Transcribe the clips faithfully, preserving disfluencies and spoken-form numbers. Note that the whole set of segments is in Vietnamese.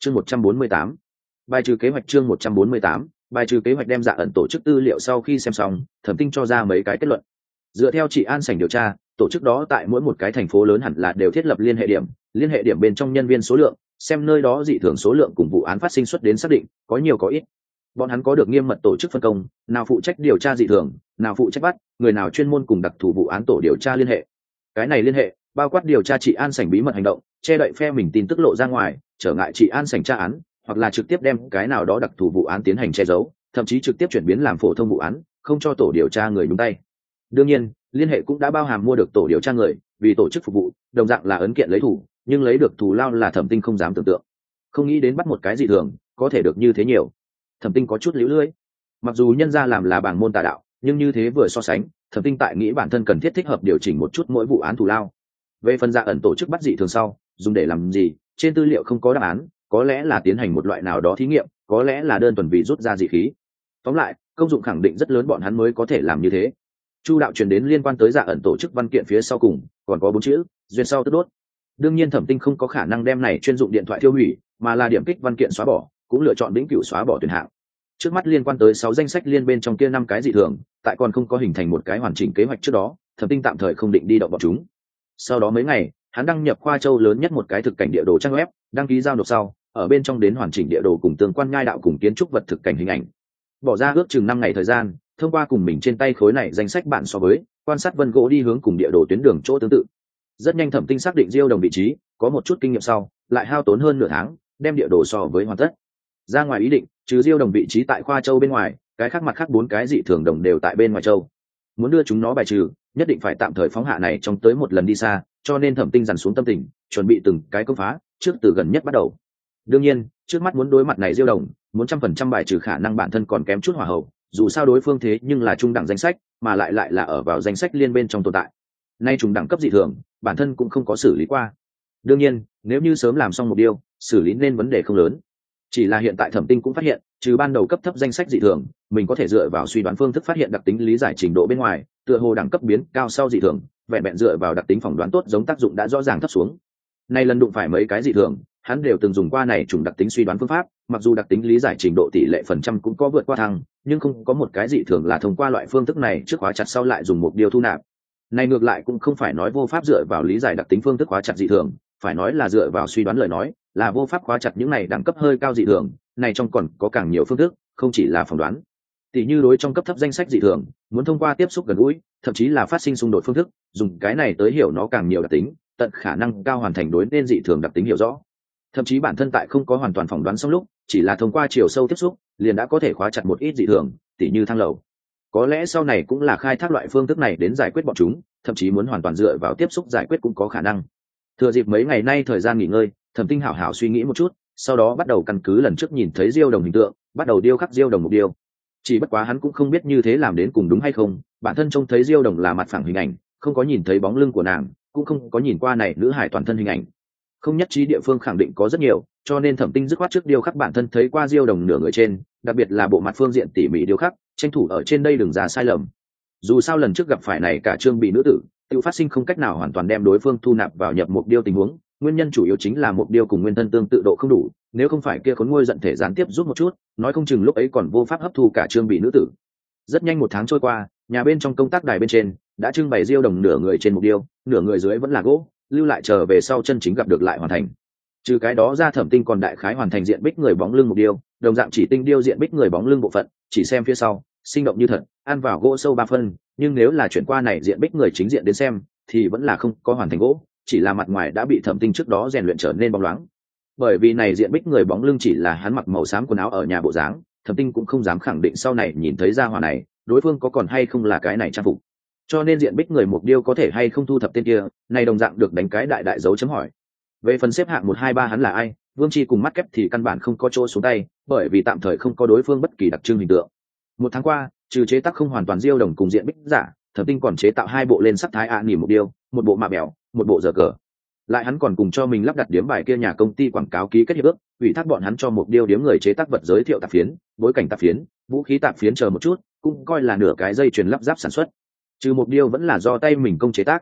chương một trăm bốn mươi tám, bài trừ kế hoạch. Chương một trăm bốn mươi tám, bài trừ kế hoạch. Đem Dạ ẩn tổ chức tư liệu sau khi xem xong, Thẩm Tinh cho ra mấy cái kết luận. Dựa theo chị An sảnh điều tra, tổ chức đó tại mỗi một cái thành phố lớn hẳn là đều thiết lập liên hệ điểm, liên hệ điểm bên trong nhân viên số lượng, xem nơi đó dị thường số lượng cùng vụ án phát sinh xuất đến xác định, có nhiều có ít. Bọn hắn có được nghiêm mật tổ chức phân công, nào phụ trách điều tra dị thường, nào phụ trách bắt, người nào chuyên môn cùng đặc thù vụ án tổ điều tra liên hệ. Cái này liên hệ bao quát điều tra chị An sảnh bí mật hành động, che đậy phe mình tin tức lộ ra ngoài, trở ngại chị An sảnh tra án, hoặc là trực tiếp đem cái nào đó đặc thù vụ án tiến hành che giấu, thậm chí trực tiếp chuyển biến làm phổ thông vụ án, không cho tổ điều tra người nhúng tay. Đương nhiên, liên hệ cũng đã bao hàm mua được tổ điều tra người, vì tổ chức phục vụ, đồng dạng là ấn kiện lấy thủ, nhưng lấy được thù lao là Thẩm Tinh không dám tưởng tượng. Không nghĩ đến bắt một cái dị thường, có thể được như thế nhiều. Thẩm Tinh có chút liễu lưỡi. Mặc dù nhân ra làm là bảng môn tà đạo, nhưng như thế vừa so sánh, Thẩm Tinh tại nghĩ bản thân cần thiết thích hợp điều chỉnh một chút mỗi vụ án thù lao. Về phần Dạ ẩn tổ chức bắt dị thường sau, dùng để làm gì, trên tư liệu không có đáp án, có lẽ là tiến hành một loại nào đó thí nghiệm, có lẽ là đơn thuần vì rút ra dị khí. Tóm lại, công dụng khẳng định rất lớn, bọn hắn mới có thể làm như thế. Chu đạo truyền đến liên quan tới Dạ ẩn tổ chức văn kiện phía sau cùng còn có bốn chữ: duyên sau tức đốt. Đương nhiên Thẩm Tinh không có khả năng đem này chuyên dụng điện thoại tiêu hủy, mà là điểm kích văn kiện xóa bỏ, cũng lựa chọn vĩnh cửu xóa bỏ tuyển hạng. Trước mắt liên quan tới sáu danh sách liên bên trong kia năm cái dị thường, tại còn không có hình thành một cái hoàn chỉnh kế hoạch trước đó, Thẩm Tinh tạm thời không định đi động bọn chúng. Sau đó mấy ngày, hắn đăng nhập Khoa Châu lớn nhất một cái thực cảnh địa đồ trang web, đăng ký giao nộp sau, ở bên trong đến hoàn chỉnh địa đồ cùng tương quan nhai đạo cùng kiến trúc vật thực cảnh hình ảnh. Bỏ ra ước chừng năm ngày thời gian, thông qua cùng mình trên tay khối này danh sách bản so với, quan sát vân gỗ đi hướng cùng địa đồ tuyến đường chỗ tương tự. Rất nhanh Thẩm Tinh xác định Diêu Đồng vị trí, có một chút kinh nghiệm sau, lại hao tốn hơn nửa tháng, đem địa đồ so với hoàn tất. Ra ngoài ý định, trừ Diêu Đồng vị trí tại Khoa Châu bên ngoài, cái khác mặt khác bốn cái dị thường đồng đều tại bên ngoài châu. Muốn đưa chúng nó bài trừ, nhất định phải tạm thời phóng hạ này trong tới một lần đi xa, cho nên Thẩm Tinh dằn xuống tâm tình, chuẩn bị từng cái công phá, trước từ gần nhất bắt đầu. Đương nhiên, trước mắt muốn đối mặt này Diêu Đồng, muốn trăm phần trăm bài trừ khả năng bản thân còn kém chút hỏa hậu, dù sao đối phương thế nhưng là trung đẳng danh sách, mà lại lại là ở vào danh sách liên bên trong tồn tại. Nay trung đẳng cấp dị thường, bản thân cũng không có xử lý qua. Đương nhiên, nếu như sớm làm xong một điều, xử lý nên vấn đề không lớn. Chỉ là hiện tại Thẩm Tinh cũng phát hiện, trừ ban đầu cấp thấp danh sách dị thường, mình có thể dựa vào suy đoán phương thức phát hiện đặc tính lý giải trình độ bên ngoài, tựa hồ đẳng cấp biến cao sau dị thường, vẹn vẹn dựa vào đặc tính phỏng đoán tốt giống tác dụng đã rõ ràng thấp xuống. Nay lần đụng phải mấy cái dị thường, hắn đều từng dùng qua này chủng đặc tính suy đoán phương pháp, mặc dù đặc tính lý giải trình độ tỷ lệ phần trăm cũng có vượt qua thăng, nhưng không có một cái dị thường là thông qua loại phương thức này trước khóa chặt sau lại dùng một điều thu nạp. Này ngược lại cũng không phải nói vô pháp dựa vào lý giải đặc tính phương thức khóa chặt dị thường, phải nói là dựa vào suy đoán lời nói, là vô pháp khóa chặt những này đẳng cấp hơi cao dị thường, này trong còn có càng nhiều phương thức, không chỉ là phỏng đoán. Tỷ như đối trong cấp thấp danh sách dị thường, muốn thông qua tiếp xúc gần gũi, thậm chí là phát sinh xung đột phương thức, dùng cái này tới hiểu nó càng nhiều đặc tính, tận khả năng cao hoàn thành đối nên dị thường đặc tính hiểu rõ. Thậm chí bản thân tại không có hoàn toàn phỏng đoán xong lúc, chỉ là thông qua chiều sâu tiếp xúc, liền đã có thể khóa chặt một ít dị thường, tỷ như thang lầu. Có lẽ sau này cũng là khai thác loại phương thức này đến giải quyết bọn chúng, thậm chí muốn hoàn toàn dựa vào tiếp xúc giải quyết cũng có khả năng. Thừa dịp mấy ngày nay thời gian nghỉ ngơi, Thẩm Tinh hảo hảo suy nghĩ một chút, sau đó bắt đầu căn cứ lần trước nhìn thấy Diêu Đồng hình tượng, bắt đầu điêu khắc Diêu Đồng một điều. Chỉ bất quá hắn cũng không biết như thế làm đến cùng đúng hay không, bản thân trông thấy Diêu Đồng là mặt phẳng hình ảnh, không có nhìn thấy bóng lưng của nàng, cũng không có nhìn qua này nữ hải toàn thân hình ảnh. Không nhất trí địa phương khẳng định có rất nhiều, cho nên Thẩm Tinh dứt khoát trước điêu khắc bản thân thấy qua Diêu Đồng nửa người trên, đặc biệt là bộ mặt phương diện tỉ mỉ điêu khắc, tranh thủ ở trên đây đừng ra sai lầm. Dù sao lần trước gặp phải này cả Trương bị nữ tử, tự phát sinh không cách nào hoàn toàn đem đối phương thu nạp vào nhập mục điêu tình huống, nguyên nhân chủ yếu chính là mục điêu cùng nguyên thân tương tự độ không đủ, nếu không phải kia khốn ngôi giận thể gián tiếp giúp một chút, nói không chừng lúc ấy còn vô pháp hấp thu cả Trương bị nữ tử. Rất nhanh một tháng trôi qua, nhà bên trong công tác đài bên trên đã trưng bày Diêu Đồng nửa người trên mục điêu, nửa người dưới vẫn là gỗ, lưu lại chờ về sau chân chính gặp được lại hoàn thành. Trừ cái đó ra, Thẩm Tinh còn đại khái hoàn thành diện bích người bóng lưng mục điêu, đồng dạng chỉ tinh điêu diện bích người bóng lưng bộ phận, chỉ xem phía sau, sinh động như thật, ăn vào gỗ sâu ba phân, nhưng nếu là chuyển qua này diện bích người chính diện đến xem, thì vẫn là không có hoàn thành gỗ, chỉ là mặt ngoài đã bị Thẩm Tinh trước đó rèn luyện trở nên bóng loáng. Bởi vì này diện bích người bóng lưng chỉ là hắn mặc màu xám quần áo ở nhà bộ dáng, Thẩm Tinh cũng không dám khẳng định sau này nhìn thấy ra hỏa này, đối phương có còn hay không là cái này trang phục. Cho nên diện bích người mục điêu có thể hay không thu thập tên kia, này đồng dạng được đánh cái đại đại dấu chấm hỏi. Về phần xếp hạng một hai ba hắn là ai, Vương Chi cùng mắt kép thì căn bản không có chỗ xuống tay, bởi vì tạm thời không có đối phương bất kỳ đặc trưng hình tượng. Một tháng qua, trừ chế tác không hoàn toàn Diêu Đồng cùng diện bích giả, Thẩm Tinh còn chế tạo hai bộ lên sắc thái ạ nỉ mục điêu, một bộ mạ bèo, một bộ giờ cờ. Lại hắn còn cùng cho mình lắp đặt điếm bài kia nhà công ty quảng cáo ký kết hiệp ước, ủy thác bọn hắn cho mục điêu điếm người chế tác vật giới thiệu tạp phiến, bối cảnh tạp phiến, vũ khí tạp phiến chờ một chút, cũng coi là nửa cái dây chuyền lắp ráp sản xuất. Trừ mục điêu vẫn là do tay mình công chế tác.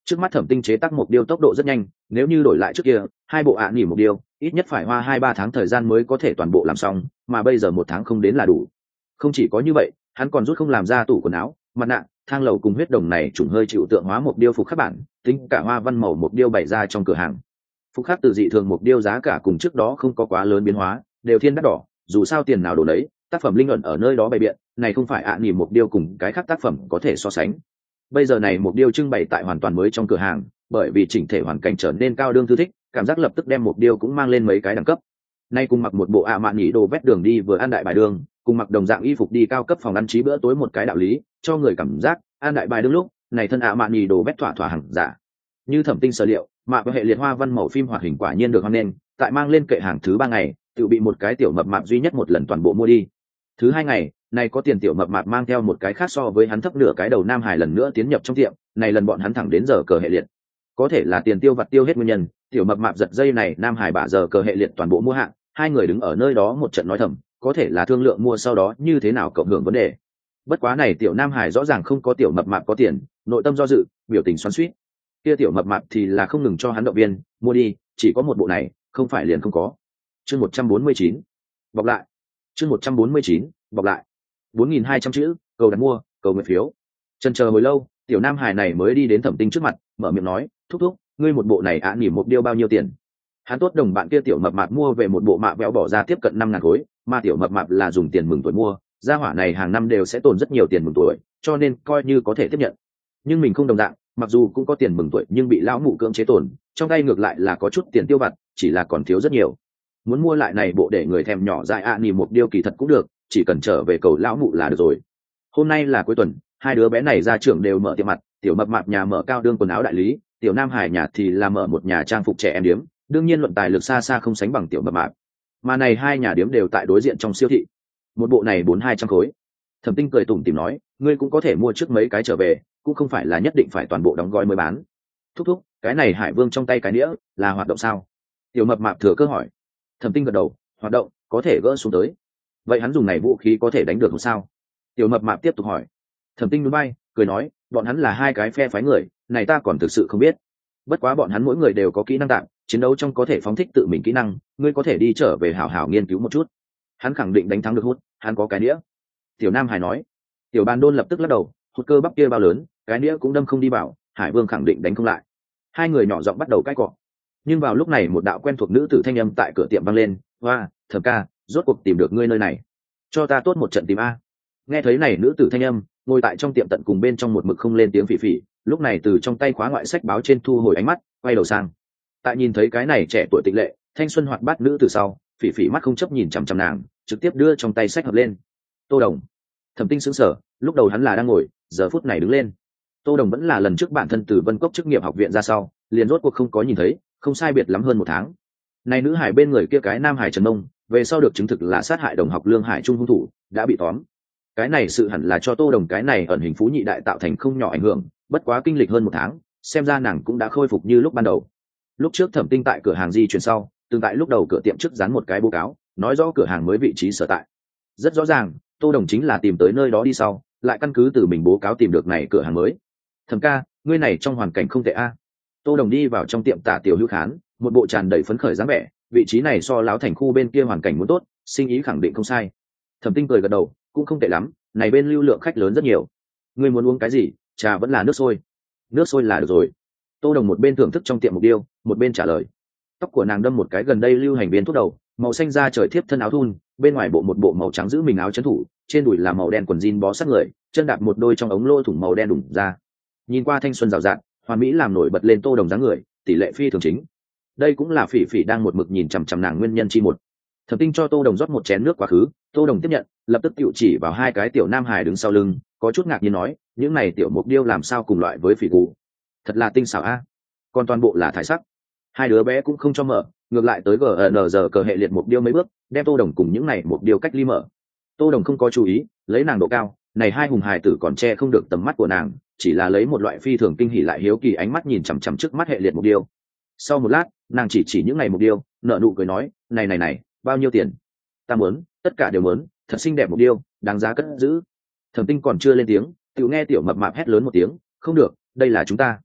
Trước mắt Thẩm Tinh chế tác mục điêu tốc độ rất nhanh, nếu như đổi lại trước kia hai bộ ạ nỉ mục điêu ít nhất phải hoa hai ba tháng thời gian mới có thể toàn bộ làm xong, mà bây giờ một tháng không đến là đủ. Không chỉ có như vậy, hắn còn rút không làm ra tủ quần áo, mặt nạ, thang lầu cùng huyết đồng này trùng hơi chịu tượng hóa mục điêu phục khắc bản, tính cả hoa văn màu mục điêu bày ra trong cửa hàng. Phục khắc từ dị thường mục điêu giá cả cùng trước đó không có quá lớn biến hóa, đều thiên đắt đỏ, dù sao tiền nào đổ đấy, tác phẩm linh ẩn ở nơi đó bày biện, này không phải ạ nỉ mục điêu cùng cái khác tác phẩm có thể so sánh. Bây giờ này mục điêu trưng bày tại hoàn toàn mới trong cửa hàng, bởi vì chỉnh thể hoàn cảnh trở nên cao đương thư thích, cảm giác lập tức đem mục điêu cũng mang lên mấy cái đẳng cấp. Nay cùng mặc một bộ ạ mạn nhĩ đồ vét đường đi vừa ăn đại bài đường, cùng mặc đồng dạng y phục đi cao cấp phòng ăn trí bữa tối một cái đạo lý, cho người cảm giác ăn đại bài đường lúc này thân ạ mạn nhĩ đồ vét thỏa thỏa hẳn giả. Như Thẩm Tinh sở liệu, mạ và hệ liệt hoa văn màu phim hoạt hình quả nhiên được hoan nghênh, tại mang lên kệ hàng thứ ba ngày, tự bị một cái tiểu mập mạp duy nhất một lần toàn bộ mua đi. Thứ hai ngày, này có tiền tiểu mập mạp mang theo một cái khác so với hắn thấp nửa cái đầu nam hải lần nữa tiến nhập trong tiệm, này lần bọn hắn thẳng đến giờ cờ hệ liệt. Có thể là tiền tiêu vặt tiêu hết nguyên nhân, tiểu mập mạp giật dây này nam hải bả giờ cờ hệ liệt toàn bộ mua hạng, hai người đứng ở nơi đó một trận nói thầm, có thể là thương lượng mua sau đó như thế nào cộng hưởng vấn đề. Bất quá này tiểu nam hải rõ ràng không có tiểu mập mạp có tiền, nội tâm do dự, biểu tình xoắn xuýt. Kia tiểu mập mạp thì là không ngừng cho hắn động viên, mua đi, chỉ có một bộ này, không phải liền không có. Chương một trăm bốn mươi chín, bọc lại. Chương một trăm bốn mươi chín, bọc lại. bốn nghìn hai trăm chữ, cầu đặt mua, cầu nguyện phiếu. Chần chờ hồi lâu, tiểu nam hải này mới đi đến Thẩm Tinh trước mặt, mở miệng nói, thúc thúc, ngươi một bộ này ạ nỉ một điêu bao nhiêu tiền? Hắn tốt đồng bạn kia tiểu mập mạp mua về một bộ mạ vẽo bỏ ra tiếp cận năm ngàn khối, mà tiểu mập mạp là dùng tiền mừng tuổi mua, gia hỏa này hàng năm đều sẽ tồn rất nhiều tiền mừng tuổi, cho nên coi như có thể tiếp nhận. Nhưng mình không đồng dạng, mặc dù cũng có tiền mừng tuổi nhưng bị lão mụ cưỡng chế tồn, trong tay ngược lại là có chút tiền tiêu vặt, chỉ là còn thiếu rất nhiều. Muốn mua lại này bộ để người thèm nhỏ dại ạ nỉ một điêu kỳ thật cũng được, chỉ cần trở về cầu lão mụ là được rồi. Hôm nay là cuối tuần, hai đứa bé này ra trưởng đều mở tiệm mặt, tiểu mập mạp nhà mở cao đương quần áo đại lý, tiểu nam hải nhà thì là mở một nhà trang phục trẻ em điếm, đương nhiên luận tài lực xa xa không sánh bằng tiểu mập mạp. Mà này hai nhà điếm đều tại đối diện trong siêu thị. Một bộ này bốn hai trăm khối. Thẩm Tinh cười tủm tỉm nói, ngươi cũng có thể mua trước mấy cái trở về, cũng không phải là nhất định phải toàn bộ đóng gói mới bán. Thúc thúc, cái này Hải Vương trong tay cái đĩa là hoạt động sao? Tiểu mập mạp thừa cơ hỏi. Thẩm Tinh gật đầu, hoạt động, có thể gỡ xuống tới. Vậy hắn dùng này vũ khí có thể đánh được sao? Tiểu mập mạp tiếp tục hỏi. Thẩm Tinh núi bay, cười nói, bọn hắn là hai cái phe phái người, này ta còn thực sự không biết. Bất quá bọn hắn mỗi người đều có kỹ năng tạm, chiến đấu trong có thể phóng thích tự mình kỹ năng, ngươi có thể đi trở về hảo hảo nghiên cứu một chút. Hắn khẳng định đánh thắng được hút, hắn có cái đĩa. Tiểu Nam Hải nói. Tiểu Bàn Đôn lập tức lắc đầu, hút cơ bắp kia bao lớn, cái đĩa cũng đâm không đi vào, Hải Vương khẳng định đánh không lại. Hai người nhỏ giọng bắt đầu cãi cọ. Nhưng vào lúc này một đạo quen thuộc nữ tử thanh âm tại cửa tiệm vang lên, hoa, Thẩm ca, rốt cuộc tìm được ngươi nơi này, cho ta tốt một trận tìm a. Nghe thấy này nữ tử thanh âm, ngồi tại trong tiệm tận cùng bên trong một mực không lên tiếng Phỉ Phỉ, lúc này từ trong tay khóa ngoại sách báo trên thu hồi ánh mắt, quay đầu sang. Tại nhìn thấy cái này trẻ tuổi tịch lệ, thanh xuân hoạt bát nữ từ sau, Phỉ Phỉ mắt không chấp nhìn chằm chằm nàng, trực tiếp đưa trong tay sách hợp lên. Tô Đồng. Thẩm Tinh sững sờ, lúc đầu hắn là đang ngồi, giờ phút này đứng lên. Tô Đồng vẫn là lần trước bản thân từ Vân Cốc chức nghiệp học viện ra sau, liền rốt cuộc không có nhìn thấy, không sai biệt lắm hơn một tháng. Này nữ hải bên người kia cái nam hải Trần Mông, về sau được chứng thực là sát hại đồng học Lương Hải Trung hung thủ, đã bị tóm. Cái này sự hẳn là cho Tô Đồng cái này ẩn hình phú nhị đại tạo thành không nhỏ ảnh hưởng, bất quá kinh lịch hơn một tháng, xem ra nàng cũng đã khôi phục như lúc ban đầu. Lúc trước Thẩm Tinh tại cửa hàng di chuyển sau, từng tại lúc đầu cửa tiệm trước dán một cái báo cáo, nói rõ cửa hàng mới vị trí sở tại. Rất rõ ràng, Tô Đồng chính là tìm tới nơi đó đi sau, lại căn cứ từ mình báo cáo tìm được này cửa hàng mới. Thẩm ca, ngươi này trong hoàn cảnh không tệ a. Tô Đồng đi vào trong tiệm Tả Tiểu Hữu Khán, một bộ tràn đầy phấn khởi dáng vẻ, vị trí này so láo thành khu bên kia hoàn cảnh muốn tốt, sinh ý khẳng định không sai. Thẩm Tinh cười gật đầu, cũng không tệ lắm, này bên lưu lượng khách lớn rất nhiều. Ngươi muốn uống cái gì, trà vẫn là nước sôi? Nước sôi là được rồi. Tô Đồng một bên thưởng thức trong tiệm mục điêu, một bên trả lời. Tóc của nàng đâm một cái gần đây lưu hành viên thuốc đầu, màu xanh da trời thiếp thân áo thun, bên ngoài bộ một bộ màu trắng giữ mình áo trấn thủ, trên đùi là màu đen quần jean bó sát người, chân đạp một đôi trong ống lô thủng màu đen đủng ra. Nhìn qua thanh xuân rào rạt, hoàn mỹ làm nổi bật lên Tô Đồng dáng người, tỷ lệ phi thường chính. Đây cũng là Phỉ Phỉ đang một mực nhìn chằm chằm nàng nguyên nhân chi một. Thẩm Tinh cho Tô Đồng rót một chén nước quá khứ, Tô Đồng tiếp nhận, lập tức tiểu chỉ vào hai cái tiểu nam hải đứng sau lưng, có chút ngạc nhiên nói, những này tiểu mục điêu làm sao cùng loại với phỉ cụ? Thật là tinh xảo a. Còn toàn bộ là thải sắc. Hai đứa bé cũng không cho mở, ngược lại tới gờ en giờ cờ hệ liệt mục điêu mấy bước, đem Tô Đồng cùng những này mục điêu cách ly mở. Tô Đồng không có chú ý, lấy nàng độ cao, này hai hùng hài tử còn che không được tầm mắt của nàng, chỉ là lấy một loại phi thường kinh hỉ lại hiếu kỳ ánh mắt nhìn chằm chằm trước mắt hệ liệt mục điêu. Sau một lát, nàng chỉ chỉ những này mục điêu, nở nụ cười nói, này này này, bao nhiêu tiền? Ta muốn, tất cả đều muốn, thật xinh đẹp mục điêu, đáng giá cất giữ. Thẩm Tinh còn chưa lên tiếng, tiểu nghe tiểu mập mạp hét lớn một tiếng, không được, đây là chúng ta.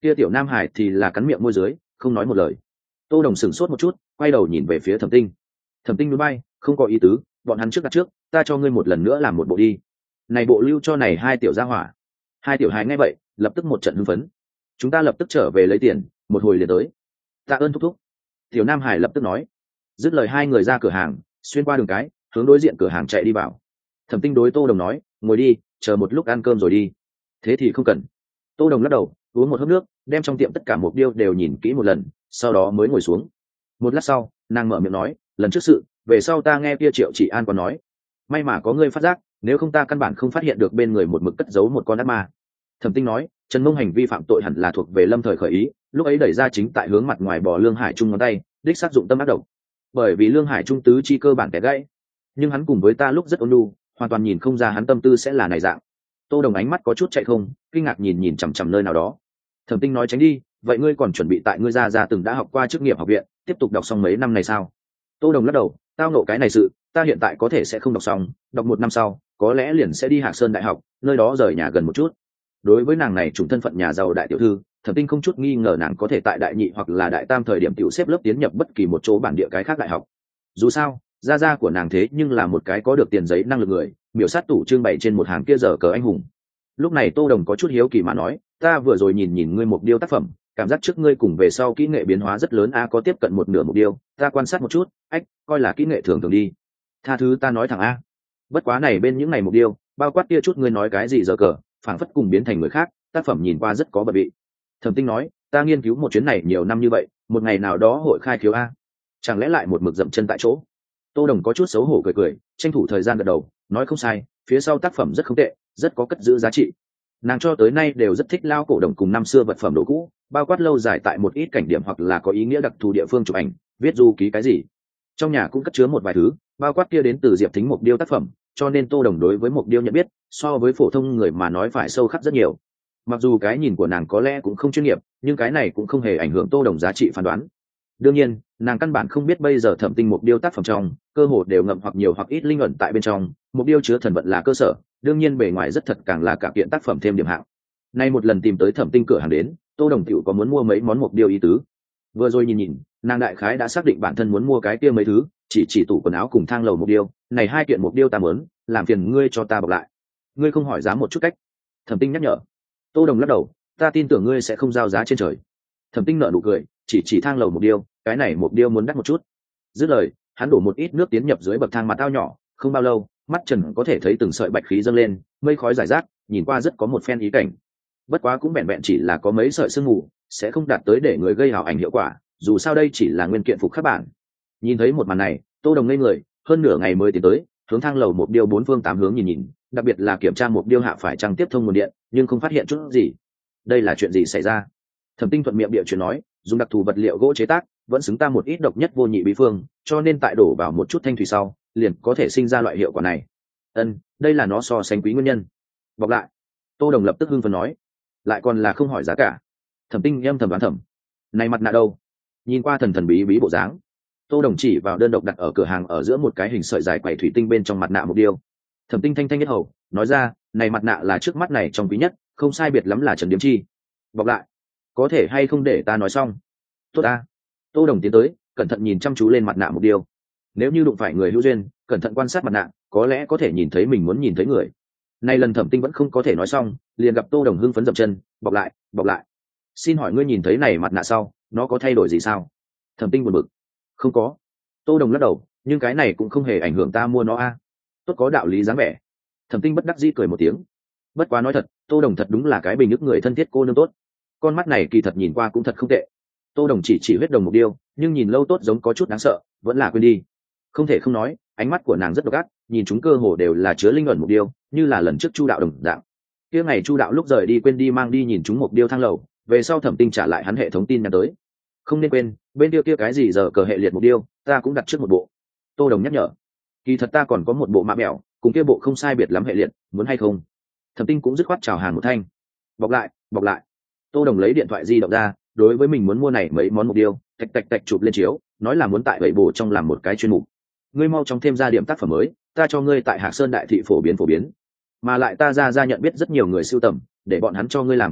Kia tiểu nam hải thì là cắn miệng môi dưới, không nói một lời. Tô Đồng sửng sốt một chút, quay đầu nhìn về phía Thẩm Tinh. Thẩm Tinh núi bay, không có ý tứ, bọn hắn trước đặt trước, ta cho ngươi một lần nữa làm một bộ đi. Này bộ lưu cho này hai tiểu gia hỏa. Hai tiểu hài nghe vậy, lập tức một trận hưng phấn. Chúng ta lập tức trở về lấy tiền, một hồi liền tới. Tạ ơn thúc thúc. Tiểu Nam Hải lập tức nói. Dứt lời hai người ra cửa hàng, xuyên qua đường cái, hướng đối diện cửa hàng chạy đi vào. Thẩm Tinh đối Tô Đồng nói, ngồi đi, chờ một lúc ăn cơm rồi đi. Thế thì không cần. Tô Đồng lắc đầu, uống một hớp nước, đem trong tiệm tất cả mục điêu đều nhìn kỹ một lần, sau đó mới ngồi xuống. Một lát sau, nàng mở miệng nói, lần trước sự, về sau ta nghe kia Triệu Chỉ An còn nói, may mà có ngươi phát giác, nếu không ta căn bản không phát hiện được bên người một mực cất giấu một con ác ma. Thẩm Tinh nói, Trần Mông hành vi phạm tội hẳn là thuộc về Lâm Thời khởi ý, lúc ấy đẩy ra chính tại hướng mặt ngoài bỏ Lương Hải Trung ngón tay, đích xác dụng tâm ác độc. Bởi vì Lương Hải Trung tứ chi cơ bản kẻ gãy, nhưng hắn cùng với ta lúc rất ôn nhu, hoàn toàn nhìn không ra hắn tâm tư sẽ là này dạng. Tô Đồng ánh mắt có chút chạy không, kinh ngạc nhìn nhìn chằm chằm nơi nào đó. Thẩm Tinh nói, tránh đi, vậy ngươi còn chuẩn bị tại ngươi ra ra từng đã học qua chức nghiệp học viện, tiếp tục đọc xong mấy năm này sao? Tô Đồng lắc đầu, tao nộ cái này sự, ta hiện tại có thể sẽ không đọc xong, đọc một năm sau, có lẽ liền sẽ đi Hạc Sơn đại học, nơi đó rời nhà gần một chút. Đối với nàng này trùng thân phận nhà giàu đại tiểu thư, Thẩm Tinh không chút nghi ngờ nàng có thể tại đại nhị hoặc là đại tam thời điểm tiểu xếp lớp tiến nhập bất kỳ một chỗ bản địa cái khác đại học. Dù sao, gia gia của nàng thế nhưng là một cái có được tiền giấy năng lực người, miểu sát tủ trưng bày trên một hàng kia giờ cờ anh hùng. Lúc này Tô Đồng có chút hiếu kỳ mà nói, ta vừa rồi nhìn nhìn ngươi một điêu tác phẩm, cảm giác trước ngươi cùng về sau kỹ nghệ biến hóa rất lớn a, có tiếp cận một nửa một điêu, ta quan sát một chút, ách, coi là kỹ nghệ thường thường đi. Tha thứ ta nói thẳng a. Bất quá này bên những ngày một điêu, bao quát kia chút ngươi nói cái gì giờ cờ, phảng phất cùng biến thành người khác, tác phẩm nhìn qua rất có bật vị. Thẩm Tinh nói, ta nghiên cứu một chuyến này nhiều năm như vậy, một ngày nào đó hội khai khiếu a. Chẳng lẽ lại một mực dậm chân tại chỗ? Tô Đồng có chút xấu hổ cười cười, tranh thủ thời gian gật đầu, nói không sai, phía sau tác phẩm rất không tệ, rất có cất giữ giá trị. Nàng cho tới nay đều rất thích lao cổ đồng cùng năm xưa vật phẩm đồ cũ, bao quát lâu dài tại một ít cảnh điểm hoặc là có ý nghĩa đặc thù địa phương chụp ảnh, viết du ký cái gì. Trong nhà cũng cất chứa một vài thứ, bao quát kia đến từ Diệp Thính mục điêu tác phẩm, cho nên Tô Đồng đối với mục điêu nhận biết, so với phổ thông người mà nói phải sâu khắc rất nhiều. Mặc dù cái nhìn của nàng có lẽ cũng không chuyên nghiệp, nhưng cái này cũng không hề ảnh hưởng Tô Đồng giá trị phán đoán. Đương nhiên, nàng căn bản không biết bây giờ Thẩm Tinh mục điêu tác phẩm trong, cơ hồ đều ngậm hoặc nhiều hoặc ít linh ẩn tại bên trong, mục điêu chứa thần vận là cơ sở, đương nhiên bề ngoài rất thật càng là cả kiện tác phẩm thêm điểm hạng. Nay một lần tìm tới Thẩm Tinh cửa hàng đến, Tô Đồng tiểu có muốn mua mấy món mục điêu ý tứ. Vừa rồi nhìn nhìn, nàng đại khái đã xác định bản thân muốn mua cái kia mấy thứ, chỉ chỉ tủ quần áo cùng thang lầu mục điêu, này hai kiện mục điêu ta muốn, làm phiền ngươi cho ta bọc lại. Ngươi không hỏi giá một chút cách? Thẩm Tinh nhắc nhở. Tô Đồng lắc đầu, ta tin tưởng ngươi sẽ không giao giá trên trời. Thẩm Tinh nở nụ cười, chỉ chỉ thang lầu mục điêu, cái này mục điêu muốn đắt một chút. Dứt lời, hắn đổ một ít nước tiến nhập dưới bậc thang mặt ao nhỏ, không bao lâu, mắt trần có thể thấy từng sợi bạch khí dâng lên, mây khói rải rác, nhìn qua rất có một phen ý cảnh. Bất quá cũng vẹn vẹn chỉ là có mấy sợi sương mù, sẽ không đạt tới để người gây hào ảnh hiệu quả, dù sao đây chỉ là nguyên kiện phục khắc bản. Nhìn thấy một màn này, Tô Đồng ngây người, hơn nửa ngày mới tiến tới, hướng thang lầu một điêu bốn phương tám hướng nhìn nhìn, đặc biệt là kiểm tra một điêu hạ phải trang tiếp thông nguồn điện, nhưng không phát hiện chút gì. Đây là chuyện gì xảy ra? Thẩm Tinh thuận miệng địa chuyện nói, dùng đặc thù vật liệu gỗ chế tác, vẫn xứng ta một ít độc nhất vô nhị bí phương, cho nên tại đổ vào một chút thanh thủy sau, liền có thể sinh ra loại hiệu quả này. Ân, đây là nó so sánh quý nguyên nhân. Bọc lại. Tô Đồng lập tức hưng phấn nói, lại còn là không hỏi giá cả. Thẩm Tinh em thầm đoán thầm, này mặt nạ đâu? Nhìn qua thần thần bí bí bộ dáng, Tô Đồng chỉ vào đơn độc đặt ở cửa hàng ở giữa một cái hình sợi dài quẩy thủy tinh bên trong mặt nạ một điêu. Thẩm Tinh thanh thanh nhất hầu, nói ra, này mặt nạ là trước mắt này trong quý nhất, không sai biệt lắm là Trần Điếm Chi. Bọc lại, có thể hay không để ta nói xong? Tốt a. Tô Đồng tiến tới, cẩn thận nhìn chăm chú lên mặt nạ một điêu. Nếu như đụng phải người hữu duyên, cẩn thận quan sát mặt nạ, có lẽ có thể nhìn thấy mình muốn nhìn thấy người. Nay lần Thẩm Tinh vẫn không có thể nói xong, liền gặp Tô Đồng hưng phấn dậm chân, bọc lại, bọc lại. Xin hỏi ngươi nhìn thấy này mặt nạ sau, nó có thay đổi gì sao? Thẩm Tinh buồn bực. Không có. Tô Đồng lắc đầu, nhưng cái này cũng không hề ảnh hưởng ta mua nó a. Tốt có đạo lý dáng vẻ. Thẩm Tinh bất đắc dĩ cười một tiếng. Bất quá nói thật, Tô Đồng thật đúng là cái bình ức người thân thiết cô nương tốt. Con mắt này kỳ thật nhìn qua cũng thật không tệ. Tô Đồng chỉ chỉ huyết đồng một điêu, nhưng nhìn lâu tốt giống có chút đáng sợ, vẫn là quên đi. Không thể không nói, ánh mắt của nàng rất độc ác, nhìn chúng cơ hồ đều là chứa linh ẩn một điêu, như là lần trước Chu đạo đồng dạng. Kia ngày Chu đạo lúc rời đi quên đi mang đi nhìn chúng một điêu thang lầu, về sau Thẩm Tinh trả lại hắn hệ thống tin nhắn tới. Không nên quên, bên kia kia cái gì giờ cờ hệ liệt một điêu, ta cũng đặt trước một bộ. Tô Đồng nhắc nhở. Kỳ thật ta còn có một bộ mã bẻo, cùng kia bộ không sai biệt lắm hệ liệt, muốn hay không? Thẩm Tinh cũng dứt khoát chào hàng một thanh. Bọc lại, bọc lại. Tô Đồng lấy điện thoại di động ra, đối với mình muốn mua này mấy món mục điêu, tạch tạch tạch chụp lên chiếu, nói là muốn tại vậy bổ trong làm một cái chuyên mục. Ngươi mau chóng thêm ra điểm tác phẩm mới, ta cho ngươi tại Hạc Sơn đại thị phổ biến phổ biến. Mà lại ta ra ra nhận biết rất nhiều người sưu tầm, để bọn hắn cho ngươi làm phê bình,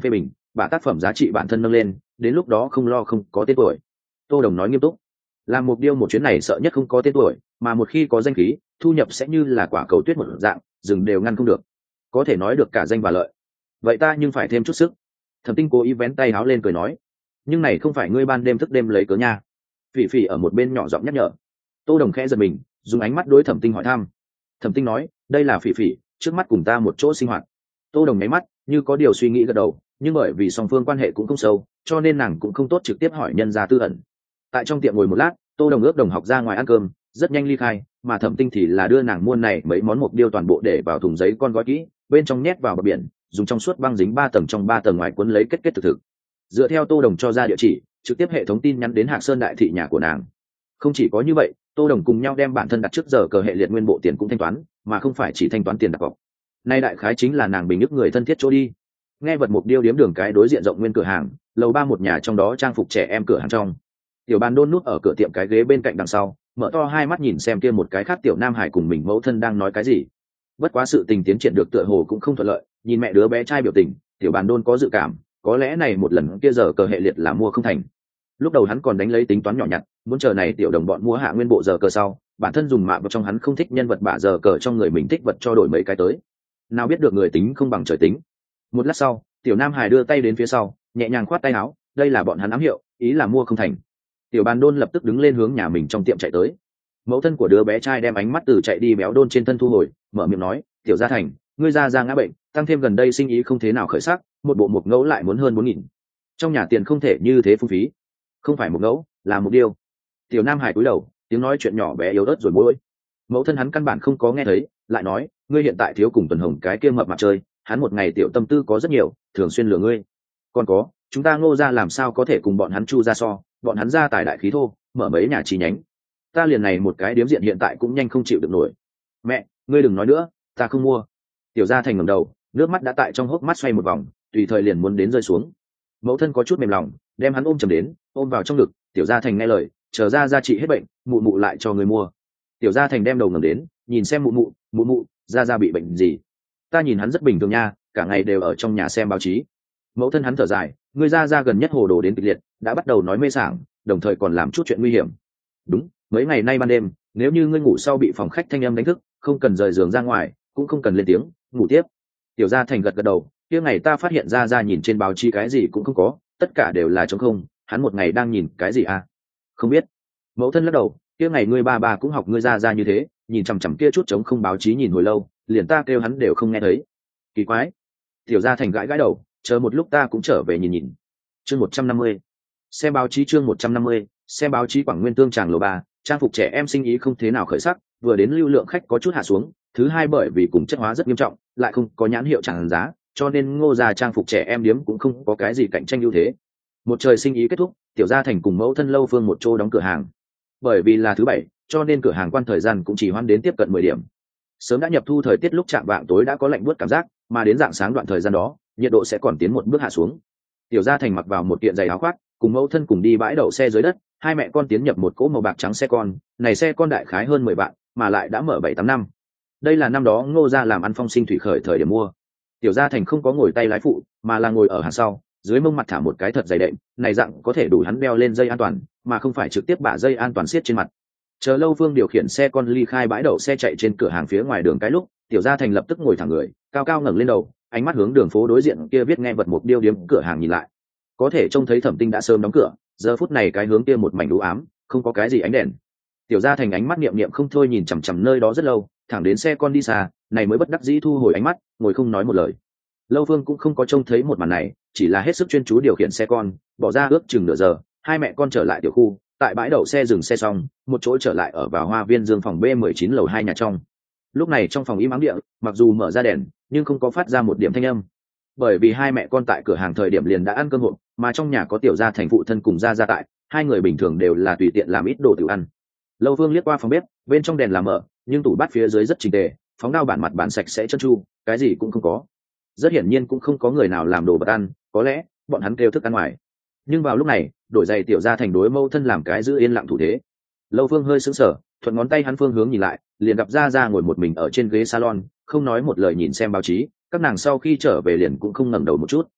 bà tác phẩm giá trị bản thân nâng lên, đến lúc đó không lo không có tên tuổi. Tô Đồng nói nghiêm túc. Làm Mục Điêu một chuyến này sợ nhất không có tên tuổi, mà một khi có danh khí, thu nhập sẽ như là quả cầu tuyết một dạng, dừng đều ngăn không được. Có thể nói được cả danh và lợi. Vậy ta nhưng phải thêm chút sức. Thẩm Tinh cố ý vén tay áo lên cười nói, nhưng này không phải ngươi ban đêm thức đêm lấy cớ nha. Phỉ Phỉ ở một bên nhỏ giọng nhắc nhở. Tô Đồng khẽ giật mình, dùng ánh mắt đối Thẩm Tinh hỏi thăm. Thẩm Tinh nói, đây là Phỉ Phỉ, trước mắt cùng ta một chỗ sinh hoạt. Tô Đồng nháy mắt, như có điều suy nghĩ gật đầu, nhưng bởi vì song phương quan hệ cũng không sâu, cho nên nàng cũng không tốt trực tiếp hỏi nhân gia tư ẩn. Tại trong tiệm ngồi một lát, Tô Đồng ước đồng học ra ngoài ăn cơm, rất nhanh ly khai, mà Thẩm Tinh thì là đưa nàng mua này mấy món Mục Điêu toàn bộ để vào thùng giấy con gói kỹ, bên trong nhét vào bờ biển, dùng trong suốt băng dính ba tầng trong ba tầng ngoài cuốn lấy kết kết thực thực. Dựa theo Tô Đồng cho ra địa chỉ, trực tiếp hệ thống tin nhắn đến Hạc Sơn đại thị nhà của nàng. Không chỉ có như vậy, Tô Đồng cùng nhau đem bản thân đặt trước giờ cờ hệ liệt nguyên bộ tiền cũng thanh toán, mà không phải chỉ thanh toán tiền đặt cọc. Nay đại khái chính là nàng bình ức người thân thiết chỗ đi. Nghe vật Mục Điêu điếm đường cái đối diện rộng nguyên cửa hàng, lầu ba một nhà trong đó trang phục trẻ em cửa hàng trong. Tiểu Bàn đôn nút ở cửa tiệm cái ghế bên cạnh đằng sau, mở to hai mắt nhìn xem kia một cái khác tiểu nam hải cùng mình mẫu thân đang nói cái gì. Bất quá sự tình tiến triển được tựa hồ cũng không thuận lợi, nhìn mẹ đứa bé trai biểu tình, Tiểu Bàn đôn có dự cảm, có lẽ này một lần kia giờ cờ hệ liệt là mua không thành. Lúc đầu hắn còn đánh lấy tính toán nhỏ nhặt, muốn chờ này tiểu đồng bọn mua hạ nguyên bộ giờ cờ sau, bản thân dùng mạ vào trong hắn không thích nhân vật bạ giờ cờ trong người mình thích vật cho đổi mấy cái tới. Nào biết được người tính không bằng trời tính. Một lát sau, tiểu nam hải đưa tay đến phía sau, nhẹ nhàng khoát tay áo, đây là bọn hắn ám hiệu, ý là mua không thành. Tiểu Bàn đôn lập tức đứng lên hướng nhà mình trong tiệm chạy tới. Mẫu thân của đứa bé trai đem ánh mắt từ chạy đi béo đôn trên thân thu hồi, mở miệng nói, tiểu gia thành, ngươi ra ra ngã bệnh, tăng thêm gần đây sinh ý không thế nào khởi sắc, một bộ Mục ngẫu lại muốn hơn bốn nghìn. Trong nhà tiền không thể như thế phung phí. Không phải Mục ngẫu, là Mục Điêu. Tiểu nam hải cúi đầu, tiếng nói chuyện nhỏ bé yếu ớt rồi môi. Mẫu thân hắn căn bản không có nghe thấy, lại nói, ngươi hiện tại thiếu cùng Tuần Hồng cái kia mập mạp chơi, hắn một ngày tiểu tâm tư có rất nhiều, thường xuyên lừa ngươi. Còn có, chúng ta Ngô gia làm sao có thể cùng bọn hắn Chu gia so, bọn hắn gia tài đại khí thô, mở mấy nhà chi nhánh. Ta liền này một cái điếm diện hiện tại cũng nhanh không chịu được nổi. Mẹ, ngươi đừng nói nữa, ta không mua. Tiểu gia thành ngẩng đầu, nước mắt đã tại trong hốc mắt xoay một vòng, tùy thời liền muốn đến rơi xuống. Mẫu thân có chút mềm lòng, đem hắn ôm chầm đến, ôm vào trong ngực. Tiểu gia thành nghe lời, chờ ra gia trị hết bệnh, mụ mụ lại cho người mua. Tiểu gia thành đem đầu ngẩng đến, nhìn xem mụ mụ, mụ mụ, gia gia bị bệnh gì? Ta nhìn hắn rất bình thường nha, cả ngày đều ở trong nhà xem báo chí. Mẫu thân hắn thở dài, người gia gia gần nhất hồ đồ đến kịch liệt, đã bắt đầu nói mê sảng, đồng thời còn làm chút chuyện nguy hiểm. Đúng, mấy ngày nay ban đêm, nếu như ngươi ngủ sau bị phòng khách thanh âm đánh thức, không cần rời giường ra ngoài, cũng không cần lên tiếng, ngủ tiếp. Tiểu gia thành gật gật đầu, kia ngày ta phát hiện ra ra nhìn trên báo chí cái gì cũng không có, tất cả đều là trống không, hắn một ngày đang nhìn cái gì à? Không biết. Mẫu thân lắc đầu, kia ngày ngươi ba ba cũng học ngươi ra ra như thế, nhìn chằm chằm kia chút trống không báo chí nhìn hồi lâu, liền ta kêu hắn đều không nghe thấy. Kỳ quái. Tiểu gia thành gãi gãi đầu, chờ một lúc ta cũng trở về nhìn nhìn. Chương một trăm năm mươi. Xem báo chí chương một trăm năm mươi, xem báo chí Quảng Nguyên Tương Tràng lầu ba, trang phục trẻ em sinh ý không thế nào khởi sắc, vừa đến lưu lượng khách có chút hạ xuống, thứ hai bởi vì cùng chất hóa rất nghiêm trọng, lại không có nhãn hiệu tràn giá, cho nên Ngô gia trang phục trẻ em điếm cũng không có cái gì cạnh tranh ưu thế. Một trời sinh ý kết thúc, tiểu gia thành cùng mẫu thân Lâu Phương một chỗ đóng cửa hàng. Bởi vì là thứ bảy, cho nên cửa hàng quan thời gian cũng chỉ hoãn đến tiếp cận mười điểm. Sớm đã nhập thu thời tiết lúc chạm vạng tối đã có lạnh buốt cảm giác, mà đến dạng sáng đoạn thời gian đó, nhiệt độ sẽ còn tiến một bước hạ xuống. Tiểu gia thành mặc vào một kiện giày áo khoác, cùng mẫu thân cùng đi bãi đậu xe dưới đất, hai mẹ con tiến nhập một cỗ màu bạc trắng xe con, này xe con đại khái hơn mười vạn, mà lại đã mở bảy tám năm. Đây là năm đó Ngô gia làm ăn phong sinh thủy khởi thời điểm mua. Tiểu gia thành không có ngồi tay lái phụ, mà là ngồi ở hàng sau, dưới mông mặt thả một cái thật dày đệm, này dạng có thể đủ hắn đeo lên dây an toàn, mà không phải trực tiếp bả dây an toàn siết trên mặt. Chờ Lâu Phương điều khiển xe con ly khai bãi đậu xe chạy trên cửa hàng phía ngoài đường cái lúc, tiểu gia thành lập tức ngồi thẳng người, cao cao ngẩng lên đầu, ánh mắt hướng đường phố đối diện kia viết nghe vật Mục Điêu điếm cửa hàng nhìn lại. Có thể trông thấy Thẩm Tinh đã sớm đóng cửa, giờ phút này cái hướng kia một mảnh u ám, không có cái gì ánh đèn. Tiểu gia thành ánh mắt niệm niệm không thôi nhìn chằm chằm nơi đó rất lâu, thẳng đến xe con đi xa, này mới bất đắc dĩ thu hồi ánh mắt, ngồi không nói một lời. Lâu Phương cũng không có trông thấy một màn này, chỉ là hết sức chuyên chú điều khiển xe con, bỏ ra ước chừng nửa giờ, hai mẹ con trở lại tiểu khu, tại bãi đậu xe dừng xe xong, một chỗ trở lại ở vào Hoa Viên Dương phòng B mười chín lầu hai nhà trong. Lúc này trong phòng im ắng địa, mặc dù mở ra đèn, nhưng không có phát ra một điểm thanh âm. Bởi vì hai mẹ con tại cửa hàng thời điểm liền đã ăn cơm hộp, mà trong nhà có tiểu gia thành phụ thân cùng gia gia tại, hai người bình thường đều là tùy tiện làm ít đồ tiểu ăn. Lâu Phương liếc qua phòng bếp, bên trong đèn là mở, nhưng tủ bát phía dưới rất chỉnh tề, phóng đao bản mặt bán sạch sẽ trơn tru, cái gì cũng không có. Rất hiển nhiên cũng không có người nào làm đồ vật ăn, có lẽ bọn hắn kêu thức ăn ngoài. Nhưng vào lúc này, đổi giày tiểu gia thành đối mâu thân làm cái giữ yên lặng thủ thế. Lâu Phương hơi sững sờ, thuận ngón tay hắn phương hướng nhìn lại, liền gặp gia gia ngồi một mình ở trên ghế salon, không nói một lời nhìn xem báo chí. Các nàng sau khi trở về liền cũng không ngẩng đầu một chút.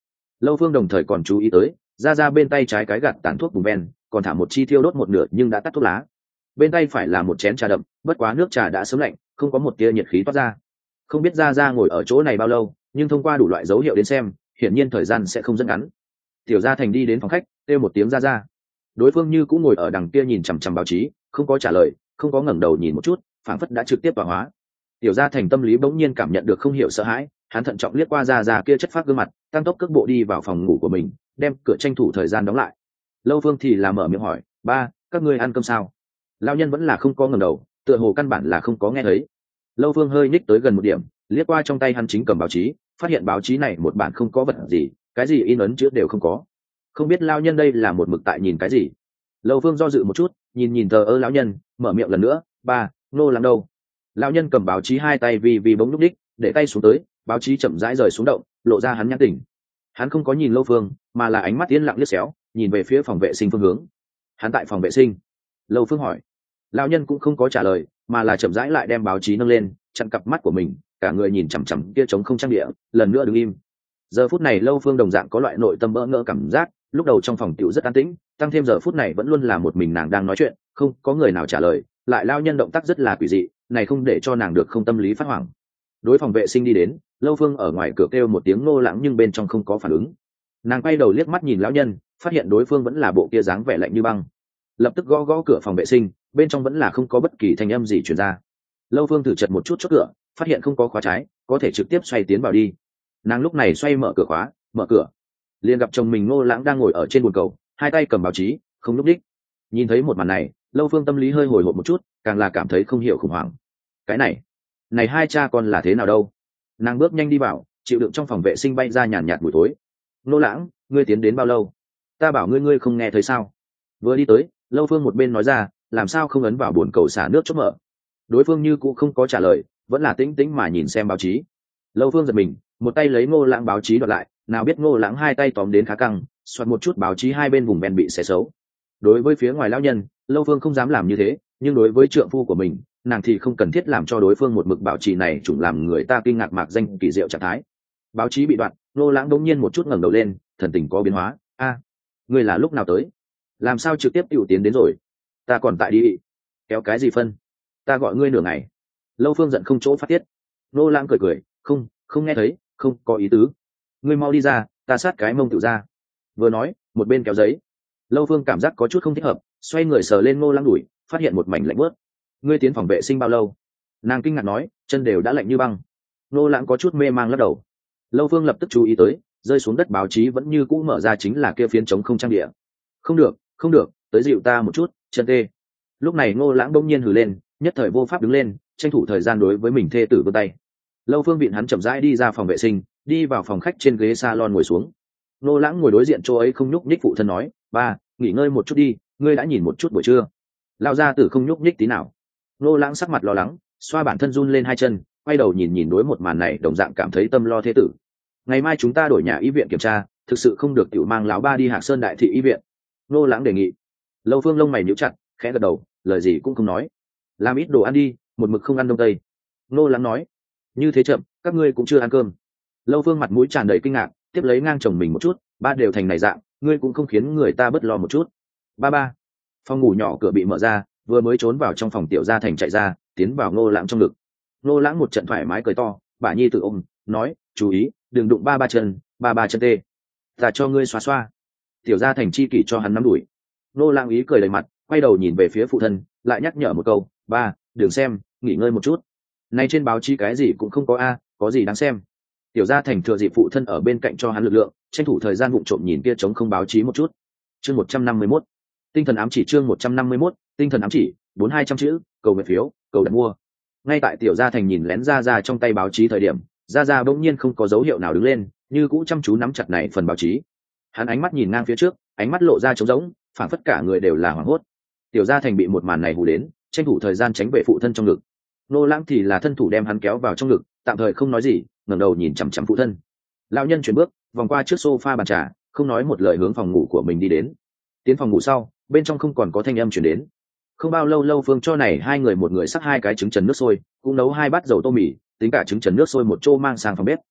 Lâu Phương đồng thời còn chú ý tới ra ra bên tay trái cái gạt tàn thuốc bùn ven còn thả một chi thiêu đốt một nửa nhưng đã tắt thuốc lá, bên tay phải là một chén trà đậm, bất quá nước trà đã sớm lạnh, không có một tia nhiệt khí toát ra. Không biết ra ra ngồi ở chỗ này bao lâu, nhưng thông qua đủ loại dấu hiệu đến xem hiển nhiên thời gian sẽ không rất ngắn. Tiểu Gia Thành đi đến phòng khách kêu một tiếng ra ra, đối phương như cũng ngồi ở đằng kia nhìn chằm chằm báo chí, không có trả lời, không có ngẩng đầu nhìn một chút, phảng phất đã trực tiếp tọa hóa. Tiểu Gia Thành tâm lý bỗng nhiên cảm nhận được không hiểu sợ hãi, hắn thận trọng liếc qua ra ra kia chất phát gương mặt, tăng tốc cước bộ đi vào phòng ngủ của mình, đem cửa tranh thủ thời gian đóng lại. Lâu Phương thì là mở miệng hỏi, ba, các ngươi ăn cơm sao? Lão nhân vẫn là không có ngẩng đầu, tựa hồ căn bản là không có nghe thấy. Lâu Phương hơi nhích tới gần một điểm, liếc qua trong tay hắn chính cầm báo chí, phát hiện báo chí này một bản không có vật gì, cái gì in ấn chữ đều không có. Không biết lão nhân đây là một mực tại nhìn cái gì. Lâu Phương do dự một chút, nhìn nhìn thờ ơ lão nhân, mở miệng lần nữa, ba, nô làm đâu? Lão nhân cầm báo chí hai tay vì vì bỗng lúc đích, để tay xuống tới, báo chí chậm rãi rời xuống động, lộ ra hắn nhãn tỉnh. Hắn không có nhìn Lâu Phương, mà là ánh mắt yên lặng liếc xéo, nhìn về phía phòng vệ sinh phương hướng. Hắn tại phòng vệ sinh. Lâu Phương hỏi. Lão nhân cũng không có trả lời, mà là chậm rãi lại đem báo chí nâng lên, chặn cặp mắt của mình, cả người nhìn chằm chằm kia trống không trang địa, lần nữa đứng im. Giờ phút này Lâu Phương đồng dạng có loại nội tâm bỡ ngỡ cảm giác, lúc đầu trong phòng tiểu rất an tĩnh, tăng thêm giờ phút này vẫn luôn là một mình nàng đang nói chuyện, không có người nào trả lời, lại lão nhân động tác rất là quỷ dị, này không để cho nàng được không tâm lý phát hoảng. Đối phòng vệ sinh đi đến, Lâu Phương ở ngoài cửa kêu một tiếng Ngô Lãng nhưng bên trong không có phản ứng. Nàng quay đầu liếc mắt nhìn lão nhân, phát hiện đối phương vẫn là bộ kia dáng vẻ lạnh như băng, lập tức gõ gõ cửa phòng vệ sinh, bên trong vẫn là không có bất kỳ thanh âm gì truyền ra. Lâu Phương thử chật một chút chốt cửa, phát hiện không có khóa trái, có thể trực tiếp xoay tiến vào đi. Nàng lúc này xoay mở cửa khóa, mở cửa, liền gặp chồng mình Ngô Lãng đang ngồi ở trên bồn cầu, hai tay cầm báo chí, không lúc đích. Nhìn thấy một màn này, Lâu Phương tâm lý hơi hồi hộp một chút, càng là cảm thấy không hiểu khủng hoảng. Cái này, này hai cha con là thế nào đâu? Nàng bước nhanh đi vào, chịu đựng trong phòng vệ sinh bay ra nhàn nhạt mùi tối. Ngô Lãng, ngươi tiến đến bao lâu? Ta bảo ngươi ngươi không nghe thấy sao? Vừa đi tới, Lâu Phương một bên nói ra, làm sao không ấn vào bồn cầu xả nước chốt mở. Đối phương như cũ không có trả lời, vẫn là tĩnh tĩnh mà nhìn xem báo chí. Lâu Phương giật mình, một tay lấy Ngô Lãng báo chí đoạt lại, nào biết Ngô Lãng hai tay tóm đến khá căng, xoạt một chút báo chí hai bên vùng ven bị xé xấu. Đối với phía ngoài lão nhân, Lâu Phương không dám làm như thế, nhưng đối với trượng phu của mình, nàng thì không cần thiết làm cho đối phương một mực bảo trì này chủng làm người ta kinh ngạc mạc danh kỳ diệu trạng thái. Báo chí bị đoạn, Ngô Lãng đống nhiên một chút ngẩng đầu lên, thần tình có biến hóa. A, ngươi là lúc nào tới? Làm sao trực tiếp tiểu tiến đến rồi? Ta còn tại đi, kéo cái gì phân? Ta gọi ngươi nửa ngày. Lâu Phương giận không chỗ phát tiết. Ngô Lãng cười cười, không, không nghe thấy, không có ý tứ. Ngươi mau đi ra, ta sát cái mông tự ra. Vừa nói, một bên kéo giấy. Lâu Phương cảm giác có chút không thích hợp, xoay người sờ lên Ngô Lãng đùi, phát hiện một mảnh lạnh bớt. Ngươi tiến phòng vệ sinh bao lâu? Nàng kinh ngạc nói, chân đều đã lạnh như băng. Ngô Lãng có chút mê mang lắc đầu. Lâu Phương lập tức chú ý tới, rơi xuống đất báo chí vẫn như cũ mở ra chính là kia phiến trống không trang địa. Không được, không được, tới dịu ta một chút, chân tê. Lúc này Ngô Lãng bỗng nhiên hừ lên, nhất thời vô pháp đứng lên, tranh thủ thời gian đối với mình thê tử vươn tay. Lâu Phương vịn hắn chậm rãi đi ra phòng vệ sinh, đi vào phòng khách trên ghế salon ngồi xuống. Ngô Lãng ngồi đối diện chỗ ấy không nhúc nhích, phụ thân nói, ba, nghỉ ngơi một chút đi, ngươi đã nhìn một chút buổi trưa. Lão gia tử không nhúc nhích tí nào. Ngô Lãng sắc mặt lo lắng, xoa bản thân run lên hai chân, quay đầu nhìn nhìn đối một màn này, đồng dạng cảm thấy tâm lo thế tử. Ngày mai chúng ta đổi nhà y viện kiểm tra, thực sự không được tiểu mang lão ba đi Hạc Sơn đại thị y viện. Ngô Lãng đề nghị. Lâu Phương lông mày nhíu chặt, khẽ gật đầu, lời gì cũng không nói. Làm ít đồ ăn đi, một mực không ăn đông tây. Ngô Lãng nói. Như thế chậm, các ngươi cũng chưa ăn cơm. Lâu Phương mặt mũi tràn đầy kinh ngạc, tiếp lấy ngang chồng mình một chút, ba đều thành này dạng, ngươi cũng không khiến người ta bớt lo một chút. Ba ba. Phòng ngủ nhỏ cửa bị mở ra, vừa mới trốn vào trong phòng Tiểu Gia Thành chạy ra, tiến vào Ngô Lãng trong ngực. Ngô Lãng một trận thoải mái cười to, bà nhi tự ôm, nói, chú ý, đừng đụng ba ba chân, ba ba chân tê. Ta cho ngươi xoa xoa. Tiểu Gia Thành chi kỷ cho hắn nắm đuổi. Ngô Lãng ý cười đầy mặt, quay đầu nhìn về phía phụ thân, lại nhắc nhở một câu, ba, đừng xem, nghỉ ngơi một chút. Nay trên báo chí cái gì cũng không có a, có gì đáng xem. Tiểu Gia Thành thừa dịp phụ thân ở bên cạnh cho hắn lực lượng, tranh thủ thời gian vụng trộm nhìn kia trống không báo chí một chút. Chương một trăm năm mươi mốt, tinh thần ám chỉ. Chương một trăm năm mươi mốt, tinh thần ám chỉ, bốn hai trăm chữ, cầu nguyện phiếu, cầu đặt mua. Ngay tại Tiểu Gia Thành nhìn lén ra ra trong tay báo chí thời điểm, ra ra bỗng nhiên không có dấu hiệu nào đứng lên, như cũ chăm chú nắm chặt này phần báo chí. Hắn ánh mắt nhìn ngang phía trước, ánh mắt lộ ra trống rỗng, phảng phất cả người đều là hoảng hốt. Tiểu Gia Thành bị một màn này hù đến, tranh thủ thời gian tránh về phụ thân trong ngực. Nô Lãng thì là thân thủ đem hắn kéo vào trong ngực, tạm thời không nói gì, ngẩng đầu nhìn chằm chằm phụ thân. Lão nhân chuyển bước, vòng qua trước sofa bàn trà, không nói một lời hướng phòng ngủ của mình đi đến. Tiến phòng ngủ sau, bên trong không còn có thanh âm truyền đến. Không bao lâu Lâu Phương cho này hai người một người sắc hai cái trứng trần nước sôi, cũng nấu hai bát dầu tô mì, tính cả trứng trần nước sôi một chỗ mang sang phòng bếp.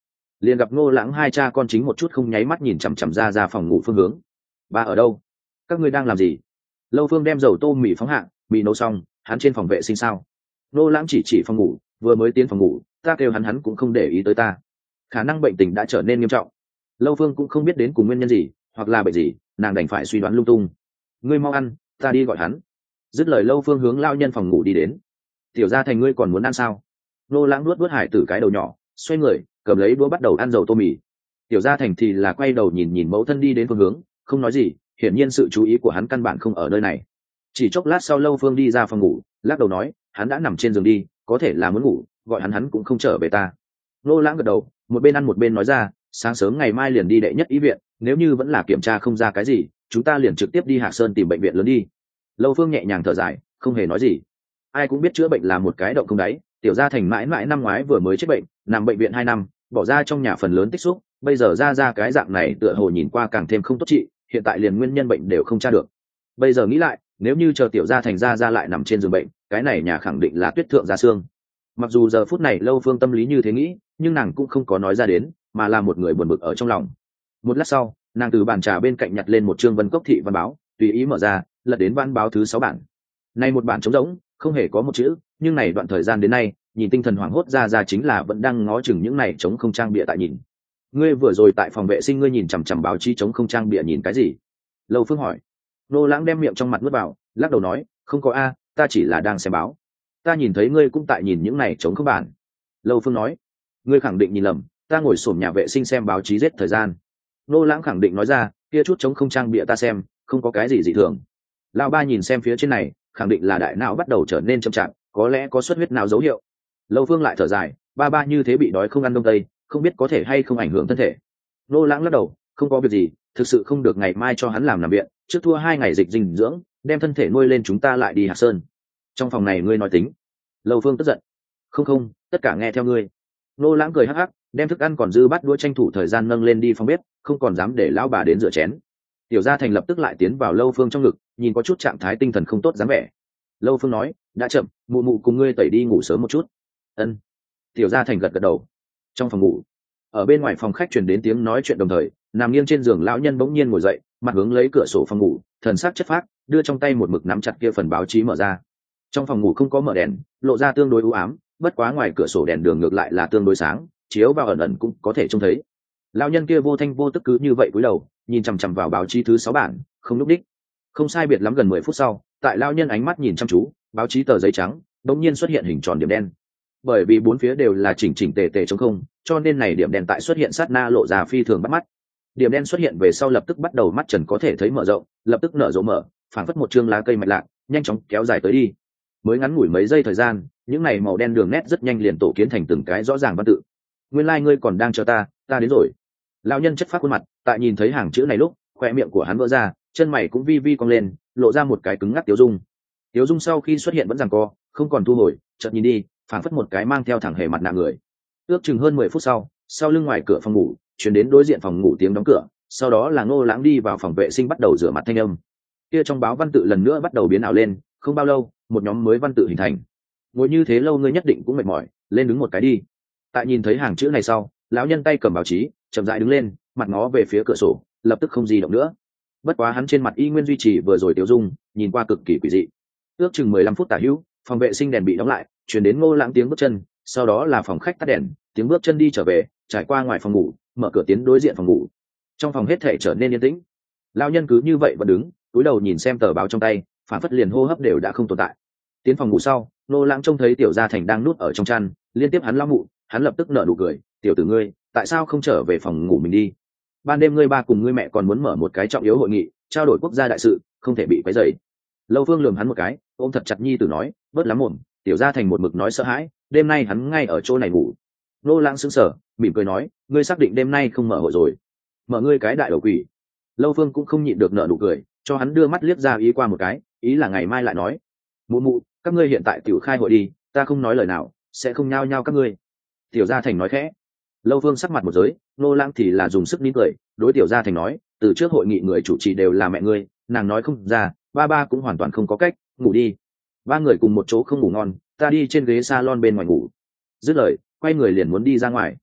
liền gặp Ngô Lãng hai cha con chính một chút không nháy mắt nhìn chằm chằm ra ra phòng ngủ phương hướng. Ba ở đâu? Các ngươi đang làm gì? Lâu Phương đem dầu tô mì phóng hạng, mì nấu xong, hắn trên phòng vệ sinh sao? Ngô Lãng chỉ chỉ phòng ngủ, vừa mới tiến phòng ngủ, ta kêu hắn hắn cũng không để ý tới ta. Khả năng bệnh tình đã trở nên nghiêm trọng. Lâu Phương cũng không biết đến cùng nguyên nhân gì, hoặc là bệnh gì, nàng đành phải suy đoán lung tung. Ngươi mau ăn, ta đi gọi hắn. Dứt lời Lâu Phương hướng lao nhân phòng ngủ đi đến. Tiểu Gia Thành ngươi còn muốn ăn sao? Ngô Lãng nuốt nuốt hải tử cái đầu nhỏ, xoay người, cầm lấy đũa bắt đầu ăn dầu tô mì. Tiểu Gia Thành thì là quay đầu nhìn nhìn mẫu thân đi đến phương hướng, không nói gì, hiển nhiên sự chú ý của hắn căn bản không ở nơi này. Chỉ chốc lát sau Lâu Phương đi ra phòng ngủ, lắc đầu nói, hắn đã nằm trên giường đi, có thể là muốn ngủ, gọi hắn hắn cũng không trở về ta. Ngô Lãng gật đầu, một bên ăn một bên nói ra, sáng sớm ngày mai liền đi đệ nhất ý viện, nếu như vẫn là kiểm tra không ra cái gì, chúng ta liền trực tiếp đi Hạc Sơn tìm bệnh viện lớn đi. Lâu Phương nhẹ nhàng thở dài, không hề nói gì. Ai cũng biết chữa bệnh là một cái động không đáy, Tiểu Gia Thành mãi mãi năm ngoái vừa mới chết bệnh, nằm bệnh viện hai năm, bỏ ra trong nhà phần lớn tích xúc, bây giờ ra ra cái dạng này tựa hồ nhìn qua càng thêm không tốt trị, hiện tại liền nguyên nhân bệnh đều không tra được. Bây giờ nghĩ lại, nếu như chờ Tiểu Gia Thành ra ra lại nằm trên giường bệnh, cái này nhà khẳng định là tuyết thượng gia xương. Mặc dù giờ phút này Lâu Phương tâm lý như thế nghĩ, nhưng nàng cũng không có nói ra đến, mà là một người buồn bực ở trong lòng. Một lát sau, nàng từ bàn trà bên cạnh nhặt lên một chương Vân Cốc thị văn báo, tùy ý mở ra, lật đến văn báo thứ sáu bản. Này một bản trống rỗng, không hề có một chữ, nhưng này đoạn thời gian đến nay, nhìn tinh thần hoảng hốt ra ra chính là vẫn đang ngó chừng những này trống không trang bịa tại nhìn. Ngươi vừa rồi tại phòng vệ sinh ngươi nhìn chằm chằm báo chí trống không trang bịa nhìn cái gì? Lâu Phương hỏi. Nô Lãng đem miệng trong mặt nuốt vào, lắc đầu nói, không có a, ta chỉ là đang xem báo. Ta nhìn thấy ngươi cũng tại nhìn những này trống không bản. Lâu Phương nói, ngươi khẳng định nhìn lầm, ta ngồi xổm nhà vệ sinh xem báo chí giết thời gian. Nô Lãng khẳng định nói ra, kia chút trống không trang bịa ta xem, không có cái gì dị thường. Lão ba nhìn xem phía trên này, khẳng định là đại não bắt đầu trở nên chậm chạp, có lẽ có xuất huyết não dấu hiệu. Lâu Phương lại thở dài, ba ba như thế bị đói không ăn đông tây, không biết có thể hay không ảnh hưởng thân thể. Nô Lãng lắc đầu, không có việc gì, thực sự không được ngày mai cho hắn làm nằm viện, trước thua hai ngày dịch dinh dưỡng, đem thân thể nuôi lên chúng ta lại đi Hạc Sơn. Trong phòng này ngươi nói tính. Lâu Phương tức giận, không không, tất cả nghe theo ngươi. Nô Lãng cười hắc hắc, đem thức ăn còn dư bắt đũa tranh thủ thời gian nâng lên đi phòng bếp, không còn dám để lão bà đến rửa chén. Tiểu Gia Thành lập tức lại tiến vào Lâu Phương trong ngực, nhìn có chút trạng thái tinh thần không tốt dáng vẻ. Lâu Phương nói, đã chậm, mụ mụ cùng ngươi tẩy đi ngủ sớm một chút. Ân. Tiểu Gia Thành gật gật đầu. Trong phòng ngủ, ở bên ngoài phòng khách truyền đến tiếng nói chuyện đồng thời, nằm nghiêng trên giường lão nhân bỗng nhiên ngồi dậy, mặt hướng lấy cửa sổ phòng ngủ, thần sắc chất phác, đưa trong tay một mực nắm chặt kia phần báo chí mở ra. Trong phòng ngủ không có mở đèn, lộ ra tương đối u ám, bất quá ngoài cửa sổ đèn đường ngược lại là tương đối sáng, chiếu vào ẩn ẩn cũng có thể trông thấy. Lão nhân kia vô thanh vô tức cứ như vậy cúi đầu, nhìn chằm chằm vào báo chí thứ sáu bản, không lúc đích. Không sai biệt lắm gần mười phút sau, tại lão nhân ánh mắt nhìn chăm chú, báo chí tờ giấy trắng đột nhiên xuất hiện hình tròn điểm đen. Bởi vì bốn phía đều là chỉnh chỉnh tề tề trống không, cho nên này điểm đen tại xuất hiện sát na lộ ra phi thường bắt mắt. Điểm đen xuất hiện về sau lập tức bắt đầu mắt trần có thể thấy mở rộng, lập tức nở rộ mở, phảng phất một chương lá cây mạch lạc, nhanh chóng kéo dài tới đi. Mới ngắn ngủi mấy giây thời gian, những này màu đen đường nét rất nhanh liền tổ kiến thành từng cái rõ ràng văn tự. Nguyên lai like ngươi còn đang chờ ta, ta đến rồi. Lão nhân chất phát khuôn mặt, tại nhìn thấy hàng chữ này lúc, khoe miệng của hắn vỡ ra, chân mày cũng vi vi cong lên, lộ ra một cái cứng ngắc Tiếu Dung. Tiếu Dung sau khi xuất hiện vẫn giằng co, không còn thu hồi, chợt nhìn đi, phảng phất một cái mang theo thẳng hề mặt nạ người. Ước chừng hơn mười phút sau, sau lưng ngoài cửa phòng ngủ, chuyển đến đối diện phòng ngủ tiếng đóng cửa, sau đó là Ngô Lãng đi vào phòng vệ sinh bắt đầu rửa mặt thanh âm. Kia trong báo văn tự lần nữa bắt đầu biến ảo lên, không bao lâu, một nhóm mới văn tự hình thành. Ngồi như thế lâu ngươi nhất định cũng mệt mỏi, lên đứng một cái đi. Tại nhìn thấy hàng chữ này sau, lão nhân tay cầm báo chí, chậm rãi đứng lên, mặt ngó về phía cửa sổ, lập tức không di động nữa. Bất quá hắn trên mặt y nguyên duy trì vừa rồi Tiêu Dung, nhìn qua cực kỳ quỷ dị. Ước chừng mười lăm phút tả hữu, phòng vệ sinh đèn bị đóng lại, truyền đến Ngô Lãng tiếng bước chân, sau đó là phòng khách tắt đèn, tiếng bước chân đi trở về, trải qua ngoài phòng ngủ, mở cửa tiến đối diện phòng ngủ. Trong phòng hết thảy trở nên yên tĩnh. Lão nhân cứ như vậy vẫn đứng, cúi đầu nhìn xem tờ báo trong tay, phản phất liền hô hấp đều đã không tồn tại. Tiến phòng ngủ sau, Ngô Lãng trông thấy Tiểu Gia Thành đang núp ở trong chăn, liên tiếp hắn lao mụ, hắn lập tức nở nụ cười, "Tiểu tử ngươi, tại sao không trở về phòng ngủ mình đi? Ban đêm ngươi ba cùng ngươi mẹ còn muốn mở một cái trọng yếu hội nghị, trao đổi quốc gia đại sự, không thể bị quấy rầy." Lâu Phương lườm hắn một cái, ôm thật chặt nhi tử nói, "Bớt lắm mồm." Tiểu Gia Thành một mực nói sợ hãi, đêm nay hắn ngay ở chỗ này ngủ. Ngô Lãng sững sờ, mỉm cười nói, "Ngươi xác định đêm nay không mở hội rồi? Mở ngươi cái đại đầu quỷ." Lâu Phương cũng không nhịn được nở nụ cười, cho hắn đưa mắt liếc ra ý qua một cái, ý là ngày mai lại nói. "Mụ mụ, các ngươi hiện tại tiểu khai hội đi, ta không nói lời nào, sẽ không nhao nhao các ngươi." Tiểu Gia Thành nói khẽ. Lâu Phương sắc mặt một giới, Ngô Lãng thì là dùng sức nín cười, đối Tiểu Gia Thành nói, "Từ trước hội nghị người chủ trì đều là mẹ ngươi, nàng nói không ra, ba ba cũng hoàn toàn không có cách, ngủ đi. Ba người cùng một chỗ không ngủ ngon, ta đi trên ghế salon bên ngoài ngủ." Dứt lời, quay người liền muốn đi ra ngoài.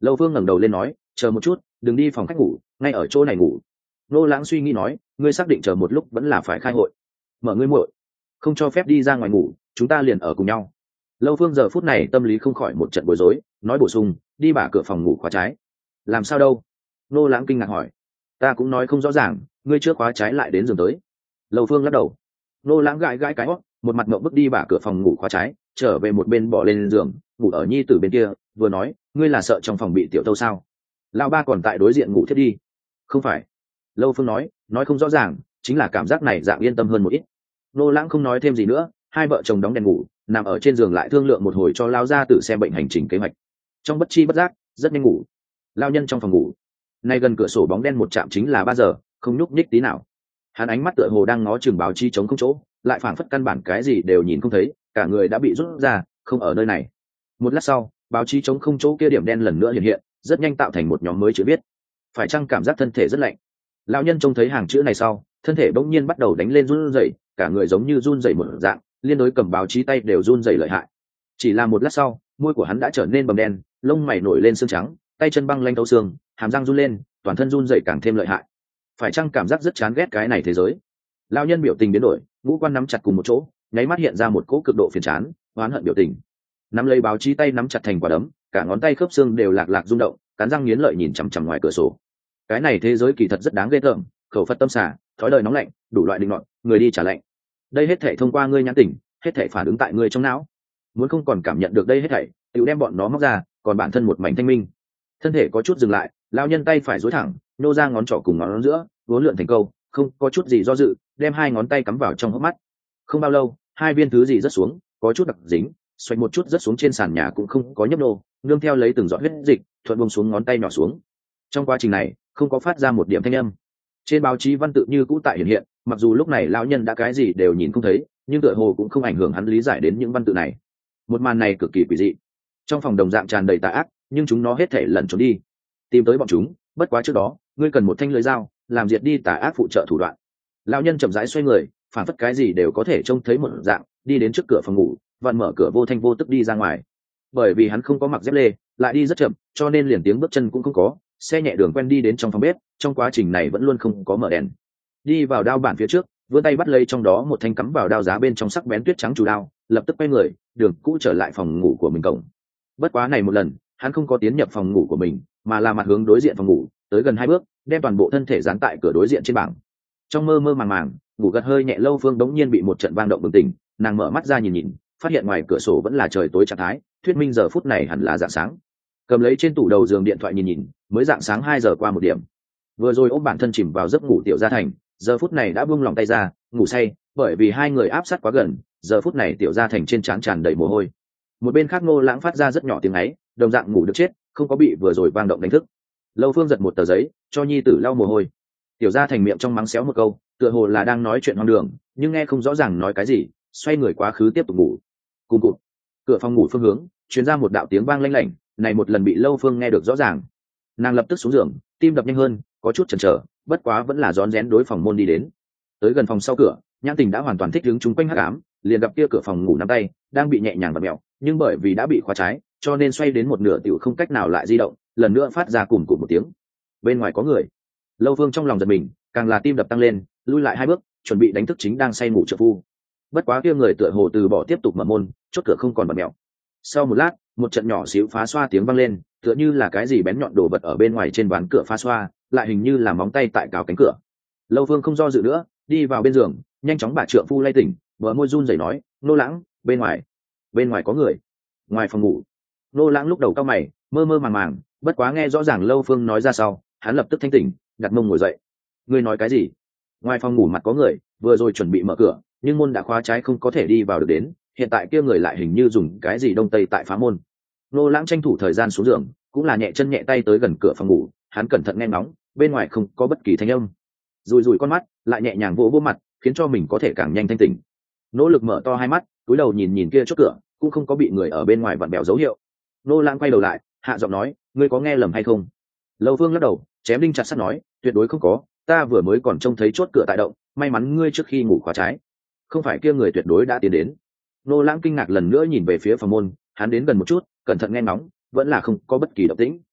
Lâu Phương ngẩng đầu lên nói, chờ một chút, đừng đi phòng khách ngủ, ngay ở chỗ này ngủ. Nô Lãng suy nghĩ nói, ngươi xác định chờ một lúc vẫn là phải khai hội. Mở ngươi muội, không cho phép đi ra ngoài ngủ, chúng ta liền ở cùng nhau. Lâu Phương giờ phút này tâm lý không khỏi một trận bối rối, nói bổ sung, đi bả cửa phòng ngủ khóa trái. Làm sao đâu? Nô Lãng kinh ngạc hỏi. Ta cũng nói không rõ ràng, ngươi trước khóa trái lại đến giường tới. Lâu Phương lắc đầu. Nô Lãng gãi gãi cái hót, một mặt ngậm bước đi bả cửa phòng ngủ khóa trái, trở về một bên bỏ lên giường, ngủ ở nhi tử bên kia, vừa nói, ngươi là sợ trong phòng bị tiểu tâu sao? Lão ba còn tại đối diện ngủ thiết đi. Không phải. Lâu Phương nói, nói không rõ ràng, chính là cảm giác này dạng yên tâm hơn một ít. Nô Lãng không nói thêm gì nữa, hai vợ chồng đóng đèn ngủ, nằm ở trên giường lại thương lượng một hồi cho lao ra tự xem bệnh hành trình kế hoạch. Trong bất chi bất giác, rất nhanh ngủ. Lao nhân trong phòng ngủ, nay gần cửa sổ bóng đen một chạm chính là ba giờ, không nhúc nhích tí nào. Hắn ánh mắt tựa hồ đang ngó chừng báo chi chống không chỗ, lại phảng phất căn bản cái gì đều nhìn không thấy, cả người đã bị rút ra, không ở nơi này. Một lát sau, báo chí chống không chỗ kia điểm đen lần nữa hiện hiện, rất nhanh tạo thành một nhóm mới chữ viết. Phải chăng cảm giác thân thể rất lạnh? Lão nhân trông thấy hàng chữ này sau, thân thể bỗng nhiên bắt đầu đánh lên run rẩy, cả người giống như run rẩy một dạng, liên đối cầm báo chí tay đều run rẩy lợi hại. Chỉ là một lát sau, môi của hắn đã trở nên bầm đen, lông mày nổi lên sương trắng, tay chân băng lanh thấu xương, hàm răng run lên, toàn thân run rẩy càng thêm lợi hại. Phải chăng cảm giác rất chán ghét cái này thế giới? Lão nhân biểu tình biến đổi, ngũ quan nắm chặt cùng một chỗ, nháy mắt hiện ra một cỗ cực độ phiền chán, oán hận biểu tình. Nắm lấy báo chí tay nắm chặt thành quả đấm, cả ngón tay khớp xương đều lạc lạc rung động, cắn răng nghiến lợi nhìn chằm chằm ngoài cửa sổ. Cái này thế giới kỳ thật rất đáng ghê tởm, khẩu phật tâm xả, thói đời nóng lạnh, đủ loại định luận, người đi trả lạnh. Đây hết thảy thông qua ngươi nhãn tỉnh, hết thảy phản ứng tại ngươi trong não. Muốn không còn cảm nhận được đây hết thảy, tự đem bọn nó móc ra, còn bản thân một mảnh thanh minh. Thân thể có chút dừng lại, lão nhân tay phải duỗi thẳng, nô ra ngón trỏ cùng ngón giữa, vốn lượn thành câu, không có chút gì do dự, đem hai ngón tay cắm vào trong hốc mắt. Không bao lâu, hai viên thứ gì rớt xuống, có chút đặc dính, xoạch một chút rớt xuống trên sàn nhà cũng không có nhấp nô, nương theo lấy từng giọt huyết dịch, thuận buông xuống ngón tay nhỏ xuống. Trong quá trình này, không có phát ra một điểm thanh âm. Trên báo chí văn tự như cũ tại hiện hiện, mặc dù lúc này lão nhân đã cái gì đều nhìn không thấy, nhưng tựa hồ cũng không ảnh hưởng hắn lý giải đến những văn tự này. Một màn này cực kỳ quỷ dị. Trong phòng đồng dạng tràn đầy tà ác, nhưng chúng nó hết thể lẩn trốn đi, tìm tới bọn chúng. Bất quá trước đó, ngươi cần một thanh lưới dao, làm diệt đi tà ác phụ trợ thủ đoạn. Lão nhân chậm rãi xoay người, phản phất cái gì đều có thể trông thấy một dạng, đi đến trước cửa phòng ngủ, vặn mở cửa vô thanh vô tức đi ra ngoài. Bởi vì hắn không có mặc dép lê, lại đi rất chậm, cho nên liền tiếng bước chân cũng không có. Xe nhẹ đường quen đi đến trong phòng bếp, trong quá trình này vẫn luôn không có mở đèn. Đi vào đao bản phía trước, vươn tay bắt lấy trong đó một thanh cắm vào đao giá bên trong sắc bén tuyết trắng chủ đao, lập tức quay người, đường cũ trở lại phòng ngủ của mình cổng. Bất quá này một lần, hắn không có tiến nhập phòng ngủ của mình, mà là mặt hướng đối diện phòng ngủ, tới gần hai bước, đem toàn bộ thân thể dán tại cửa đối diện trên bảng. Trong mơ mơ màng màng, ngủ gật hơi nhẹ Lâu Phương đống nhiên bị một trận vang động bừng tỉnh, nàng mở mắt ra nhìn nhìn, phát hiện ngoài cửa sổ vẫn là trời tối trạng thái, thuyết minh giờ phút này hẳn là rạng sáng. Cầm lấy trên tủ đầu giường điện thoại nhìn nhìn, mới rạng sáng hai giờ qua một điểm. Vừa rồi ôm bản thân chìm vào giấc ngủ Tiểu Gia Thành, giờ phút này đã buông lòng tay ra, ngủ say, bởi vì hai người áp sát quá gần, giờ phút này Tiểu Gia Thành trên trán tràn đầy mồ hôi. Một bên khác Ngô Lãng phát ra rất nhỏ tiếng ấy, đồng dạng ngủ được chết, không có bị vừa rồi vang động đánh thức. Lâu Phương giật một tờ giấy, cho nhi tử lau mồ hôi. Tiểu Gia Thành miệng trong mắng xéo một câu, tựa hồ là đang nói chuyện hoang đường, nhưng nghe không rõ ràng nói cái gì, xoay người quá khứ tiếp tục ngủ. Cùng cụt, cửa phòng ngủ phương hướng, truyền ra một đạo tiếng vang lanh lảnh, này một lần bị Lâu Phương nghe được rõ ràng. Nàng lập tức xuống giường, tim đập nhanh hơn, có chút chần chờ, bất quá vẫn là rón rén đối phòng môn đi đến. Tới gần phòng sau cửa, Nhãn Tình đã hoàn toàn thích ứng chúng quanh hắc ám, liền gặp kia cửa phòng ngủ nắm tay đang bị nhẹ nhàng vặn mèo, nhưng bởi vì đã bị khóa trái, cho nên xoay đến một nửa tiểu không cách nào lại di động, lần nữa phát ra cùm cụm một tiếng. Bên ngoài có người. Lâu Phương trong lòng giật mình, càng là tim đập tăng lên, lui lại hai bước, chuẩn bị đánh thức chính đang say ngủ trợ phu. Bất quá kia người tựa hồ từ bỏ tiếp tục mở môn, chốt cửa không còn vặn mèo. Sau một lát, một trận nhỏ xíu phá xoa tiếng vang lên, tựa như là cái gì bén nhọn đồ vật ở bên ngoài trên ván cửa phá xoa, lại hình như là móng tay tại cào cánh cửa. Lâu Phương không do dự nữa, đi vào bên giường, nhanh chóng bà trượng phu lay tỉnh, bờ môi run rẩy nói, Nô Lãng, bên ngoài, bên ngoài có người. Ngoài phòng ngủ. Nô Lãng lúc đầu cau mày, mơ mơ màng màng, bất quá nghe rõ ràng Lâu Phương nói ra sau, hắn lập tức thanh tỉnh, đặt mông ngồi dậy. Ngươi nói cái gì? Ngoài phòng ngủ mặt có người, vừa rồi chuẩn bị mở cửa, nhưng môn đã khóa trái không có thể đi vào được đến, hiện tại kia người lại hình như dùng cái gì đông tây tại phá môn. Nô Lãng tranh thủ thời gian xuống giường, cũng là nhẹ chân nhẹ tay tới gần cửa phòng ngủ, hắn cẩn thận nghe ngóng, bên ngoài không có bất kỳ thanh âm. Rùi rùi con mắt, lại nhẹ nhàng vỗ vỗ mặt, khiến cho mình có thể càng nhanh thanh tỉnh. Nỗ lực mở to hai mắt, cúi đầu nhìn nhìn kia chốt cửa, cũng không có bị người ở bên ngoài vặn bèo dấu hiệu. Nô Lãng quay đầu lại, hạ giọng nói, ngươi có nghe lầm hay không? Lâu Phương lắc đầu, chém đinh chặt sắt nói, tuyệt đối không có, ta vừa mới còn trông thấy chốt cửa tại động, may mắn ngươi trước khi ngủ khóa trái. Không phải kia người tuyệt đối đã tiến đến. Nô Lãng kinh ngạc lần nữa nhìn về phía phòng môn, hắn đến gần một chút, cẩn thận nghe ngóng, vẫn là không có bất kỳ động tĩnh.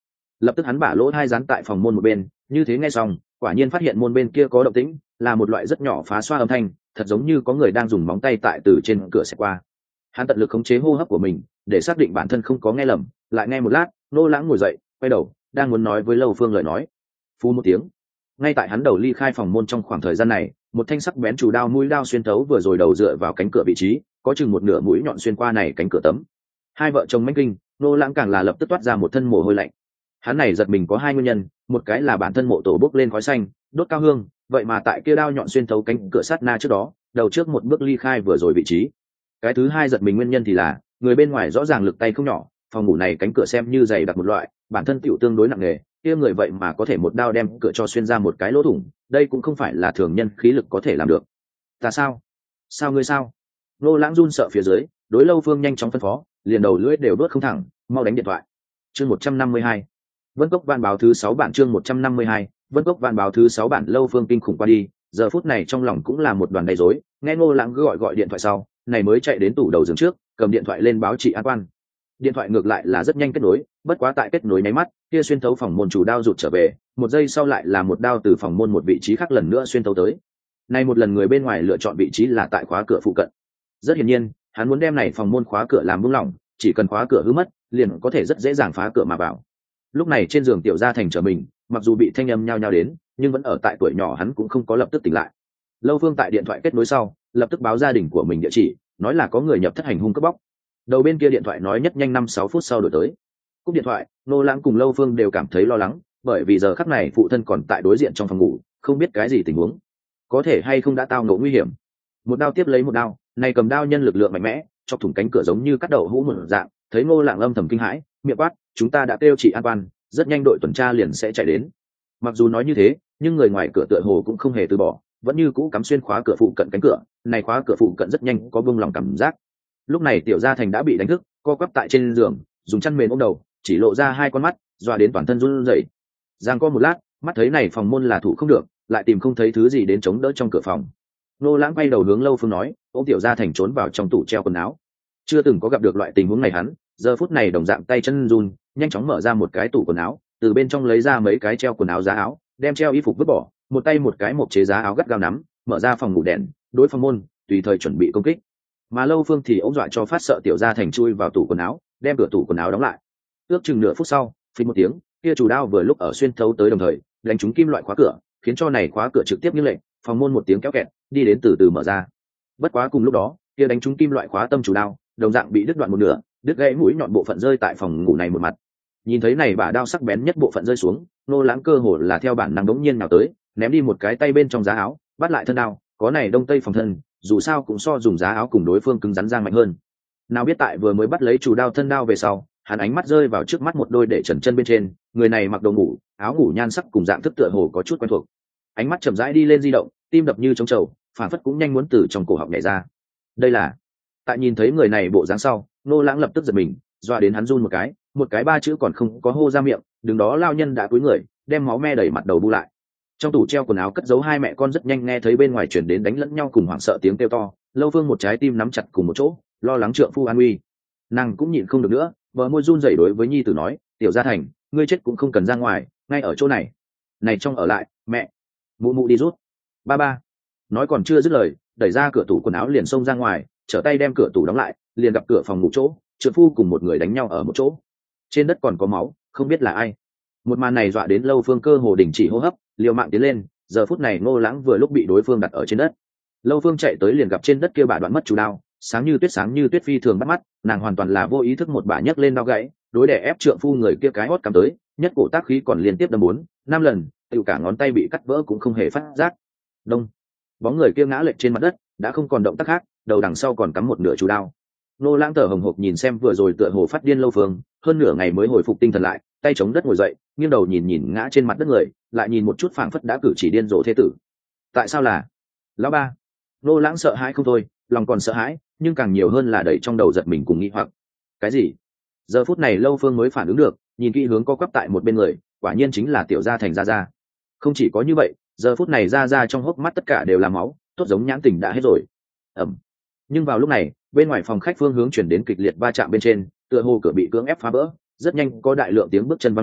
lập tức hắn bả lỗ hai dán tại phòng môn một bên, như thế nghe xong quả nhiên phát hiện môn bên kia có động tĩnh, là một loại rất nhỏ phá xoa âm thanh, thật giống như có người đang dùng móng tay tại từ trên cửa xẹt qua. Hắn tận lực khống chế hô hấp của mình để xác định bản thân không có nghe lầm, lại nghe một lát, Nô Lãng ngồi dậy quay đầu đang muốn nói với Lâu Phương lời nói, phu một tiếng, ngay tại hắn đầu ly khai phòng môn trong khoảng thời gian này, một thanh sắc bén chủ đao mũi đao xuyên thấu vừa rồi đầu dựa vào cánh cửa vị trí, có chừng một nửa mũi nhọn xuyên qua này cánh cửa tấm. Hai vợ chồng mãnh kinh, Nô Lãng càng là lập tức toát ra một thân mồ hôi lạnh. Hắn này giật mình có hai nguyên nhân, một cái là bản thân mộ tổ bốc lên khói xanh, đốt cao hương, vậy mà tại kia đao nhọn xuyên thấu cánh cửa sát na trước đó, đầu trước một bước ly khai vừa rồi vị trí. Cái thứ hai giật mình nguyên nhân thì là, người bên ngoài rõ ràng lực tay không nhỏ, phòng ngủ này cánh cửa xem như dày đặc một loại, bản thân tiểu tương đối nặng nề, kia người vậy mà có thể một đao đem cửa cho xuyên ra một cái lỗ thủng, đây cũng không phải là thường nhân khí lực có thể làm được. Ta sao? Sao ngươi sao? Nô Lãng run sợ phía dưới, đối Lâu Phương nhanh chóng phân phó, liền đầu lưỡi đều đốt không thẳng, mau đánh điện thoại. Chương một trăm năm mươi hai, Vân Cốc Văn báo thứ sáu bản. Chương một trăm năm mươi hai, Vân Cốc Văn báo thứ sáu bản. Lâu Phương kinh khủng qua đi, giờ phút này trong lòng cũng là một đoàn đầy rối, nghe Ngô Lãng gọi gọi điện thoại sau, này mới chạy đến tủ đầu giường trước, cầm điện thoại lên báo chị an quan. Điện thoại ngược lại là rất nhanh kết nối, bất quá tại kết nối nháy mắt, kia xuyên thấu phòng môn chủ đao rụt trở về, một giây sau lại là một đao từ phòng môn một vị trí khác lần nữa xuyên thấu tới. Nay một lần người bên ngoài lựa chọn vị trí là tại khóa cửa phụ cận. Rất hiển nhiên, hắn muốn đem này phòng môn khóa cửa làm buông lỏng, chỉ cần khóa cửa hư mất, liền có thể rất dễ dàng phá cửa mà vào. Lúc này trên giường Tiểu Gia Thành trở mình, mặc dù bị thanh âm nhao nhao đến, nhưng vẫn ở tại tuổi nhỏ hắn cũng không có lập tức tỉnh lại. Lâu Phương tại điện thoại kết nối sau, lập tức báo gia đình của mình địa chỉ, nói là có người nhập thất hành hung cướp bóc. Đầu bên kia điện thoại nói nhất nhanh năm sáu phút sau đổi tới. Cúp điện thoại, Nô Lãng cùng Lâu Phương đều cảm thấy lo lắng, bởi vì giờ khắc này phụ thân còn tại đối diện trong phòng ngủ, không biết cái gì tình huống, có thể hay không đã tao ngộ nguy hiểm. Một đao tiếp lấy một đao, này cầm đao nhân lực lượng mạnh mẽ, chọc thủng cánh cửa giống như cắt đầu hũ một dạng. Thấy Ngô Lãng âm thầm kinh hãi, miệng quát, chúng ta đã kêu chị an quan, rất nhanh đội tuần tra liền sẽ chạy đến. Mặc dù nói như thế, nhưng người ngoài cửa tựa hồ cũng không hề từ bỏ, vẫn như cũ cắm xuyên khóa cửa phụ cận cánh cửa, này khóa cửa phụ cận rất nhanh có buông lòng cảm giác. Lúc này Tiểu Gia Thành đã bị đánh thức, co quắp tại trên giường, dùng chăn mền ôm đầu, chỉ lộ ra hai con mắt, dọa đến toàn thân run rẩy. Giang co một lát, mắt thấy này phòng môn là thủ không được, lại tìm không thấy thứ gì đến chống đỡ trong cửa phòng. Nô Lãng quay đầu hướng Lâu Phương nói, ôm Tiểu Gia Thành trốn vào trong tủ treo quần áo. Chưa từng có gặp được loại tình huống này hắn, giờ phút này đồng dạng tay chân run, nhanh chóng mở ra một cái tủ quần áo, từ bên trong lấy ra mấy cái treo quần áo giá áo, đem treo y phục vứt bỏ, một tay một cái mộc chế giá áo gắt gao nắm, mở ra phòng ngủ đèn, đối phòng môn, tùy thời chuẩn bị công kích. Mà Lâu Phương thì ống dọa cho phát sợ Tiểu Gia Thành chui vào tủ quần áo, đem cửa tủ quần áo đóng lại. Ước chừng nửa phút sau, phình một tiếng, kia chủ đao vừa lúc ở xuyên thấu tới đồng thời, đánh trúng kim loại khóa cửa, khiến cho này khóa cửa trực tiếp như lệnh, phòng môn một tiếng kéo kẹt, đi đến từ từ mở ra. Bất quá cùng lúc đó, kia đánh trúng kim loại khóa tâm chủ đao, đồng dạng bị đứt đoạn một nửa, đứt gãy mũi nhọn bộ phận rơi tại phòng ngủ này một mặt. Nhìn thấy này bả đao sắc bén nhất bộ phận rơi xuống, Nô Lãng cơ hồ là theo bản năng đống nhiên nào tới, ném đi một cái tay bên trong giá áo, bắt lại thân đao, có này đông tây phòng thân, dù sao cũng so dùng giá áo cùng đối phương cứng rắn giang mạnh hơn. Nào biết tại vừa mới bắt lấy chủ đao thân đao về sau, hắn ánh mắt rơi vào trước mắt một đôi để trần chân bên trên, người này mặc đồ ngủ, áo ngủ nhan sắc cùng dạng thức tựa hồ có chút quen thuộc. Ánh mắt chậm rãi đi lên di động, tim đập như trống trầu, phản phất cũng nhanh muốn từ trong cổ họng nhảy ra. Đây là, tại nhìn thấy người này bộ dáng sau, Nô Lãng lập tức giật mình, dọa đến hắn run một cái, một cái ba chữ còn không có hô ra miệng, đứng đó lao nhân đã cúi người, đem máu me đầy mặt đầu bu lại. Trong tủ treo quần áo cất giấu hai mẹ con rất nhanh nghe thấy bên ngoài chuyển đến đánh lẫn nhau cùng hoảng sợ tiếng kêu to. Lâu Phương một trái tim nắm chặt cùng một chỗ, lo lắng trượng phu an nguy. Nàng cũng nhịn không được nữa, bờ môi run rẩy đối với nhi tử nói, Tiểu Gia Thành, ngươi chết cũng không cần ra ngoài, ngay ở chỗ này. Này trong ở lại, mẹ, mụ mụ đi rút. Ba ba. Nói còn chưa dứt lời, đẩy ra cửa tủ quần áo liền xông ra ngoài, trở tay đem cửa tủ đóng lại, liền gặp cửa phòng ngủ chỗ, trượng phu cùng một người đánh nhau ở một chỗ. Trên đất còn có máu, không biết là ai. Một màn này dọa đến Lâu Phương cơ hồ đình chỉ hô hấp, liều mạng tiến lên. Giờ phút này Ngô Lãng vừa lúc bị đối phương đặt ở trên đất. Lâu Phương chạy tới liền gặp trên đất kia bả đoạn mất chủ đao, sáng như tuyết sáng như tuyết phi thường bắt mắt, nàng hoàn toàn là vô ý thức một bả nhấc lên đao gãy, đối đè ép trượng phu người kia cái hót cắm tới, nhất cổ tác khí còn liên tiếp đâm bốn, năm lần, tiêu cả ngón tay bị cắt vỡ cũng không hề phát giác. Đông, bóng người kia ngã lệch trên mặt đất, đã không còn động tác khác, đầu đằng sau còn cắm một nửa chủ đao. Ngô Lãng thở hồng hộc nhìn xem vừa rồi tựa hồ phát điên Lâu Phương, hơn nửa ngày mới hồi phục tinh thần lại, tay chống đất ngồi dậy, nghiêng đầu nhìn nhìn ngã trên mặt đất người, lại nhìn một chút phảng phất đã cử chỉ điên rồ thế tử. Tại sao là lão ba? Ngô Lãng sợ hãi không thôi, lòng còn sợ hãi, nhưng càng nhiều hơn là đẩy trong đầu giật mình cùng nghi hoặc. Cái gì? Giờ phút này Lâu Phương mới phản ứng được, nhìn kỹ hướng co quắp tại một bên người, quả nhiên chính là Tiểu Gia Thành Gia Gia. Không chỉ có như vậy, giờ phút này Gia Gia trong hốc mắt tất cả đều là máu, tốt giống nhãn tình đã hết rồi. Ẩm. Nhưng vào lúc này, bên ngoài phòng khách phương hướng chuyển đến kịch liệt va chạm bên trên, tựa hồ cửa bị cưỡng ép phá vỡ, rất nhanh có đại lượng tiếng bước chân văng lên,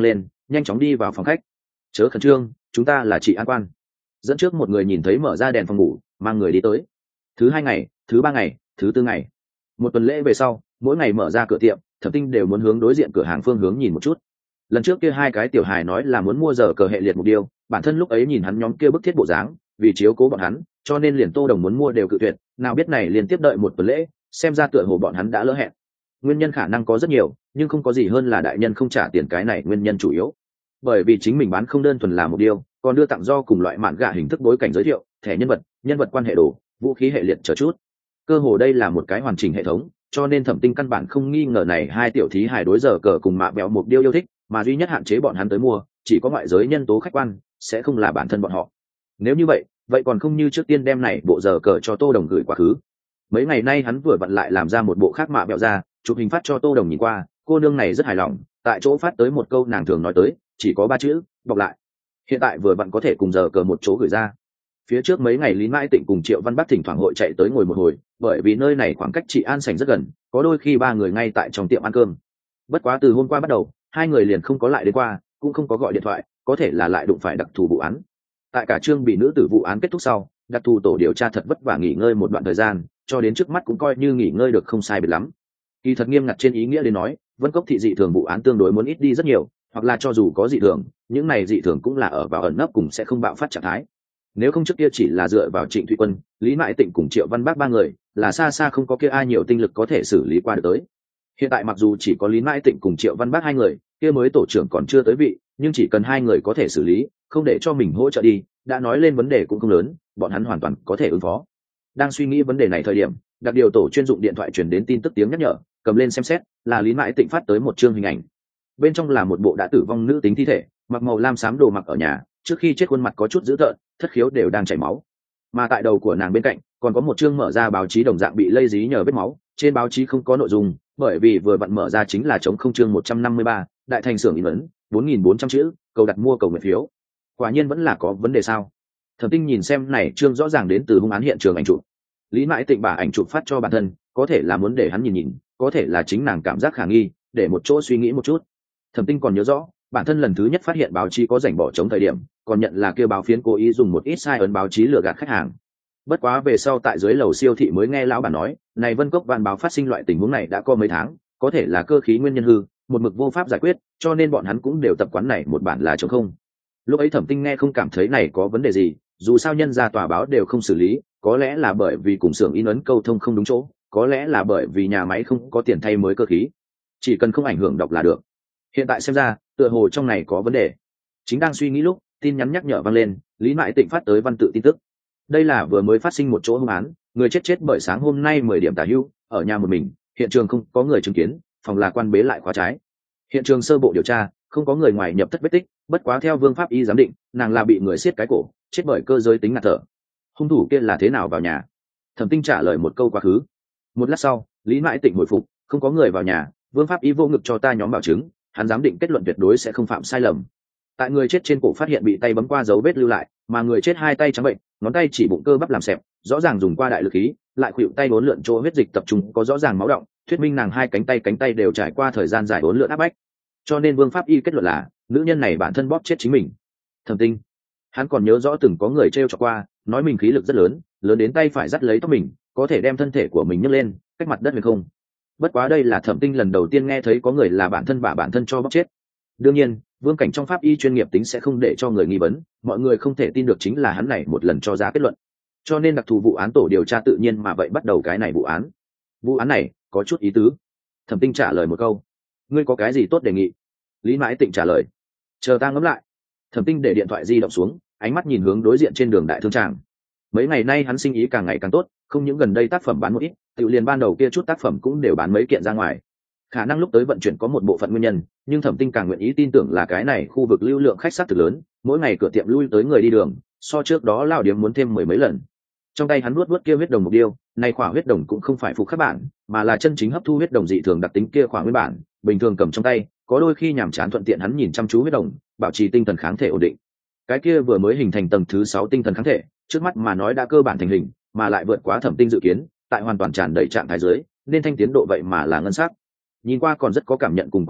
nhanh chóng đi vào phòng khách. Chớ khẩn trương, chúng ta là chị an quan. Dẫn trước một người nhìn thấy mở ra đèn phòng ngủ, mang người đi tới. Thứ hai ngày, thứ ba ngày, thứ tư ngày, một tuần lễ về sau, mỗi ngày mở ra cửa tiệm, Thẩm Tinh đều muốn hướng đối diện cửa hàng phương hướng nhìn một chút. Lần trước kia hai cái tiểu hài nói là muốn mua giờ cờ hệ liệt mục điêu, bản thân lúc ấy nhìn hắn nhóm kia bức thiết bộ dáng, vì chiếu cố bọn hắn, cho nên liền Tô Đồng muốn mua đều cự tuyệt, nào biết này liền tiếp đợi một tuần lễ, xem ra tựa hồ bọn hắn đã lỡ hẹn. Nguyên nhân khả năng có rất nhiều, nhưng không có gì hơn là đại nhân không trả tiền cái này nguyên nhân chủ yếu. Bởi vì chính mình bán không đơn thuần là mục điêu, còn đưa tặng do cùng loại mạn gạ hình thức bối cảnh giới thiệu, thẻ nhân vật, nhân vật quan hệ đồ, vũ khí hệ liệt chờ chút. Cơ hồ đây là một cái hoàn chỉnh hệ thống, cho nên Thẩm Tinh căn bản không nghi ngờ này hai tiểu thí hài đối giờ cờ cùng mạ bẹo mục điêu yêu thích, mà duy nhất hạn chế bọn hắn tới mua chỉ có ngoại giới nhân tố khách quan, sẽ không là bản thân bọn họ. Nếu như vậy, vậy còn không như trước tiên đem này bộ giờ cờ cho Tô Đồng gửi quá khứ. Mấy ngày nay hắn vừa vặn lại làm ra một bộ khác mạ bẹo ra, chụp hình phát cho Tô Đồng nhìn qua, cô nương này rất hài lòng, tại chỗ phát tới một câu nàng thường nói tới, chỉ có ba chữ, bọc lại. Hiện tại vừa vặn có thể cùng giờ cờ một chỗ gửi ra. Phía trước mấy ngày Lý Mãi Tịnh cùng Triệu Văn Bắc thỉnh thoảng hội chạy tới ngồi một hồi, bởi vì nơi này khoảng cách Trị An sảnh rất gần, có đôi khi ba người ngay tại trong tiệm ăn cơm. Bất quá từ hôm qua bắt đầu, hai người liền không có lại đến qua, cũng không có gọi điện thoại, có thể là lại đụng phải đặc thù vụ án. Tại cả chương bị nữ tử vụ án kết thúc sau, đặc thù tổ điều tra thật vất vả nghỉ ngơi một đoạn thời gian, cho đến trước mắt cũng coi như nghỉ ngơi được không sai biệt lắm. Kỳ thật nghiêm ngặt trên ý nghĩa đến nói, Vân Cốc thị dị thường vụ án tương đối muốn ít đi rất nhiều, hoặc là cho dù có dị thường, những này dị thường cũng là ở vào ẩn nấp cùng sẽ không bạo phát trạng thái. Nếu không trước kia chỉ là dựa vào Trịnh Thụy Quân, Lý Mại Tịnh cùng Triệu Văn Bác ba người, là xa xa không có kia ai nhiều tinh lực có thể xử lý qua được tới. Hiện tại mặc dù chỉ có Lý Mại Tịnh cùng Triệu Văn Bác hai người, kia mới tổ trưởng còn chưa tới vị, nhưng chỉ cần hai người có thể xử lý, không để cho mình hỗ trợ đi, đã nói lên vấn đề cũng không lớn, bọn hắn hoàn toàn có thể ứng phó. Đang suy nghĩ vấn đề này thời điểm, đặc điều tổ chuyên dụng điện thoại truyền đến tin tức tiếng nhắc nhở, cầm lên xem xét, là Lý Mại Tịnh phát tới một chương hình ảnh. Bên trong là một bộ đã tử vong nữ tính thi thể, mặc màu lam xám đồ mặc ở nhà, trước khi chết khuôn mặt có chút dữ tợn, thất khiếu đều đang chảy máu. Mà tại đầu của nàng bên cạnh, còn có một chương mở ra báo chí đồng dạng bị lây dí nhờ vết máu, trên báo chí không có nội dung, bởi vì vừa vặn mở ra chính là chống không chương một trăm năm mươi ba, đại thành xưởng in ấn, bốn nghìn bốn trăm chữ, cầu đặt mua cầu nguyện phiếu. Quả nhiên vẫn là có vấn đề sao? Thẩm Tinh nhìn xem này chương rõ ràng đến từ hung án hiện trường ảnh chụp. Lý Mãi Tịnh bả ảnh chụp phát cho bản thân, có thể là muốn để hắn nhìn nhìn, có thể là chính nàng cảm giác khả nghi, để một chỗ suy nghĩ một chút. Thẩm Tinh còn nhớ rõ, bản thân lần thứ nhất phát hiện báo chí có rảnh bỏ chống thời điểm, còn nhận là kêu báo phiến cố ý dùng một ít sai ấn báo chí lừa gạt khách hàng. Bất quá về sau tại dưới lầu siêu thị mới nghe lão bản nói, này Vân Cốc Văn báo phát sinh loại tình huống này đã có mấy tháng, có thể là cơ khí nguyên nhân hư, một mực vô pháp giải quyết, cho nên bọn hắn cũng đều tập quán này một bản là trống không. Lúc ấy Thẩm Tinh nghe không cảm thấy này có vấn đề gì, dù sao nhân ra tòa báo đều không xử lý, có lẽ là bởi vì cùng xưởng in ấn câu thông không đúng chỗ, có lẽ là bởi vì nhà máy không có tiền thay mới cơ khí, chỉ cần không ảnh hưởng đọc là được. Hiện tại xem ra, tựa hồ trong này có vấn đề. Chính đang suy nghĩ lúc, tin nhắn nhắc nhở vang lên, Lý Mại Tịnh phát tới văn tự tin tức. Đây là vừa mới phát sinh một chỗ hung án, người chết chết bởi sáng hôm nay mười điểm tả hữu, ở nhà một mình, hiện trường không có người chứng kiến, phòng là quan bế lại khóa trái. Hiện trường sơ bộ điều tra, không có người ngoài nhập thất vết tích, bất quá theo Vương pháp y giám định, nàng là bị người siết cái cổ, chết bởi cơ giới tính ngạt thở. Hung thủ kia là thế nào vào nhà? Thẩm Tinh trả lời một câu quá khứ. Một lát sau, Lý Mại Tịnh hồi phục, không có người vào nhà, Vương pháp y vô ngực cho ta nhóm bảo chứng, hắn giám định kết luận tuyệt đối sẽ không phạm sai lầm. Tại người chết trên cổ phát hiện bị tay bấm qua dấu vết lưu lại, mà người chết hai tay trắng bệnh, ngón tay chỉ bụng cơ bắp làm xẹp, rõ ràng dùng qua đại lực khí, lại khuỵu tay uốn lượn chỗ huyết dịch tập trung có rõ ràng máu động, thuyết minh nàng hai cánh tay cánh tay đều trải qua thời gian dài uốn lượn áp bách. Cho nên Vương pháp y kết luận là nữ nhân này bản thân bóp chết chính mình. Thẩm Tinh, hắn còn nhớ rõ từng có người trêu chọc qua, nói mình khí lực rất lớn, lớn đến tay phải dắt lấy tóc mình, có thể đem thân thể của mình nhấc lên, cách mặt đất huyền không. Bất quá đây là Thẩm Tinh lần đầu tiên nghe thấy có người là bản thân bả bản thân cho bóp chết. Đương nhiên, Vương Cảnh trong pháp y chuyên nghiệp tính sẽ không để cho người nghi vấn, mọi người không thể tin được chính là hắn này một lần cho ra kết luận. Cho nên đặc thù vụ án tổ điều tra tự nhiên mà vậy bắt đầu cái này vụ án. Vụ án này có chút ý tứ. Thẩm Tinh trả lời một câu, ngươi có cái gì tốt đề nghị? Lý Mãi Tịnh trả lời, chờ ta ngẫm lại. Thẩm Tinh để điện thoại di động xuống, ánh mắt nhìn hướng đối diện trên đường đại thương tràng. Mấy ngày nay hắn sinh ý càng ngày càng tốt, không những gần đây tác phẩm bán một ít, tự liền ban đầu kia chút tác phẩm cũng đều bán mấy kiện ra ngoài. Khả năng lúc tới vận chuyển có một bộ phận nguyên nhân, nhưng Thẩm Tinh càng nguyện ý tin tưởng là cái này khu vực lưu lượng khách sát thực lớn, mỗi ngày cửa tiệm lui tới người đi đường, so trước đó lao điểm muốn thêm mười mấy lần. Trong tay hắn nuốt nuốt kia huyết đồng mục điêu, này khỏa huyết đồng cũng không phải phục khắc bản, mà là chân chính hấp thu huyết đồng dị thường đặc tính kia khỏa nguyên bản, bình thường cầm trong tay, có đôi khi nhàm chán thuận tiện hắn nhìn chăm chú huyết đồng, bảo trì tinh thần kháng thể ổn định. Cái kia vừa mới hình thành tầng thứ sáu tinh thần kháng thể, trước mắt mà nói đã cơ bản thành hình, mà lại vượt quá Thẩm Tinh dự kiến, tại hoàn toàn tràn đầy trạng thái dưới, nên thanh tiến độ vậy mà là ngân sắc. Nhìn qua còn rất có cảm nhận cùng quang trạch,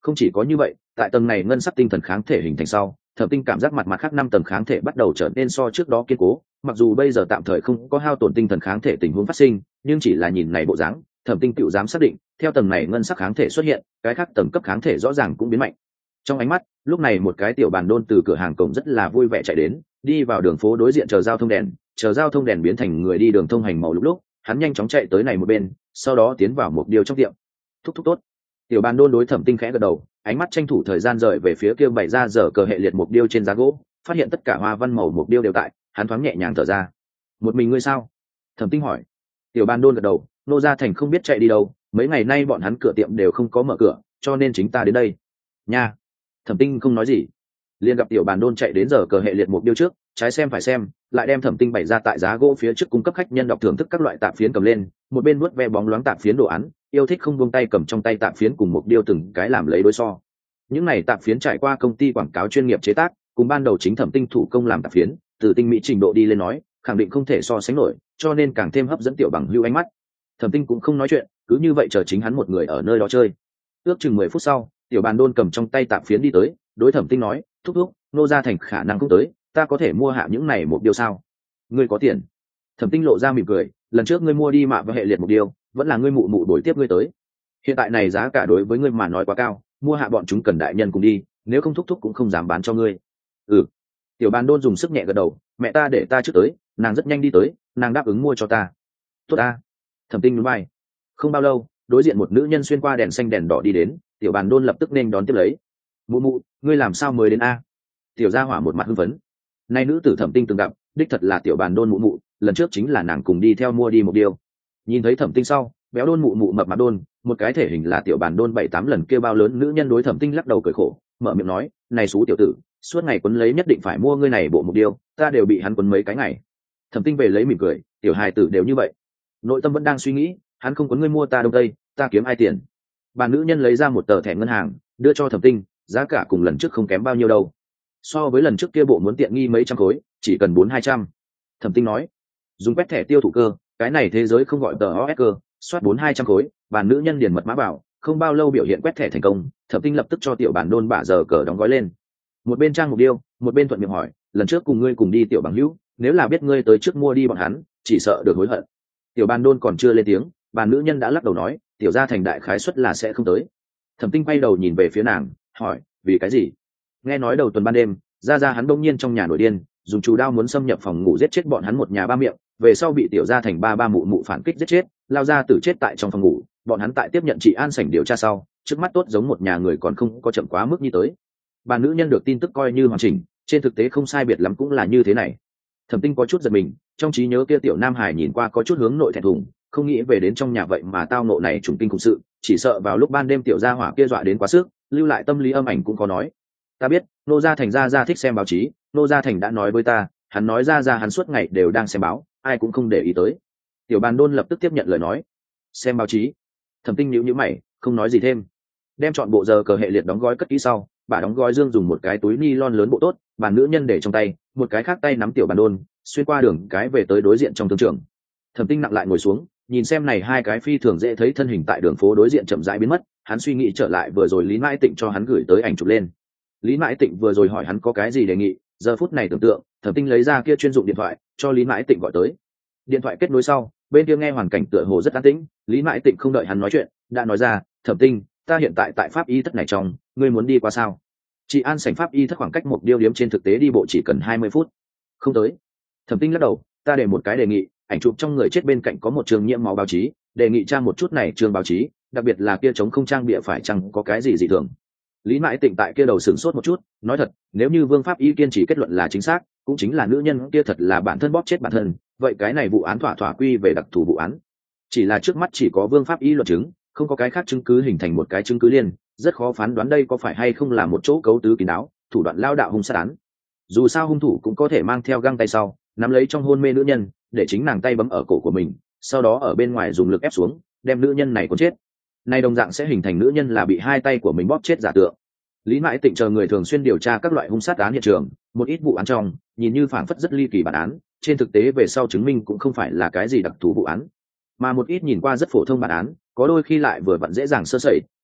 Không chỉ có như vậy, tại tầng này ngân sắc tinh thần kháng thể hình thành sau, Thẩm Tinh cảm giác mặt mặt khác năm tầng kháng thể bắt đầu trở nên so trước đó kiên cố, mặc dù bây giờ tạm thời không có hao tổn tinh thần kháng thể tình huống phát sinh, nhưng chỉ là nhìn này bộ dáng, Thẩm Tinh tựu dám xác định, theo tầng này ngân sắc kháng thể xuất hiện, cái khác tầng cấp kháng thể rõ ràng cũng biến mạnh. Trong ánh mắt, lúc này một cái tiểu bàn đôn từ cửa hàng cổng rất là vui vẻ chạy đến, đi vào đường phố đối diện chờ giao thông đèn, chờ giao thông đèn biến thành người đi đường thông hành màu lúc lúc, hắn nhanh chóng chạy tới này một bên, sau đó tiến vào một điều trong tiệm. Thúc thúc tốt. Tiểu bàn đôn đối Thẩm Tinh khẽ gật đầu, ánh mắt tranh thủ thời gian rời về phía kia bày ra dở cờ hệ liệt mục điêu trên giá gỗ, phát hiện tất cả hoa văn màu mục điêu đều tại, hắn thoáng nhẹ nhàng thở ra. Một mình ngươi sao? Thẩm Tinh hỏi. Tiểu bàn đôn gật đầu, nô gia thành không biết chạy đi đâu, mấy ngày nay bọn hắn cửa tiệm đều không có mở cửa, cho nên chính ta đến đây. Nha. Thẩm Tinh không nói gì, liền gặp tiểu bàn đôn chạy đến giờ cờ hệ liệt mục điêu trước, trái xem phải xem, lại đem Thẩm Tinh bày ra tại giá gỗ phía trước cung cấp khách nhân đọc thưởng thức các loại tạp phiến cầm lên, một bên vuốt ve bóng loáng tạp phiến đồ án, yêu thích không buông tay cầm trong tay tạp phiến cùng mục điêu từng cái làm lấy đối so. Những này tạp phiến trải qua công ty quảng cáo chuyên nghiệp chế tác, cùng ban đầu chính Thẩm Tinh thủ công làm tạp phiến, từ tinh mỹ trình độ đi lên nói, khẳng định không thể so sánh nổi, cho nên càng thêm hấp dẫn tiểu bằng hưu ánh mắt. Thẩm Tinh cũng không nói chuyện, cứ như vậy chờ chính hắn một người ở nơi đó chơi. Ước chừng mười phút sau, tiểu bàn đôn cầm trong tay tạp phiến đi tới, đối Thẩm Tinh nói, thúc thúc, nô gia thành khả năng cũng tới, ta có thể mua hạ những này một điều sao? Ngươi có tiền? Thẩm Tinh lộ ra mỉm cười, lần trước ngươi mua đi mạ và hệ liệt một điều, vẫn là ngươi mụ mụ đổi tiếp ngươi tới. Hiện tại này giá cả đối với ngươi mà nói quá cao, mua hạ bọn chúng cần đại nhân cùng đi, nếu không thúc thúc cũng không dám bán cho ngươi. Ừ. Tiểu bàn đôn dùng sức nhẹ gật đầu, mẹ ta để ta trước tới, nàng rất nhanh đi tới, nàng đáp ứng mua cho ta. Tốt ta. Thẩm Tinh nhún vai. Không bao lâu, đối diện một nữ nhân xuyên qua đèn xanh đèn đỏ đi đến, tiểu bàn đôn lập tức nên đón tiếp lấy. Mụ mụ, ngươi làm sao mới đến a? Tiểu gia hỏa một mặt hưng phấn. Nay nữ tử Thẩm Tinh từng gặp, đích thật là tiểu bàn đôn mụ mụ, lần trước chính là nàng cùng đi theo mua đi một điều. Nhìn thấy Thẩm Tinh sau, béo đôn mụ mụ mập mạp đôn, một cái thể hình là tiểu bàn đôn bảy tám lần kia bao lớn nữ nhân đối Thẩm Tinh lắc đầu cười khổ, mở miệng nói, này xú tiểu tử, suốt ngày quấn lấy nhất định phải mua ngươi này bộ một điều, ta đều bị hắn quấn mấy cái ngày. Thẩm Tinh về lấy mỉm cười, tiểu hài tử đều như vậy. Nội tâm vẫn đang suy nghĩ, hắn không quấn ngươi mua ta đông tây, ta kiếm ai tiền. Bà nữ nhân lấy ra một tờ thẻ ngân hàng, đưa cho Thẩm Tinh, giá cả cùng lần trước không kém bao nhiêu đâu. So với lần trước kia bộ muốn tiện nghi mấy trăm khối, chỉ cần bốn hai trăm. Thẩm Tinh nói, dùng quét thẻ tiêu thụ cơ, cái này thế giới không gọi tờ o ét cơ, soát bốn hai trăm khối, bà nữ nhân điền mật mã bảo, không bao lâu biểu hiện quét thẻ thành công, Thẩm Tinh lập tức cho tiểu bản đôn bả giờ cờ đóng gói lên. Một bên trang mục điêu, một bên thuận miệng hỏi, lần trước cùng ngươi cùng đi tiểu bằng hữu, nếu là biết ngươi tới trước mua đi bọn hắn, chỉ sợ được hối hận. Tiểu bàn đôn còn chưa lên tiếng, bà nữ nhân đã lắc đầu nói, tiểu gia thành đại khái suất là sẽ không tới. Thẩm Tinh quay đầu nhìn về phía nàng, hỏi, vì cái gì? Nghe nói đầu tuần ban đêm, gia gia hắn đông nhiên trong nhà nổi điên, dùng chủ đao muốn xâm nhập phòng ngủ giết chết bọn hắn một nhà ba miệng, về sau bị tiểu gia thành ba ba mụ mụ phản kích giết chết, lao ra tử chết tại trong phòng ngủ, bọn hắn tại tiếp nhận trị an sảnh điều tra sau, trước mắt tốt giống một nhà người còn không có chậm quá mức như tới. Bà nữ nhân được tin tức coi như hoàn chỉnh, trên thực tế không sai biệt lắm cũng là như thế này. Thẩm Tinh có chút giật mình, trong trí nhớ kia tiểu nam hải nhìn qua có chút hướng nội thẹn thùng, không nghĩ về đến trong nhà vậy mà tao nộ này trùng kinh khủng sự, chỉ sợ vào lúc ban đêm tiểu gia hỏa kia dọa đến quá sức, lưu lại tâm lý âm ảnh cũng có nói. Ta biết, nô gia thành gia gia thích xem báo chí, nô gia thành đã nói với ta, hắn nói gia gia hắn suốt ngày đều đang xem báo, ai cũng không để ý tới. Tiểu bàn đôn lập tức tiếp nhận lời nói, xem báo chí. Thẩm Tinh nhíu nhíu mày, không nói gì thêm, đem chọn bộ giờ cờ hệ liệt đóng gói cất kỹ sau, bà đóng gói dương dùng một cái túi ni lon lớn bộ tốt, bàn nữ nhân để trong tay, một cái khác tay nắm tiểu bàn đôn, xuyên qua đường cái về tới đối diện trong thương trường. Thẩm Tinh nặng lại ngồi xuống, nhìn xem này hai cái phi thường dễ thấy thân hình tại đường phố đối diện chậm rãi biến mất, hắn suy nghĩ trở lại vừa rồi Lý Mãi Tịnh cho hắn gửi tới ảnh chụp lên. Lý Mãi Tịnh vừa rồi hỏi hắn có cái gì đề nghị, giờ phút này tưởng tượng, Thẩm Tinh lấy ra kia chuyên dụng điện thoại, cho Lý Mãi Tịnh gọi tới. Điện thoại kết nối sau, bên kia nghe hoàn cảnh tựa hồ rất an tĩnh, Lý Mãi Tịnh không đợi hắn nói chuyện, đã nói ra, "Thẩm Tinh, ta hiện tại tại pháp y thất này trong, ngươi muốn đi qua sao?" Chị An sảnh pháp y thất khoảng cách một điêu điếm trên thực tế đi bộ chỉ cần hai mươi phút. Không tới. Thẩm Tinh lắc đầu, ta để một cái đề nghị, ảnh chụp trong người chết bên cạnh có một trường nhiễm máu báo chí, đề nghị trang một chút này trường báo chí, đặc biệt là kia chống không trang bịa phải chăng có cái gì dị thường. Lý Mãi Tịnh tại kia đầu sửng sốt một chút, nói thật, nếu như Vương pháp y kiên trì kết luận là chính xác, cũng chính là nữ nhân kia thật là bản thân bóp chết bản thân, vậy cái này vụ án thỏa thỏa quy về đặc thù vụ án. Chỉ là trước mắt chỉ có Vương pháp y luận chứng, không có cái khác chứng cứ hình thành một cái chứng cứ liên, rất khó phán đoán đây có phải hay không là một chỗ cấu tứ kín đáo, thủ đoạn lao đạo hung sát án. Dù sao hung thủ cũng có thể mang theo găng tay sau, nắm lấy trong hôn mê nữ nhân, để chính nàng tay bấm ở cổ của mình, sau đó ở bên ngoài dùng lực ép xuống, đem nữ nhân này cuốn chết. Này đồng dạng sẽ hình thành nữ nhân là bị hai tay của mình bóp chết giả tượng. Lý Mãi Tịnh chờ người thường xuyên điều tra các loại hung sát án hiện trường, một ít vụ án trong, nhìn như phảng phất rất ly kỳ bản án, trên thực tế về sau chứng minh cũng không phải là cái gì đặc thù vụ án, mà một ít nhìn qua rất phổ thông bản án, có đôi khi lại vừa vặn dễ dàng sơ sẩy,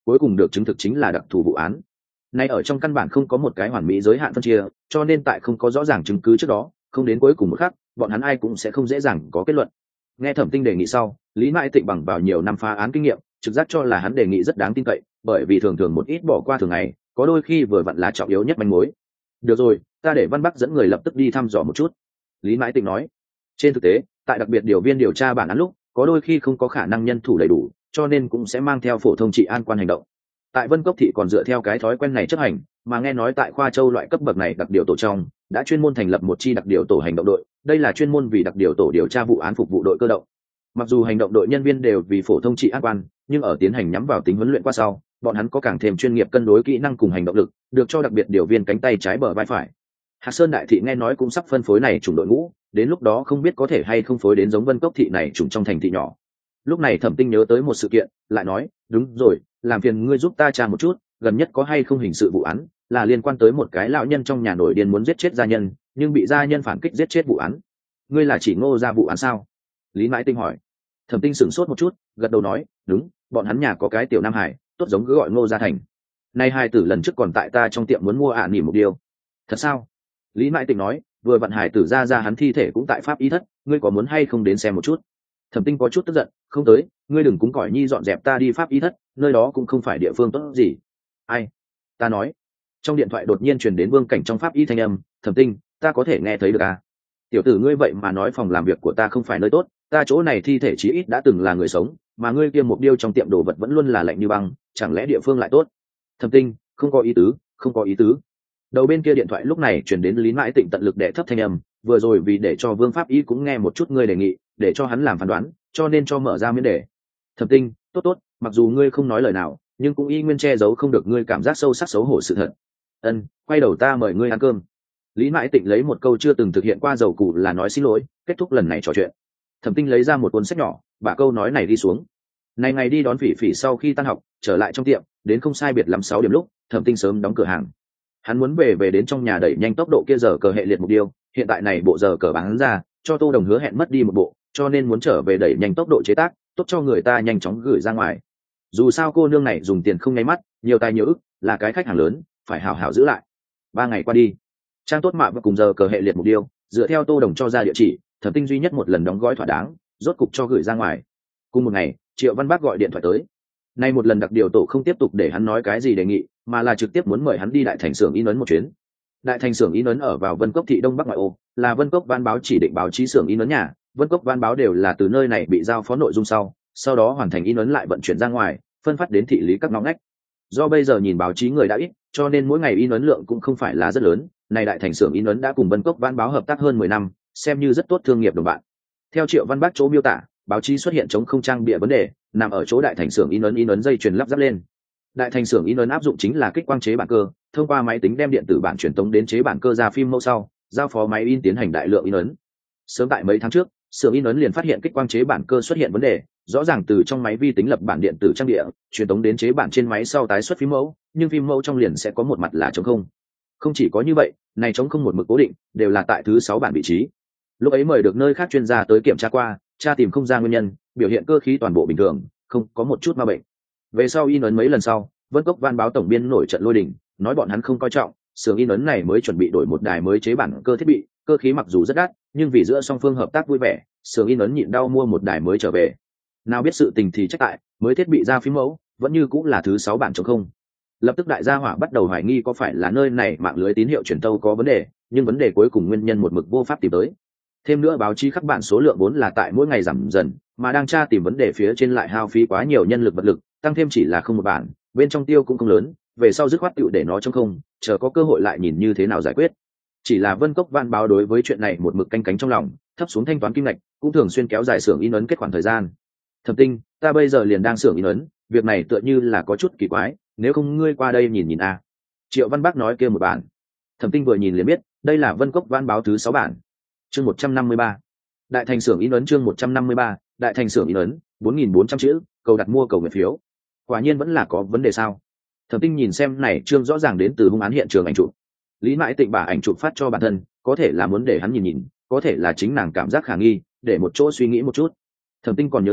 cuối cùng được chứng thực chính là đặc thù vụ án. Nay ở trong căn bản không có một cái hoàn mỹ giới hạn phân chia, cho nên tại không có rõ ràng chứng cứ trước đó, không đến cuối cùng một khắc, bọn hắn ai cũng sẽ không dễ dàng có kết luận. Nghe Thẩm Tinh đề nghị sau, Lý Mãi Tịnh bằng vào nhiều năm phá án kinh nghiệm, trực giác cho là hắn đề nghị rất đáng tin cậy, bởi vì thường thường một ít bỏ qua thường ngày, có đôi khi vừa vặn là trọng yếu nhất manh mối. Được rồi, ta để Văn Bắc dẫn người lập tức đi thăm dò một chút. Lý Mãi Tịnh nói. Trên thực tế, tại đặc biệt điều viên điều tra bản án lúc, có đôi khi không có khả năng nhân thủ đầy đủ, cho nên cũng sẽ mang theo phổ thông trị an quan hành động. Tại Vân Cốc thị còn dựa theo cái thói quen này chấp hành, mà nghe nói tại Khoa Châu loại cấp bậc này đặc điều tổ trong đã chuyên môn thành lập một chi đặc điều tổ hành động đội, đây là chuyên môn vì đặc điều tổ điều tra vụ án phục vụ đội cơ động. Mặc dù hành động đội nhân viên đều vì phổ thông trị an quan, nhưng ở tiến hành nhắm vào tính huấn luyện qua sau, bọn hắn có càng thêm chuyên nghiệp cân đối kỹ năng cùng hành động lực, được cho đặc biệt điều viên cánh tay trái bờ vai phải. Hạc Sơn đại thị nghe nói cũng sắp phân phối này chủng đội ngũ, đến lúc đó không biết có thể hay không phối đến giống Vân Cốc thị này chủng trong thành thị nhỏ. Lúc này Thẩm Tinh nhớ tới một sự kiện, lại nói, đúng rồi, làm phiền ngươi giúp ta tra một chút, gần nhất có hay không hình sự vụ án, là liên quan tới một cái lão nhân trong nhà nổi điên muốn giết chết gia nhân, nhưng bị gia nhân phản kích giết chết vụ án. Ngươi là chỉ Ngô gia vụ án sao? Lý Mãi Tinh hỏi. Thẩm Tinh sửng sốt một chút, gật đầu nói, đúng, bọn hắn nhà có cái tiểu nam hải, tốt giống cứ gọi Ngô gia thành. Nay hai tử lần trước còn tại ta trong tiệm muốn mua ạ à nỉ một điều. Thật sao? Lý Mãi Tinh nói, vừa vặn hải tử ra ra hắn thi thể cũng tại pháp y thất, ngươi có muốn hay không đến xem một chút? Thẩm Tinh có chút tức giận, không tới, ngươi đừng cúng cỏi nhi dọn dẹp ta đi pháp y thất, nơi đó cũng không phải địa phương tốt gì. Ai? Ta nói. Trong điện thoại đột nhiên truyền đến Vương Cảnh trong pháp y thanh âm, Thẩm Tinh, ta có thể nghe thấy được à? Tiểu tử ngươi vậy mà nói phòng làm việc của ta không phải nơi tốt, ta chỗ này thi thể chí ít đã từng là người sống, mà ngươi kia một điêu trong tiệm đồ vật vẫn luôn là lạnh như băng, chẳng lẽ địa phương lại tốt? Thẩm Tinh, không có ý tứ, không có ý tứ. Đầu bên kia điện thoại lúc này truyền đến Lý Mãi Tịnh tận lực đệ thấp thanh âm, vừa rồi vì để cho Vương pháp y cũng nghe một chút ngươi đề nghị, để cho hắn làm phán đoán, cho nên cho mở ra miễn đề. Thẩm Tinh, tốt tốt, mặc dù ngươi không nói lời nào, nhưng cũng y nguyên che giấu không được ngươi cảm giác sâu sắc xấu hổ sự thật. Ân, quay đầu ta mời ngươi ăn cơm. Lý Mãi Tịnh lấy một câu chưa từng thực hiện qua dầu cụ là nói xin lỗi, kết thúc lần này trò chuyện. Thẩm Tinh lấy ra một cuốn sách nhỏ, bả câu nói này đi xuống. Này ngày đi đón Phỉ Phỉ sau khi tan học, trở lại trong tiệm, đến không sai biệt lắm sáu điểm lúc, Thẩm Tinh sớm đóng cửa hàng. Hắn muốn về về đến trong nhà đẩy nhanh tốc độ kia giờ cờ hệ liệt mục tiêu, hiện tại này bộ giờ cờ bán ra, cho Tô Đồng hứa hẹn mất đi một bộ, cho nên muốn trở về đẩy nhanh tốc độ chế tác, tốt cho người ta nhanh chóng gửi ra ngoài. Dù sao cô nương này dùng tiền không nháy mắt, nhiều tài nhiều ức, là cái khách hàng lớn, phải hảo hảo giữ lại. Ba ngày qua đi, trang tốt mạ và cùng giờ cờ hệ liệt mục tiêu, dựa theo Tô Đồng cho ra địa chỉ, Thẩm Tinh duy nhất một lần đóng gói thỏa đáng, rốt cục cho gửi ra ngoài. Cùng một ngày, Triệu Văn Bác gọi điện thoại tới. Nay một lần đặc điều tổ không tiếp tục để hắn nói cái gì đề nghị, mà là trực tiếp muốn mời hắn đi đại thành xưởng in ấn một chuyến. Đại thành xưởng in ấn ở vào Vân Cốc thị đông bắc ngoại ô, là Vân Cốc Văn báo chỉ định báo chí xưởng in ấn nhà, Vân Cốc Văn báo đều là từ nơi này bị giao phó nội dung sau, sau đó hoàn thành in ấn lại vận chuyển ra ngoài, phân phát đến thị lý các ngõ ngách. Do bây giờ nhìn báo chí người đã ít, cho nên mỗi ngày in ấn lượng cũng không phải là rất lớn. Này đại thành xưởng in ấn đã cùng Vân Cốc Văn báo hợp tác hơn mười năm, xem như rất tốt thương nghiệp đồng bạn. Theo Triệu Văn Bác chỗ miêu tả, báo chí xuất hiện chống không trang bịa vấn đề, nằm ở chỗ đại thành xưởng in ấn in ấn dây chuyền lắp ráp lên. Đại thành xưởng in ấn áp dụng chính là kích quang chế bản cơ, thông qua máy tính đem điện tử bản truyền tống đến chế bản cơ ra phim mẫu sau, giao phó máy in tiến hành đại lượng in ấn. Sớm tại mấy tháng trước, xưởng in ấn liền phát hiện kích quang chế bản cơ xuất hiện vấn đề, rõ ràng từ trong máy vi tính lập bản điện tử trang địa, truyền tống đến chế bản trên máy sau tái xuất phim mẫu, nhưng phim mẫu trong liền sẽ có một mặt là trống không. Không chỉ có như vậy, này trống không một mực cố định, đều là tại thứ sáu bản vị trí. Lúc ấy mời được nơi khác chuyên gia tới kiểm tra qua, tra tìm không ra nguyên nhân, biểu hiện cơ khí toàn bộ bình thường, không có một chút ma bệnh. Về sau in ấn mấy lần sau, Vân Cốc Văn báo tổng biên nổi trận lôi đình, nói bọn hắn không coi trọng, xưởng in ấn này mới chuẩn bị đổi một đài mới chế bản cơ thiết bị, cơ khí mặc dù rất đắt, nhưng vì giữa song phương hợp tác vui vẻ, xưởng in ấn nhịn đau mua một đài mới trở về. Nào biết sự tình thì trách tại, mới thiết bị ra phím mẫu, vẫn như cũng là thứ sáu bản trống không. Lập tức đại gia hỏa bắt đầu hoài nghi có phải là nơi này mạng lưới tín hiệu truyền tâu có vấn đề, nhưng vấn đề cuối cùng nguyên nhân một mực vô pháp tìm tới. Thêm nữa báo chí khắc bản số lượng vốn là tại mỗi ngày giảm dần, mà đang tra tìm vấn đề phía trên lại hao phí quá nhiều nhân lực vật lực, tăng thêm chỉ là không một bản, bên trong tiêu cũng không lớn, về sau dứt khoát tựu để nó trong không, chờ có cơ hội lại nhìn như thế nào giải quyết. Chỉ là Vân Cốc Văn báo đối với chuyện này một mực canh cánh trong lòng, thấp xuống thanh toán kim ngạch, cũng thường xuyên kéo dài xưởng in ấn kết khoản thời gian. Thẩm Tinh, ta bây giờ liền đang xưởng in ấn, việc này tựa như là có chút kỳ quái, nếu không ngươi qua đây nhìn nhìn a. À. Triệu Văn Bác nói kia một bản. Thẩm Tinh vừa nhìn liền biết, đây là Vân Cốc Văn báo thứ sáu bản. Chương một trăm năm mươi ba. Đại thành xưởng in ấn chương một trăm năm mươi ba, đại thành xưởng in ấn, bốn nghìn bốn trăm chữ, cầu đặt mua cầu nguyện phiếu. Quả nhiên vẫn là có vấn đề sao? Thẩm Tinh nhìn xem này chương rõ ràng đến từ hung án hiện trường ảnh chụp. Lý Mãi Tịnh bả ảnh chụp phát cho bản thân, có thể là muốn để hắn nhìn nhìn, có thể là chính nàng cảm giác khả nghi, để một chỗ suy nghĩ một chút. Thẩm Tinh còn nhớ rõ,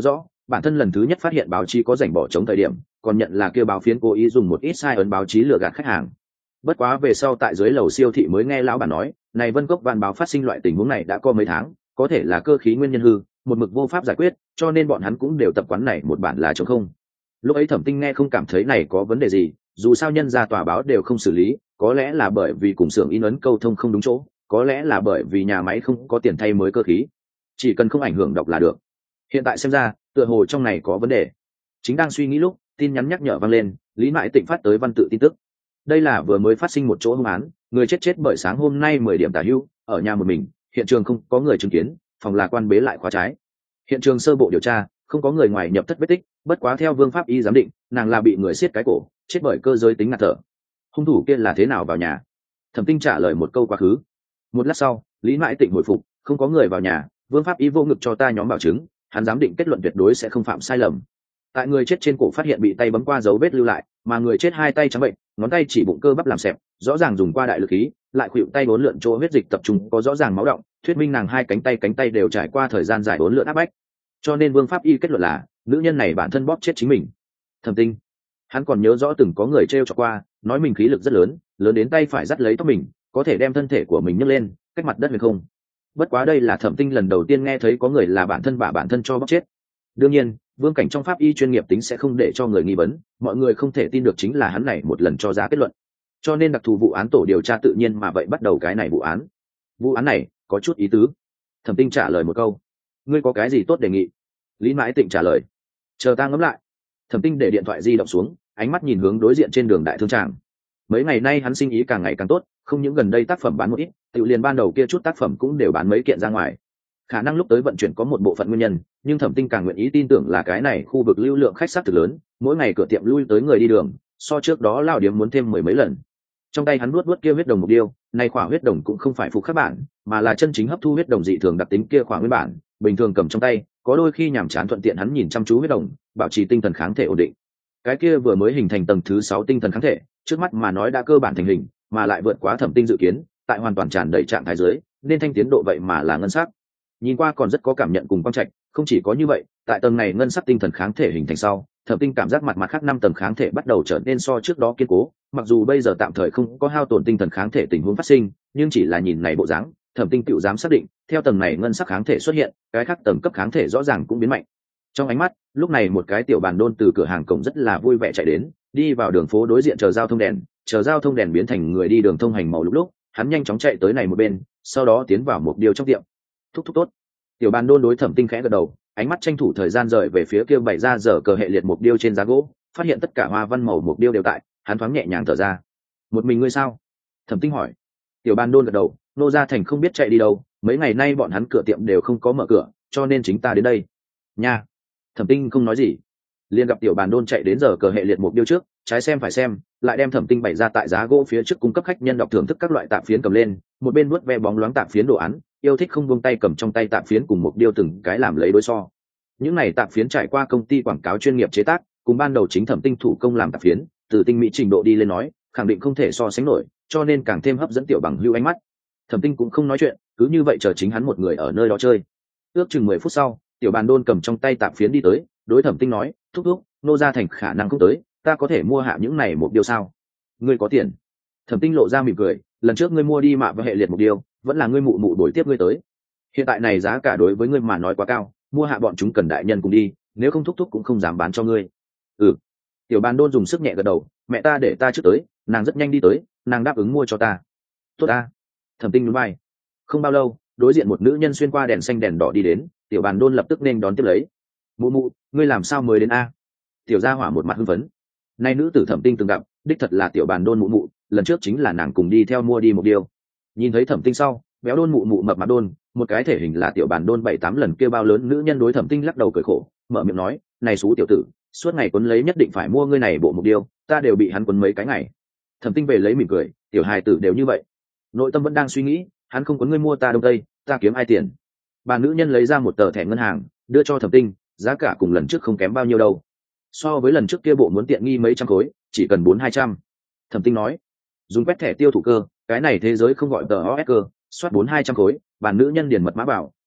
bản thân lần thứ nhất phát hiện báo chí có rảnh bỏ trống thời điểm còn nhận là kêu báo phiến cố ý dùng một ít sai ấn báo chí lừa gạt khách hàng. Bất quá về sau tại dưới lầu siêu thị mới nghe lão bản nói này Vân Cốc Văn báo phát sinh loại tình huống này đã có mấy tháng, có thể là cơ khí nguyên nhân hư, một mực vô pháp giải quyết, cho nên bọn hắn cũng đều tập quán này một bản là trống không. Lúc ấy Thẩm Tinh nghe không cảm thấy này có vấn đề gì, dù sao nhân ra tòa báo đều không xử lý, có lẽ là bởi vì cùng xưởng in ấn câu thông không đúng chỗ, có lẽ là bởi vì nhà máy không có tiền thay mới cơ khí, chỉ cần không ảnh hưởng đọc là được. Hiện tại xem ra tựa hồ trong này có vấn đề. Chính đang suy nghĩ lúc tin nhắn nhắc nhở vang lên, Lý Mại Tịnh phát tới văn tự tin tức. Đây là vừa mới phát sinh một chỗ hung án, người chết chết bởi sáng hôm nay mười điểm tả hữu, ở nhà một mình, hiện trường không có người chứng kiến, phòng là quan bế lại khóa trái. Hiện trường sơ bộ điều tra, không có người ngoài nhập thất vết tích, bất quá theo Vương pháp y giám định, nàng là bị người siết cái cổ, chết bởi cơ giới tính ngạt thở. Hung thủ kia là thế nào vào nhà? Thẩm Tinh trả lời một câu quá khứ. Một lát sau, Lý Mại Tịnh hồi phục, không có người vào nhà, Vương pháp y vô ngực cho ta nhóm bảo chứng, hắn giám định kết luận tuyệt đối sẽ không phạm sai lầm. Tại người chết trên cổ phát hiện bị tay bấm qua dấu vết lưu lại, mà người chết hai tay trắng bệnh, ngón tay chỉ bụng cơ bắp làm xẹp, rõ ràng dùng qua đại lực khí, lại khuỵu tay bốn lượn chỗ huyết dịch tập trung có rõ ràng máu động, thuyết minh nàng hai cánh tay cánh tay đều trải qua thời gian dài bốn lượn áp bách. Cho nên Vương pháp y kết luận là nữ nhân này bản thân bóp chết chính mình. Thẩm Tinh, hắn còn nhớ rõ từng có người trêu chọc qua, nói mình khí lực rất lớn, lớn đến tay phải dắt lấy tóc mình, có thể đem thân thể của mình nhấc lên, cách mặt đất huyền không. Bất quá đây là Thẩm Tinh lần đầu tiên nghe thấy có người là bản thân bả bản thân cho bóp chết. Đương nhiên, Vương Cảnh trong pháp y chuyên nghiệp tính sẽ không để cho người nghi vấn, mọi người không thể tin được chính là hắn này một lần cho ra kết luận. Cho nên đặc thù vụ án tổ điều tra tự nhiên mà vậy bắt đầu cái này vụ án. Vụ án này có chút ý tứ. Thẩm Tinh trả lời một câu. Ngươi có cái gì tốt đề nghị? Lý Mãi Tịnh trả lời. Chờ ta ngẫm lại. Thẩm Tinh để điện thoại di động xuống, ánh mắt nhìn hướng đối diện trên đường đại thương tràng. Mấy ngày nay hắn sinh ý càng ngày càng tốt, không những gần đây tác phẩm bán một ít, tự liền ban đầu kia chút tác phẩm cũng đều bán mấy kiện ra ngoài. Khả năng lúc tới vận chuyển có một bộ phận nguyên nhân, nhưng Thẩm Tinh càng nguyện ý tin tưởng là cái này khu vực lưu lượng khách sát thực lớn, mỗi ngày cửa tiệm lui tới người đi đường, so trước đó lao điểm muốn thêm mười mấy lần. Trong tay hắn nuốt nuốt kia huyết đồng mục điêu, nay khỏa huyết đồng cũng không phải phục khắc bản, mà là chân chính hấp thu huyết đồng dị thường đặc tính kia khỏa nguyên bản, bình thường cầm trong tay, có đôi khi nhàm chán thuận tiện hắn nhìn chăm chú huyết đồng, bảo trì tinh thần kháng thể ổn định. Cái kia vừa mới hình thành tầng thứ sáu tinh thần kháng thể, trước mắt mà nói đã cơ bản thành hình, mà lại vượt quá Thẩm Tinh dự kiến, tại hoàn toàn tràn đầy trạng thái dưới, nên thanh tiến độ vậy mà là ngân sắc. Nhìn qua còn rất có cảm nhận cùng quang trạch, không chỉ có như vậy, tại tầng này ngân sắc tinh thần kháng thể hình thành sau, Thẩm Tinh cảm giác mặt mặt khác năm tầng kháng thể bắt đầu trở nên so trước đó kiên cố, mặc dù bây giờ tạm thời không có hao tổn tinh thần kháng thể tình huống phát sinh, nhưng chỉ là nhìn này bộ dáng, Thẩm Tinh tự dám xác định, theo tầng này ngân sắc kháng thể xuất hiện, cái khác tầng cấp kháng thể rõ ràng cũng biến mạnh. Trong ánh mắt, lúc này một cái tiểu bàn đôn từ cửa hàng cổng rất là vui vẻ chạy đến, đi vào đường phố đối diện chờ giao thông đèn, chờ giao thông đèn biến thành người đi đường thông hành màu lúc lúc, hắn nhanh chóng chạy tới này một bên, sau đó tiến vào một điều trong tiệm. Thúc thúc tốt. Tiểu bàn đôn đối Thẩm Tinh khẽ gật đầu, ánh mắt tranh thủ thời gian rời về phía kia bày ra giờ cờ hệ liệt mục điêu trên giá gỗ, phát hiện tất cả hoa văn màu mục điêu đều tại, hắn thoáng nhẹ nhàng thở ra. Một mình ngươi sao? Thẩm Tinh hỏi. Tiểu bàn đôn gật đầu, nô gia thành không biết chạy đi đâu, mấy ngày nay bọn hắn cửa tiệm đều không có mở cửa, cho nên chính ta đến đây. Nha. Thẩm Tinh không nói gì, liền gặp tiểu bàn đôn chạy đến giờ cờ hệ liệt mục điêu trước, trái xem phải xem, lại đem Thẩm Tinh bày ra tại giá gỗ phía trước cung cấp khách nhân đọc thưởng thức các loại tạp phiến cầm lên, một bên nuốt ve bóng loáng tạp phiến đồ án, yêu thích không buông tay cầm trong tay tạp phiến cùng một điêu từng cái làm lấy đối so. Những này tạp phiến trải qua công ty quảng cáo chuyên nghiệp chế tác, cùng ban đầu chính Thẩm Tinh thủ công làm tạp phiến, từ tinh mỹ trình độ đi lên nói, khẳng định không thể so sánh nổi, cho nên càng thêm hấp dẫn tiểu bằng hưu ánh mắt. Thẩm Tinh cũng không nói chuyện, cứ như vậy chờ chính hắn một người ở nơi đó chơi. Ước chừng mười phút sau, tiểu bàn đôn cầm trong tay tạp phiến đi tới, đối Thẩm Tinh nói, thúc thúc, nô gia thành khả năng không tới, ta có thể mua hạ những này một điêu sao? Ngươi có tiền? Thẩm Tinh lộ ra mỉm cười, lần trước ngươi mua đi mạ và hệ liệt một điêu, vẫn là ngươi mụ mụ đổi tiếp ngươi tới. Hiện tại này giá cả đối với ngươi mà nói quá cao, mua hạ bọn chúng cần đại nhân cùng đi, nếu không thúc thúc cũng không dám bán cho ngươi. Ừ. Tiểu bàn đôn dùng sức nhẹ gật đầu, mẹ ta để ta trước tới, nàng rất nhanh đi tới, nàng đáp ứng mua cho ta. Tốt ta. Thẩm Tinh nhún vai. Không bao lâu, đối diện một nữ nhân xuyên qua đèn xanh đèn đỏ đi đến, tiểu bàn đôn lập tức nên đón tiếp lấy. Mụ mụ, ngươi làm sao mới đến a? Tiểu gia hỏa một mặt hưng phấn. Nay nữ tử Thẩm Tinh từng gặp, đích thật là tiểu bàn đôn mụ mụ, lần trước chính là nàng cùng đi theo mua đi một điều. Nhìn thấy Thẩm Tinh sau, béo đôn mụ mụ mập mặt đôn, một cái thể hình là tiểu bàn đôn bảy tám lần kia bao lớn nữ nhân đối Thẩm Tinh lắc đầu cười khổ, mở miệng nói, này xú tiểu tử, suốt ngày quấn lấy nhất định phải mua ngươi này bộ một điều, ta đều bị hắn quấn mấy cái ngày. Thẩm Tinh về lấy mỉm cười, tiểu hài tử đều như vậy. Nội tâm vẫn đang suy nghĩ, hắn không quấn ngươi mua ta đông tây, ta kiếm ai tiền. Bà nữ nhân lấy ra một tờ thẻ ngân hàng, đưa cho Thẩm Tinh, giá cả cùng lần trước không kém bao nhiêu đâu. So với lần trước kia bộ muốn tiện nghi mấy trăm khối, chỉ cần bốn hai trăm. Thẩm Tinh nói, dùng quét thẻ tiêu thụ cơ, cái này thế giới không gọi tờ o ét cơ, soát bốn hai trăm khối, bà nữ nhân điền mật mã bảo,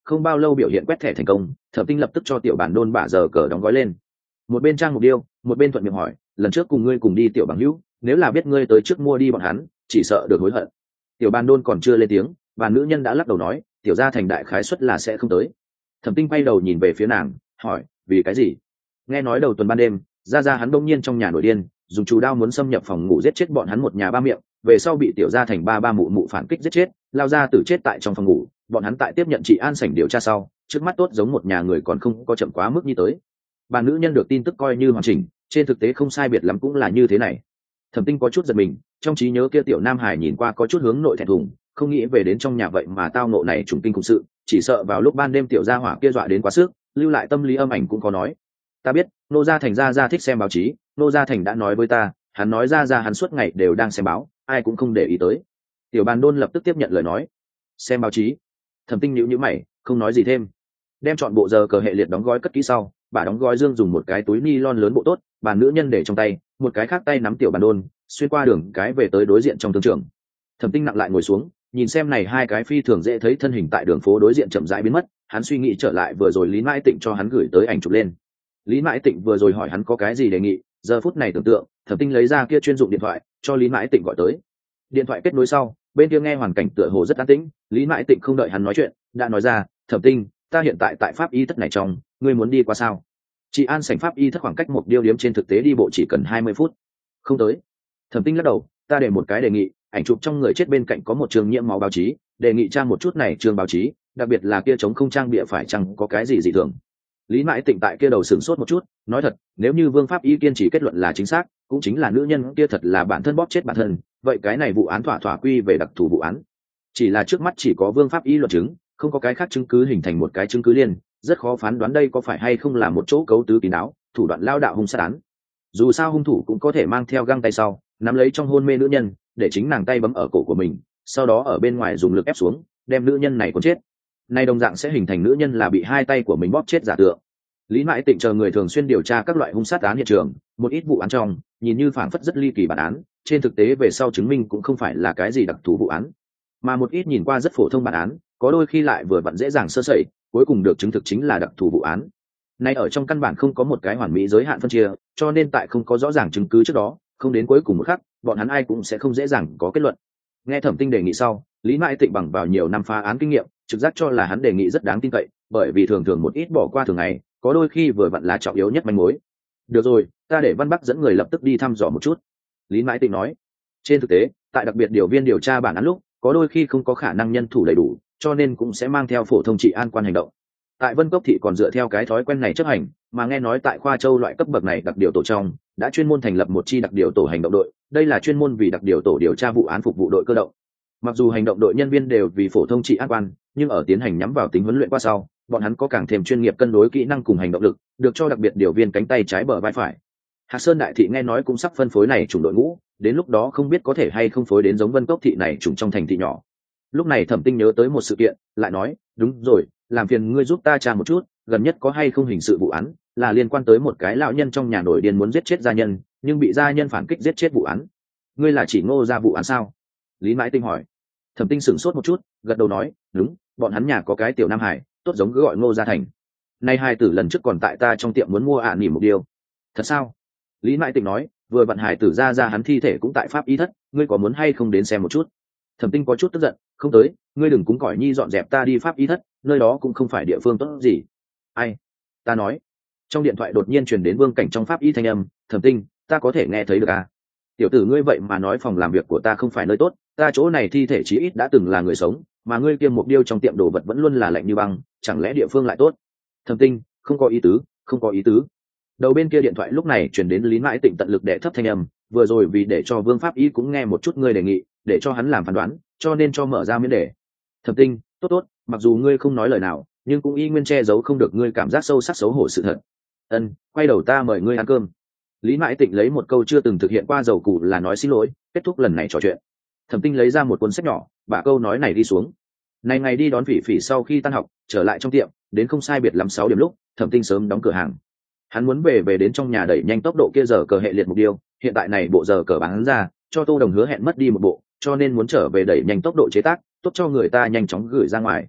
không bao lâu biểu hiện quét thẻ thành công, Thẩm Tinh lập tức cho tiểu bản đôn bả giờ cờ đóng gói lên. Một bên trang mục điêu, một bên thuận miệng hỏi, lần trước cùng ngươi cùng đi tiểu bằng hữu, nếu là biết ngươi tới trước mua đi bọn hắn, chỉ sợ được hối hận. Tiểu bản đôn còn chưa lên tiếng, và nữ nhân đã lắc đầu nói, tiểu gia thành đại khái suất là sẽ không tới. Thẩm Tinh quay đầu nhìn về phía nàng, hỏi, vì cái gì? Nghe nói đầu tuần ban đêm, ra ra hắn đông nhiên trong nhà nổi điên, dùng chủ đao muốn xâm nhập phòng ngủ giết chết bọn hắn một nhà ba miệng, về sau bị tiểu gia thành ba ba mụ mụ phản kích giết chết, lao ra tử chết tại trong phòng ngủ. Bọn hắn tại tiếp nhận chị an sảnh điều tra sau, trước mắt tốt giống một nhà người còn không có chậm quá mức như tới. Bà nữ nhân được tin tức coi như hoàn chỉnh, trên thực tế không sai biệt lắm cũng là như thế này. Thẩm Tinh có chút giật mình, trong trí nhớ kia tiểu nam hải nhìn qua có chút hướng nội thẹn thùng, không nghĩ về đến trong nhà vậy mà tao nộ này trùng kinh khủng sự, chỉ sợ vào lúc ban đêm tiểu gia hỏa kia dọa đến quá sức, lưu lại tâm lý âm ảnh cũng có nói. Ta biết, nô gia thành gia gia thích xem báo chí, nô gia thành đã nói với ta, hắn nói ra ra hắn suốt ngày đều đang xem báo, ai cũng không để ý tới. Tiểu Bàn Đôn lập tức tiếp nhận lời nói. Xem báo chí? Thẩm Tinh nhíu nhíu mày, không nói gì thêm. Đem chọn bộ giờ cờ hệ liệt đóng gói cất kỹ sau, bà đóng gói dương dùng một cái túi ni lon lớn bộ tốt, bà nữ nhân để trong tay, một cái khác tay nắm tiểu Bàn Đôn, xuyên qua đường cái về tới đối diện trong thương trường. Thẩm Tinh nặng lại ngồi xuống, nhìn xem này hai cái phi thường dễ thấy thân hình tại đường phố đối diện chậm rãi biến mất, hắn suy nghĩ trở lại vừa rồi Lý Mãi Tịnh cho hắn gửi tới ảnh chụp lên. Lý Mãi Tịnh vừa rồi hỏi hắn có cái gì đề nghị, giờ phút này tưởng tượng, Thẩm Tinh lấy ra kia chuyên dụng điện thoại, cho Lý Mãi Tịnh gọi tới. Điện thoại kết nối sau, bên kia nghe hoàn cảnh tựa hồ rất an tĩnh, Lý Mãi Tịnh không đợi hắn nói chuyện, đã nói ra, Thẩm Tinh, ta hiện tại tại pháp y thất này trong, ngươi muốn đi qua sao? Chị An sảnh pháp y thất khoảng cách một điêu điếm trên thực tế đi bộ chỉ cần hai mươi phút. Không tới. Thẩm Tinh lắc đầu, ta để một cái đề nghị, ảnh chụp trong người chết bên cạnh có một trường nhiễm máu báo chí, đề nghị tra một chút này trường báo chí, đặc biệt là kia chống không trang bịa phải chăng có cái gì dị thường. Lý Mãi Tịnh tại kia đầu sửng sốt một chút, nói thật, nếu như Vương Pháp Y kiên trì kết luận là chính xác, cũng chính là nữ nhân kia thật là bản thân bóp chết bản thân, vậy cái này vụ án thỏa thỏa quy về đặc thù vụ án. Chỉ là trước mắt chỉ có Vương Pháp Y luận chứng, không có cái khác chứng cứ hình thành một cái chứng cứ liên, rất khó phán đoán đây có phải hay không là một chỗ cấu tứ kín đáo, thủ đoạn lao đạo hung sát án. Dù sao hung thủ cũng có thể mang theo găng tay sau, nắm lấy trong hôn mê nữ nhân, để chính nàng tay bấm ở cổ của mình, sau đó ở bên ngoài dùng lực ép xuống, đem nữ nhân này cuốn chết. Nay đồng dạng sẽ hình thành nữ nhân là bị hai tay của mình bóp chết giả tượng. Lý Mãi Tịnh chờ người thường xuyên điều tra các loại hung sát án hiện trường, một ít vụ án trong, nhìn như phảng phất rất ly kỳ bản án, trên thực tế về sau chứng minh cũng không phải là cái gì đặc thù vụ án, mà một ít nhìn qua rất phổ thông bản án, có đôi khi lại vừa vặn dễ dàng sơ sẩy, cuối cùng được chứng thực chính là đặc thù vụ án. Nay ở trong căn bản không có một cái hoàn mỹ giới hạn phân chia, cho nên tại không có rõ ràng chứng cứ trước đó, không đến cuối cùng một khắc, bọn hắn ai cũng sẽ không dễ dàng có kết luận. Nghe Thẩm Tinh đề nghị sau, Lý Mãi Tịnh bằng vào nhiều năm phá án kinh nghiệm, trực giác cho là hắn đề nghị rất đáng tin cậy, bởi vì thường thường một ít bỏ qua thường ngày, có đôi khi vừa vặn là trọng yếu nhất manh mối. Được rồi, ta để Văn Bắc dẫn người lập tức đi thăm dò một chút. Lý Mãi Tịnh nói. Trên thực tế, tại đặc biệt điều viên điều tra bản án lúc, có đôi khi không có khả năng nhân thủ đầy đủ, cho nên cũng sẽ mang theo phổ thông trị an quan hành động. Tại Vân Cốc thị còn dựa theo cái thói quen này chấp hành, mà nghe nói tại Khoa Châu loại cấp bậc này đặc điều tổ trong, đã chuyên môn thành lập một chi đặc điều tổ hành động đội, đây là chuyên môn vì đặc điều tổ điều tra vụ án phục vụ đội cơ động. Mặc dù hành động đội nhân viên đều vì phổ thông trị an quan, nhưng ở tiến hành nhắm vào tính huấn luyện qua sau, bọn hắn có càng thêm chuyên nghiệp cân đối kỹ năng cùng hành động lực, được cho đặc biệt điều viên cánh tay trái bờ vai phải. Hạc Sơn đại thị nghe nói cũng sắp phân phối này chủng đội ngũ, đến lúc đó không biết có thể hay không phối đến giống Vân Cốc thị này chủng trong thành thị nhỏ. Lúc này Thẩm Tinh nhớ tới một sự kiện, lại nói, đúng rồi, làm phiền ngươi giúp ta tra một chút, gần nhất có hay không hình sự vụ án, là liên quan tới một cái lão nhân trong nhà nổi điên muốn giết chết gia nhân, nhưng bị gia nhân phản kích giết chết vụ án. Ngươi là chỉ Ngô gia vụ án sao? Lý Mãi Tinh hỏi. Thẩm Tinh sửng sốt một chút, gật đầu nói, đúng, bọn hắn nhà có cái tiểu nam hải, tốt giống cứ gọi Ngô gia thành. Nay hai tử lần trước còn tại ta trong tiệm muốn mua ạ à nỉ một điều. Thật sao? Lý Mãi Tinh nói, vừa vận hải tử ra ra hắn thi thể cũng tại pháp y thất, ngươi có muốn hay không đến xem một chút? Thẩm Tinh có chút tức giận, không tới, ngươi đừng cúng cỏi nhi dọn dẹp ta đi pháp y thất, nơi đó cũng không phải địa phương tốt gì. Ai? Ta nói. Trong điện thoại đột nhiên truyền đến Vương Cảnh trong pháp y thanh âm, Thẩm Tinh, ta có thể nghe thấy được à? Tiểu tử ngươi vậy mà nói phòng làm việc của ta không phải nơi tốt, ta chỗ này thi thể chí ít đã từng là người sống, mà ngươi kia một điêu trong tiệm đồ vật vẫn luôn là lạnh như băng, chẳng lẽ địa phương lại tốt? Thẩm Tinh, không có ý tứ, không có ý tứ. Đầu bên kia điện thoại lúc này truyền đến Lý Mãi Tịnh tận lực để thấp thanh âm, vừa rồi vì để cho Vương Pháp Y cũng nghe một chút ngươi đề nghị, để cho hắn làm phán đoán, cho nên cho mở ra miễn đề. Thẩm Tinh, tốt tốt, mặc dù ngươi không nói lời nào, nhưng cũng y nguyên che giấu không được ngươi cảm giác sâu sắc xấu hổ sự thật. Ân, quay đầu ta mời ngươi ăn cơm. Lý Mãi Tịnh lấy một câu chưa từng thực hiện qua dầu củ là nói xin lỗi, kết thúc lần này trò chuyện. Thẩm Tinh lấy ra một cuốn sách nhỏ, bả câu nói này đi xuống. Này ngày đi đón Phỉ Phỉ sau khi tan học, trở lại trong tiệm, đến không sai biệt lắm sáu điểm lúc, Thẩm Tinh sớm đóng cửa hàng. Hắn muốn về về đến trong nhà đẩy nhanh tốc độ kia giờ cờ hệ liệt mục tiêu, hiện tại này bộ giờ cờ bán ra, cho Tô Đồng hứa hẹn mất đi một bộ, cho nên muốn trở về đẩy nhanh tốc độ chế tác, tốt cho người ta nhanh chóng gửi ra ngoài.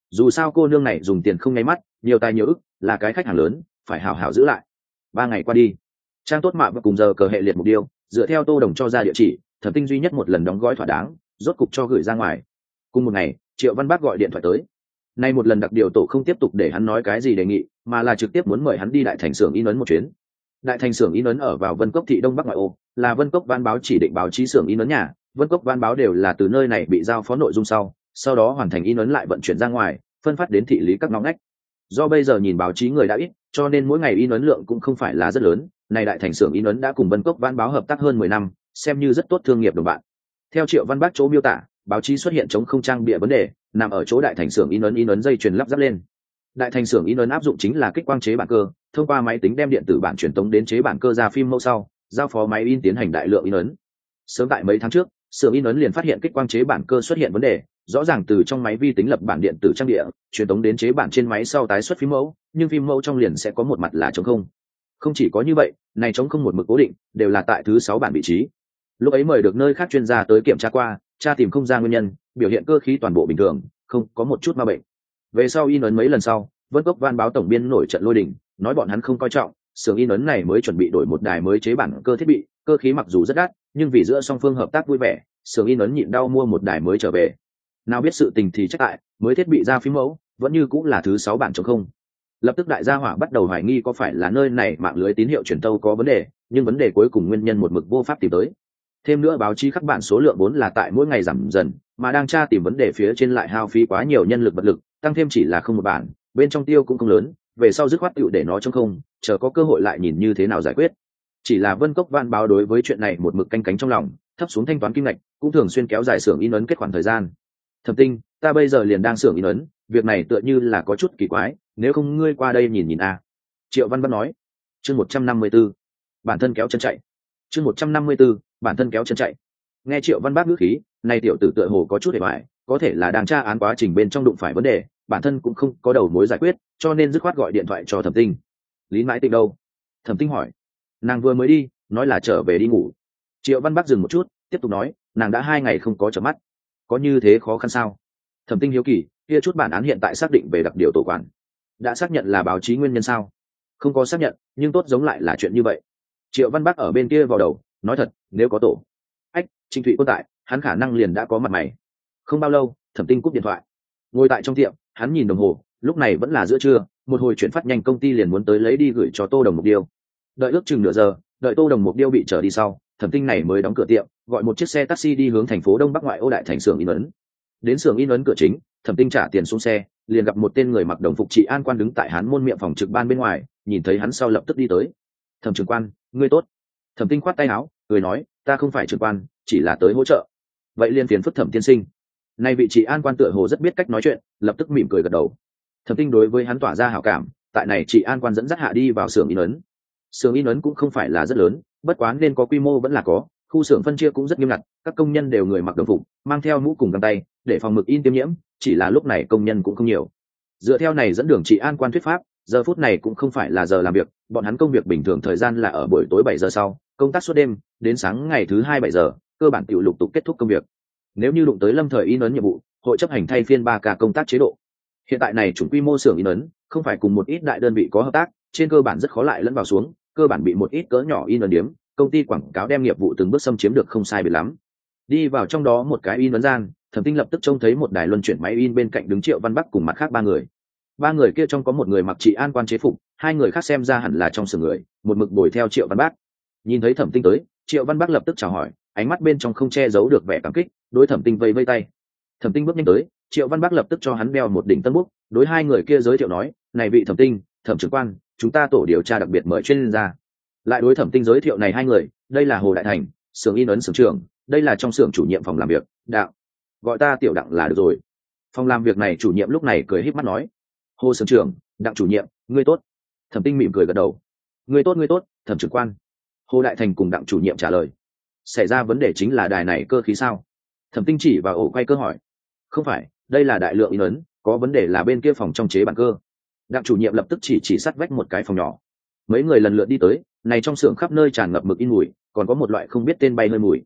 dù sao cô nương này dùng tiền không nháy mắt, nhiều tài nhiều ức, là cái khách hàng lớn, phải hảo hảo giữ lại. Ba ngày qua đi, trang tốt mạ và cùng giờ cờ hệ liệt mục tiêu, dựa theo Tô Đồng cho ra địa chỉ, Thẩm Tinh duy nhất một lần đóng gói thỏa đáng, rốt cục cho gửi ra ngoài. Cùng một ngày, Triệu Văn Bác gọi điện thoại tới. Nay một lần đặc điều tổ không tiếp tục để hắn nói cái gì đề nghị, mà là trực tiếp muốn mời hắn đi đại thành xưởng in ấn một chuyến. Đại thành xưởng in ấn ở vào Vân Cốc thị đông bắc ngoại ô, là Vân Cốc Văn báo chỉ định báo chí xưởng in ấn nhà. Vân Cốc Văn báo đều là từ nơi này bị giao phó nội dung sau, sau đó hoàn thành in ấn lại vận chuyển ra ngoài, phân phát đến thị lý các ngõ ngách. Do bây giờ nhìn báo chí người đã ít, cho nên mỗi ngày in ấn lượng cũng không phải là rất lớn. Này đại thành xưởng in ấn đã cùng Vân Cốc Văn báo hợp tác hơn mười năm, xem như rất tốt thương nghiệp đồng bạn. Theo Triệu Văn Bác chỗ miêu tả, báo chí xuất hiện chống không trang bịa vấn đề, nằm ở chỗ đại thành xưởng in ấn in ấn dây chuyền lắp ráp lên. Đại thành xưởng in ấn áp dụng chính là kích quang chế bản cơ, thông qua máy tính đem điện tử bản truyền tống đến chế bản cơ ra phim mẫu sau, giao phó máy in tiến hành đại lượng in ấn. Sớm tại mấy tháng trước, xưởng in ấn liền phát hiện kích quang chế bản cơ xuất hiện vấn đề, rõ ràng từ trong máy vi tính lập bản điện tử trang địa, truyền tống đến chế bản trên máy sau tái xuất phim mẫu, nhưng phim mẫu trong liền sẽ có một mặt là trống không. Không chỉ có như vậy, này trống không một mực cố định, đều là tại thứ sáu bản vị trí. Lúc ấy mời được nơi khác chuyên gia tới kiểm tra qua, tra tìm không ra nguyên nhân, biểu hiện cơ khí toàn bộ bình thường, không có một chút ma bệnh. Về sau in ấn mấy lần sau, Vân Cốc Văn báo tổng biên nổi trận lôi đình, nói bọn hắn không coi trọng, xưởng in ấn này mới chuẩn bị đổi một đài mới chế bản cơ thiết bị, cơ khí mặc dù rất đắt, nhưng vì giữa song phương hợp tác vui vẻ, xưởng in ấn nhịn đau mua một đài mới trở về. Nào biết sự tình thì trách tại, mới thiết bị ra phím mẫu, vẫn như cũng là thứ sáu bản trống không. Lập tức đại gia hỏa bắt đầu hoài nghi có phải là nơi này mạng lưới tín hiệu truyền tâu có vấn đề, nhưng vấn đề cuối cùng nguyên nhân một mực vô pháp tìm tới. Thêm nữa báo chí khắc bản số lượng vốn là tại mỗi ngày giảm dần, mà đang tra tìm vấn đề phía trên lại hao phí quá nhiều nhân lực vật lực, tăng thêm chỉ là không một bản, bên trong tiêu cũng không lớn, về sau dứt khoát tựu để nó trống không, chờ có cơ hội lại nhìn như thế nào giải quyết. Chỉ là Vân Cốc Văn báo đối với chuyện này một mực canh cánh trong lòng, thấp xuống thanh toán kim ngạch, cũng thường xuyên kéo dài xưởng in ấn kết khoản thời gian. Thẩm Tinh, ta bây giờ liền đang xưởng in ấn, việc này tựa như là có chút kỳ quái, nếu không ngươi qua đây nhìn nhìn a. Triệu Văn Bác nói. Chương một trăm năm mươi 154, bản thân kéo chân chạy. Chương một trăm năm mươi 154, bản thân kéo chân chạy. Nghe Triệu Văn Bác ngữ khí, này tiểu tử tựa hồ có chút hề bại, có thể là đang tra án quá trình bên trong đụng phải vấn đề, bản thân cũng không có đầu mối giải quyết, cho nên dứt khoát gọi điện thoại cho Thẩm Tinh. Lý Mãi Tịnh đâu? Thẩm Tinh hỏi. Nàng vừa mới đi, nói là trở về đi ngủ. Triệu Văn Bác dừng một chút, tiếp tục nói, nàng đã hai ngày không có chợp mắt. Có như thế khó khăn sao? Thẩm Tinh hiếu kỳ, kia chút bản án hiện tại xác định về đặc điều tổ quản, đã xác nhận là báo chí nguyên nhân sao? Không có xác nhận, nhưng tốt giống lại là chuyện như vậy. Triệu Văn Bác ở bên kia vào đầu, nói thật, nếu có tổ ách Trịnh Thụy Quân tại, hắn khả năng liền đã có mặt mày. Không bao lâu, Thẩm Tinh cúp điện thoại, ngồi tại trong tiệm, hắn nhìn đồng hồ, lúc này vẫn là giữa trưa, một hồi chuyển phát nhanh công ty liền muốn tới lấy đi gửi cho Tô Đồng Mục Điêu. Đợi ước chừng nửa giờ, đợi Tô Đồng Mục Điêu bị trở đi sau, Thẩm Tinh này mới đóng cửa tiệm, gọi một chiếc xe taxi đi hướng thành phố Đông Bắc ngoại ô đại thành xưởng in ấn. Đến xưởng in ấn cửa chính, Thẩm Tinh trả tiền xuống xe, liền gặp một tên người mặc đồng phục trị an quan đứng tại hắn môn miệng phòng trực ban bên ngoài, nhìn thấy hắn sau lập tức đi tới. Thẩm trưởng quan, ngươi tốt. Thẩm Tinh khoát tay áo, cười nói, ta không phải trưởng quan, chỉ là tới hỗ trợ. Vậy liền phiền phức Thẩm tiên sinh. Nay vị trị an quan tựa hồ rất biết cách nói chuyện, lập tức mỉm cười gật đầu. Thẩm Tinh đối với hắn tỏa ra hảo cảm, tại này trị an quan dẫn dắt hạ đi vào xưởng in ấn. Xưởng in ấn cũng không phải là rất lớn, bất quá nên có quy mô vẫn là có, khu xưởng phân chia cũng rất nghiêm ngặt, các công nhân đều người mặc đồng phục, mang theo mũ cùng găng tay, để phòng mực in tiêm nhiễm, chỉ là lúc này công nhân cũng không nhiều. Dựa theo này dẫn đường trị an quan thuyết pháp, giờ phút này cũng không phải là giờ làm việc, bọn hắn công việc bình thường thời gian là ở buổi tối bảy giờ sau, công tác suốt đêm, đến sáng ngày thứ hai bảy giờ, cơ bản tiểu lục tục kết thúc công việc. Nếu như đụng tới lâm thời in ấn nhiệm vụ, hội chấp hành thay phiên ba ca công tác chế độ. Hiện tại này chủng quy mô xưởng in ấn, không phải cùng một ít đại đơn vị có hợp tác, trên cơ bản rất khó lại lẫn vào xuống, cơ bản bị một ít cỡ nhỏ in ấn điếm, công ty quảng cáo đem nghiệp vụ từng bước xâm chiếm được không sai biệt lắm. Đi vào trong đó một cái in ấn gian, Thẩm Tinh lập tức trông thấy một đài luân chuyển máy in bên cạnh đứng Triệu Văn Bắc cùng mặt khác ba người. Ba người kia trong có một người mặc trị an quan chế phục, hai người khác xem ra hẳn là trong xưởng người, một mực đuổi theo Triệu Văn Bắc. Nhìn thấy Thẩm Tinh tới, Triệu Văn Bắc lập tức chào hỏi, ánh mắt bên trong không che giấu được vẻ cảm kích, đối Thẩm Tinh vây vây tay. Thẩm Tinh bước nhanh tới, Triệu Văn Bắc lập tức cho hắn đeo một đỉnh tân bút, đối hai người kia giới thiệu nói, này vị Thẩm Tinh, Thẩm trưởng quan, chúng ta tổ điều tra đặc biệt mời chuyên gia. Lại đối Thẩm Tinh giới thiệu này hai người, đây là Hồ Đại Thành, xưởng in ấn xưởng trưởng, đây là trong xưởng chủ nhiệm phòng làm việc, Đặng, gọi ta Tiểu Đặng là được rồi. Phòng làm việc này chủ nhiệm lúc này cười híp mắt nói, Hồ xưởng trưởng, Đặng chủ nhiệm, ngươi tốt. Thẩm Tinh mỉm cười gật đầu, ngươi tốt ngươi tốt, Thẩm trưởng quan. Hồ Đại Thành cùng Đặng chủ nhiệm trả lời, xảy ra vấn đề chính là đài này cơ khí sao? Thẩm Tinh chỉ vào ổ quay cơ hỏi, không phải, đây là đại lượng in ấn, có vấn đề là bên kia phòng trong chế bản cơ. Đặng chủ nhiệm lập tức chỉ chỉ sát vách một cái phòng nhỏ. Mấy người lần lượt đi tới, này trong xưởng khắp nơi tràn ngập mực in mùi, còn có một loại không biết tên bay hơi mùi.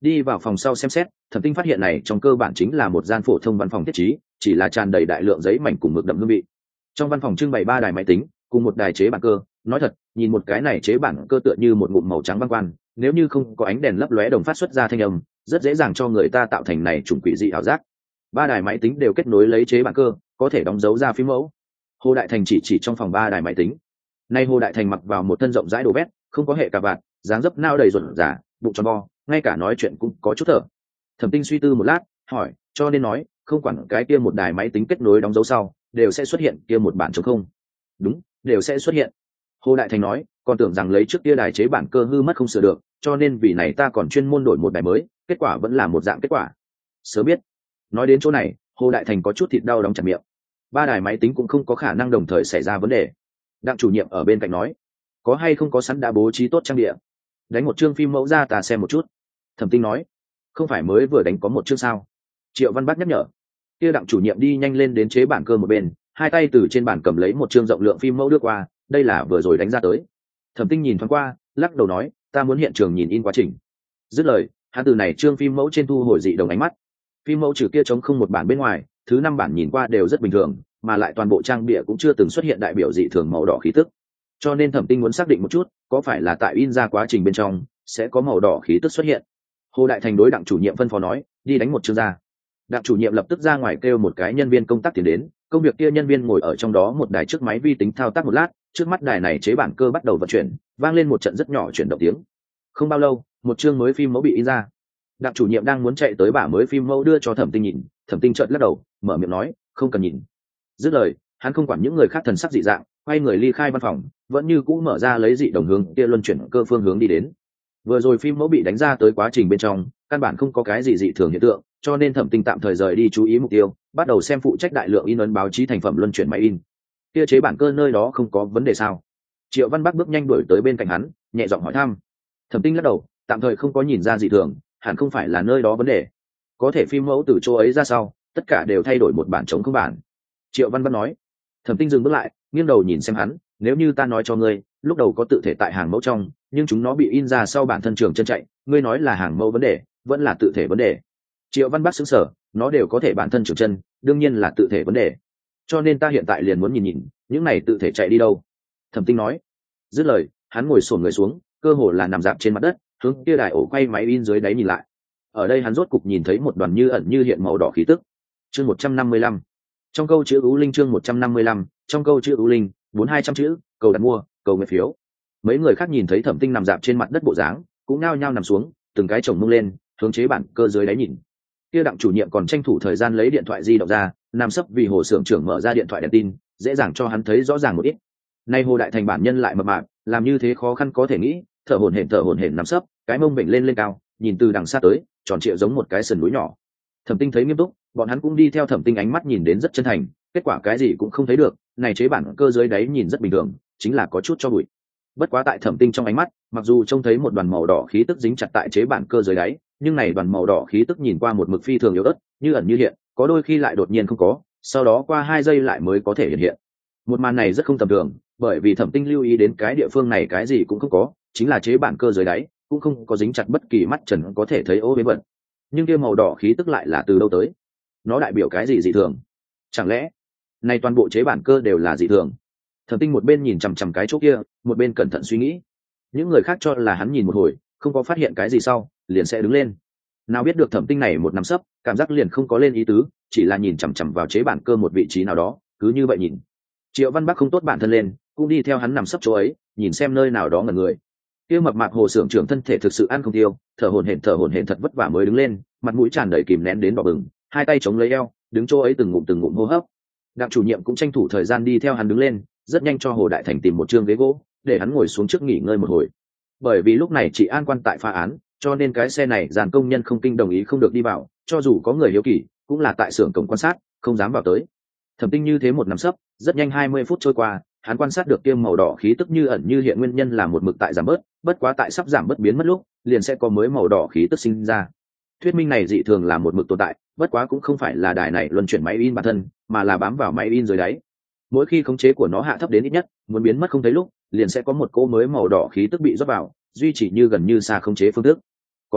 Đi vào phòng sau xem xét, Thẩm Tinh phát hiện này trong cơ bản chính là một gian phổ thông văn phòng thiết trí, chỉ là tràn đầy đại lượng giấy mảnh cùng mực đậm hương vị. Trong văn phòng trưng bày ba đài máy tính cùng một đài chế bản cơ, nói thật, nhìn một cái này chế bản cơ tựa như một ngụm màu trắng băng quan, nếu như không có ánh đèn lấp lóe đồng phát xuất ra thanh âm, rất dễ dàng cho người ta tạo thành này trùng quỷ dị ảo giác. Ba đài máy tính đều kết nối lấy chế bản cơ, có thể đóng dấu ra phím mẫu. Hồ Đại Thành chỉ chỉ trong phòng ba đài máy tính. Nay Hồ Đại Thành mặc vào một thân rộng rãi đồ vét, không có hệ cà vạt, dáng dấp nao đầy ruột giả, bụng tròn vo, ngay cả nói chuyện cũng có chút thở. Thẩm Tinh suy tư một lát, hỏi, cho nên nói, không quản cái kia một đài máy tính kết nối đóng dấu sau, đều sẽ xuất hiện kia một bản trống không? Đúng, đều sẽ xuất hiện. Hồ Đại Thành nói, còn tưởng rằng lấy trước kia đài chế bản cơ hư mất không sửa được, cho nên vì này ta còn chuyên môn đổi một đài mới, kết quả vẫn là một dạng kết quả. Sớm biết. Nói đến chỗ này, Hồ Đại Thành có chút thịt đau đóng chặt miệng. Ba đài máy tính cũng không có khả năng đồng thời xảy ra vấn đề. Đặng chủ nhiệm ở bên cạnh nói, có hay không có sẵn đã bố trí tốt trang địa, đánh một chương phim mẫu ra ta xem một chút. Thẩm Tinh nói, không phải mới vừa đánh có một chương sao? Triệu Văn Bắc nhắc nhở. Kia Đặng chủ nhiệm đi nhanh lên đến chế bản cơ một bên, hai tay từ trên bàn cầm lấy một chương rộng lượng phim mẫu đưa qua, đây là vừa rồi đánh ra tới. Thẩm Tinh nhìn thoáng qua, lắc đầu nói, ta muốn hiện trường nhìn in quá trình. Dứt lời, hắn từ này chương phim mẫu trên thu hồi dị đồng ánh mắt. Phim mẫu trừ kia trống không một bản bên ngoài, thứ năm bản nhìn qua đều rất bình thường, mà lại toàn bộ trang bìa cũng chưa từng xuất hiện đại biểu dị thường màu đỏ khí tức. Cho nên Thẩm Tinh muốn xác định một chút, có phải là tại in ra quá trình bên trong sẽ có màu đỏ khí tức xuất hiện. Hồ Đại Thành đối Đặng chủ nhiệm phân phó nói, đi đánh một chương ra. Đặng chủ nhiệm lập tức ra ngoài kêu một cái nhân viên công tác tiến đến, công việc kia nhân viên ngồi ở trong đó một đài trước máy vi tính thao tác một lát, trước mắt đài này chế bản cơ bắt đầu vận chuyển, vang lên một trận rất nhỏ chuyển động tiếng. Không bao lâu, một chương mới phim mẫu bị in ra. Đặng chủ nhiệm đang muốn chạy tới bả mới phim mẫu đưa cho Thẩm Tinh nhìn, Thẩm Tinh chợt lắc đầu, mở miệng nói, không cần nhìn. Dứt lời, hắn không quản những người khác thần sắc dị dạng, quay người ly khai văn phòng, vẫn như cũ mở ra lấy dị đồng hướng kia luân chuyển cơ phương hướng đi đến. Vừa rồi phim mẫu bị đánh ra tới quá trình bên trong, căn bản không có cái gì dị thường hiện tượng, cho nên Thẩm Tinh tạm thời rời đi chú ý mục tiêu, bắt đầu xem phụ trách đại lượng in ấn báo chí thành phẩm luân chuyển máy in. Kia chế bản cơ nơi đó không có vấn đề sao? Triệu Văn Bắc bước nhanh đuổi tới bên cạnh hắn, nhẹ giọng hỏi thăm. Thẩm Tinh lắc đầu, tạm thời không có nhìn ra dị thường, hẳn không phải là nơi đó vấn đề. Có thể phim mẫu từ chỗ ấy ra sau, tất cả đều thay đổi một bản trống không bản. Triệu Văn Bắc nói. Thẩm Tinh dừng bước lại, nghiêng đầu nhìn xem hắn, nếu như ta nói cho ngươi, lúc đầu có tự thể tại hàng mẫu trong, nhưng chúng nó bị in ra sau bản thân trường chân chạy, ngươi nói là hàng mẫu vấn đề, vẫn là tự thể vấn đề? Triệu Văn Bắc sững sờ, nó đều có thể bản thân trường chân, đương nhiên là tự thể vấn đề. Cho nên ta hiện tại liền muốn nhìn nhìn, những này tự thể chạy đi đâu. Thẩm Tinh nói. Dứt lời, hắn ngồi xổm người xuống, cơ hồ là nằm dạp trên mặt đất, hướng kia đài ổ quay máy in dưới đáy nhìn lại. Ở đây hắn rốt cục nhìn thấy một đoàn như ẩn như hiện màu đỏ khí tức. Chương một trăm năm mươi lăm. Trong câu chữ ú linh chương một trăm năm mươi lăm, trong câu chữ ú linh, bốn hai trăm chữ, cầu đặt mua, cầu nguyện phiếu. Mấy người khác nhìn thấy Thẩm Tinh nằm dạp trên mặt đất bộ dáng, cũng nao nhao nằm xuống, từng cái chồng mông lên, hướng chế bản cơ dưới đáy nhìn. Kia Đặng chủ nhiệm còn tranh thủ thời gian lấy điện thoại di động ra, nằm sấp vì Hồ xưởng trưởng mở ra điện thoại đèn tin, dễ dàng cho hắn thấy rõ ràng một ít. Nay Hồ Đại Thành bản nhân lại mập mạp, làm như thế khó khăn có thể nghĩ, thở hổn hển thở hổn hển nằm sấp, cái mông bệnh lên lên cao, nhìn từ đằng xa tới, tròn trịa giống một cái sườn núi nhỏ. Thẩm Tinh thấy nghiêm túc, bọn hắn cũng đi theo Thẩm Tinh ánh mắt nhìn đến rất chân thành, kết quả cái gì cũng không thấy được, này chế bản cơ dưới đáy nhìn rất bình thường, chính là có chút cho bụi. Bất quá tại Thẩm Tinh trong ánh mắt, mặc dù trông thấy một đoàn màu đỏ khí tức dính chặt tại chế bản cơ dưới đáy, nhưng này đoàn màu đỏ khí tức nhìn qua một mực phi thường yếu ớt, như ẩn như hiện, có đôi khi lại đột nhiên không có, sau đó qua hai giây lại mới có thể hiện hiện. Một màn này rất không tầm thường, bởi vì Thẩm Tinh lưu ý đến cái địa phương này cái gì cũng không có, chính là chế bản cơ dưới đáy, cũng không có dính chặt bất kỳ mắt trần có thể thấy ô bế bẩn. Nhưng kia màu đỏ khí tức lại là từ đâu tới? Nó đại biểu cái gì dị thường? Chẳng lẽ này toàn bộ chế bản cơ đều là dị thường? Thẩm Tinh một bên nhìn chằm chằm cái chỗ kia, một bên cẩn thận suy nghĩ. Những người khác cho là hắn nhìn một hồi, không có phát hiện cái gì sau, liền sẽ đứng lên. Nào biết được Thẩm Tinh này một nằm sấp, cảm giác liền không có lên ý tứ, chỉ là nhìn chằm chằm vào chế bản cơ một vị trí nào đó, cứ như vậy nhìn. Triệu Văn Bắc không tốt bản thân lên, cũng đi theo hắn nằm sấp chỗ ấy, nhìn xem nơi nào đó ngẩn người. Kia mập mạp Hồ xưởng trưởng thân thể thực sự ăn không tiêu, thở hổn hển thở hổn hển thật vất vả mới đứng lên, mặt mũi tràn đầy kìm nén đến đỏ bừng, hai tay chống lấy eo, đứng chỗ ấy từng ngụm từng ngụm hô hấp. Đặng chủ nhiệm cũng tranh thủ thời gian đi theo hắn đứng lên, rất nhanh cho Hồ Đại Thành tìm một trương ghế gỗ, để hắn ngồi xuống trước nghỉ ngơi một hồi. Bởi vì lúc này chị an quan tại phá án, cho nên cái xe này dàn công nhân không kinh đồng ý không được đi vào, cho dù có người hiếu kỳ, cũng là tại xưởng cổng quan sát, không dám vào tới. Thẩm Tinh như thế một nằm sấp, rất nhanh hai mươi phút trôi qua, hắn quan sát được kia màu đỏ khí tức như ẩn như hiện nguyên nhân là một mực tại giảm bớt, bất quá tại sắp giảm bớt biến mất lúc, liền sẽ có mới màu đỏ khí tức sinh ra. Thuyết minh này dị thường là một mực tồn tại, bất quá cũng không phải là đài này luân chuyển máy in bản thân, mà là bám vào máy in dưới đáy. Mỗi khi khống chế của nó hạ thấp đến ít nhất, muốn biến mất không thấy lúc, liền sẽ có một cỗ mới màu đỏ khí tức bị rót vào, duy trì như gần như xa khống chế phương thức. Có lẽ,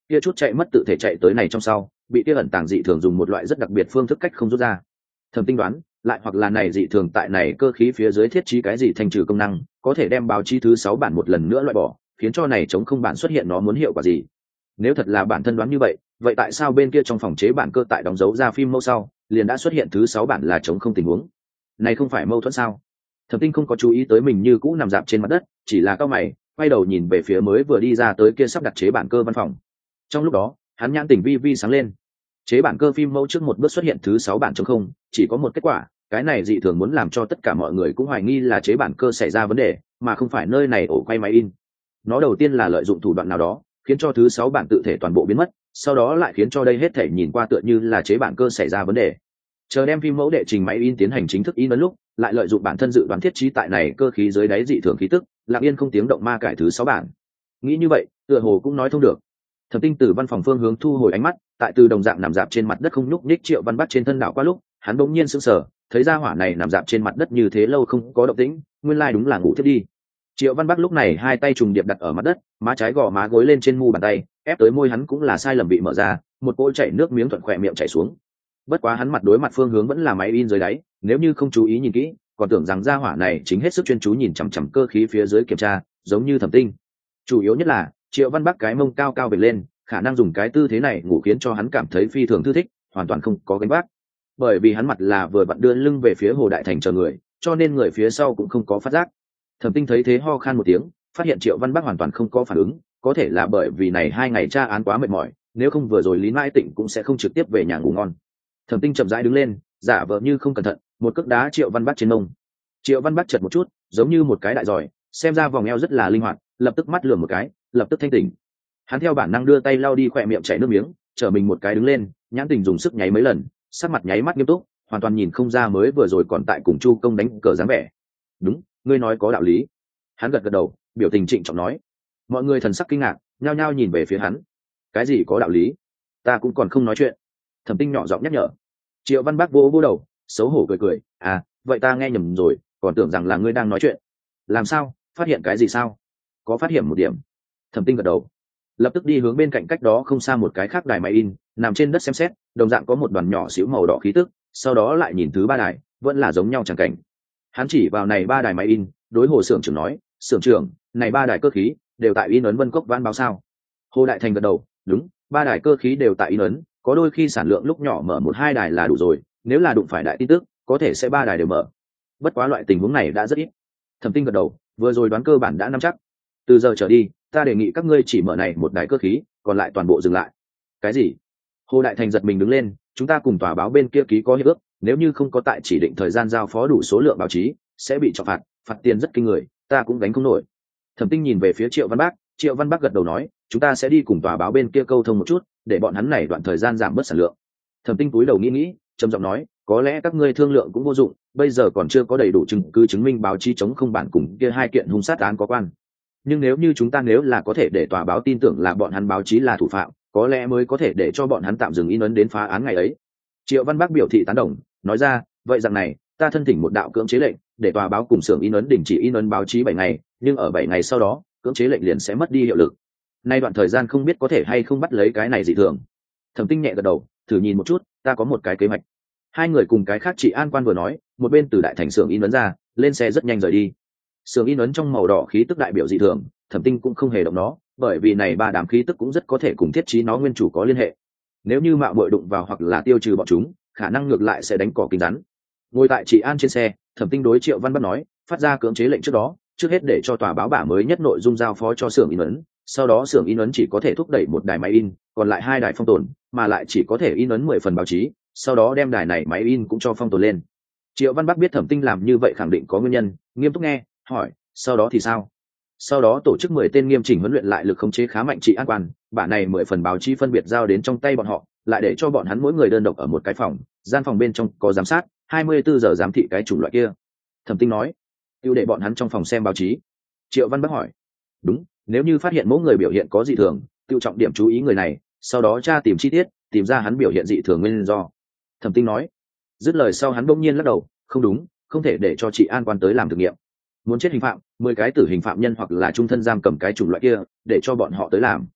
kia chút chạy mất tự thể chạy tới này trong sau bị kia ẩn tàng dị thường dùng một loại rất đặc biệt phương thức cách không rút ra. Thẩm Tinh đoán lại hoặc là này dị thường tại này cơ khí phía dưới thiết trí cái gì thanh trừ công năng, có thể đem báo chí thứ sáu bản một lần nữa loại bỏ, khiến cho này chống không bản xuất hiện nó muốn hiệu quả gì. Nếu thật là bản thân đoán như vậy, vậy tại sao bên kia trong phòng chế bản cơ tại đóng dấu ra phim mẫu sau liền đã xuất hiện thứ sáu bản là chống không tình huống? Này không phải mâu thuẫn sao? Thẩm Tinh không có chú ý tới mình như cũ nằm dạp trên mặt đất, chỉ là cao mày quay đầu nhìn về phía mới vừa đi ra tới kia sắp đặt chế bản cơ văn phòng. Trong lúc đó hắn nhãn tỉnh vi vi sáng lên. Chế bản cơ phim mẫu trước một bước xuất hiện thứ sáu bản chống không, chỉ có một kết quả, cái này dị thường muốn làm cho tất cả mọi người cũng hoài nghi là chế bản cơ xảy ra vấn đề, mà không phải nơi này ổ quay máy in. Nó đầu tiên là lợi dụng thủ đoạn nào đó, khiến cho thứ sáu bản tự thể toàn bộ biến mất, sau đó lại khiến cho đây hết thể nhìn qua tựa như là chế bản cơ xảy ra vấn đề. Chờ đem phim mẫu đệ trình máy in tiến hành chính thức in ấn lúc, lại lợi dụng bản thân dự đoán thiết trí tại này cơ khí dưới đáy dị thường khí tức, lặng yên không tiếng động ma cải thứ sáu bản. Nghĩ như vậy, tựa hồ cũng nói thông được. Thẩm Tinh từ văn phòng phương hướng thu hồi ánh mắt, tại từ đồng dạng nằm dạp trên mặt đất không nhúc nhích Triệu Văn Bắc trên thân đảo qua lúc, hắn bỗng nhiên sững sờ, thấy ra hỏa này nằm dạp trên mặt đất như thế lâu không có động tĩnh, nguyên lai đúng là ngủ thiết đi. Triệu Văn Bắc lúc này hai tay trùng điệp đặt ở mặt đất, má trái gò má gối lên trên mu bàn tay, ép tới môi hắn cũng là sai lầm bị mở ra, một cỗ chảy nước miếng thuận khỏe miệng chảy xuống. Bất quá hắn mặt đối mặt phương hướng vẫn là máy in dưới đáy, nếu như không chú ý nhìn kỹ, còn tưởng rằng gia hỏa này chính hết sức chuyên chú nhìn chằm chằm cơ khí phía dưới kiểm tra, giống như Thẩm Tinh. Chủ yếu nhất là Triệu Văn Bắc cái mông cao cao về lên, khả năng dùng cái tư thế này ngủ khiến cho hắn cảm thấy phi thường thư thích, hoàn toàn không có gánh vác. Bởi vì hắn mặt là vừa vặn đưa lưng về phía Hồ Đại Thành chờ người, cho nên người phía sau cũng không có phát giác. Thẩm Tinh thấy thế ho khan một tiếng, phát hiện Triệu Văn Bắc hoàn toàn không có phản ứng, có thể là bởi vì này hai ngày tra án quá mệt mỏi, nếu không vừa rồi Lý Mãi Tịnh cũng sẽ không trực tiếp về nhà ngủ ngon. Thẩm Tinh chậm rãi đứng lên, giả vờ như không cẩn thận, một cước đá Triệu Văn Bắc trên mông. Triệu Văn Bắc chật một chút, giống như một cái đại giỏi, xem ra vòng eo rất là linh hoạt, lập tức mắt lườm một cái, lập tức thanh tỉnh. Hắn theo bản năng đưa tay lau đi khỏe miệng chảy nước miếng, trở mình một cái đứng lên, nhãn tình dùng sức nháy mấy lần, sắc mặt nháy mắt nghiêm túc, hoàn toàn nhìn không ra mới vừa rồi còn tại cùng Chu Công đánh cờ dáng vẻ. Đúng, ngươi nói có đạo lý. Hắn gật gật đầu, biểu tình trịnh trọng nói. Mọi người thần sắc kinh ngạc, nhao nhao nhìn về phía hắn. Cái gì có đạo lý? Ta cũng còn không nói chuyện. Thẩm Tinh nhỏ giọng nhắc nhở. Triệu Văn Bắc vỗ vỗ đầu, xấu hổ cười cười, à, vậy ta nghe nhầm rồi, còn tưởng rằng là ngươi đang nói chuyện. Làm sao? Phát hiện cái gì sao? Có phát hiện một điểm. Thẩm Tinh gật đầu, lập tức đi hướng bên cạnh cách đó không xa một cái khác đài máy in, nằm trên đất xem xét, đồng dạng có một đoàn nhỏ xíu màu đỏ khí tức, sau đó lại nhìn thứ ba đài, vẫn là giống nhau chẳng cảnh. Hắn chỉ vào này ba đài máy in, đối Hồ xưởng trưởng nói, xưởng trưởng, này ba đài cơ khí đều tại in ấn Vân Cốc Vãn báo sao? Hồ Đại Thành gật đầu, đúng, ba đài cơ khí đều tại in ấn, có đôi khi sản lượng lúc nhỏ mở một hai đài là đủ rồi, nếu là đụng phải đại tin tức, có thể sẽ ba đài đều mở. Bất quá loại tình huống này đã rất ít. Thẩm Tinh gật đầu, vừa rồi đoán cơ bản đã nắm chắc. Từ giờ trở đi, ta đề nghị các ngươi chỉ mở này một đài cơ khí, còn lại toàn bộ dừng lại. Cái gì? Hồ Đại Thành giật mình đứng lên, chúng ta cùng tòa báo bên kia ký có hiệp ước, nếu như không có tại chỉ định thời gian giao phó đủ số lượng báo chí, sẽ bị trọng phạt, phạt tiền rất kinh người, ta cũng gánh không nổi. Thẩm Tinh nhìn về phía Triệu Văn Bắc, Triệu Văn Bắc gật đầu nói, chúng ta sẽ đi cùng tòa báo bên kia câu thông một chút, để bọn hắn này đoạn thời gian giảm bớt sản lượng. Thẩm Tinh cúi đầu nghĩ nghĩ, trầm giọng nói, có lẽ các ngươi thương lượng cũng vô dụng, bây giờ còn chưa có đầy đủ chứng cứ chứng minh báo chí chống không bản cùng kia hai kiện hung sát án có quan. Nhưng nếu như chúng ta nếu là có thể để tòa báo tin tưởng là bọn hắn báo chí là thủ phạm, có lẽ mới có thể để cho bọn hắn tạm dừng in ấn đến phá án ngày ấy. Triệu Văn Bắc biểu thị tán đồng, nói ra, vậy rằng này, ta thân thỉnh một đạo cưỡng chế lệnh, để tòa báo cùng xưởng in ấn đình chỉ in ấn báo chí bảy ngày, nhưng ở bảy ngày sau đó, cưỡng chế lệnh liền sẽ mất đi hiệu lực. Nay đoạn thời gian không biết có thể hay không bắt lấy cái này dị thường. Thẩm Tinh nhẹ gật đầu, thử nhìn một chút, ta có một cái kế hoạch. Hai người cùng cái khác chị An Quan vừa nói, một bên từ đại thành xưởng in ấn ra, lên xe rất nhanh rời đi. Xưởng in ấn trong màu đỏ khí tức đại biểu dị thường, Thẩm Tinh cũng không hề động nó, bởi vì này ba đám khí tức cũng rất có thể cùng thiết trí nó nguyên chủ có liên hệ. Nếu như mạo muội đụng vào hoặc là tiêu trừ bọn chúng, khả năng ngược lại sẽ đánh cỏ kính rắn. Ngồi tại chị An trên xe, Thẩm Tinh đối Triệu Văn Bắc nói, phát ra cưỡng chế lệnh trước đó, trước hết để cho tòa báo bả mới nhất nội dung giao phó cho xưởng in ấn, sau đó xưởng in ấn chỉ có thể thúc đẩy một đài máy in, còn lại hai đài phong tồn, mà lại chỉ có thể in ấn mười phần báo chí, sau đó đem đài này máy in cũng cho phong tồn lên. Triệu Văn Bắc biết Thẩm Tinh làm như vậy khẳng định có nguyên nhân, nghiêm túc nghe, hỏi, sau đó thì sao? Sau đó tổ chức mười tên nghiêm chỉnh huấn luyện lại lực khống chế khá mạnh trị an quan, bả này mười phần báo chí phân biệt giao đến trong tay bọn họ, lại để cho bọn hắn mỗi người đơn độc ở một cái phòng, gian phòng bên trong có giám sát, hai mươi bốn giờ giám thị cái chủng loại kia. Thẩm Tinh nói, tiêu để bọn hắn trong phòng xem báo chí. Triệu Văn Bắc hỏi, đúng, nếu như phát hiện mỗi người biểu hiện có dị thường, tiêu trọng điểm chú ý người này, sau đó tra tìm chi tiết, tìm ra hắn biểu hiện dị thường nguyên do. Thẩm Tinh nói, dứt lời sau hắn bỗng nhiên lắc đầu, không đúng, không thể để cho chị an quan tới làm thực nghiệm. Muốn chết hình phạm, mười cái tử hình phạm nhân hoặc là trung thân giam cầm cái chủng loại kia, để cho bọn họ tới làm.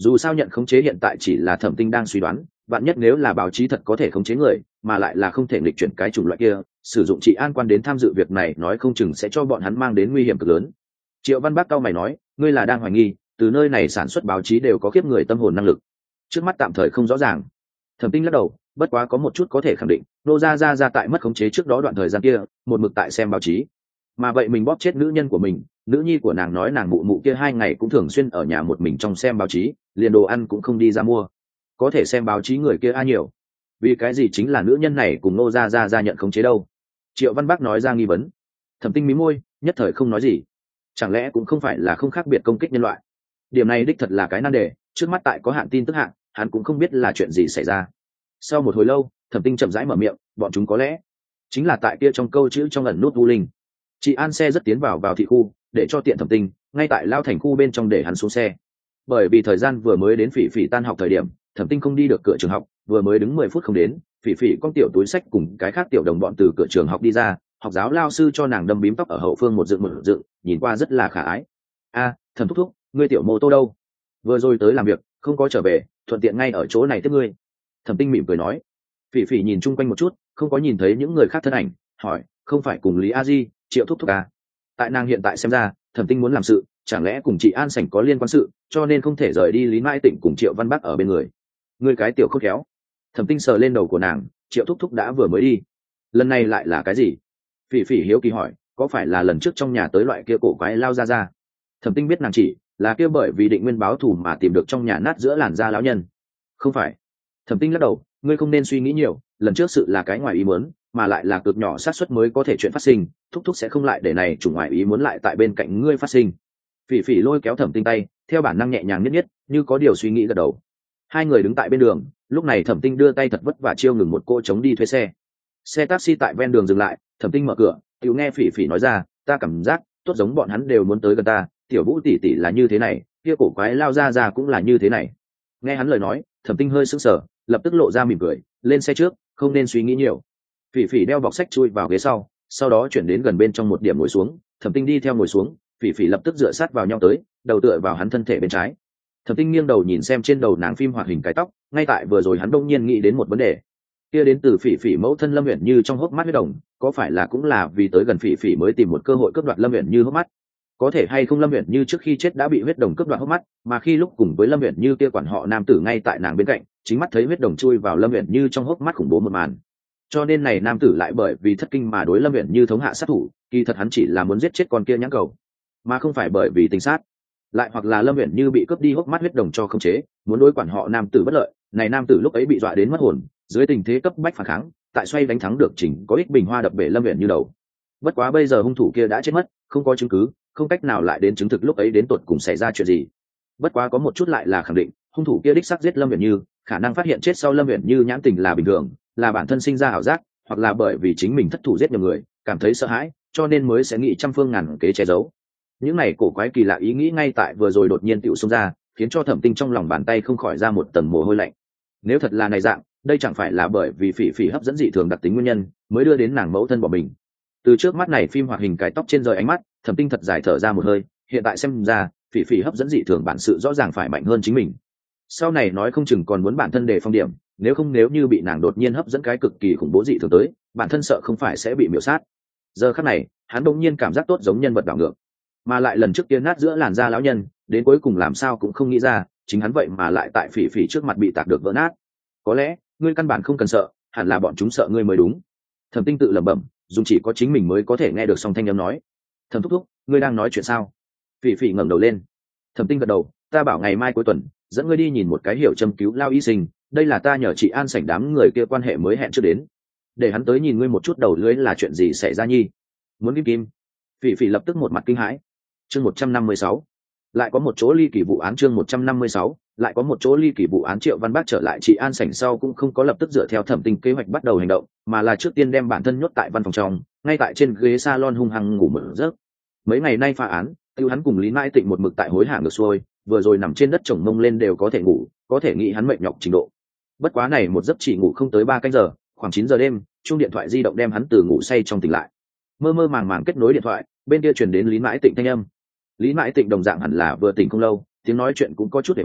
dù sao nhận khống chế hiện tại chỉ là Thẩm Tinh đang suy đoán, vạn nhất nếu là báo chí thật có thể khống chế người, mà lại là không thể nghịch chuyển cái chủng loại kia, sử dụng trị an quan đến tham dự việc này nói không chừng sẽ cho bọn hắn mang đến nguy hiểm cực lớn. Triệu Văn Bắc cao mày nói, ngươi là đang hoài nghi từ nơi này sản xuất báo chí đều có khiếp người tâm hồn năng lực? Trước mắt tạm thời không rõ ràng. Thẩm Tinh lắc đầu, bất quá có một chút có thể khẳng định, nô gia gia gia tại mất khống chế trước đó đoạn thời gian kia một mực tại xem báo chí, mà vậy mình bóp chết nữ nhân của mình, nữ nhi của nàng nói nàng mụ mụ kia hai ngày cũng thường xuyên ở nhà một mình trong xem báo chí, liền đồ ăn cũng không đi ra mua. Có thể xem báo chí người kia a nhiều, vì cái gì chính là nữ nhân này cùng nô gia gia gia nhận khống chế đâu? Triệu Văn Bắc nói ra nghi vấn. Thẩm Tinh mí môi, nhất thời không nói gì. Chẳng lẽ cũng không phải là không khác biệt công kích nhân loại? Điểm này đích thật là cái nan đề, trước mắt tại có hạn tin tức hạn, hắn cũng không biết là chuyện gì xảy ra. Sau một hồi lâu, Thẩm Tinh chậm rãi mở miệng, bọn chúng có lẽ chính là tại kia trong câu chữ trong ẩn nút u linh. Chị An xe rất tiến vào vào thị khu, để cho tiện Thẩm Tinh, ngay tại lao thành khu bên trong để hắn xuống xe. Bởi vì thời gian vừa mới đến Phỉ Phỉ tan học thời điểm, Thẩm Tinh không đi được cửa trường học, vừa mới đứng mười phút không đến, Phỉ Phỉ con tiểu túi sách cùng cái khác tiểu đồng bọn từ cửa trường học đi ra, học giáo lao sư cho nàng đâm bím tóc ở hậu phương một dựng một dựng, nhìn qua rất là khả ái. A, Thẩm thúc thúc, ngươi tiểu mô tô đâu? Vừa rồi tới làm việc, không có trở về, thuận tiện ngay ở chỗ này tiếp ngươi. Thẩm Tinh mỉm cười nói. Phỉ Phỉ nhìn chung quanh một chút, không có nhìn thấy những người khác thân ảnh, hỏi, không phải cùng Lý A Di, Triệu thúc thúc à? Tại nàng hiện tại xem ra, Thẩm Tinh muốn làm sự, chẳng lẽ cùng chị An Sảnh có liên quan sự, cho nên không thể rời đi Lý Mãi Tịnh cùng Triệu Văn Bắc ở bên người. Ngươi cái tiểu khôn khéo. Thẩm Tinh sờ lên đầu của nàng, Triệu thúc thúc đã vừa mới đi, lần này lại là cái gì? Phỉ Phỉ hiếu kỳ hỏi, có phải là lần trước trong nhà tới loại kia cổ quái lao ra ra? Thẩm Tinh biết nàng chỉ là kia bởi vì định nguyên báo thù mà tìm được trong nhà nát giữa làn da lão nhân. Không phải. Thẩm Tinh lắc đầu, ngươi không nên suy nghĩ nhiều, lần trước sự là cái ngoài ý muốn, mà lại là cực nhỏ xác suất mới có thể chuyện phát sinh, thúc thúc sẽ không lại để này chủ ngoài ý muốn lại tại bên cạnh ngươi phát sinh. Phỉ Phỉ lôi kéo Thẩm Tinh tay, theo bản năng nhẹ nhàng nhất nhất, như có điều suy nghĩ gật đầu. Hai người đứng tại bên đường, lúc này Thẩm Tinh đưa tay thật vất vả chiêu ngừng một cô chống đi thuê xe. Xe taxi tại ven đường dừng lại, Thẩm Tinh mở cửa, tiểu nghe Phỉ Phỉ nói ra, ta cảm giác tốt giống bọn hắn đều muốn tới gần ta, tiểu Vũ tỷ tỷ là như thế này, kia cổ quái lao ra ra cũng là như thế này. Nghe hắn lời nói, Thẩm Tinh hơi sững sờ, lập tức lộ ra mỉm cười, lên xe trước, không nên suy nghĩ nhiều. Phỉ Phỉ đeo bọc sách chui vào ghế sau, sau đó chuyển đến gần bên trong một điểm ngồi xuống, Thẩm Tinh đi theo ngồi xuống, Phỉ Phỉ lập tức dựa sát vào nhau tới, đầu tựa vào hắn thân thể bên trái. Thẩm Tinh nghiêng đầu nhìn xem trên đầu nàng phim hoạt hình cái tóc, ngay tại vừa rồi hắn đông nhiên nghĩ đến một vấn đề. Kia đến từ Phỉ Phỉ mẫu thân Lâm Uyển Như trong hốc mắt huyết đồng, có phải là cũng là vì tới gần Phỉ Phỉ mới tìm một cơ hội cướp đoạt Lâm Uyển Như hốc mắt? Có thể hay không Lâm Uyển Như trước khi chết đã bị huyết đồng cướp đoạt hốc mắt, mà khi lúc cùng với Lâm Uyển Như kia quản họ nam tử ngay tại nàng bên cạnh, chính mắt thấy huyết đồng chui vào Lâm Uyển Như trong hốc mắt khủng bố một màn. Cho nên này nam tử lại bởi vì thất kinh mà đối Lâm Uyển Như thống hạ sát thủ, kỳ thật hắn chỉ là muốn giết chết con kia nhãn cầu, mà không phải bởi vì tình sát. Lại hoặc là Lâm Uyển Như bị cướp đi hốc mắt huyết đồng cho khống chế, muốn đối quản họ nam tử bất lợi, này nam tử lúc ấy bị dọa đến mất hồn, dưới tình thế cấp bách phản kháng, tại xoay đánh thắng được Trình có ích bình hoa đập bể Lâm Uyển Như đầu. Bất quá bây giờ hung thủ kia đã chết mất, không có chứng cứ, không cách nào lại đến chứng thực lúc ấy đến tột cùng xảy ra chuyện gì. Bất quá có một chút lại là khẳng định, hung thủ kia đích xác giết Lâm Uyển Như, khả năng phát hiện chết sau Lâm Uyển Như nhãn tình là bình thường, là bản thân sinh ra ảo giác, hoặc là bởi vì chính mình thất thủ giết nhiều người, cảm thấy sợ hãi, cho nên mới sẽ nghĩ trăm phương ngàn kế che giấu. Những này cổ quái kỳ lạ ý nghĩ ngay tại vừa rồi đột nhiên tựu xông ra, khiến cho Thẩm Tinh trong lòng bàn tay không khỏi ra một tầng mồ hôi lạnh. Nếu thật là này dạng, đây chẳng phải là bởi vì Phỉ Phỉ hấp dẫn dị thường đặc tính nguyên nhân, mới đưa đến nàng mẫu thân bỏ mình. Từ trước mắt này phim hoạt hình cài tóc trên rời ánh mắt, Thẩm Tinh thật dài thở ra một hơi, hiện tại xem ra, Phỉ Phỉ hấp dẫn dị thường bản sự rõ ràng phải mạnh hơn chính mình. Sau này nói không chừng còn muốn bản thân đề phong điểm, nếu không nếu như bị nàng đột nhiên hấp dẫn cái cực kỳ khủng bố dị thường tới, bản thân sợ không phải sẽ bị miểu sát. Giờ khắc này, hắn đột nhiên cảm giác tốt giống nhân vật đảo ngược, mà lại lần trước kia nát giữa làn da lão nhân, đến cuối cùng làm sao cũng không nghĩ ra, chính hắn vậy mà lại tại Phỉ Phỉ trước mặt bị tạc được vỡ nát. Có lẽ, ngươi căn bản không cần sợ, hẳn là bọn chúng sợ ngươi mới đúng. Thẩm Tinh tự lẩm bẩm, dùng chỉ có chính mình mới có thể nghe được song thanh âm nói. Thẩm thúc thúc, ngươi đang nói chuyện sao? Phỉ Phỉ ngẩng đầu lên. Thẩm Tinh gật đầu, ta bảo ngày mai cuối tuần dẫn ngươi đi nhìn một cái hiểu châm cứu lao y sinh, đây là ta nhờ chị An Sảnh đám người kia quan hệ mới hẹn trước đến, để hắn tới nhìn ngươi một chút đầu lưới là chuyện gì xảy ra nhi. Muốn kim kim? Phỉ Phỉ lập tức một mặt kinh hãi. Chương một trăm năm mươi sáu, lại có một chỗ ly kỳ vụ án. Chương một trăm năm mươi sáu, lại có một chỗ ly kỳ vụ án. Triệu Văn Bác trở lại chị An Sảnh sau cũng không có lập tức dựa theo Thẩm Tinh kế hoạch bắt đầu hành động, mà là trước tiên đem bản thân nhốt tại văn phòng trong, ngay tại trên ghế salon hung hăng ngủ một giấc. Mấy ngày nay phá án, tiêu hắn cùng Lý Mãi Tịnh một mực tại hối hả ngược xuôi, vừa rồi nằm trên đất chồng mông lên đều có thể ngủ, có thể nghĩ hắn mệt nhọc trình độ. Bất quá này một giấc chỉ ngủ không tới ba canh giờ, khoảng chín giờ đêm, chuông điện thoại di động đem hắn từ ngủ say trong tỉnh lại. Mơ mơ màng màng kết nối điện thoại, bên kia truyền đến Lý Mãi Tịnh thanh âm. Lý Mãi Tịnh đồng dạng hẳn là vừa tỉnh không lâu, tiếng nói chuyện cũng có chút để hoài,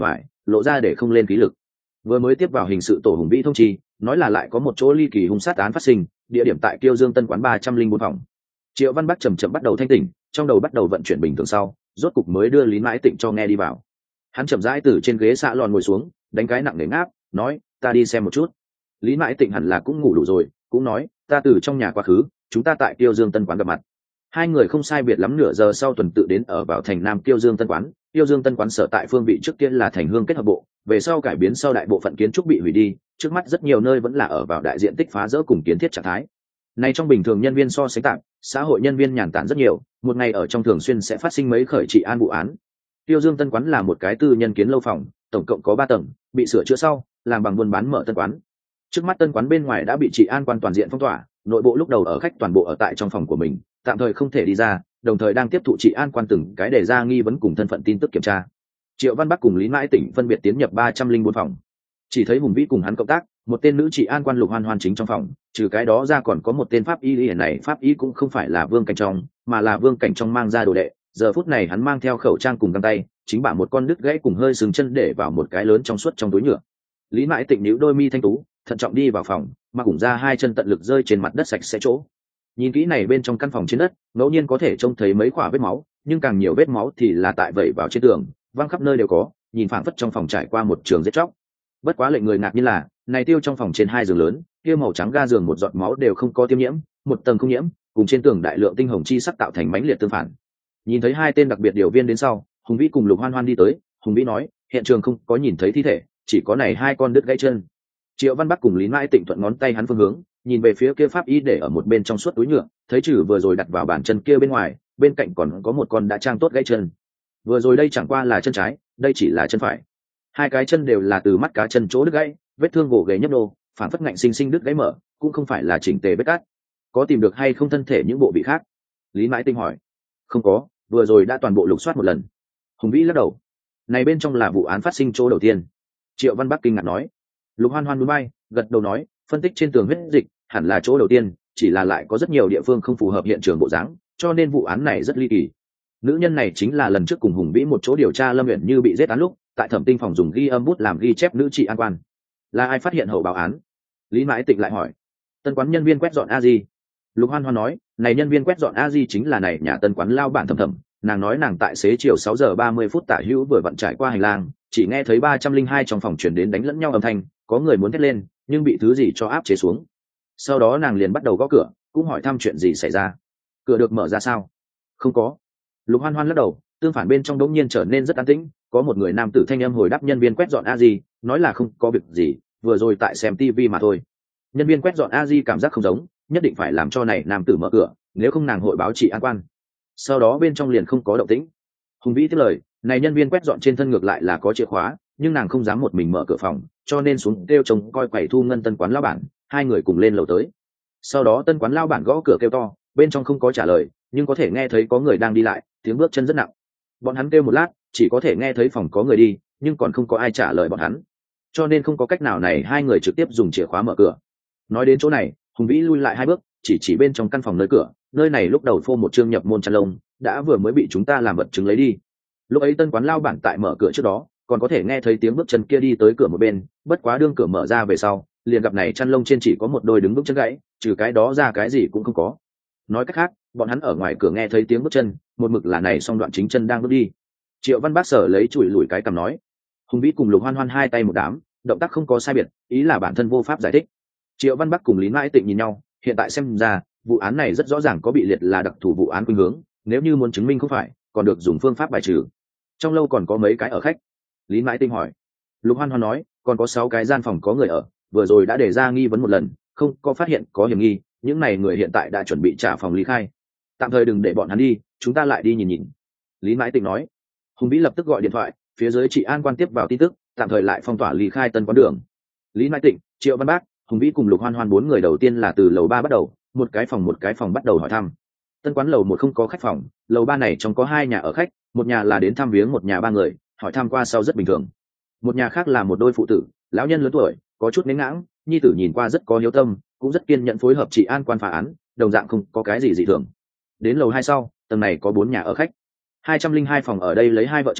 lộ ra để không lên khí lực. Vừa mới tiếp vào hình sự tổ hùng vĩ thông chi, nói là lại có một chỗ ly kỳ hung sát án phát sinh, địa điểm tại Kiêu Dương Tân quán ba trăm linh bốn phòng. Triệu Văn Bắc chậm chậm bắt đầu thanh tỉnh, trong đầu bắt đầu vận chuyển bình thường sau, rốt cục mới đưa Lý Mãi Tịnh cho nghe đi vào. Hắn chậm rãi từ trên ghế xạ lòn ngồi xuống, đánh cái nặng nề ngáp, nói, ta đi xem một chút. Lý Mãi Tịnh hẳn là cũng ngủ đủ rồi, cũng nói, ta từ trong nhà quá khứ, chúng ta tại Kiêu Dương Tân quán gặp mặt. Hai người không sai biệt lắm nửa giờ sau tuần tự đến ở vào thành Nam Kiêu Dương Tân quán. Kiêu Dương Tân quán sở tại phương vị trước kia là thành Hương kết hợp bộ, về sau cải biến sau đại bộ phận kiến trúc bị hủy đi, trước mắt rất nhiều nơi vẫn là ở vào đại diện tích phá rỡ cùng kiến thiết trạng thái. Này trong bình thường nhân viên so sánh tạm, xã hội nhân viên nhàn tản rất nhiều, một ngày ở trong thường xuyên sẽ phát sinh mấy khởi trị an vụ án. Tiêu Dương Tân quán là một cái tư nhân kiến lâu phòng, tổng cộng có ba tầng, bị sửa chữa sau, làm bằng buôn bán mở tân quán. Trước mắt tân quán bên ngoài đã bị trị an quan toàn diện phong tỏa, nội bộ lúc đầu ở khách toàn bộ ở tại trong phòng của mình, tạm thời không thể đi ra, đồng thời đang tiếp thụ trị an quan từng cái đề ra nghi vấn cùng thân phận tin tức kiểm tra. Triệu Văn Bắc cùng Lý Mãi Tỉnh phân biệt tiến nhập ba trăm linh bốn phòng. Chỉ thấy Hùng Vĩ cùng hắn cộng tác, một tên nữ trị an quan Lục Hoan Hoan chính trong phòng, trừ cái đó ra còn có một tên pháp y lý này, pháp y cũng không phải là Vương Cảnh Trong, mà là Vương Cảnh Trong mang ra đồ đệ, giờ phút này hắn mang theo khẩu trang cùng găng tay, chính bả một con đứt gãy cùng hơi sừng chân để vào một cái lớn trong suốt trong túi nhựa. Lý Mãi Tịnh nhíu đôi mi thanh tú, thận trọng đi vào phòng, mà cùng ra hai chân tận lực rơi trên mặt đất sạch sẽ chỗ. Nhìn kỹ này bên trong căn phòng trên đất, ngẫu nhiên có thể trông thấy mấy khỏa vết máu, nhưng càng nhiều vết máu thì là tại vẩy vào trên tường, văng khắp nơi đều có, nhìn phảng phất trong phòng trải qua một trường giết chóc. Bất quá lệnh người ngạc nhiên là, này tiêu trong phòng trên hai giường lớn, kia màu trắng ga giường một giọt máu đều không có tiêm nhiễm, một tầng không nhiễm, cùng trên tường đại lượng tinh hồng chi sắc tạo thành mãnh liệt tương phản. Nhìn thấy hai tên đặc biệt điều viên đến sau, Hùng Vĩ cùng Lục Hoan Hoan đi tới, Hùng Vĩ nói, hiện trường không có nhìn thấy thi thể, chỉ có này hai con đứt gãy chân. Triệu Văn Bắc cùng Lý Mãi Tịnh thuận ngón tay hắn phương hướng, nhìn về phía kia pháp y để ở một bên trong suốt túi nhựa, thấy trừ vừa rồi đặt vào bàn chân kia bên ngoài, bên cạnh còn có một con đã trang tốt gãy chân. Vừa rồi đây chẳng qua là chân trái, đây chỉ là chân phải. Hai cái chân đều là từ mắt cá chân chỗ đứt gãy, vết thương gỗ ghề nhấp nô, phản phất ngạnh sinh sinh đứt gãy mở, cũng không phải là chỉnh tề vết cắt. Có tìm được hay không thân thể những bộ vị khác? Lý Mãi Tinh hỏi. Không có, vừa rồi đã toàn bộ lục soát một lần. Hùng Vĩ lắc đầu. Này bên trong là vụ án phát sinh chỗ đầu tiên. Triệu Văn Bắc kinh ngạc nói. Lục Hoan Hoan núi bay, gật đầu nói, phân tích trên tường huyết dịch, hẳn là chỗ đầu tiên, chỉ là lại có rất nhiều địa phương không phù hợp hiện trường bộ dáng, cho nên vụ án này rất ly kỳ. Nữ nhân này chính là lần trước cùng Hùng Vĩ một chỗ điều tra Lâm Uyển Như bị giết án lúc, tại thẩm tinh phòng dùng ghi âm bút làm ghi chép nữ trị an quan. Là ai phát hiện hậu báo án? Lý Mãi Tịnh lại hỏi. Tân quán nhân viên quét dọn a di. Lục Hoan Hoan nói, này nhân viên quét dọn a di chính là này nhà tân quán lao bản Thẩm Thẩm. Nàng nói nàng tại xế chiều sáu giờ ba mươi phút tả hữu vừa vặn trải qua hành lang, chỉ nghe thấy ba trăm linh hai trong phòng truyền đến đánh lẫn nhau âm thanh, có người muốn thét lên, nhưng bị thứ gì cho áp chế xuống. Sau đó nàng liền bắt đầu gõ cửa, cũng hỏi thăm chuyện gì xảy ra. Cửa được mở ra sao? Không có. Lục Hoan Hoan lắc đầu, tương phản bên trong đống nhiên trở nên rất an tĩnh, có một người nam tử thanh âm hồi đáp nhân viên quét dọn a di, nói là không có việc gì, vừa rồi tại xem tivi mà thôi. Nhân viên quét dọn a di cảm giác không giống, nhất định phải làm cho này nam tử mở cửa, nếu không nàng hội báo chị an quan. Sau đó bên trong liền không có động tĩnh. Hùng Vĩ tiếp lời, này nhân viên quét dọn trên thân ngược lại là có chìa khóa, nhưng nàng không dám một mình mở cửa phòng, cho nên xuống kêu chồng coi quầy thu ngân tân quán lao bản, hai người cùng lên lầu tới. Sau đó tân quán lao bản gõ cửa kêu to, bên trong không có trả lời, nhưng có thể nghe thấy có người đang đi lại, tiếng bước chân rất nặng. Bọn hắn kêu một lát, chỉ có thể nghe thấy phòng có người đi, nhưng còn không có ai trả lời bọn hắn, cho nên không có cách nào này hai người trực tiếp dùng chìa khóa mở cửa. Nói đến chỗ này, Hùng Vĩ lui lại hai bước, chỉ chỉ bên trong căn phòng nơi cửa, nơi này lúc đầu phô một chương nhập môn chăn lông, đã vừa mới bị chúng ta làm vật chứng lấy đi. Lúc ấy tân quán lao bản tại mở cửa trước đó, còn có thể nghe thấy tiếng bước chân kia đi tới cửa một bên, bất quá đương cửa mở ra về sau, liền gặp này chăn lông trên chỉ có một đôi đứng bước chân gãy, trừ cái đó ra cái gì cũng không có. Nói cách khác, bọn hắn ở ngoài cửa nghe thấy tiếng bước chân, một mực là này song đoạn chính chân đang bước đi. Triệu Văn Bác sở lấy chùi lùi cái cằm nói. Hùng Vĩ cùng Lục Hoan Hoan hai tay một đám, động tác không có sai biệt, ý là bản thân vô pháp giải thích. Triệu Văn Bắc cùng Lý Mãi Tịnh nhìn nhau, hiện tại xem ra vụ án này rất rõ ràng có bị liệt là đặc thù vụ án khuynh hướng, nếu như muốn chứng minh không phải, còn được dùng phương pháp bài trừ. Trong lâu còn có mấy cái ở khách? Lý Mãi Tịnh hỏi. Lục Hoan Hoan nói, còn có sáu cái gian phòng có người ở, vừa rồi đã đề ra nghi vấn một lần, không có phát hiện có hiểm nghi, những này người hiện tại đã chuẩn bị trả phòng ly khai, tạm thời đừng để bọn hắn đi, chúng ta lại đi nhìn nhìn. Lý Mãi Tịnh nói. Hùng Vĩ lập tức gọi điện thoại, phía dưới chị An quan tiếp vào tin tức, tạm thời lại phong tỏa ly khai tân quán đường. Lý Mãi Tịnh, Triệu Văn Bác, Hùng Vĩ cùng Lục Hoan Hoan bốn người đầu tiên là từ lầu ba bắt đầu, một cái phòng một cái phòng bắt đầu hỏi thăm. Tân quán lầu một không có khách phòng, lầu ba này trong có hai nhà ở khách, một nhà là đến thăm viếng một nhà ba người, hỏi thăm qua sau rất bình thường. Một nhà khác là một đôi phụ tử, lão nhân lớn tuổi, có chút nén ngãng, nhi tử nhìn qua rất có hiếu tâm, cũng rất kiên nhẫn phối hợp chị An quan phá án, đồng dạng không có cái gì dị thường. Đến lầu hai sau, tầng này có bốn nhà ở khách, hai trăm linh hai phòng ở đây lấy hai vợ chồng,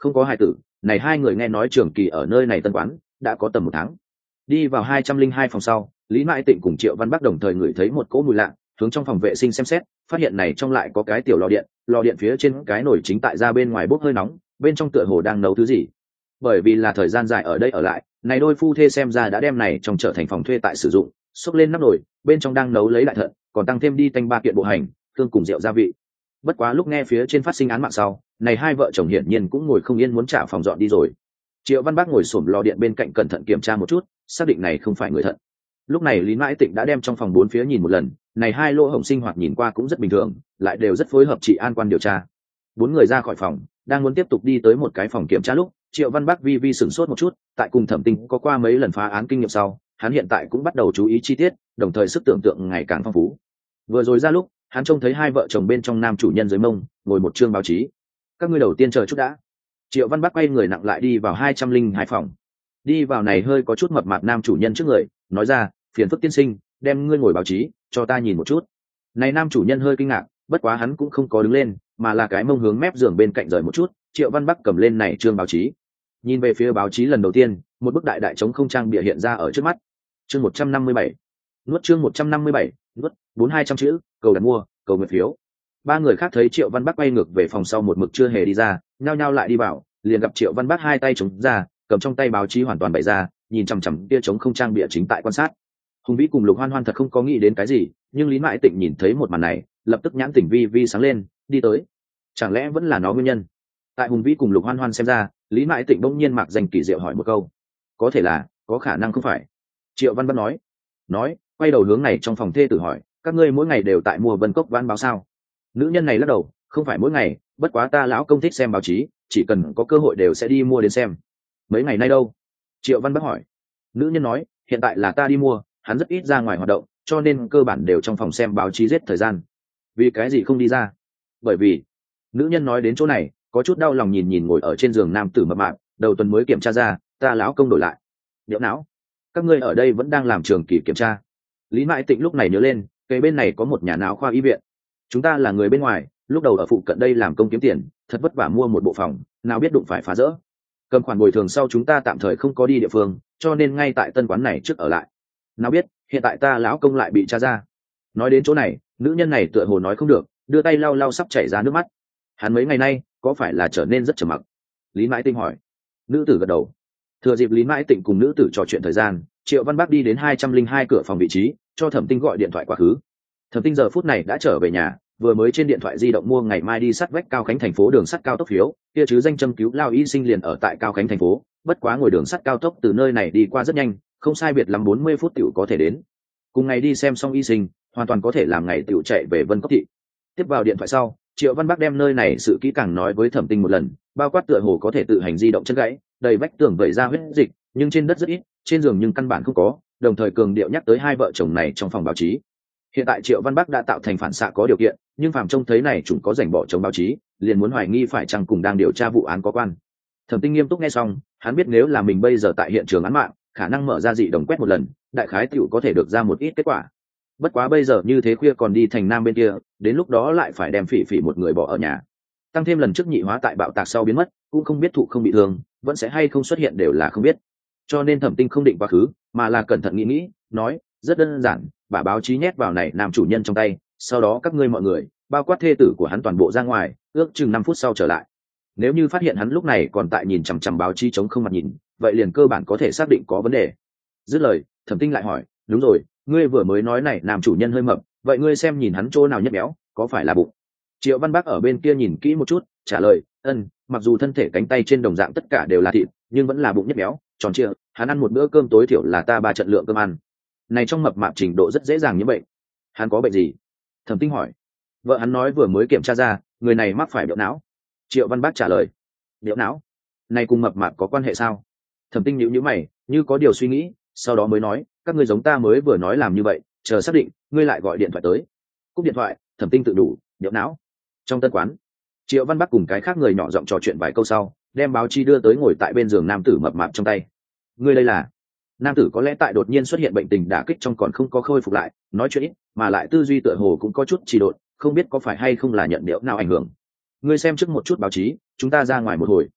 không có hài tử. Này hai người nghe nói trường kỳ ở nơi này tân quán đã có tầm một tháng. Đi vào hai trăm linh hai phòng sau, Lý Mãi Tịnh cùng Triệu Văn Bắc đồng thời ngửi thấy một cỗ mùi lạ, hướng trong phòng vệ sinh xem xét, phát hiện này trong lại có cái tiểu lò điện, lò điện phía trên cái nồi chính tại ra bên ngoài bốc hơi nóng, bên trong tựa hồ đang nấu thứ gì. Bởi vì là thời gian dài ở đây ở lại, này đôi phu thê xem ra đã đem này trong trở thành phòng thuê tại sử dụng, xốc lên nắp nồi, bên trong đang nấu lấy đại thận, còn tăng thêm đi tanh ba kiện bộ hành, tương cùng rượu gia vị. Bất quá lúc nghe phía trên phát sinh án mạng sau, này hai vợ chồng hiển nhiên cũng ngồi không yên muốn trả phòng dọn đi rồi. Triệu Văn Bắc ngồi xổm lò điện bên cạnh cẩn thận kiểm tra một chút, xác định này không phải người thận. Lúc này Lý Mãi Tịnh đã đem trong phòng bốn phía nhìn một lần, này hai lỗ hổng sinh hoạt nhìn qua cũng rất bình thường, lại đều rất phối hợp trị an quan điều tra. Bốn người ra khỏi phòng, đang muốn tiếp tục đi tới một cái phòng kiểm tra lúc, Triệu Văn Bắc vi vi sửng sốt một chút, tại cùng Thẩm Tinh có qua mấy lần phá án kinh nghiệm sau, hắn hiện tại cũng bắt đầu chú ý chi tiết, đồng thời sức tưởng tượng ngày càng phong phú. Vừa rồi ra lúc, hắn trông thấy hai vợ chồng bên trong nam chủ nhân dưới mông ngồi một chương báo chí. Các ngươi đầu tiên chờ chút đã. Triệu Văn Bắc quay người nặng lại đi vào hai trăm linh hai phòng. Đi vào này hơi có chút mập mạp nam chủ nhân trước người, nói ra, phiền phức tiên sinh, đem ngươi ngồi báo chí cho ta nhìn một chút. Này nam chủ nhân hơi kinh ngạc, bất quá hắn cũng không có đứng lên, mà là cái mông hướng mép giường bên cạnh rời một chút. Triệu Văn Bắc cầm lên này chương báo chí, nhìn về phía báo chí lần đầu tiên, một bức đại đại trống không trang bìa hiện ra ở trước mắt. Chương một trăm năm mươi bảy, nuốt chương một trăm năm mươi bảy, nuốt bốn hai trăm chữ, cầu đặt mua, cầu nguyện phiếu. Ba người khác thấy Triệu Văn Bắc quay ngược về phòng sau một mực chưa hề đi ra, nhao nhao lại đi vào, liền gặp Triệu Văn Bắc hai tay chống ra, cầm trong tay báo chí hoàn toàn bày ra, nhìn chằm chằm kia trống không trang bìa chính tại quan sát. Hùng Vĩ cùng Lục Hoan Hoan thật không có nghĩ đến cái gì, nhưng Lý Mãi Tịnh nhìn thấy một màn này, lập tức nhãn tỉnh vi vi sáng lên, đi tới. Chẳng lẽ vẫn là nó nguyên nhân? Tại Hùng Vĩ cùng Lục Hoan Hoan xem ra, Lý Mãi Tịnh bỗng nhiên mặc danh kỳ diệu hỏi một câu, có thể là, có khả năng không phải? Triệu Văn Bắc nói, nói, quay đầu hướng này trong phòng thê tử hỏi, các ngươi mỗi ngày đều tại mua Vân Cốc Văn báo sao? Nữ nhân này lắc đầu, không phải mỗi ngày, bất quá ta lão công thích xem báo chí, chỉ cần có cơ hội đều sẽ đi mua đến xem. Mấy ngày nay đâu? Triệu Văn Bắc hỏi. Nữ nhân nói, hiện tại là ta đi mua, hắn rất ít ra ngoài hoạt động, cho nên cơ bản đều trong phòng xem báo chí giết thời gian. Vì cái gì không đi ra? Bởi vì, nữ nhân nói đến chỗ này, có chút đau lòng nhìn nhìn ngồi ở trên giường nam tử mập mạp, đầu tuần mới kiểm tra ra, ta lão công đổi lại. Điệu não, các ngươi ở đây vẫn đang làm trường kỳ kiểm tra. Lý Mãi Tịnh lúc này nhớ lên, cây bên này có một nhà não khoa y viện. Chúng ta là người bên ngoài, lúc đầu ở phụ cận đây làm công kiếm tiền, thật vất vả mua một bộ phòng, nào biết đụng phải phá rỡ. Cầm khoản bồi thường sau chúng ta tạm thời không có đi địa phương, cho nên ngay tại tân quán này trước ở lại. Nào biết, hiện tại ta lão công lại bị tra ra. Nói đến chỗ này, nữ nhân này tựa hồ nói không được, đưa tay lau lau sắp chảy ra nước mắt. Hắn mấy ngày nay, có phải là trở nên rất trầm mặc? Lý Mãi Tịnh hỏi. Nữ tử gật đầu. Thừa dịp Lý Mãi Tịnh cùng nữ tử trò chuyện thời gian, Triệu Văn Bắc đi đến hai trăm linh hai cửa phòng vị trí, cho Thẩm Tinh gọi điện thoại quá khứ. Thẩm Tinh giờ phút này đã trở về nhà, vừa mới trên điện thoại di động mua ngày mai đi sắt vách Cao Khánh thành phố đường sắt cao tốc phiếu, kia chứ danh châm cứu lao y sinh liền ở tại Cao Khánh thành phố, bất quá ngồi đường sắt cao tốc từ nơi này đi qua rất nhanh, không sai biệt lắm bốn mươi phút tiểu có thể đến. Cùng ngày đi xem xong y sinh, hoàn toàn có thể làm ngày tiểu chạy về Vân Cốc thị. Tiếp vào điện thoại sau, Triệu Văn Bắc đem nơi này sự kỹ càng nói với Thẩm Tinh một lần, bao quát tựa hồ có thể tự hành di động chân gãy, đầy vách tường vẩy ra huyết dịch, nhưng trên đất rất ít, trên giường nhưng căn bản không có, đồng thời cường điệu nhắc tới hai vợ chồng này trong phòng báo chí. Hiện tại Triệu Văn Bắc đã tạo thành phản xạ có điều kiện, nhưng phàm trông thấy này chúng có rảnh bỏ chống báo chí, liền muốn hoài nghi phải chăng cùng đang điều tra vụ án có quan. Thẩm Tinh nghiêm túc nghe xong, hắn biết nếu là mình bây giờ tại hiện trường án mạng, khả năng mở ra dị đồng quét một lần, đại khái tiểu có thể được ra một ít kết quả. Bất quá bây giờ như thế khuya còn đi thành Nam bên kia, đến lúc đó lại phải đem Phỉ Phỉ một người bỏ ở nhà. Tăng thêm lần trước nhị hóa tại bạo tạc sau biến mất, cũng không biết thụ không bị thương, vẫn sẽ hay không xuất hiện đều là không biết. Cho nên Thẩm Tinh không định quá khứ, mà là cẩn thận nghĩ nghĩ, nói, rất đơn giản, bà báo chí nhét vào này nam chủ nhân trong tay, sau đó các ngươi mọi người, bao quát thê tử của hắn toàn bộ ra ngoài, ước chừng năm phút sau trở lại. Nếu như phát hiện hắn lúc này còn tại nhìn chằm chằm báo chí chống không mặt nhìn, vậy liền cơ bản có thể xác định có vấn đề. Dứt lời, Thẩm Tinh lại hỏi, đúng rồi, ngươi vừa mới nói này nam chủ nhân hơi mập, vậy ngươi xem nhìn hắn chỗ nào nhất béo, có phải là bụng? Triệu Văn Bắc ở bên kia nhìn kỹ một chút, trả lời, ân, mặc dù thân thể cánh tay trên đồng dạng tất cả đều là thịt, nhưng vẫn là bụng nhất béo, tròn trịa, hắn ăn một bữa cơm tối thiểu là ta ba trận lượng cơm ăn. Này trong mập mạp trình độ rất dễ dàng như bệnh. Hắn có bệnh gì? Thẩm Tinh hỏi. Vợ hắn nói vừa mới kiểm tra ra, người này mắc phải bệnh não. Triệu Văn Bắc trả lời. Bệnh não? Này cùng mập mạp có quan hệ sao? Thẩm Tinh nhíu nhíu mày, như có điều suy nghĩ, sau đó mới nói, các ngươi giống ta mới vừa nói làm như vậy, chờ xác định, ngươi lại gọi điện thoại tới. Cúp điện thoại, Thẩm Tinh tự đủ, bệnh não. Trong tân quán, Triệu Văn Bắc cùng cái khác người nhỏ giọng trò chuyện vài câu sau, đem báo chí đưa tới ngồi tại bên giường nam tử mập mạp trong tay. Ngươi đây là? Nam tử có lẽ tại đột nhiên xuất hiện bệnh tình đả kích trong còn không có khôi phục lại, nói chuyện ít, mà lại tư duy tựa hồ cũng có chút trì độn, không biết có phải hay không là nhận điệu nào ảnh hưởng. Ngươi xem trước một chút báo chí, chúng ta ra ngoài một hồi.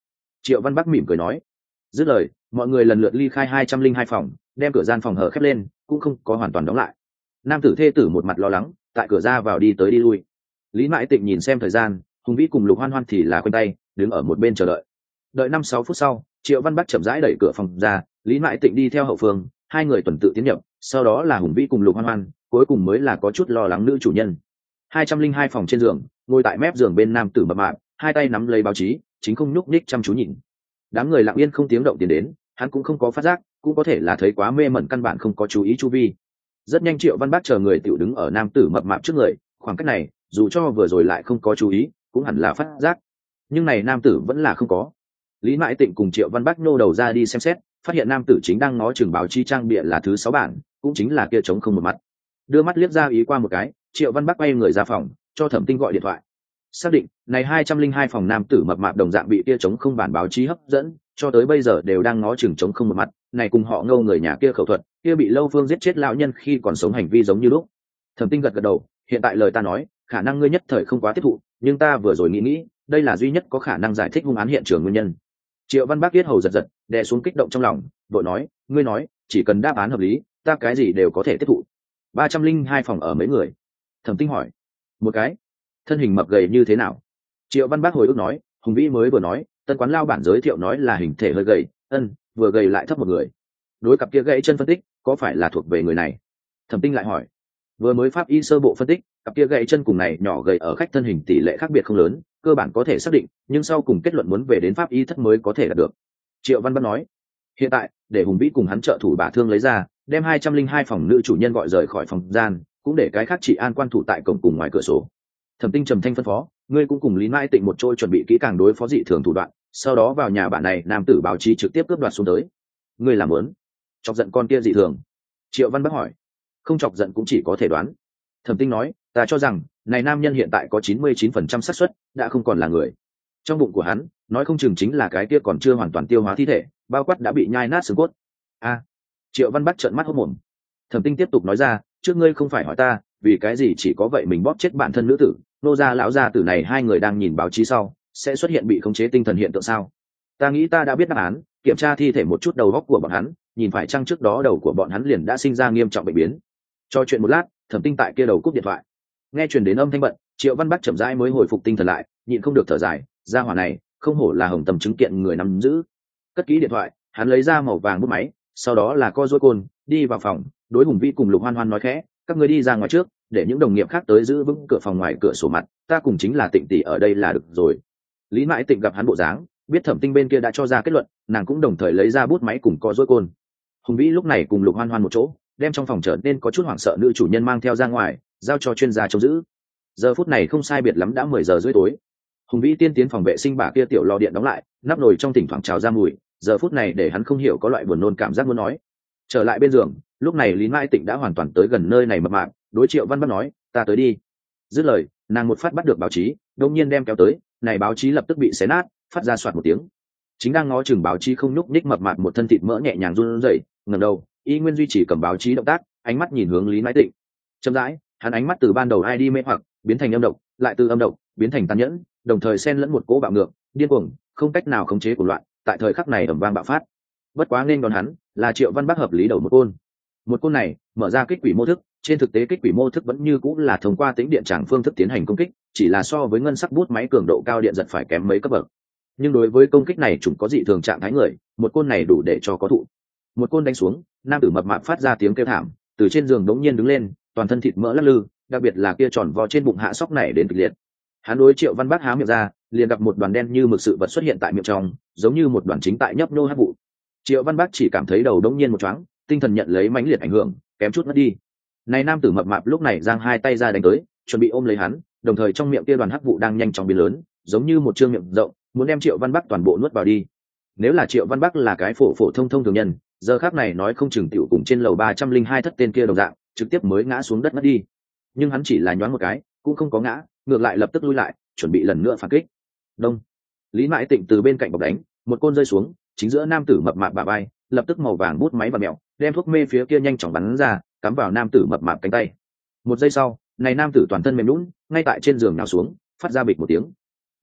Triệu Văn Bắc mỉm cười nói. Dứt lời, mọi người lần lượt ly khai hai trăm linh hai phòng, đem cửa gian phòng hở khép lên, cũng không có hoàn toàn đóng lại. Nam tử thê tử một mặt lo lắng, tại cửa ra vào đi tới đi lui. Lý Mãi Tịnh nhìn xem thời gian, Hùng Vĩ cùng Lục Hoan Hoan thì là quanh tay, đứng ở một bên chờ đợi. Đợi năm sáu phút sau, Triệu Văn Bắc chậm rãi đẩy cửa phòng ra, Lý Mãi Tịnh đi theo hậu phương, hai người tuần tự tiến nhập, sau đó là Hùng Vĩ cùng Lục Hoan Hoan, cuối cùng mới là có chút lo lắng nữ chủ nhân. hai trăm linh hai phòng trên giường, ngồi tại mép giường bên nam tử mập mạp, hai tay nắm lấy báo chí, chính không nhúc nhích chăm chú nhìn. Đám người lặng yên không tiếng động tiến đến, hắn cũng không có phát giác, cũng có thể là thấy quá mê mẩn căn bản không có chú ý chu vi. Rất nhanh Triệu Văn Bắc chờ người tiểu đứng ở nam tử mập mạp trước người, khoảng cách này, dù cho vừa rồi lại không có chú ý, cũng hẳn là phát giác. Nhưng này nam tử vẫn là không có. Lý Mãi Tịnh cùng Triệu Văn Bắc nô đầu ra đi xem xét, phát hiện nam tử chính đang ngó chừng báo chi trang bìa là thứ sáu bản, cũng chính là kia trống không một mặt. Đưa mắt liếc ra ý qua một cái, Triệu Văn Bắc quay người ra phòng, cho Thẩm Tinh gọi điện thoại. Xác định, này hai trăm linh hai phòng nam tử mập mạp đồng dạng bị kia trống không bản báo chí hấp dẫn, cho tới bây giờ đều đang ngó chừng trống không một mặt, này cùng họ ngâu người nhà kia khẩu thuật, kia bị Lâu Phương giết chết lão nhân khi còn sống hành vi giống như lúc. Thẩm Tinh gật gật đầu, hiện tại lời ta nói, khả năng ngươi nhất thời không quá tiếp thụ, nhưng ta vừa rồi nghĩ nghĩ, đây là duy nhất có khả năng giải thích hung án hiện trường nguyên nhân. Triệu Văn Bắc yết hầu giật giật, đè xuống kích động trong lòng, vội nói, ngươi nói, chỉ cần đáp án hợp lý, ta cái gì đều có thể tiếp thụ. ba trăm linh hai phòng ở mấy người? Thẩm Tinh hỏi. Một cái. Thân hình mập gầy như thế nào? Triệu Văn Bắc hồi ức nói, Hùng Vĩ mới vừa nói, tân quán lao bản giới thiệu nói là hình thể hơi gầy, ân, vừa gầy lại thấp một người. Đối cặp kia gãy chân phân tích, có phải là thuộc về người này? Thẩm Tinh lại hỏi. Vừa mới pháp y sơ bộ phân tích, cặp kia gãy chân cùng này nhỏ gầy ở khách thân hình tỷ lệ khác biệt không lớn, cơ bản có thể xác định, nhưng sau cùng kết luận muốn về đến pháp y thất mới có thể đạt được. Triệu Văn Bắc nói. Hiện tại, để Hùng Vĩ cùng hắn trợ thủ bả thương lấy ra, đem hai trăm linh hai phòng nữ chủ nhân gọi rời khỏi phòng gian, cũng để cái khác chị an quan thủ tại cổng cùng ngoài cửa sổ. Thẩm Tinh trầm thanh phân phó, ngươi cũng cùng Lý Mãi Tịnh một chỗ chuẩn bị kỹ càng đối phó dị thường thủ đoạn, sau đó vào nhà bạn này nam tử báo chí trực tiếp cướp đoạt xuống tới. Ngươi làm muốn chọc giận con kia dị thường? Triệu Văn Bắc hỏi. Không chọc giận cũng chỉ có thể đoán. Thẩm Tinh nói, ta cho rằng này nam nhân hiện tại có chín mươi chín phần trăm xác suất đã không còn là người. Trong bụng của hắn, nói không chừng chính là cái kia còn chưa hoàn toàn tiêu hóa thi thể, bao quát đã bị nhai nát xương cốt. A. Triệu Văn Bắc trợn mắt hốt mồm. Thẩm Tinh tiếp tục nói ra, trước ngươi không phải hỏi ta, vì cái gì chỉ có vậy mình bóp chết bản thân nữ tử, nô gia lão gia tử này hai người đang nhìn báo chí sau, sẽ xuất hiện bị khống chế tinh thần hiện tượng sao? Ta nghĩ ta đã biết đáp án, kiểm tra thi thể một chút đầu óc của bọn hắn, nhìn phải chăng trước đó đầu của bọn hắn liền đã sinh ra nghiêm trọng bệnh biến. Cho chuyện một lát, Thẩm Tinh tại kia đầu cúp điện thoại. Nghe truyền đến âm thanh bận, Triệu Văn Bắc chậm rãi mới hồi phục tinh thần lại, nhịn không được thở dài, gia hỏa này, không hổ là Hồng Tầm chứng kiện người nắm giữ. Cất kỹ điện thoại, hắn lấy ra màu vàng bút máy, sau đó là co duỗi côn, đi vào phòng, đối Hùng Vĩ cùng Lục Hoan Hoan nói khẽ, các ngươi đi ra ngoài trước, để những đồng nghiệp khác tới giữ vững cửa phòng ngoài cửa sổ mặt, ta cùng chính là Tịnh tỷ ở đây là được rồi. Lý Mãi Tịnh gặp hắn bộ dáng, biết Thẩm Tinh bên kia đã cho ra kết luận, nàng cũng đồng thời lấy ra bút máy cùng co duỗi côn. Hùng Vĩ lúc này cùng Lục Hoan Hoan một chỗ, đem trong phòng trở nên có chút hoảng sợ nữ chủ nhân mang theo ra ngoài, giao cho chuyên gia trông giữ. Giờ phút này không sai biệt lắm đã mười giờ rưỡi tối. Hùng Vĩ tiên tiến phòng vệ sinh bà kia tiểu lò điện đóng lại, nắp nồi trong thỉnh thoảng trào ra mùi, giờ phút này để hắn không hiểu có loại buồn nôn cảm giác muốn nói. Trở lại bên giường, lúc này Lý Mãi Tịnh đã hoàn toàn tới gần nơi này mập mạp, đối Triệu Văn Bắc nói, ta tới đi. Dứt lời, nàng một phát bắt được báo chí, đột nhiên đem kéo tới, này báo chí lập tức bị xé nát, phát ra soạt một tiếng. Chính đang ngó chừng báo chí không nhúc nhích mập mạp một thân thịt mỡ nhẹ nhàng run rẩy, ngẩng đầu, y nguyên duy trì cầm báo chí động tác, ánh mắt nhìn hướng Lý Mãi Tịnh. Chậm rãi, hắn ánh mắt từ ban đầu ai đi mê hoặc, biến thành âm độc, lại từ âm độc biến thành tàn nhẫn, đồng thời xen lẫn một cỗ bạo ngược, điên cuồng, không cách nào khống chế của loạn, tại thời khắc này ầm vang bạo phát. Bất quá nên đón hắn, là Triệu Văn Bắc hợp lý đầu một côn. Một côn này, mở ra kích quỷ mô thức, trên thực tế kích quỷ mô thức vẫn như cũng là thông qua tính điện tràng phương thức tiến hành công kích, chỉ là so với ngân sắc bút máy cường độ cao điện giật phải kém mấy cấp bậc. Nhưng đối với công kích này chúng có dị thường trạng thái người, một côn này đủ để cho có thụ. Một côn đánh xuống, nam tử mập mạp phát ra tiếng kêu thảm, từ trên giường đống nhiên đứng lên, toàn thân thịt mỡ lắc lư, đặc biệt là kia tròn vo trên bụng hạ sóc này đến kịch liệt. Hắn đối Triệu Văn Bắc há miệng ra, liền gặp một đoàn đen như mực sự vật xuất hiện tại miệng trong, giống như một đoàn chính tại nhấp nhô hắc vụ. Triệu Văn Bắc chỉ cảm thấy đầu đống nhiên một choáng, tinh thần nhận lấy mãnh liệt ảnh hưởng, kém chút mất đi. Này nam tử mập mạp lúc này giang hai tay ra đánh tới, chuẩn bị ôm lấy hắn, đồng thời trong miệng kia đoàn hắc vụ đang nhanh chóng biến lớn, giống như một trương miệng rộng, muốn đem Triệu Văn Bắc toàn bộ nuốt vào đi. Nếu là Triệu Văn Bắc là cái phổ phổ thông thông thường nhân, giờ khắc này nói không chừng tiểu cùng trên lầu ba trăm linh hai thất tên kia đồng dạng, trực tiếp mới ngã xuống đất mất đi. Nhưng hắn chỉ là nhoáng một cái, cũng không có ngã, ngược lại lập tức lui lại, chuẩn bị lần nữa phản kích. Đông. Lý Mãi Tịnh từ bên cạnh bọc đánh, một côn rơi xuống, chính giữa nam tử mập mạp bả vai, lập tức màu vàng bút máy và mèo, đem thuốc mê phía kia nhanh chóng bắn ra, cắm vào nam tử mập mạp cánh tay. Một giây sau, này nam tử toàn thân mềm nhũn, ngay tại trên giường nào xuống, phát ra bịch một tiếng.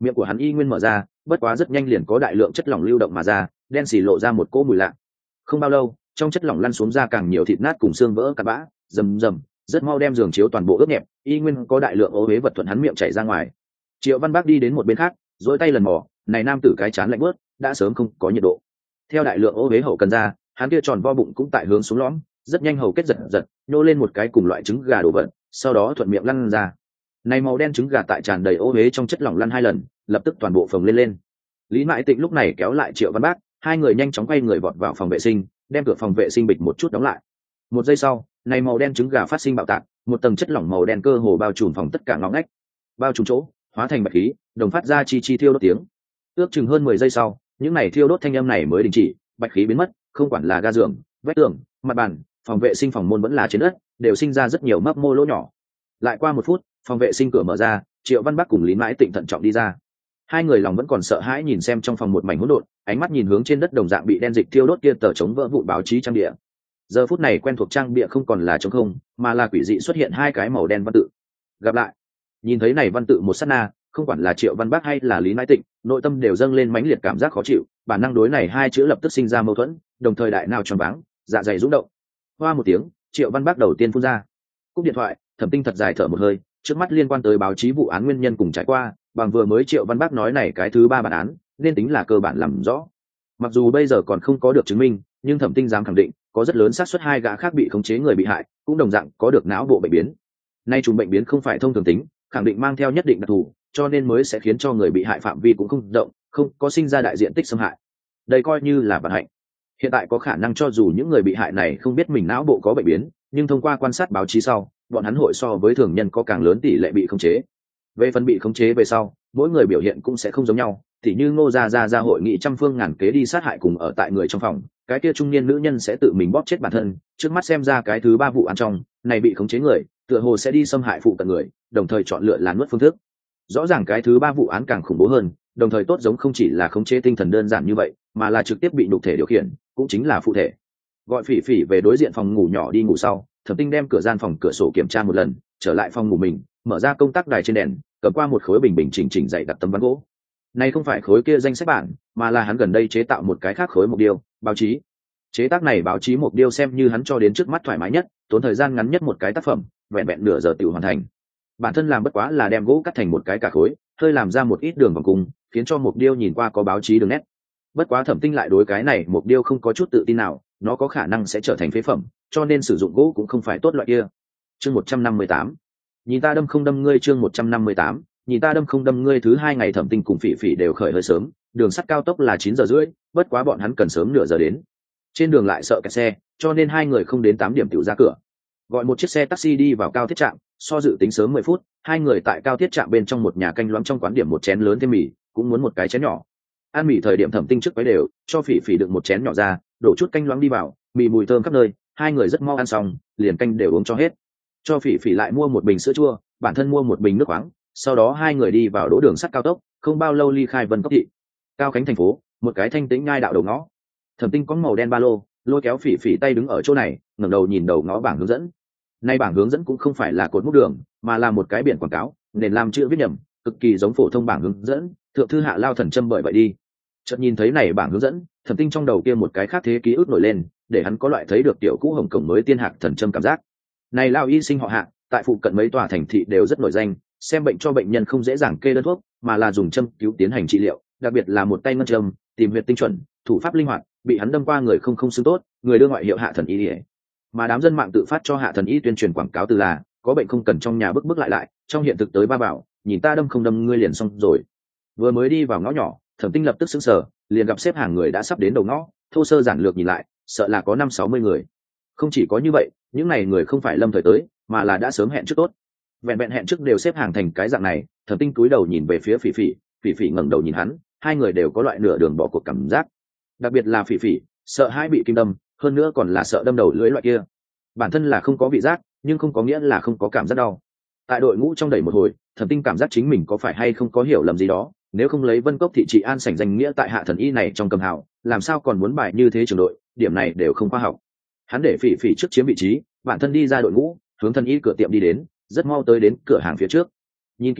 miệng của hắn y nguyên mở ra, bất quá rất nhanh liền có đại lượng chất lỏng lưu động mà ra, đen xì lộ ra một cỗ mùi lạ. Không bao lâu, trong chất lỏng lăn xuống ra càng nhiều thịt nát cùng xương vỡ cặn bã, rầm rầm, rất mau đem giường chiếu toàn bộ ướt nhẹp, y nguyên có đại lượng ô huế vật thuận hắn miệng chảy ra ngoài. Triệu Văn Bác đi đến một bên khác, duỗi tay lần mò, này nam tử cái chán lạnh bớt, đã sớm không có nhiệt độ. Theo đại lượng ô huế hậu cần ra, hắn kia tròn vo bụng cũng tại hướng xuống lõm, rất nhanh hầu kết giật giật, nhô lên một cái cùng loại trứng gà đổ vật, sau đó thuận miệng lăn ra. Này màu đen trứng gà tại tràn đầy ô huế trong chất lỏng lăn hai lần, lập tức toàn bộ phồng lên lên. Lý Mãi Tịnh lúc này kéo lại Triệu Văn Bác, hai người nhanh chóng quay người vọt vào phòng vệ sinh, đem cửa phòng vệ sinh bịch một chút đóng lại. Một giây sau, này màu đen trứng gà phát sinh bạo tạc, một tầng chất lỏng màu đen cơ hồ bao trùm phòng tất cả ngõ ngách, bao trùm chỗ hóa thành bạch khí, đồng phát ra chi chi thiêu đốt tiếng. Ước chừng hơn mười giây sau, những này thiêu đốt thanh âm này mới đình chỉ, bạch khí biến mất, không quản là ga giường, vách tường, mặt bàn, phòng vệ sinh phòng môn vẫn là trên đất, đều sinh ra rất nhiều mấp mô lỗ nhỏ. Lại qua một phút, phòng vệ sinh cửa mở ra, Triệu Văn Bắc cùng Lý Mãi Tịnh thận trọng đi ra. Hai người lòng vẫn còn sợ hãi nhìn xem trong phòng một mảnh hỗn độn, ánh mắt nhìn hướng trên đất đồng dạng bị đen dịch thiêu đốt kia tờ chống vỡ vụn báo chí trang địa. Giờ phút này quen thuộc trang bìa không còn là trống không, mà là quỷ dị xuất hiện hai cái màu đen văn tự. Gặp lại. Nhìn thấy này văn tự một sát na, không quản là Triệu Văn Bác hay là Lý Mãi Tịnh, nội tâm đều dâng lên mãnh liệt cảm giác khó chịu, bản năng đối này hai chữ lập tức sinh ra mâu thuẫn, đồng thời đại nào tròn váng, dạ dày rung động. Hoa một tiếng, Triệu Văn Bác đầu tiên phun ra. Cúp điện thoại, Thẩm Tinh thật dài thở một hơi, trước mắt liên quan tới báo chí vụ án nguyên nhân cùng trải qua, bằng vừa mới Triệu Văn Bác nói này cái thứ ba bản án, nên tính là cơ bản làm rõ. Mặc dù bây giờ còn không có được chứng minh, nhưng Thẩm Tinh dám khẳng định, có rất lớn xác suất hai gã khác bị khống chế người bị hại, cũng đồng dạng có được não bộ bệnh biến. Nay trùng bệnh biến không phải thông thường tính, khẳng định mang theo nhất định đặc thù, cho nên mới sẽ khiến cho người bị hại phạm vi cũng không rộng, không có sinh ra đại diện tích xâm hại. Đây coi như là vận hạnh. Hiện tại có khả năng cho dù những người bị hại này không biết mình não bộ có bệnh biến, nhưng thông qua quan sát báo chí sau, bọn hắn hội so với thường nhân có càng lớn tỷ lệ bị khống chế. Về phần bị khống chế về sau, mỗi người biểu hiện cũng sẽ không giống nhau, tỉ như Ngô Gia Gia ra hội nghị trăm phương ngàn kế đi sát hại cùng ở tại người trong phòng, cái kia trung niên nữ nhân sẽ tự mình bóp chết bản thân, trước mắt xem ra cái thứ ba vụ án trong này bị khống chế người tựa hồ sẽ đi xâm hại phụ cận người, đồng thời chọn lựa lán nuốt phương thức. Rõ ràng cái thứ ba vụ án càng khủng bố hơn, đồng thời tốt giống không chỉ là khống chế tinh thần đơn giản như vậy, mà là trực tiếp bị nhục thể điều khiển, cũng chính là phụ thể. Gọi Phỉ Phỉ về đối diện phòng ngủ nhỏ đi ngủ sau, Thẩm Tinh đem cửa gian phòng cửa sổ kiểm tra một lần, trở lại phòng ngủ mình, mở ra công tắc đài trên đèn, cầm qua một khối bình bình chỉnh chỉnh dày đặt tấm ván gỗ. Này không phải khối kia danh sách bản, mà là hắn gần đây chế tạo một cái khác khối mục điêu, báo chí. Chế tác này báo chí mục điêu xem như hắn cho đến trước mắt thoải mái nhất, tốn thời gian ngắn nhất một cái tác phẩm, vẹn vẹn nửa giờ tự hoàn thành. Bản thân làm bất quá là đem gỗ cắt thành một cái cả khối, hơi làm ra một ít đường vòng cung, khiến cho mục điêu nhìn qua có báo chí đường nét. Bất quá Thẩm Tinh lại đối cái này mục điêu không có chút tự tin nào, nó có khả năng sẽ trở thành phế phẩm, cho nên sử dụng gỗ cũng không phải tốt loại kia. Chương một trăm năm mươi tám. Nhìn ta đâm không đâm ngươi chương một trăm năm mươi tám. Nhìn ta đâm không đâm ngươi thứ hai ngày Thẩm Tinh cùng Phỉ Phỉ đều khởi hơi sớm, đường sắt cao tốc là chín giờ rưỡi, bất quá bọn hắn cần sớm nửa giờ đến. Trên đường lại sợ kẹt xe, cho nên hai người không đến tám điểm tiểu ra cửa. Gọi một chiếc xe taxi đi vào cao thiết trạm, so dự tính sớm mười phút, hai người tại cao thiết trạm bên trong một nhà canh loãng trong quán điểm một chén lớn thêm mì, cũng muốn một cái chén nhỏ. Ăn mì thời điểm Thẩm Tinh trước quấy đều, cho Phỉ Phỉ đựng một chén nhỏ ra, đổ chút canh loãng đi vào, mì mùi thơm khắp nơi, hai người rất mau ăn xong, liền canh đều uống cho hết. Cho Phỉ Phỉ lại mua một bình sữa chua, bản thân mua một bình nước khoáng, sau đó hai người đi vào đỗ đường sắt cao tốc, không bao lâu ly khai Vân Cốc thị. Cao Khánh thành phố, một cái thanh tĩnh ngai đạo đầu ngõ. Thẩm Tinh có màu đen ba lô, lôi kéo Phỉ Phỉ tay đứng ở chỗ này, ngẩng đầu nhìn đầu ngõ bảng hướng dẫn. Nay bảng hướng dẫn cũng không phải là cột mốc đường, mà là một cái biển quảng cáo, nền làm chữ viết nhầm, cực kỳ giống phổ thông bảng hướng dẫn, thượng thư hạ lao thần châm bởi vậy đi. Chợt nhìn thấy này bảng hướng dẫn, Thẩm Tinh trong đầu kia một cái khác thế ký ức nổi lên, để hắn có loại thấy được tiểu cũ hồng cổng mới tiên hạc thần châm cảm giác. Này lao y sinh họ Hạ, tại phụ cận mấy tòa thành thị đều rất nổi danh, xem bệnh cho bệnh nhân không dễ dàng kê đơn thuốc, mà là dùng châm cứu tiến hành trị liệu, đặc biệt là một tay ngân châm, tìm huyệt tinh chuẩn, thủ pháp linh hoạt, bị hắn đâm qua người không không xứng tốt, người đưa ngoại hiệu Hạ thần y. Mà đám dân mạng tự phát cho Hạ thần y tuyên truyền quảng cáo từ là có bệnh không cần trong nhà bức bức lại lại, trong hiện thực tới ba bảo, nhìn ta đâm không đâm ngươi liền xong rồi. Vừa mới đi vào ngõ nhỏ, Thẩm Tinh lập tức sững sờ, liền gặp xếp hàng người đã sắp đến đầu ngõ, thô sơ giản lược nhìn lại, sợ là có năm sáu mươi người. Không chỉ có như vậy, những này người không phải lâm thời tới, mà là đã sớm hẹn trước tốt. Vẹn vẹn hẹn trước đều xếp hàng thành cái dạng này, Thẩm Tinh cúi đầu nhìn về phía Phỉ Phỉ, Phỉ Phỉ ngẩng đầu nhìn hắn, hai người đều có loại nửa đường bỏ cuộc cảm giác. Đặc biệt là Phỉ Phỉ, sợ hai bị kim đâm, hơn nữa còn là sợ đâm đầu lưỡi loại kia. Bản thân là không có vị giác, nhưng không có nghĩa là không có cảm giác đau. Tại đội ngũ trong đẩy một hồi, Thẩm Tinh cảm giác chính mình có phải hay không có hiểu lầm gì đó, nếu không lấy Vân Cốc thị trị an sảnh danh nghĩa tại Hạ thần y này trong cầm hào, làm sao còn muốn bài như thế trường đội, điểm này đều không khoa học. Hắn để Phỉ Phỉ trước chiếm vị trí, bản thân đi ra đội ngũ, hướng thần y cửa tiệm đi đến, rất mau tới đến cửa hàng phía trước. Nhìn kỹ,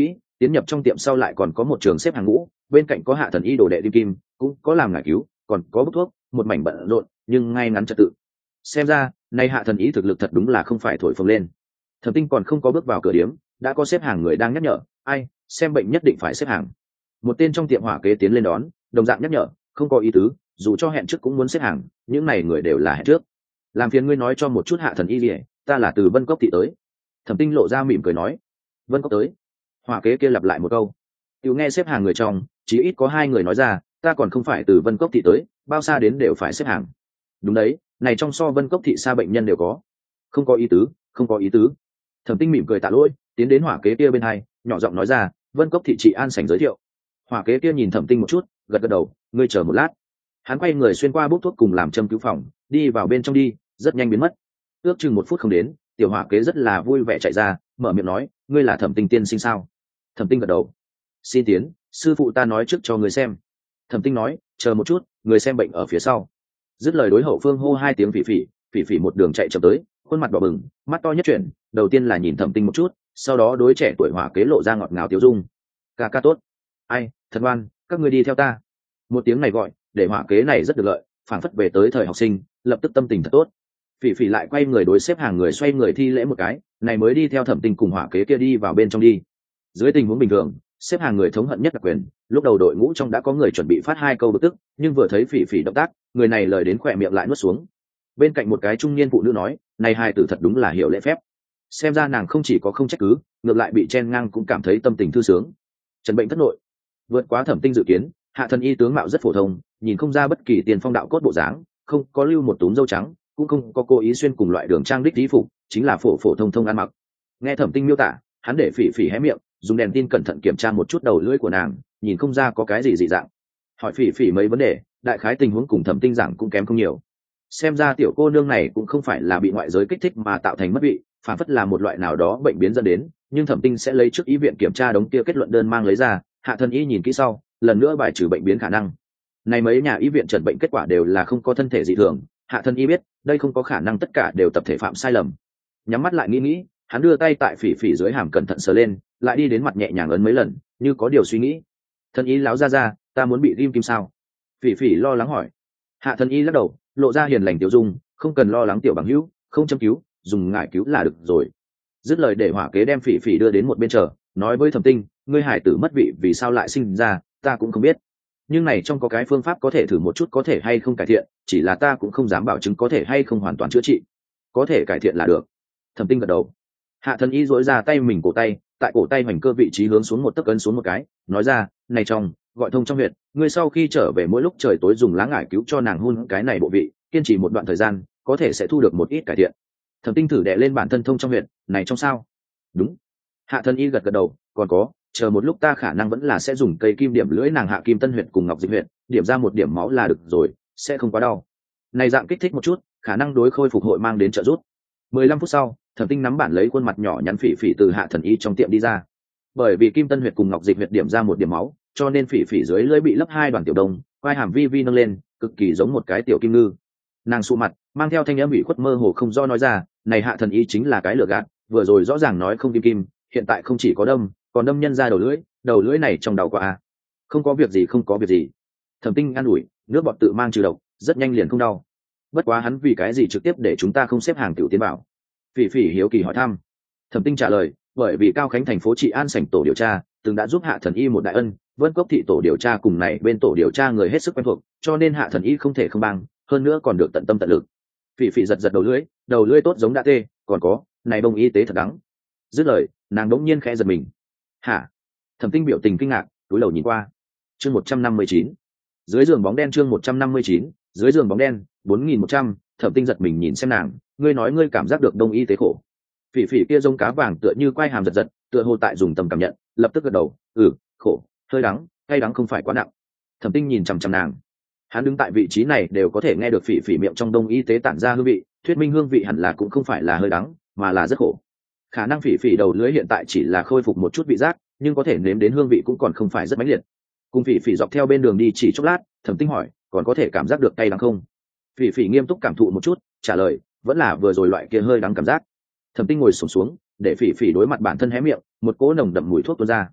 tiến nhập trong tiệm sau lại còn có một trường xếp hàng ngũ, bên cạnh có Hạ Thần Y đồ đệ đi kim, cũng có làm ngải cứu, còn có bốc thuốc, một mảnh bận rộn nhưng ngay ngắn trật tự. Xem ra nay Hạ Thần Y thực lực thật đúng là không phải thổi phồng lên. Thẩm Tinh còn không có bước vào cửa điếm, đã có xếp hàng người đang nhắc nhở, ai xem bệnh nhất định phải xếp hàng. Một tên trong tiệm hỏa kế tiến lên đón, đồng dạng nhắc nhở, không có ý tứ, dù cho hẹn trước cũng muốn xếp hàng, những này người đều là hẹn trước. Làm phiền ngươi nói cho một chút Hạ Thần Y gì, ta là từ Vân Cốc thị tới. Thẩm Tinh lộ ra mỉm cười nói. Vân Cốc tới. Hỏa kế kia lặp lại một câu. Tiểu nghe xếp hàng người trong, chỉ ít có hai người nói ra, ta còn không phải từ Vân Cốc thị tới, bao xa đến đều phải xếp hàng. Đúng đấy, này trong so Vân Cốc thị xa bệnh nhân đều có. Không có ý tứ, không có ý tứ. Thẩm Tinh mỉm cười tạ lỗi, tiến đến hỏa kế kia bên hai, nhỏ giọng nói ra, Vân Cốc thị trị an sảnh giới thiệu. Hỏa kế kia nhìn Thẩm Tinh một chút, gật gật đầu, ngươi chờ một lát. Hắn quay người xuyên qua bốc thuốc cùng làm châm cứu phòng, đi vào bên trong đi, rất nhanh biến mất. Ước chừng một phút không đến, tiểu hỏa kế rất là vui vẻ chạy ra, mở miệng nói, ngươi là Thẩm Tinh tiên sinh sao? Thẩm Tinh gật đầu. Xin tiến, sư phụ ta nói trước cho người xem. Thẩm Tinh nói, chờ một chút, người xem bệnh ở phía sau. Dứt lời đối hậu phương hô hai tiếng phỉ phỉ, phỉ phỉ một đường chạy chậm tới, khuôn mặt đỏ bừng, mắt to nhất chuyển, đầu tiên là nhìn Thẩm Tinh một chút, sau đó đối trẻ tuổi hỏa kế lộ ra ngọt ngào tiêu dung. Ca ca tốt. Ai, thật ngoan, các ngươi đi theo ta. Một tiếng này gọi, để hỏa kế này rất được lợi, phảng phất về tới thời học sinh, lập tức tâm tình thật tốt. Phỉ phỉ lại quay người đối xếp hàng người xoay người thi lễ một cái, này mới đi theo Thẩm Tinh cùng hỏa kế kia đi vào bên trong đi. Dưới tình huống bình thường, xếp hàng người thống hận nhất đặc quyền, lúc đầu đội ngũ trong đã có người chuẩn bị phát hai câu bực tức, nhưng vừa thấy phỉ phỉ động tác, người này lời đến khỏe miệng lại nuốt xuống. Bên cạnh một cái trung niên phụ nữ nói, này hai tử thật đúng là hiểu lễ phép. Xem ra nàng không chỉ có không trách cứ, ngược lại bị chen ngang cũng cảm thấy tâm tình thư sướng. Trần bệnh thất nội, vượt quá Thẩm Tinh dự kiến, Hạ Thần Y tướng mạo rất phổ thông, nhìn không ra bất kỳ tiền phong đạo cốt bộ dáng, không có lưu một túm râu trắng, cũng không có cố ý xuyên cùng loại đường trang đích lý phục, chính là phổ phổ thông thông ăn mặc. Nghe Thẩm Tinh miêu tả, hắn để phỉ phỉ hé miệng, dùng đèn tin cẩn thận kiểm tra một chút đầu lưỡi của nàng, nhìn không ra có cái gì dị dạng. Hỏi phỉ phỉ mấy vấn đề, đại khái tình huống cùng Thẩm Tinh giảng cũng kém không nhiều. Xem ra tiểu cô nương này cũng không phải là bị ngoại giới kích thích mà tạo thành mất vị, phản phất là một loại nào đó bệnh biến dẫn đến, nhưng Thẩm Tinh sẽ lấy trước ý viện kiểm tra đống kia kết luận đơn mang lấy ra, Hạ Thần Y nhìn kỹ sau, lần nữa bài trừ bệnh biến khả năng. Này mấy nhà y viện chẩn bệnh kết quả đều là không có thân thể dị thường, Hạ Thần Y biết, đây không có khả năng tất cả đều tập thể phạm sai lầm. Nhắm mắt lại nghĩ nghĩ, hắn đưa tay tại phỉ phỉ dưới hàm cẩn thận sờ lên, lại đi đến mặt nhẹ nhàng ấn mấy lần, như có điều suy nghĩ. Thần Y láo ra ra, ta muốn bị ghim kim sao? Phỉ phỉ lo lắng hỏi. Hạ Thần Y lắc đầu, lộ ra hiền lành tiểu dung, không cần lo lắng tiểu bằng hữu, không châm cứu, dùng ngải cứu là được rồi. Dứt lời để hỏa kế đem phỉ phỉ đưa đến một bên chờ, nói với Thẩm Tinh, ngươi hải tử mất vị vì sao lại sinh ra, ta cũng không biết. Nhưng này trong có cái phương pháp có thể thử một chút có thể hay không cải thiện, chỉ là ta cũng không dám bảo chứng có thể hay không hoàn toàn chữa trị. Có thể cải thiện là được. Thẩm Tinh gật đầu. Hạ Thần Y duỗi ra tay mình cổ tay, tại cổ tay hoành cơ vị trí hướng xuống một tấc ấn xuống một cái, nói ra, này trong, gọi thông trong huyệt, ngươi sau khi trở về mỗi lúc trời tối dùng lá ngải cứu cho nàng hun cái này bộ vị, kiên trì một đoạn thời gian, có thể sẽ thu được một ít cải thiện. Thẩm Tinh thử đè lên bản thân thông trong huyệt, này trong sao? Đúng. Hạ Thần Y gật gật đầu, còn có, chờ một lúc ta khả năng vẫn là sẽ dùng cây kim điểm lưỡi nàng hạ kim tân huyệt cùng ngọc dịch huyệt, điểm ra một điểm máu là được rồi, sẽ không quá đau. Này dạng kích thích một chút, khả năng đối khôi phục hội mang đến trợ giúp. mười lăm phút sau, Thẩm Tinh nắm bản lấy khuôn mặt nhỏ nhắn phỉ phỉ từ Hạ Thần Y trong tiệm đi ra. Bởi vì kim tân huyệt cùng ngọc dịch huyệt điểm ra một điểm máu, cho nên phỉ phỉ dưới lưỡi bị lấp hai đoàn tiểu đông, vai hàm vi vi nâng lên, cực kỳ giống một cái tiểu kim ngư. Nàng sụ mặt, mang theo thanh âm ủy khuất mơ hồ không do nói ra, này Hạ Thần Y chính là cái lừa gạt, vừa rồi rõ ràng nói không kim kim, hiện tại không chỉ có đâm, còn đâm nhân ra đầu lưỡi, đầu lưỡi này trong đầu quả. Không có việc gì, không có việc gì. Thẩm Tinh an ủi, nước bọt tự mang trừ độc, rất nhanh liền không đau. Bất quá hắn vì cái gì trực tiếp để chúng ta không xếp hàng tiểu tiến bảo? Phỉ phỉ hiếu kỳ hỏi thăm. Thẩm Tinh trả lời, bởi vì Cao Khánh thành phố trị an sảnh tổ điều tra từng đã giúp Hạ Thần Y một đại ân, Vân Cốc thị tổ điều tra cùng này bên tổ điều tra người hết sức quen thuộc, cho nên Hạ Thần Y không thể không bằng, hơn nữa còn được tận tâm tận lực. Phỉ phỉ giật giật đầu lưỡi, đầu lưỡi tốt giống đã tê, còn có, này bông y tế thật đắng. Dứt lời, nàng đống nhiên khẽ giật mình. Hả? Thẩm Tinh biểu tình kinh ngạc, túi đầu nhìn qua. Chương một trăm năm mươi chín, dưới giường bóng đen. Chương một trăm năm mươi chín, dưới giường bóng đen. Bốn nghìn một trăm. Thẩm Tinh giật mình nhìn xem nàng, ngươi nói ngươi cảm giác được đông y tế khổ. Phỉ phỉ kia giống cá vàng tựa như quay hàm giật giật, tựa hồ tại dùng tầm cảm nhận, lập tức gật đầu, ừ, khổ, hơi đắng, hay đắng không phải quá nặng. Thẩm Tinh nhìn chằm chằm nàng, hắn đứng tại vị trí này đều có thể nghe được phỉ phỉ miệng trong đông y tế tản ra hương vị, thuyết minh hương vị hẳn là cũng không phải là hơi đắng, mà là rất khổ. Khả năng phỉ phỉ đầu lưỡi hiện tại chỉ là khôi phục một chút vị giác, nhưng có thể nếm đến hương vị cũng còn không phải rất mãnh liệt. Cùng phỉ phỉ dọc theo bên đường đi chỉ chốc lát, Thẩm Tinh hỏi, còn có thể cảm giác được cay đắng không? Phỉ phỉ nghiêm túc cảm thụ một chút, trả lời, vẫn là vừa rồi loại kia hơi đắng cảm giác. Thẩm Tinh ngồi xổm xuống, để phỉ phỉ đối mặt bản thân hé miệng, một cỗ nồng đậm mùi thuốc tuôn ra.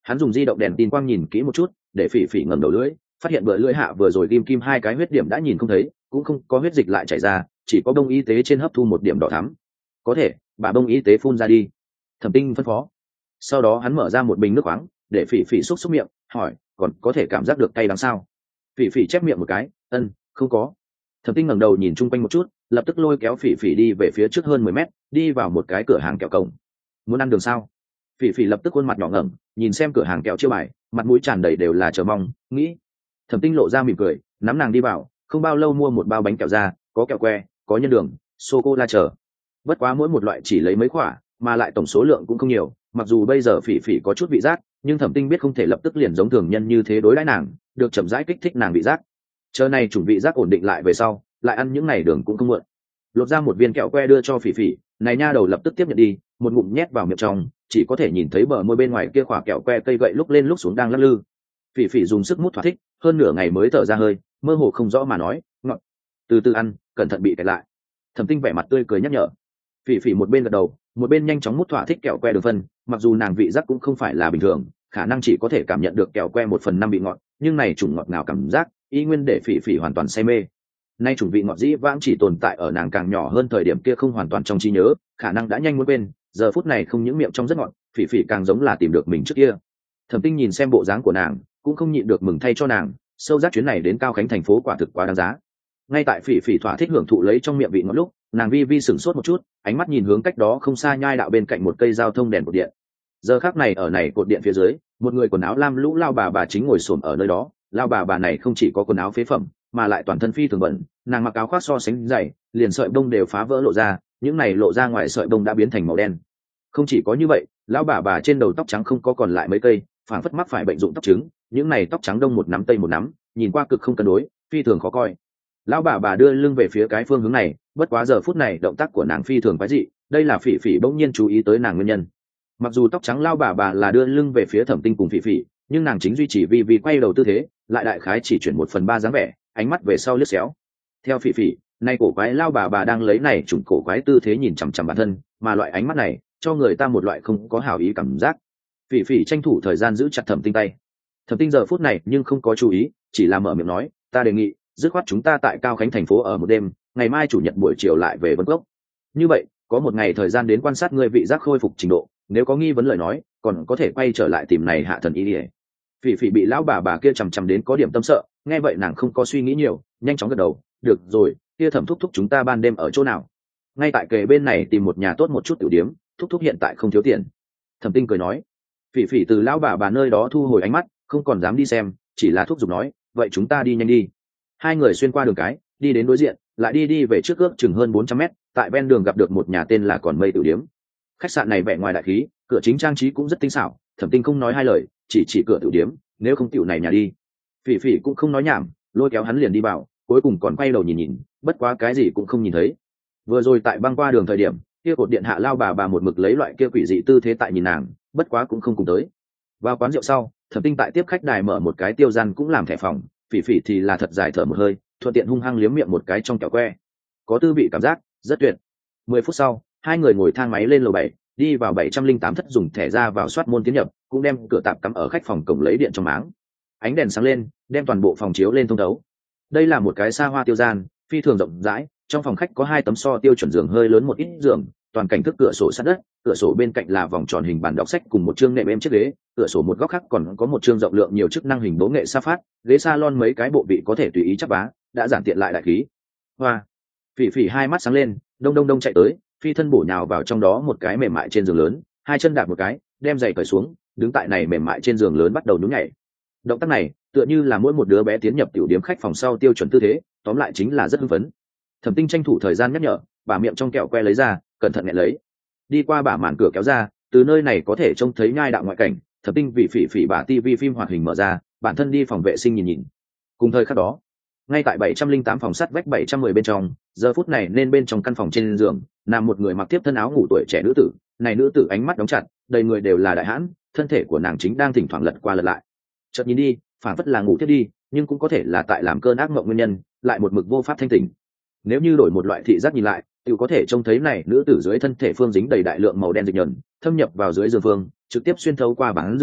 Hắn dùng di động đèn tin quang nhìn kỹ một chút, để phỉ phỉ ngẩng đầu lưỡi, phát hiện bờ lưỡi hạ vừa rồi ghim kim hai cái huyết điểm đã nhìn không thấy, cũng không có huyết dịch lại chảy ra, chỉ có bông y tế trên hấp thu một điểm đỏ thắm. Có thể bà bông y tế phun ra đi, Thẩm Tinh phân phó. Sau đó hắn mở ra một bình nước khoáng, để phỉ phỉ xúc xúc miệng, hỏi còn có thể cảm giác được cay đắng sao? Phỉ phỉ chép miệng một cái, ân, không có. Thẩm Tinh ngẩng đầu nhìn chung quanh một chút, lập tức lôi kéo phỉ phỉ đi về phía trước hơn mười mét, đi vào một cái cửa hàng kẹo cổng. Muốn ăn đường sao? Phỉ phỉ lập tức khuôn mặt nhỏ ngẩng, nhìn xem cửa hàng kẹo chiêu bài, mặt mũi tràn đầy đều là chờ mong, nghĩ. Thẩm Tinh lộ ra mỉm cười, nắm nàng đi vào, không bao lâu mua một bao bánh kẹo ra, có kẹo que, có nhân đường, sô cô la chờ. Bất quá mỗi một loại chỉ lấy mấy quả, mà lại tổng số lượng cũng không nhiều. Mặc dù bây giờ phỉ phỉ có chút vị giác, nhưng Thẩm Tinh biết không thể lập tức liền giống thường nhân như thế đối đãi nàng, được chậm rãi kích thích nàng vị giác. Chờ này chủng vị giác ổn định lại về sau, lại ăn những ngày đường cũng không muộn. Lột ra một viên kẹo que đưa cho phỉ phỉ, này nha đầu lập tức tiếp nhận đi, một ngụm nhét vào miệng trong, chỉ có thể nhìn thấy bờ môi bên ngoài kia quả kẹo que cây gậy lúc lên lúc xuống đang lắc lư. Phỉ phỉ dùng sức mút thỏa thích, hơn nửa ngày mới thở ra hơi, mơ hồ không rõ mà nói, ngọt. Từ từ ăn, cẩn thận bị kẹt lại. Thẩm Tinh vẻ mặt tươi cười nhắc nhở. Phỉ phỉ một bên gật đầu, một bên nhanh chóng mút thỏa thích kẹo que đường phân, mặc dù nàng vị giác cũng không phải là bình thường, khả năng chỉ có thể cảm nhận được kẹo que một phần năm bị ngọt, nhưng này chủng ngọt ngào cảm giác, y nguyên để phỉ phỉ hoàn toàn say mê. Nay chủng vị ngọt dĩ vãng chỉ tồn tại ở nàng càng nhỏ hơn thời điểm kia không hoàn toàn trong trí nhớ, khả năng đã nhanh muốn quên, giờ phút này không những miệng trong rất ngọt, phỉ phỉ càng giống là tìm được mình trước kia. Thẩm Tinh nhìn xem bộ dáng của nàng, cũng không nhịn được mừng thay cho nàng, sâu giác chuyến này đến Cao Khánh thành phố quả thực quá đáng giá. Ngay tại phỉ phỉ thỏa thích hưởng thụ lấy trong miệng vị ngọt lúc, nàng vi vi sửng sốt một chút, ánh mắt nhìn hướng cách đó không xa nhai đạo bên cạnh một cây giao thông đèn cột điện. Giờ khắc này ở này cột điện phía dưới, một người quần áo lam lũ lao bà bà chính ngồi xổm ở nơi đó. Lao bà bà này không chỉ có quần áo phế phẩm, mà lại toàn thân phi thường bẩn, nàng mặc áo khoác so sánh dày, liền sợi bông đều phá vỡ lộ ra, những này lộ ra ngoài sợi bông đã biến thành màu đen. Không chỉ có như vậy, lão bà bà trên đầu tóc trắng không có còn lại mấy cây, phản phất mắc phải bệnh dụng tóc trứng, những này tóc trắng đông một nắm tây một nắm, nhìn qua cực không cân đối, phi thường khó coi. Lão bà bà đưa lưng về phía cái phương hướng này, bất quá giờ phút này động tác của nàng phi thường quái dị, đây là phỉ phỉ bỗng nhiên chú ý tới nàng nguyên nhân. Mặc dù tóc trắng lão bà bà là đưa lưng về phía Thẩm Tinh cùng phỉ phỉ, nhưng nàng chính duy trì vì vì quay đầu tư thế, lại đại khái chỉ chuyển một phần ba dáng vẻ, ánh mắt về sau liếc xéo. Theo phỉ phỉ, nay cổ quái lão bà bà đang lấy này chủng cổ quái tư thế nhìn chằm chằm bản thân, mà loại ánh mắt này cho người ta một loại không có hảo ý cảm giác. Phỉ phỉ tranh thủ thời gian giữ chặt Thẩm Tinh tay. Thẩm Tinh giờ phút này nhưng không có chú ý, chỉ là mở miệng nói, ta đề nghị dứt khoát chúng ta tại Cao Khánh thành phố ở một đêm, ngày mai chủ nhật buổi chiều lại về Vân Cốc. Như vậy có một ngày thời gian đến quan sát ngươi vị giác khôi phục trình độ, nếu có nghi vấn lời nói còn có thể quay trở lại tìm này hạ thần y ỉa. Phỉ phỉ bị lão bà bà kia chằm chằm đến có điểm tâm sợ, nghe vậy nàng không có suy nghĩ nhiều, nhanh chóng gật đầu, được rồi, kia Thẩm thúc thúc chúng ta ban đêm ở chỗ nào? Ngay tại kề bên này tìm một nhà tốt một chút tiểu điếm, thúc thúc hiện tại không thiếu tiền. Thẩm Tinh cười nói. Phỉ phỉ từ lão bà bà nơi đó thu hồi ánh mắt, không còn dám đi xem, chỉ là thúc giục nói, vậy chúng ta đi nhanh đi. Hai người xuyên qua đường cái, đi đến đối diện, lại đi đi về trước ước chừng hơn bốn trăm mét, tại ven đường gặp được một nhà tên là Còn Mây tiểu điếm. Khách sạn này vẻ ngoài đại khí, cửa chính trang trí cũng rất tinh xảo, Thẩm Tinh không nói hai lời, chỉ chỉ cửa tiểu điếm, nếu không tiểu này nhà đi. Phỉ phỉ cũng không nói nhảm, lôi kéo hắn liền đi vào, cuối cùng còn quay đầu nhìn nhìn, bất quá cái gì cũng không nhìn thấy. Vừa rồi tại băng qua đường thời điểm, kia cột điện hạ lao bà bà một mực lấy loại kia quỷ dị tư thế tại nhìn nàng, bất quá cũng không cùng tới. Vào quán rượu sau, Thẩm Tinh tại tiếp khách đài mở một cái tiêu gian cũng làm thẻ phòng, phỉ phỉ thì là thật dài thở một hơi, thuận tiện hung hăng liếm miệng một cái trong kẹo que, có tư vị cảm giác rất tuyệt. Mười phút sau, hai người ngồi thang máy lên lầu bảy, đi vào bảy trăm linh tám thất, dùng thẻ ra vào soát môn tiến nhập, cũng đem cửa tạp cắm ở khách phòng cổng lấy điện trong máng. Ánh đèn sáng lên, đem toàn bộ phòng chiếu lên thông thấu. Đây là một cái xa hoa tiêu gian, phi thường rộng rãi, trong phòng khách có hai tấm so tiêu chuẩn giường hơi lớn một ít giường, toàn cảnh thức cửa sổ sát đất, cửa sổ bên cạnh là vòng tròn hình bàn đọc sách cùng một chương nệm êm chiếc ghế, cửa sổ một góc khác còn có một chương rộng lượng nhiều chức năng hình bố nghệ sa phát, ghế salon mấy cái bộ vị có thể tùy ý chắp vá, đã giản tiện lại đại khí. Hoa, phỉ phỉ hai mắt sáng lên, đông đông đông chạy tới, phi thân bổ nhào vào trong đó một cái mềm mại trên giường lớn, hai chân đạp một cái, đem giày cởi xuống, đứng tại này mềm mại trên giường lớn bắt đầu nhún nhảy. Động tác này tựa như là mỗi một đứa bé tiến nhập tiểu điểm khách phòng sau tiêu chuẩn tư thế, tóm lại chính là rất hưng phấn. Thẩm Tinh tranh thủ thời gian nhắc nhở, bà miệng trong kẹo que lấy ra, cẩn thận nghẹn lấy. Đi qua bả màn cửa kéo ra, từ nơi này có thể trông thấy nhai đạo ngoại cảnh. Thẩm Tinh vì phỉ phỉ bả tivi phim hoạt hình mở ra, bản thân đi phòng vệ sinh nhìn nhìn. Cùng thời khắc đó, ngay tại bảy trăm linh tám phòng sắt vách bảy trăm mười bên trong, giờ phút này nên bên trong căn phòng trên giường nằm một người mặc tiếp thân áo ngủ tuổi trẻ nữ tử. Này nữ tử ánh mắt đóng chặt, đầy người đều là đại hãn, thân thể của nàng chính đang thỉnh thoảng lật qua lật lại. Chợt nhìn đi, phản phất là ngủ thiết đi, nhưng cũng có thể là tại làm cơn ác mộng nguyên nhân, lại một mực vô pháp thanh tỉnh. Nếu như đổi một loại thị giác nhìn lại, tự có thể trông thấy này nữ tử dưới thân thể phương dính đầy đại lượng màu đen dịch nhờn, thâm nhập vào dưới giường phương, trực tiếp xuyên thấu qua bảng giường,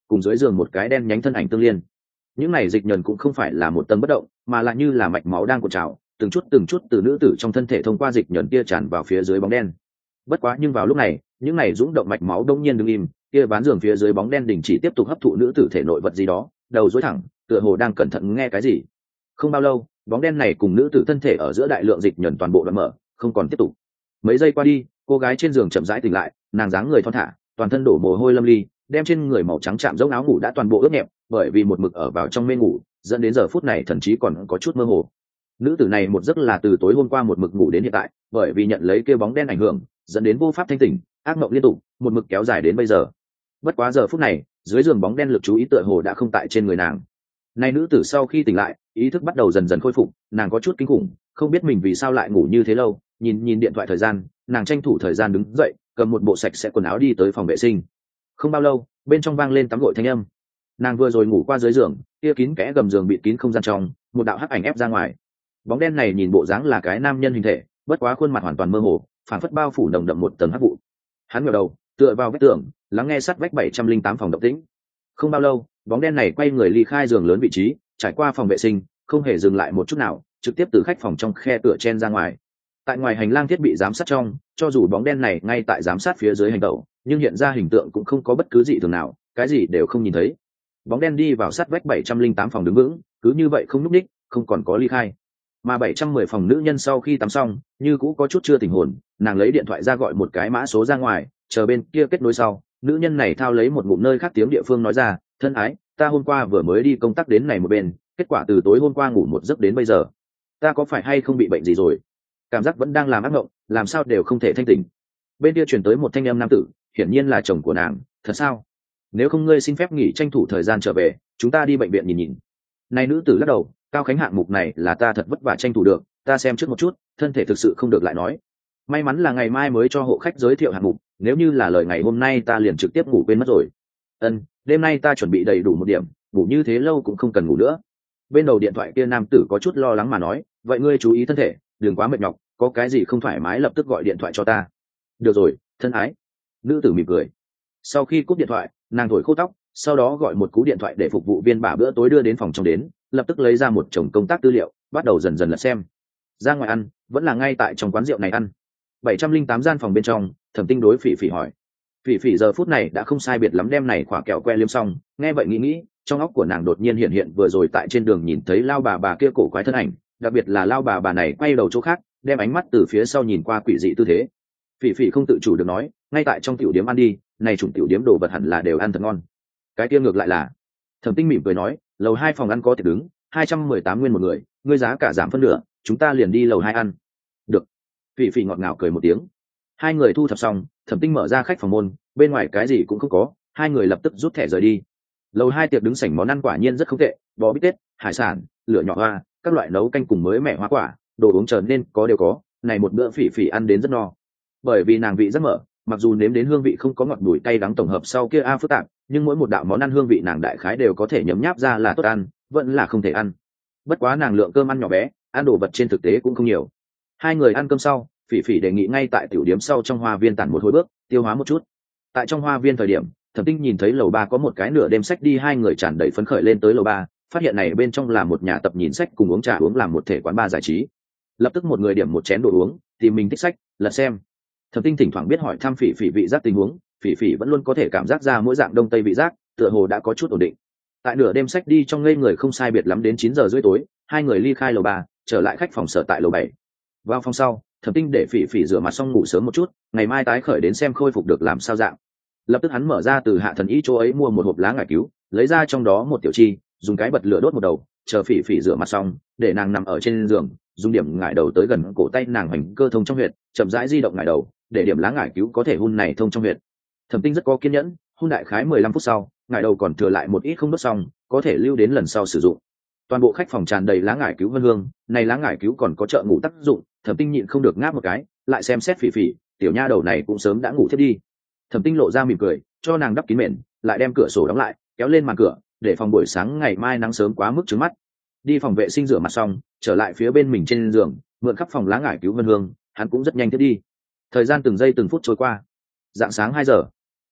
cùng dưới giường một cái đen nhánh thân ảnh tương liên. Những này dịch nhờn cũng không phải là một tầng bất động, mà là như là mạch máu đang cuộn trào, từng chút từng chút từ nữ tử trong thân thể thông qua dịch nhờn kia tràn vào phía dưới bóng đen. Bất quá nhưng vào lúc này, những này dũng động mạch máu đông nhiên đứng im, kia ván giường phía dưới bóng đen đình chỉ tiếp tục hấp thụ nữ tử thể nội vật gì đó, đầu duỗi thẳng, tựa hồ đang cẩn thận nghe cái gì. Không bao lâu, bóng đen này cùng nữ tử thân thể ở giữa đại lượng dịch nhờn toàn bộ đoạn mở, không còn tiếp tục. Mấy giây qua đi, cô gái trên giường chậm rãi tỉnh lại, nàng dáng người thon thả, toàn thân đổ mồ hôi lâm ly, đem trên người màu trắng chạm giống áo ngủ đã toàn bộ ướt nhẹp, bởi vì một mực ở vào trong mê ngủ, dẫn đến giờ phút này thậm chí còn có chút mơ hồ. Nữ tử này một giấc là từ tối hôm qua một mực ngủ đến hiện tại, bởi vì nhận lấy kia bóng đen ảnh hưởng, dẫn đến vô pháp thanh tỉnh, ác mộng liên tục, một mực kéo dài đến bây giờ. Bất quá giờ phút này, dưới giường bóng đen lực chú ý tựa hồ đã không tại trên người nàng. Nay nữ tử sau khi tỉnh lại, ý thức bắt đầu dần dần khôi phục, nàng có chút kinh khủng, không biết mình vì sao lại ngủ như thế lâu. Nhìn nhìn điện thoại thời gian, nàng tranh thủ thời gian đứng dậy, cầm một bộ sạch sẽ quần áo đi tới phòng vệ sinh. Không bao lâu, bên trong vang lên tắm gội thanh âm. Nàng vừa rồi ngủ qua dưới giường, kia kín kẽ gầm giường bịt kín không gian trong, một đạo hắc ảnh ép ra ngoài. Bóng đen này nhìn bộ dáng là cái nam nhân hình thể, bất quá khuôn mặt hoàn toàn mơ hồ, phản phất bao phủ nồng đậm một tầng hắc vụ. Hắn ngẩng đầu, tựa vào vách tường, lắng nghe sát vách bảy trăm linh tám phòng động tĩnh. Không bao lâu, bóng đen này quay người ly khai giường lớn vị trí, trải qua phòng vệ sinh, không hề dừng lại một chút nào, trực tiếp từ khách phòng trong khe cửa chen ra ngoài. Tại ngoài hành lang thiết bị giám sát trong, cho dù bóng đen này ngay tại giám sát phía dưới hành tẩu, nhưng hiện ra hình tượng cũng không có bất cứ gì thường nào, cái gì đều không nhìn thấy. Bóng đen đi vào sát vách bảy trăm linh tám phòng đứng vững, cứ như vậy không nhúc nhích, không còn có ly khai. Mà bảy trăm mười phòng nữ nhân sau khi tắm xong, như cũ có chút chưa tỉnh hồn, nàng lấy điện thoại ra gọi một cái mã số ra ngoài, chờ bên kia kết nối sau, nữ nhân này thao lấy một ngụm nơi khác tiếng địa phương nói ra, thân ái, ta hôm qua vừa mới đi công tác đến này một bên, kết quả từ tối hôm qua ngủ một giấc đến bây giờ, ta có phải hay không bị bệnh gì rồi? Cảm giác vẫn đang làm ác mộng, làm sao đều không thể thanh tỉnh. Bên kia truyền tới một thanh âm nam tử, hiển nhiên là chồng của nàng. Thật sao? Nếu không ngươi xin phép nghỉ tranh thủ thời gian trở về, chúng ta đi bệnh viện nhìn nhìn. Này nữ tử lắc đầu, Cao Khánh hạng mục này là ta thật vất vả tranh thủ được, ta xem trước một chút, thân thể thực sự không được lại nói. May mắn là ngày mai mới cho hộ khách giới thiệu hạng mục, nếu như là lời ngày hôm nay ta liền trực tiếp ngủ quên mất rồi. Ân, đêm nay ta chuẩn bị đầy đủ một điểm, ngủ như thế lâu cũng không cần ngủ nữa. Bên đầu điện thoại kia nam tử có chút lo lắng mà nói, vậy ngươi chú ý thân thể, đừng quá mệt nhọc, có cái gì không thoải mái lập tức gọi điện thoại cho ta. Được rồi, thân ái. Nữ tử mỉm cười. Sau khi cúp điện thoại, nàng thổi khô tóc, sau đó gọi một cú điện thoại để phục vụ viên bả bữa tối đưa đến phòng trong đến, lập tức lấy ra một chồng công tác tư liệu, bắt đầu dần dần lật xem. Ra ngoài ăn, vẫn là ngay tại trong quán rượu này ăn. bảy trăm linh tám gian phòng bên trong, Thẩm Tinh đối Phỉ Phỉ hỏi. Phỉ Phỉ giờ phút này đã không sai biệt lắm đem này khỏa kẹo que liếm xong, nghe vậy nghĩ nghĩ, trong óc của nàng đột nhiên hiện hiện vừa rồi tại trên đường nhìn thấy lao bà bà kia cổ quái thân ảnh, đặc biệt là lao bà bà này quay đầu chỗ khác, đem ánh mắt từ phía sau nhìn qua quỷ dị tư thế. Phỉ Phỉ không tự chủ được nói, ngay tại trong tiểu điếm ăn đi, này chủng tiểu điếm đồ vật hẳn là đều ăn thật ngon. Cái kia ngược lại là, Thẩm Tinh mỉm cười nói, lầu hai phòng ăn có tiệc đứng, hai trăm mười tám nguyên một người, ngươi giá cả giảm phân nửa, chúng ta liền đi lầu hai ăn. Được. Phỉ Phỉ ngọt ngào cười một tiếng. Hai người thu thập xong, Thẩm Tinh mở ra khách phòng môn, bên ngoài cái gì cũng không có, hai người lập tức rút thẻ rời đi. Lầu hai tiệc đứng sảnh món ăn quả nhiên rất không tệ, bò bít tết, hải sản, lửa nhỏ hoa, các loại nấu canh cùng mới mẻ hoa quả, đồ uống trở nên có đều có, này một bữa Phỉ Phỉ ăn đến rất no. Bởi vì nàng vị rất mở, mặc dù nếm đến hương vị không có ngọt bùi cay đắng tổng hợp sau kia a phức tạp, nhưng mỗi một đạo món ăn hương vị nàng đại khái đều có thể nhấm nháp ra là tốt ăn, vẫn là không thể ăn. Bất quá nàng lượng cơm ăn nhỏ bé, ăn đồ vật trên thực tế cũng không nhiều. Hai người ăn cơm sau, Phỉ Phỉ đề nghị ngay tại tiểu điếm sau trong hoa viên tản một hồi bước, tiêu hóa một chút. Tại trong hoa viên thời điểm, Thẩm Tinh nhìn thấy lầu ba có một cái nửa đêm sách đi, hai người tràn đầy phấn khởi lên tới lầu ba, phát hiện này bên trong là một nhà tập nhìn sách cùng uống trà uống làm một thể quán bar giải trí. Lập tức một người điểm một chén đồ uống, tìm mình thích sách, lật xem. Thẩm Tinh thỉnh thoảng biết hỏi thăm Phỉ Phỉ vị giác tình huống, Phỉ Phỉ vẫn luôn có thể cảm giác ra mỗi dạng đông tây vị giác, tựa hồ đã có chút ổn định. Tại nửa đêm sách đi trong ngây người không sai biệt lắm đến chín giờ rưỡi tối, hai người ly khai lầu ba, trở lại khách phòng sở tại lầu bảy. Vào phòng sau, Thẩm Tinh để Phỉ Phỉ rửa mặt xong ngủ sớm một chút, ngày mai tái khởi đến xem khôi phục được làm sao dạng. Lập tức hắn mở ra từ Hạ Thần Y chỗ ấy mua một hộp lá ngải cứu, lấy ra trong đó một tiểu chi, dùng cái bật lửa đốt một đầu, chờ Phỉ Phỉ rửa mặt xong, để nàng nằm ở trên giường, dùng điểm ngải đầu tới gần cổ tay nàng hành cơ thông trong huyệt, chậm rãi di động ngải đầu, để điểm lá ngải cứu có thể hun này thông trong huyệt. Thẩm Tinh rất có kiên nhẫn, hun đại khái mười lăm phút sau, ngải đầu còn thừa lại một ít không đốt xong, có thể lưu đến lần sau sử dụng. Toàn bộ khách phòng tràn đầy lá ngải cứu vân hương, này lá ngải cứu còn có trợ ngủ tác dụng. Thẩm Tinh nhịn không được ngáp một cái, lại xem xét Phỉ Phỉ, tiểu nha đầu này cũng sớm đã ngủ thiếp đi. Thẩm Tinh lộ ra mỉm cười, cho nàng đắp kín mền, lại đem cửa sổ đóng lại, kéo lên màn cửa, để phòng buổi sáng ngày mai nắng sớm quá mức trướng mắt. Đi phòng vệ sinh rửa mặt xong, trở lại phía bên mình trên giường, mượn khắp phòng lá ngải cứu vân hương, hắn cũng rất nhanh thiếp đi. Thời gian từng giây từng phút trôi qua. Dạng sáng hai giờ,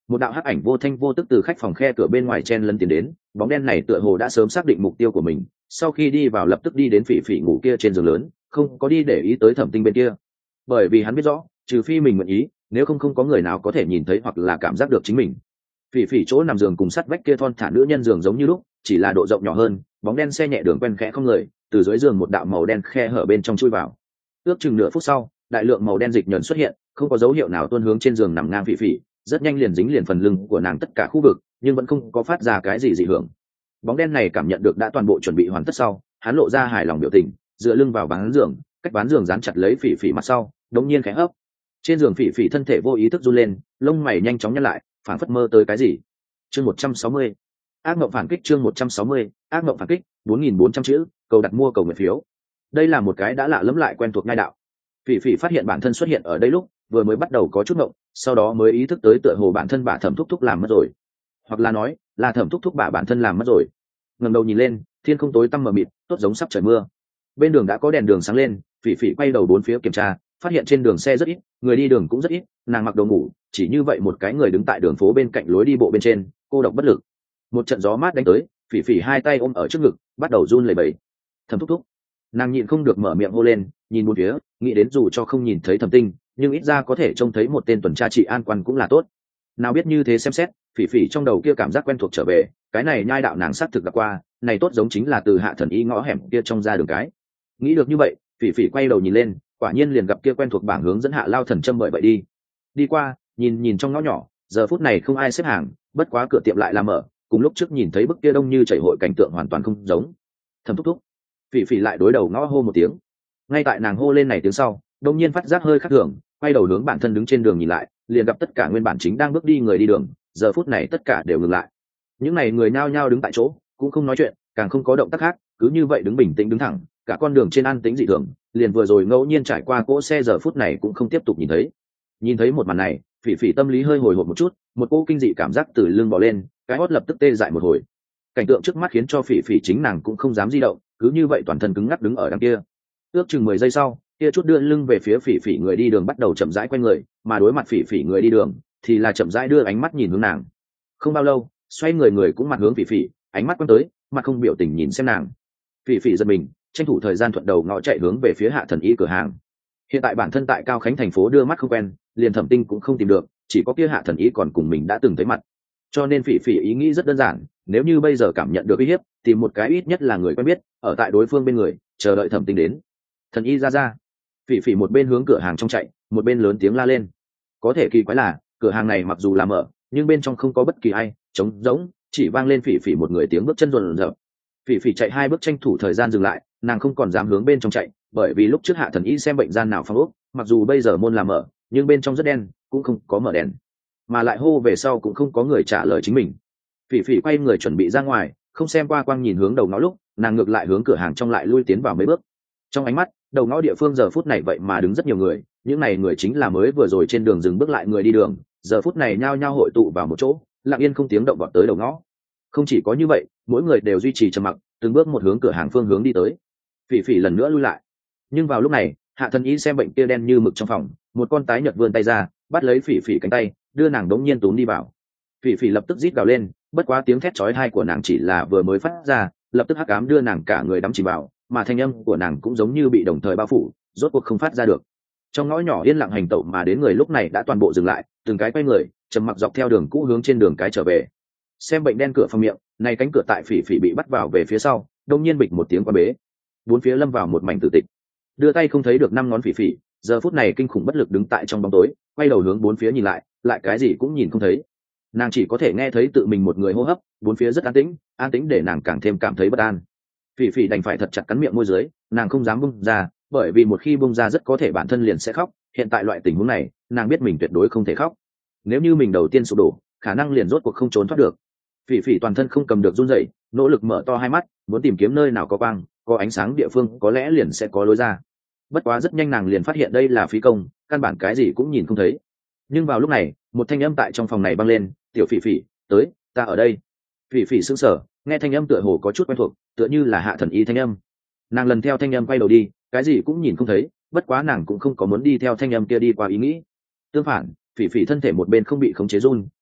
một đạo hắc ảnh vô thanh vô tức từ khách phòng khe cửa bên ngoài chen lấn tiến đến, bóng đen này tựa hồ đã sớm xác định mục tiêu của mình, sau khi đi vào lập tức đi đến phỉ phỉ ngủ kia trên giường lớn, không có đi để ý tới Thẩm Tinh bên kia, bởi vì hắn biết rõ trừ phi mình nguyện ý, nếu không không có người nào có thể nhìn thấy hoặc là cảm giác được chính mình. Phỉ phỉ chỗ nằm giường cùng sắt vách kia thon thả nữ nhân giường giống như lúc, chỉ là độ rộng nhỏ hơn, bóng đen xe nhẹ đường quen khẽ không người từ dưới giường một đạo màu đen khe hở bên trong chui vào. Ước chừng nửa phút sau, đại lượng màu đen dịch nhẫn xuất hiện, không có dấu hiệu nào tuôn hướng trên giường nằm ngang phỉ phỉ, rất nhanh liền dính liền phần lưng của nàng tất cả khu vực, nhưng vẫn không có phát ra cái gì dị hưởng. Bóng đen này cảm nhận được đã toàn bộ chuẩn bị hoàn tất sau, hắn lộ ra hài lòng biểu tình, dựa lưng vào ván giường, cách ván giường dán chặt lấy phỉ phỉ mặt sau, đống nhiên khẽ hấp. Trên giường phỉ phỉ thân thể vô ý thức run lên, lông mày nhanh chóng nhăn lại, phản phất mơ tới cái gì. Chương một trăm sáu mươi, ác mộng phản kích. Chương một trăm sáu mươi, ác mộng phản kích. bốn nghìn bốn trăm chữ, cầu đặt mua cầu nguyện phiếu. Đây là một cái đã lạ lẫm lại quen thuộc ngay đạo. Phỉ phỉ phát hiện bản thân xuất hiện ở đây lúc vừa mới bắt đầu có chút mộng, sau đó mới ý thức tới tựa hồ bản thân bà Thẩm thúc thúc làm mất rồi, hoặc là nói là Thẩm thúc thúc bà bản thân làm mất rồi. Ngẩng đầu nhìn lên, thiên không tối tăm mờ mịt, tốt giống sắp trời mưa. Bên đường đã có đèn đường sáng lên, phỉ phỉ quay đầu bốn phía kiểm tra, phát hiện trên đường xe rất ít, người đi đường cũng rất ít, nàng mặc đồ ngủ, chỉ như vậy một cái người đứng tại đường phố bên cạnh lối đi bộ bên trên, cô độc bất lực. Một trận gió mát đánh tới, phỉ phỉ hai tay ôm ở trước ngực, bắt đầu run lẩy bẩy. Thẩm thúc thúc, nàng nhịn không được mở miệng hô lên, nhìn bốn phía, nghĩ đến dù cho không nhìn thấy Thẩm Tinh, nhưng ít ra có thể trông thấy một tên tuần tra trị an quan cũng là tốt. Nào biết như thế xem xét, phỉ phỉ trong đầu kia cảm giác quen thuộc trở về, cái này nhai đạo nàng xác thực gặp qua, này tốt giống chính là từ Hạ Thần Y ngõ hẻm kia trong ra đường cái. Nghĩ được như vậy, phỉ phỉ quay đầu nhìn lên, quả nhiên liền gặp kia quen thuộc bảng hướng dẫn Hạ Lao Thần Châm bởi vậy đi. Đi qua, nhìn nhìn trong ngõ nhỏ, giờ phút này không ai xếp hàng, bất quá cửa tiệm lại là mở, cùng lúc trước nhìn thấy bức kia đông như chảy hội cảnh tượng hoàn toàn không giống. Thẩm thúc thúc, phỉ phỉ lại đối đầu ngõ hô một tiếng. Ngay tại nàng hô lên này tiếng sau, đông nhiên phát giác hơi khác thường, quay đầu hướng bản thân đứng trên đường nhìn lại, liền gặp tất cả nguyên bản chính đang bước đi người đi đường, giờ phút này tất cả đều ngừng lại. Những này người nhao nhao đứng tại chỗ, cũng không nói chuyện, càng không có động tác khác, cứ như vậy đứng bình tĩnh đứng thẳng, cả con đường trên an tĩnh dị thường, liền vừa rồi ngẫu nhiên trải qua cỗ xe giờ phút này cũng không tiếp tục nhìn thấy. Nhìn thấy một màn này, phỉ phỉ tâm lý hơi hồi hộp một chút, một cỗ kinh dị cảm giác từ lưng bò lên, cái hót lập tức tê dại một hồi. Cảnh tượng trước mắt khiến cho phỉ phỉ chính nàng cũng không dám di động, cứ như vậy toàn thân cứng ngắc đứng ở đằng kia. Ước chừng mười giây sau, kia chút đưa lưng về phía phỉ phỉ người đi đường bắt đầu chậm rãi quay người, mà đối mặt phỉ phỉ người đi đường thì là chậm rãi đưa ánh mắt nhìn hướng nàng. Không bao lâu, xoay người người cũng mặt hướng phỉ phỉ, ánh mắt quăng tới, mặt không biểu tình nhìn xem nàng. Phỉ phỉ giật mình, tranh thủ thời gian thuận đầu ngõ chạy hướng về phía Hạ Thần Y cửa hàng. Hiện tại bản thân tại Cao Khánh thành phố đưa mắt không quen, liền Thẩm Tinh cũng không tìm được, chỉ có kia Hạ Thần Y còn cùng mình đã từng thấy mặt. Cho nên phỉ phỉ ý nghĩ rất đơn giản, nếu như bây giờ cảm nhận được uy hiếp, tìm một cái ít nhất là người quen biết, ở tại đối phương bên người, chờ đợi Thẩm Tinh đến. Thần Y ra ra. Phỉ phỉ một bên hướng cửa hàng trong chạy, một bên lớn tiếng la lên. Có thể kỳ quái là, cửa hàng này mặc dù là mở, nhưng bên trong không có bất kỳ ai, trống rỗng, chỉ vang lên phỉ phỉ một người tiếng bước chân rộn rợn. Phỉ phỉ chạy hai bước tranh thủ thời gian dừng lại, nàng không còn dám hướng bên trong chạy, bởi vì lúc trước Hạ Thần Y xem bệnh gian nào phong ốc, mặc dù bây giờ môn là mở, nhưng bên trong rất đen, cũng không có mở đèn, mà lại hô về sau cũng không có người trả lời chính mình. Phỉ phỉ quay người chuẩn bị ra ngoài, không xem qua quang nhìn hướng đầu ngõ lúc, nàng ngược lại hướng cửa hàng trong lại lui tiến vào mấy bước. Trong ánh mắt, đầu ngõ địa phương giờ phút này vậy mà đứng rất nhiều người, những này người chính là mới vừa rồi trên đường dừng bước lại người đi đường, giờ phút này nhao nhao hội tụ vào một chỗ, lặng yên không tiếng động vọt tới đầu ngõ. Không chỉ có như vậy, mỗi người đều duy trì trầm mặc, từng bước một hướng cửa hàng phương hướng đi tới. Phỉ phỉ lần nữa lui lại, nhưng vào lúc này, Hạ Thần Y xem bệnh kia đen như mực trong phòng, một con tái nhợt vươn tay ra, bắt lấy phỉ phỉ cánh tay, đưa nàng đống nhiên túm đi vào. Phỉ phỉ lập tức rít gào lên, bất quá tiếng thét chói tai của nàng chỉ là vừa mới phát ra, lập tức hắc ám đưa nàng cả người đắm chìm vào, mà thanh âm của nàng cũng giống như bị đồng thời bao phủ, rốt cuộc không phát ra được. Trong ngõ nhỏ yên lặng hành tẩu mà đến người lúc này đã toàn bộ dừng lại, từng cái quay người, trầm mặc dọc theo đường cũ hướng trên đường cái trở về. Xem bệnh đen cửa phòng miệng, này cánh cửa tại phỉ phỉ bị bắt vào về phía sau, đông nhiên bịch một tiếng qua bế, bốn phía lâm vào một mảnh tử tịch. Đưa tay không thấy được năm ngón phỉ phỉ, giờ phút này kinh khủng bất lực đứng tại trong bóng tối, quay đầu hướng bốn phía nhìn lại, lại cái gì cũng nhìn không thấy. Nàng chỉ có thể nghe thấy tự mình một người hô hấp, bốn phía rất an tĩnh, an tĩnh để nàng càng thêm cảm thấy bất an. Phỉ phỉ đành phải thật chặt cắn miệng môi dưới, nàng không dám bung ra, bởi vì một khi bung ra rất có thể bản thân liền sẽ khóc. Hiện tại loại tình huống này, nàng biết mình tuyệt đối không thể khóc. Nếu như mình đầu tiên sụp đổ, khả năng liền rốt cuộc không trốn thoát được. Phỉ phỉ toàn thân không cầm được run rẩy, nỗ lực mở to hai mắt, muốn tìm kiếm nơi nào có quang, có ánh sáng địa phương, có lẽ liền sẽ có lối ra. Bất quá rất nhanh nàng liền phát hiện đây là phí công, căn bản cái gì cũng nhìn không thấy. Nhưng vào lúc này, một thanh âm tại trong phòng này vang lên, "Tiểu Phỉ Phỉ, tới, ta ở đây." Phỉ phỉ sững sờ, nghe thanh âm tựa hồ có chút quen thuộc, tựa như là Hạ Thần Y thanh âm. Nàng lần theo thanh âm quay đầu đi, cái gì cũng nhìn không thấy, bất quá nàng cũng không có muốn đi theo thanh âm kia đi qua ý nghĩ. Tương phản, phỉ phỉ thân thể một bên không bị khống chế run,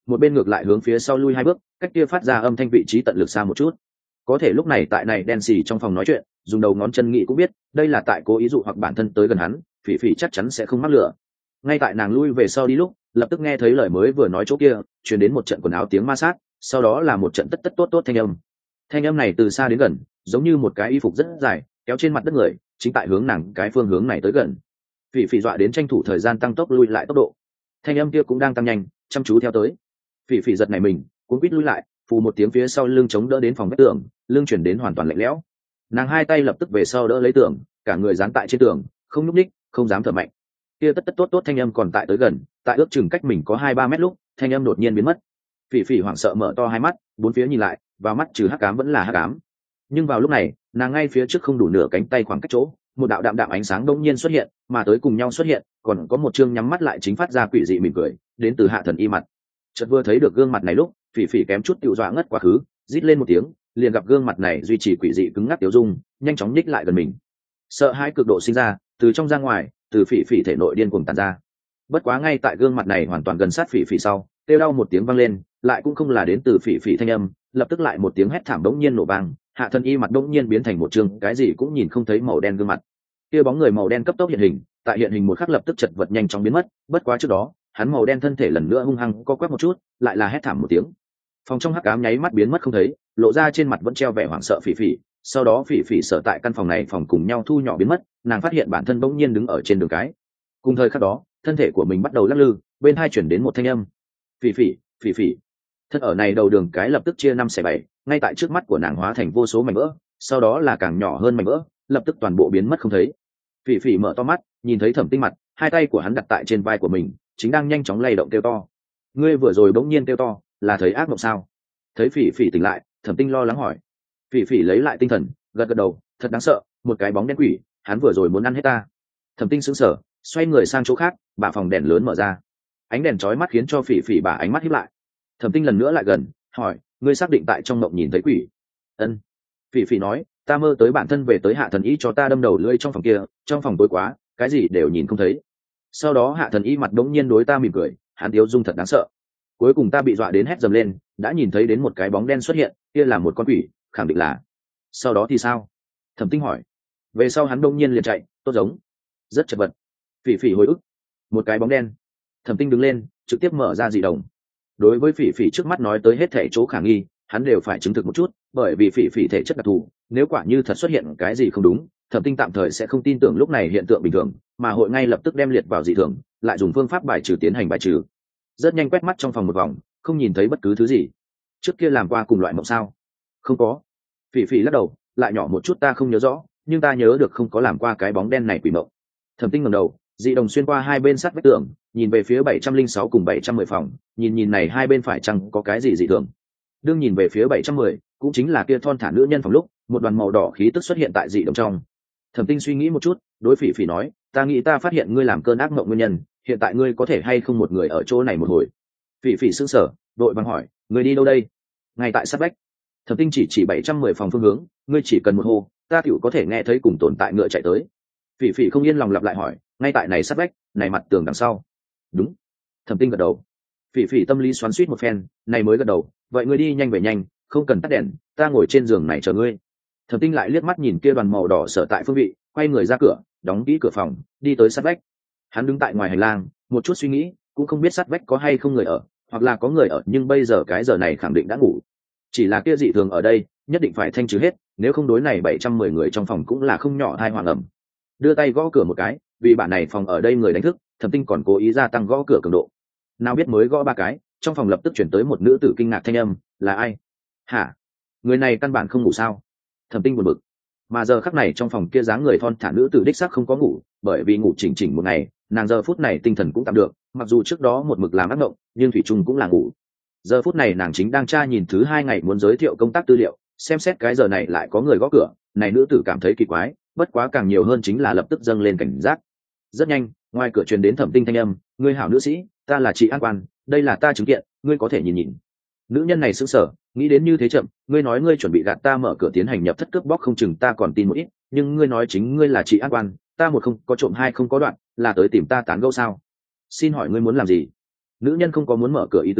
một bên ngược lại hướng phía sau lui hai bước, cách kia phát ra âm thanh vị trí tận lực xa một chút. Có thể lúc này tại này đen xì trong phòng nói chuyện, dùng đầu ngón chân nghĩ cũng biết đây là tại cố ý dụ hoặc bản thân tới gần hắn, phỉ phỉ chắc chắn sẽ không mắc lửa. Ngay tại nàng lui về sau đi lúc, lập tức nghe thấy lời mới vừa nói chỗ kia truyền đến một trận quần áo tiếng ma sát, sau đó là một trận tất tất tốt tốt thanh âm. Thanh âm này từ xa đến gần, giống như một cái y phục rất dài kéo trên mặt đất người, chính tại hướng nàng cái phương hướng này tới gần. Phỉ phỉ dọa đến tranh thủ thời gian tăng tốc lui lại tốc độ. Thanh âm kia cũng đang tăng nhanh, chăm chú theo tới. Phỉ phỉ giật này mình, cuống quýt lui lại, phù một tiếng phía sau lưng chống đỡ đến phòng vách tường, lưng chuyển đến hoàn toàn lạnh lẽo. Nàng hai tay lập tức về sau đỡ lấy tường, cả người dán tại trên tường, không nhúc nhích, không dám thở mạnh. Kia tất tất tốt tốt thanh âm còn tại tới gần, tại ước chừng cách mình có hai ba mét lúc, thanh âm đột nhiên biến mất. Phỉ phỉ hoảng sợ mở to hai mắt, bốn phía nhìn lại, vào mắt trừ hắc ám vẫn là hắc ám. Nhưng vào lúc này, nàng ngay phía trước không đủ nửa cánh tay khoảng cách chỗ, một đạo đạm đạm ánh sáng đông nhiên xuất hiện, mà tới cùng nhau xuất hiện, còn có một chương nhắm mắt lại chính phát ra quỷ dị mỉm cười, đến từ Hạ Thần Y mặt. Chợt vừa thấy được gương mặt này lúc, phỉ phỉ kém chút tiêu dọa ngất quá khứ, rít lên một tiếng, liền gặp gương mặt này duy trì quỷ dị cứng ngắc tiểu dung, nhanh chóng nhích lại gần mình. Sợ hãi cực độ sinh ra, từ trong ra ngoài, từ phỉ phỉ thể nội điên cuồng tàn ra. Bất quá ngay tại gương mặt này hoàn toàn gần sát phỉ phỉ sau, kêu đau một tiếng vang lên, lại cũng không là đến từ phỉ phỉ thanh âm, lập tức lại một tiếng hét thảm đống nhiên nổ vang, Hạ Thần Y mặt đống nhiên biến thành một trường cái gì cũng nhìn không thấy màu đen gương mặt. Kia bóng người màu đen cấp tốc hiện hình, tại hiện hình một khắc lập tức chật vật nhanh chóng biến mất, bất quá trước đó, hắn màu đen thân thể lần nữa hung hăng co quắp một chút, lại là hét thảm một tiếng. Phòng trong hắc ám nháy mắt biến mất không thấy, lộ ra trên mặt vẫn treo vẻ hoảng sợ phỉ phỉ, sau đó phỉ phỉ sợ tại căn phòng này phòng cùng nhau thu nhỏ biến mất, nàng phát hiện bản thân bỗng nhiên đứng ở trên đường cái. Cùng thời khắc đó, thân thể của mình bắt đầu lắc lư, bên hai chuyển đến một thanh âm. Phỉ phỉ, phỉ phỉ. Thân ở này đầu đường cái lập tức chia năm xẻ bảy, ngay tại trước mắt của nàng hóa thành vô số mảnh vỡ, sau đó là càng nhỏ hơn mảnh vỡ, lập tức toàn bộ biến mất không thấy. Phỉ phỉ mở to mắt, nhìn thấy Thẩm Tinh mặt, hai tay của hắn đặt tại trên vai của mình, chính đang nhanh chóng lay động kêu to. Ngươi vừa rồi bỗng nhiên kêu to, là thấy ác mộng sao? Thấy phỉ phỉ tỉnh lại, Thẩm Tinh lo lắng hỏi. Phỉ phỉ lấy lại tinh thần, gật gật đầu, thật đáng sợ, một cái bóng đen quỷ, hắn vừa rồi muốn ăn hết ta. Thẩm Tinh sững sờ, xoay người sang chỗ khác, bà phòng đèn lớn mở ra, ánh đèn chói mắt khiến cho phỉ phỉ bà ánh mắt híp lại. Thẩm Tinh lần nữa lại gần, hỏi, ngươi xác định tại trong mộng nhìn thấy quỷ? Ân. Phỉ phỉ nói, ta mơ tới bản thân về tới Hạ Thần Y cho ta đâm đầu lưỡi trong phòng kia, trong phòng tối quá, cái gì đều nhìn không thấy. Sau đó Hạ Thần Y mặt đống nhiên đối ta mỉm cười, hắn tiêu dung thật đáng sợ. Cuối cùng ta bị dọa đến hét dầm lên, đã nhìn thấy đến một cái bóng đen xuất hiện, kia là một con quỷ, khẳng định là. Sau đó thì sao? Thẩm Tinh hỏi. Về sau hắn đống nhiên liền chạy, tốt giống, rất chật vật. Phỉ phỉ hồi ức, một cái bóng đen. Thẩm Tinh đứng lên, trực tiếp mở ra dị đồng. Đối với phỉ phỉ trước mắt nói tới hết thể chỗ khả nghi, hắn đều phải chứng thực một chút, bởi vì phỉ phỉ thể chất đặc thù, nếu quả như thật xuất hiện cái gì không đúng, Thẩm Tinh tạm thời sẽ không tin tưởng lúc này hiện tượng bình thường, mà hội ngay lập tức đem liệt vào dị thường, lại dùng phương pháp bài trừ tiến hành bài trừ. Rất nhanh quét mắt trong phòng một vòng, không nhìn thấy bất cứ thứ gì. Trước kia làm qua cùng loại mộng sao? Không có. Phỉ phỉ lắc đầu, lại nhỏ một chút ta không nhớ rõ, nhưng ta nhớ được không có làm qua cái bóng đen này quỷ mộng. Thẩm Tinh ngẩng đầu, dị đồng xuyên qua hai bên sát vách tường, nhìn về phía bảy trăm linh sáu cùng bảy trăm mười phòng, nhìn nhìn này hai bên phải chăng có cái gì dị thường. Đương nhìn về phía bảy trăm mười, cũng chính là kia thon thả nữ nhân phòng lúc, một đoàn màu đỏ khí tức xuất hiện tại dị đồng trong. Thẩm Tinh suy nghĩ một chút, đối phỉ phỉ nói, ta nghĩ ta phát hiện ngươi làm cơn ác mộng nguyên nhân, hiện tại ngươi có thể hay không một người ở chỗ này một hồi? Phỉ phỉ sững sờ, đội vàng hỏi, ngươi đi đâu đây? Ngay tại sát vách. Thẩm Tinh chỉ chỉ bảy trăm mười phòng phương hướng, ngươi chỉ cần một hô, ta tiểu có thể nghe thấy cùng tồn tại ngựa chạy tới. Phỉ phỉ không yên lòng lặp lại hỏi, ngay tại này sát vách, này mặt tường đằng sau. Đúng. Thẩm Tinh gật đầu. Phỉ phỉ tâm lý xoắn xuýt một phen, này mới gật đầu, vậy ngươi đi nhanh về nhanh, không cần tắt đèn, ta ngồi trên giường này chờ ngươi. Thẩm Tinh lại liếc mắt nhìn kia đoàn màu đỏ sở tại phương vị, quay người ra cửa, đóng kỹ cửa phòng, đi tới sát vách. Hắn đứng tại ngoài hành lang, một chút suy nghĩ, cũng không biết sát vách có hay không người ở, hoặc là có người ở nhưng bây giờ cái giờ này khẳng định đã ngủ. Chỉ là kia dị thường ở đây, nhất định phải thanh trừ hết, nếu không đối này bảy trăm mười người trong phòng cũng là không nhỏ thai hoàng ẩm. Đưa tay gõ cửa một cái, vì bạn này phòng ở đây người đánh thức, Thẩm Tinh còn cố ý gia tăng gõ cửa cường độ. Nào biết mới gõ ba cái, trong phòng lập tức chuyển tới một nữ tử kinh ngạc thanh âm, là ai? Hả? Người này căn bản không ngủ sao? Thẩm Tinh buồn bực. Mà giờ khắc này trong phòng kia dáng người thon thả nữ tử đích xác không có ngủ, bởi vì ngủ chỉnh chỉnh một ngày, nàng giờ phút này tinh thần cũng tạm được, mặc dù trước đó một mực làm ác mộng, nhưng thủy chung cũng là ngủ. Giờ phút này nàng chính đang tra nhìn thứ hai ngày muốn giới thiệu công tác tư liệu, xem xét cái giờ này lại có người gõ cửa, này nữ tử cảm thấy kỳ quái, bất quá càng nhiều hơn chính là lập tức dâng lên cảnh giác. Rất nhanh, ngoài cửa truyền đến Thẩm Tinh thanh âm, ngươi hảo nữ sĩ, ta là chị An Quan, đây là ta chứng kiện, ngươi có thể nhìn nhìn. Nữ nhân này sững sờ, nghĩ đến như thế chậm, ngươi nói ngươi chuẩn bị gạt ta mở cửa tiến hành nhập thất cướp bóc không chừng ta còn tin một ít, nhưng ngươi nói chính ngươi là chị An Quan, ta một không có trộm hai không có đoạn, là tới tìm ta tán gẫu sao? Xin hỏi ngươi muốn làm gì? Nữ nhân không có muốn mở cửa ý tứ,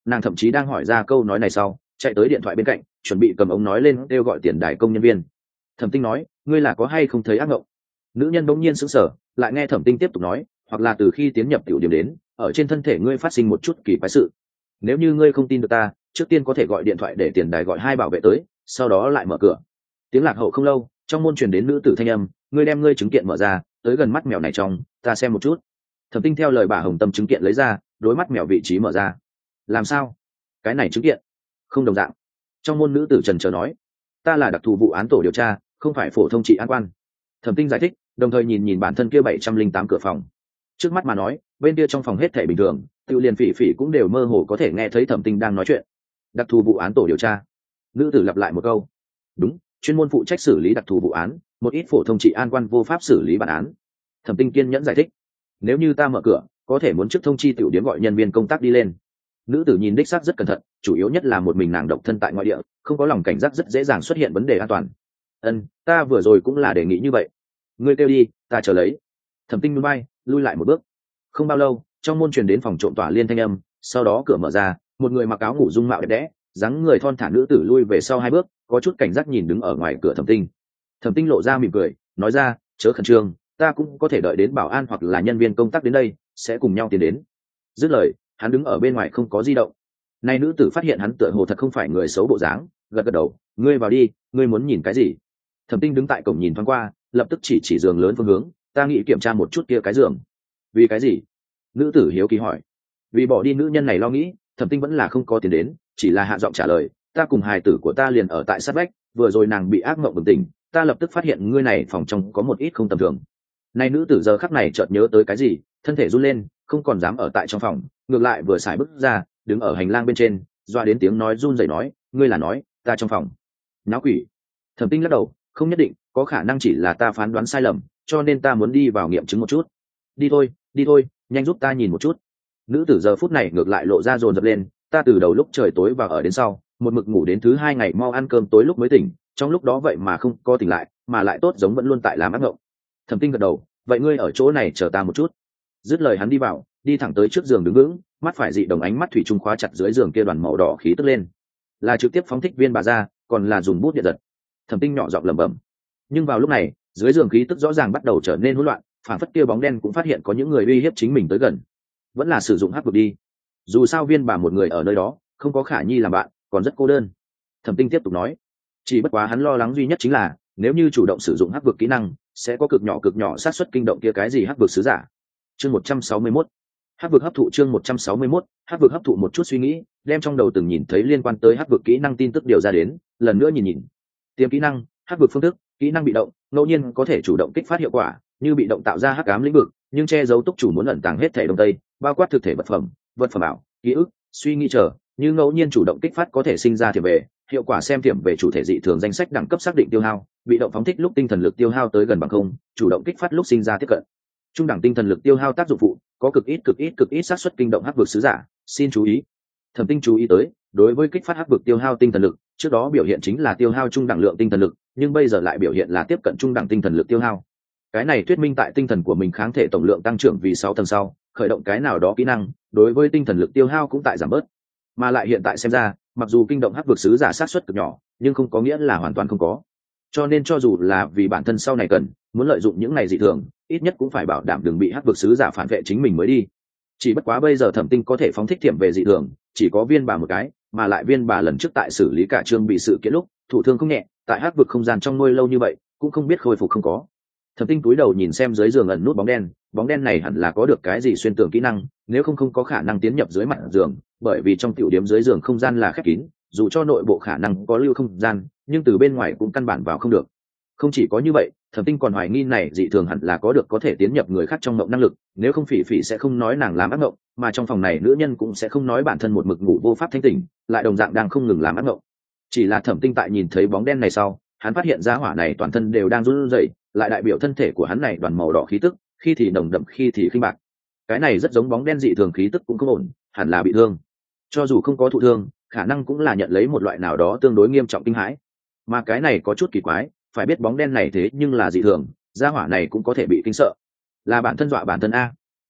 nàng thậm chí đang hỏi ra câu nói này sau chạy tới điện thoại bên cạnh chuẩn bị cầm ống nói lên kêu gọi tiền đài công nhân viên. Thẩm Tinh nói, ngươi là có hay không thấy ác mộng? Nữ nhân bỗng nhiên sững sờ, lại nghe Thẩm Tinh tiếp tục nói, hoặc là từ khi tiến nhập tiểu điểm đến, ở trên thân thể ngươi phát sinh một chút kỳ quái sự. Nếu như ngươi không tin được ta, trước tiên có thể gọi điện thoại để tiền đài gọi hai bảo vệ tới, sau đó lại mở cửa. Tiếng lạc hậu không lâu, trong môn truyền đến nữ tử thanh âm, ngươi đem ngươi chứng kiện mở ra, tới gần mắt mèo này trong, ta xem một chút. Thẩm Tinh theo lời bà Hồng Tâm chứng kiện lấy ra, đối mắt mèo vị trí mở ra. Làm sao? Cái này chứng kiện không đồng dạng. Trong môn nữ tử trần trờ nói, ta là đặc thù vụ án tổ điều tra, không phải phổ thông trị an quan. Thẩm Tinh giải thích, đồng thời nhìn nhìn bản thân kia bảy trăm linh tám cửa phòng. Trước mắt mà nói, bên kia trong phòng hết thảy bình thường, Tiêu Liên Phỉ Phỉ cũng đều mơ hồ có thể nghe thấy Thẩm Tinh đang nói chuyện. Đặc thù vụ án tổ điều tra. Nữ tử lặp lại một câu. Đúng, chuyên môn phụ trách xử lý đặc thù vụ án, một ít phổ thông trị an quan vô pháp xử lý bản án. Thẩm Tinh kiên nhẫn giải thích, nếu như ta mở cửa, có thể muốn trước thông chi tiểu điếm gọi nhân viên công tác đi lên. Nữ tử nhìn đích xác rất cẩn thận, chủ yếu nhất là một mình nàng độc thân tại ngoại địa, không có lòng cảnh giác rất dễ dàng xuất hiện vấn đề an toàn. Ân, ta vừa rồi cũng là đề nghị như vậy. Ngươi kêu đi, ta chờ lấy. Thẩm Tinh núi bay, lui lại một bước. Không bao lâu, trong môn truyền đến phòng trộm tỏa liên thanh âm, sau đó cửa mở ra, một người mặc áo ngủ dung mạo đẹp đẽ, dáng người thon thả nữ tử lui về sau hai bước, có chút cảnh giác nhìn đứng ở ngoài cửa Thẩm Tinh. Thẩm Tinh lộ ra mỉm cười, nói ra, chớ khẩn trương, ta cũng có thể đợi đến bảo an hoặc là nhân viên công tác đến đây, sẽ cùng nhau tiến đến. Dứt lời, hắn đứng ở bên ngoài không có di động. Nay nữ tử phát hiện hắn tựa hồ thật không phải người xấu bộ dáng, gật gật đầu, ngươi vào đi, ngươi muốn nhìn cái gì? Thẩm Tinh đứng tại cổng nhìn thoáng qua, lập tức chỉ chỉ giường lớn phương hướng, ta nghĩ kiểm tra một chút kia cái giường. Vì cái gì? Nữ tử hiếu kỳ hỏi. Vì bỏ đi nữ nhân này lo nghĩ, Thẩm Tinh vẫn là không có tiền đến, chỉ là hạ giọng trả lời, ta cùng hài tử của ta liền ở tại sát vách, vừa rồi nàng bị ác mộng bừng tỉnh, ta lập tức phát hiện ngươi này phòng trong có một ít không tầm thường. Nay nữ tử giờ khắc này chợt nhớ tới cái gì, thân thể run lên, không còn dám ở tại trong phòng, ngược lại vừa xài bước ra, đứng ở hành lang bên trên, doa đến tiếng nói run rẩy nói, ngươi là nói, ta trong phòng. Náo quỷ. Thẩm Tinh lắc đầu, không nhất định, có khả năng chỉ là ta phán đoán sai lầm, cho nên ta muốn đi vào nghiệm chứng một chút. Đi thôi, đi thôi, nhanh giúp ta nhìn một chút. Nữ tử giờ phút này ngược lại lộ ra dồn dập lên, ta từ đầu lúc trời tối và ở đến sau, một mực ngủ đến thứ hai ngày mau ăn cơm tối lúc mới tỉnh, trong lúc đó vậy mà không có tỉnh lại, mà lại tốt giống vẫn luôn tại làm ác mộng. Thẩm Tinh gật đầu, vậy ngươi ở chỗ này chờ ta một chút. Dứt lời hắn đi vào, đi thẳng tới trước giường đứng vững, mắt phải dị đồng ánh mắt thủy chung khóa chặt dưới giường kia đoàn màu đỏ khí tức lên, là trực tiếp phóng thích viên bà ra, còn là dùng bút điện giật. Thẩm Tinh nhỏ giọng lẩm bẩm. Nhưng vào lúc này, dưới giường khí tức rõ ràng bắt đầu trở nên hỗn loạn, phản phất kia bóng đen cũng phát hiện có những người uy hiếp chính mình tới gần. Vẫn là sử dụng hắc vực đi. Dù sao viên bà một người ở nơi đó, không có Khả Nhi làm bạn, còn rất cô đơn. Thẩm Tinh tiếp tục nói. Chỉ bất quá hắn lo lắng duy nhất chính là, nếu như chủ động sử dụng hắc vực kỹ năng, sẽ có cực nhỏ cực nhỏ xác suất kinh động kia cái gì hắc vực sứ giả. Chương một trăm sáu mươi mốt. Hắc vực hấp thụ chương một trăm sáu mươi mốt, hắc vực hấp thụ một chút suy nghĩ, đem trong đầu từng nhìn thấy liên quan tới hắc vực kỹ năng tin tức điều ra đến, lần nữa nhìn nhìn. Tiêm kỹ năng, hắc vực phương thức, kỹ năng bị động, ngẫu nhiên có thể chủ động kích phát hiệu quả, như bị động tạo ra hắc ám lĩnh vực, nhưng che giấu túc chủ muốn ẩn tàng hết thể đông tây, bao quát thực thể vật phẩm, vật phẩm ảo, ký ức, suy nghĩ chờ, như ngẫu nhiên chủ động kích phát có thể sinh ra thiểm về, hiệu quả xem thiểm về chủ thể dị thường danh sách đẳng cấp xác định tiêu hao, bị động phóng thích lúc tinh thần lực tiêu hao tới gần bằng không, chủ động kích phát lúc sinh ra tiếp cận. Trung đẳng tinh thần lực tiêu hao tác dụng phụ, có cực ít cực ít cực ít xác suất kinh động hắc vực sứ giả, xin chú ý. Thẩm Tinh chú ý tới, đối với kích phát hắc vực tiêu hao tinh thần lực, trước đó biểu hiện chính là tiêu hao trung đẳng lượng tinh thần lực, nhưng bây giờ lại biểu hiện là tiếp cận trung đẳng tinh thần lực tiêu hao. Cái này thuyết minh tại tinh thần của mình kháng thể tổng lượng tăng trưởng vì sáu tầng sau, khởi động cái nào đó kỹ năng, đối với tinh thần lực tiêu hao cũng tại giảm bớt. Mà lại hiện tại xem ra, mặc dù kinh động hắc vực sứ giả xác suất cực nhỏ, nhưng không có nghĩa là hoàn toàn không có. Cho nên cho dù là vì bản thân sau này cần muốn lợi dụng những này dị thường, ít nhất cũng phải bảo đảm đừng bị hắc vực sứ giả phản vệ chính mình mới đi. Chỉ bất quá bây giờ Thẩm Tinh có thể phóng thích thiểm về dị thường, chỉ có viên bà một cái, mà lại viên bà lần trước tại xử lý cả trương bị sự kiện lúc thủ thương không nhẹ, tại hắc vực không gian trong nuôi lâu như vậy, cũng không biết khôi phục không có. Thẩm Tinh cúi đầu nhìn xem dưới giường ẩn nút bóng đen, bóng đen này hẳn là có được cái gì xuyên tường kỹ năng, nếu không không có khả năng tiến nhập dưới mặt giường, bởi vì trong tiểu điểm dưới giường không gian là khép kín, dù cho nội bộ khả năng có lưu không gian, nhưng từ bên ngoài cũng căn bản vào không được. Không chỉ có như vậy, Thẩm Tinh còn hoài nghi này dị thường hẳn là có được có thể tiến nhập người khác trong mộng năng lực, nếu không Phỉ Phỉ sẽ không nói nàng làm ác mộng, mà trong phòng này nữ nhân cũng sẽ không nói bản thân một mực ngủ vô pháp thanh tỉnh, lại đồng dạng đang không ngừng làm ác mộng. Chỉ là Thẩm Tinh tại nhìn thấy bóng đen này sau, hắn phát hiện ra hỏa này toàn thân đều đang run rẩy, lại đại biểu thân thể của hắn này đoàn màu đỏ khí tức, khi thì nồng đậm khi thì khinh bạc. Cái này rất giống bóng đen dị thường khí tức cũng không ổn, hẳn là bị thương. Cho dù không có thụ thương, khả năng cũng là nhận lấy một loại nào đó tương đối nghiêm trọng kinh hãi. Mà cái này có chút kỳ quái, phải biết bóng đen này thế nhưng là dị thường, gia hỏa này cũng có thể bị kinh sợ, là bản thân dọa bản thân a.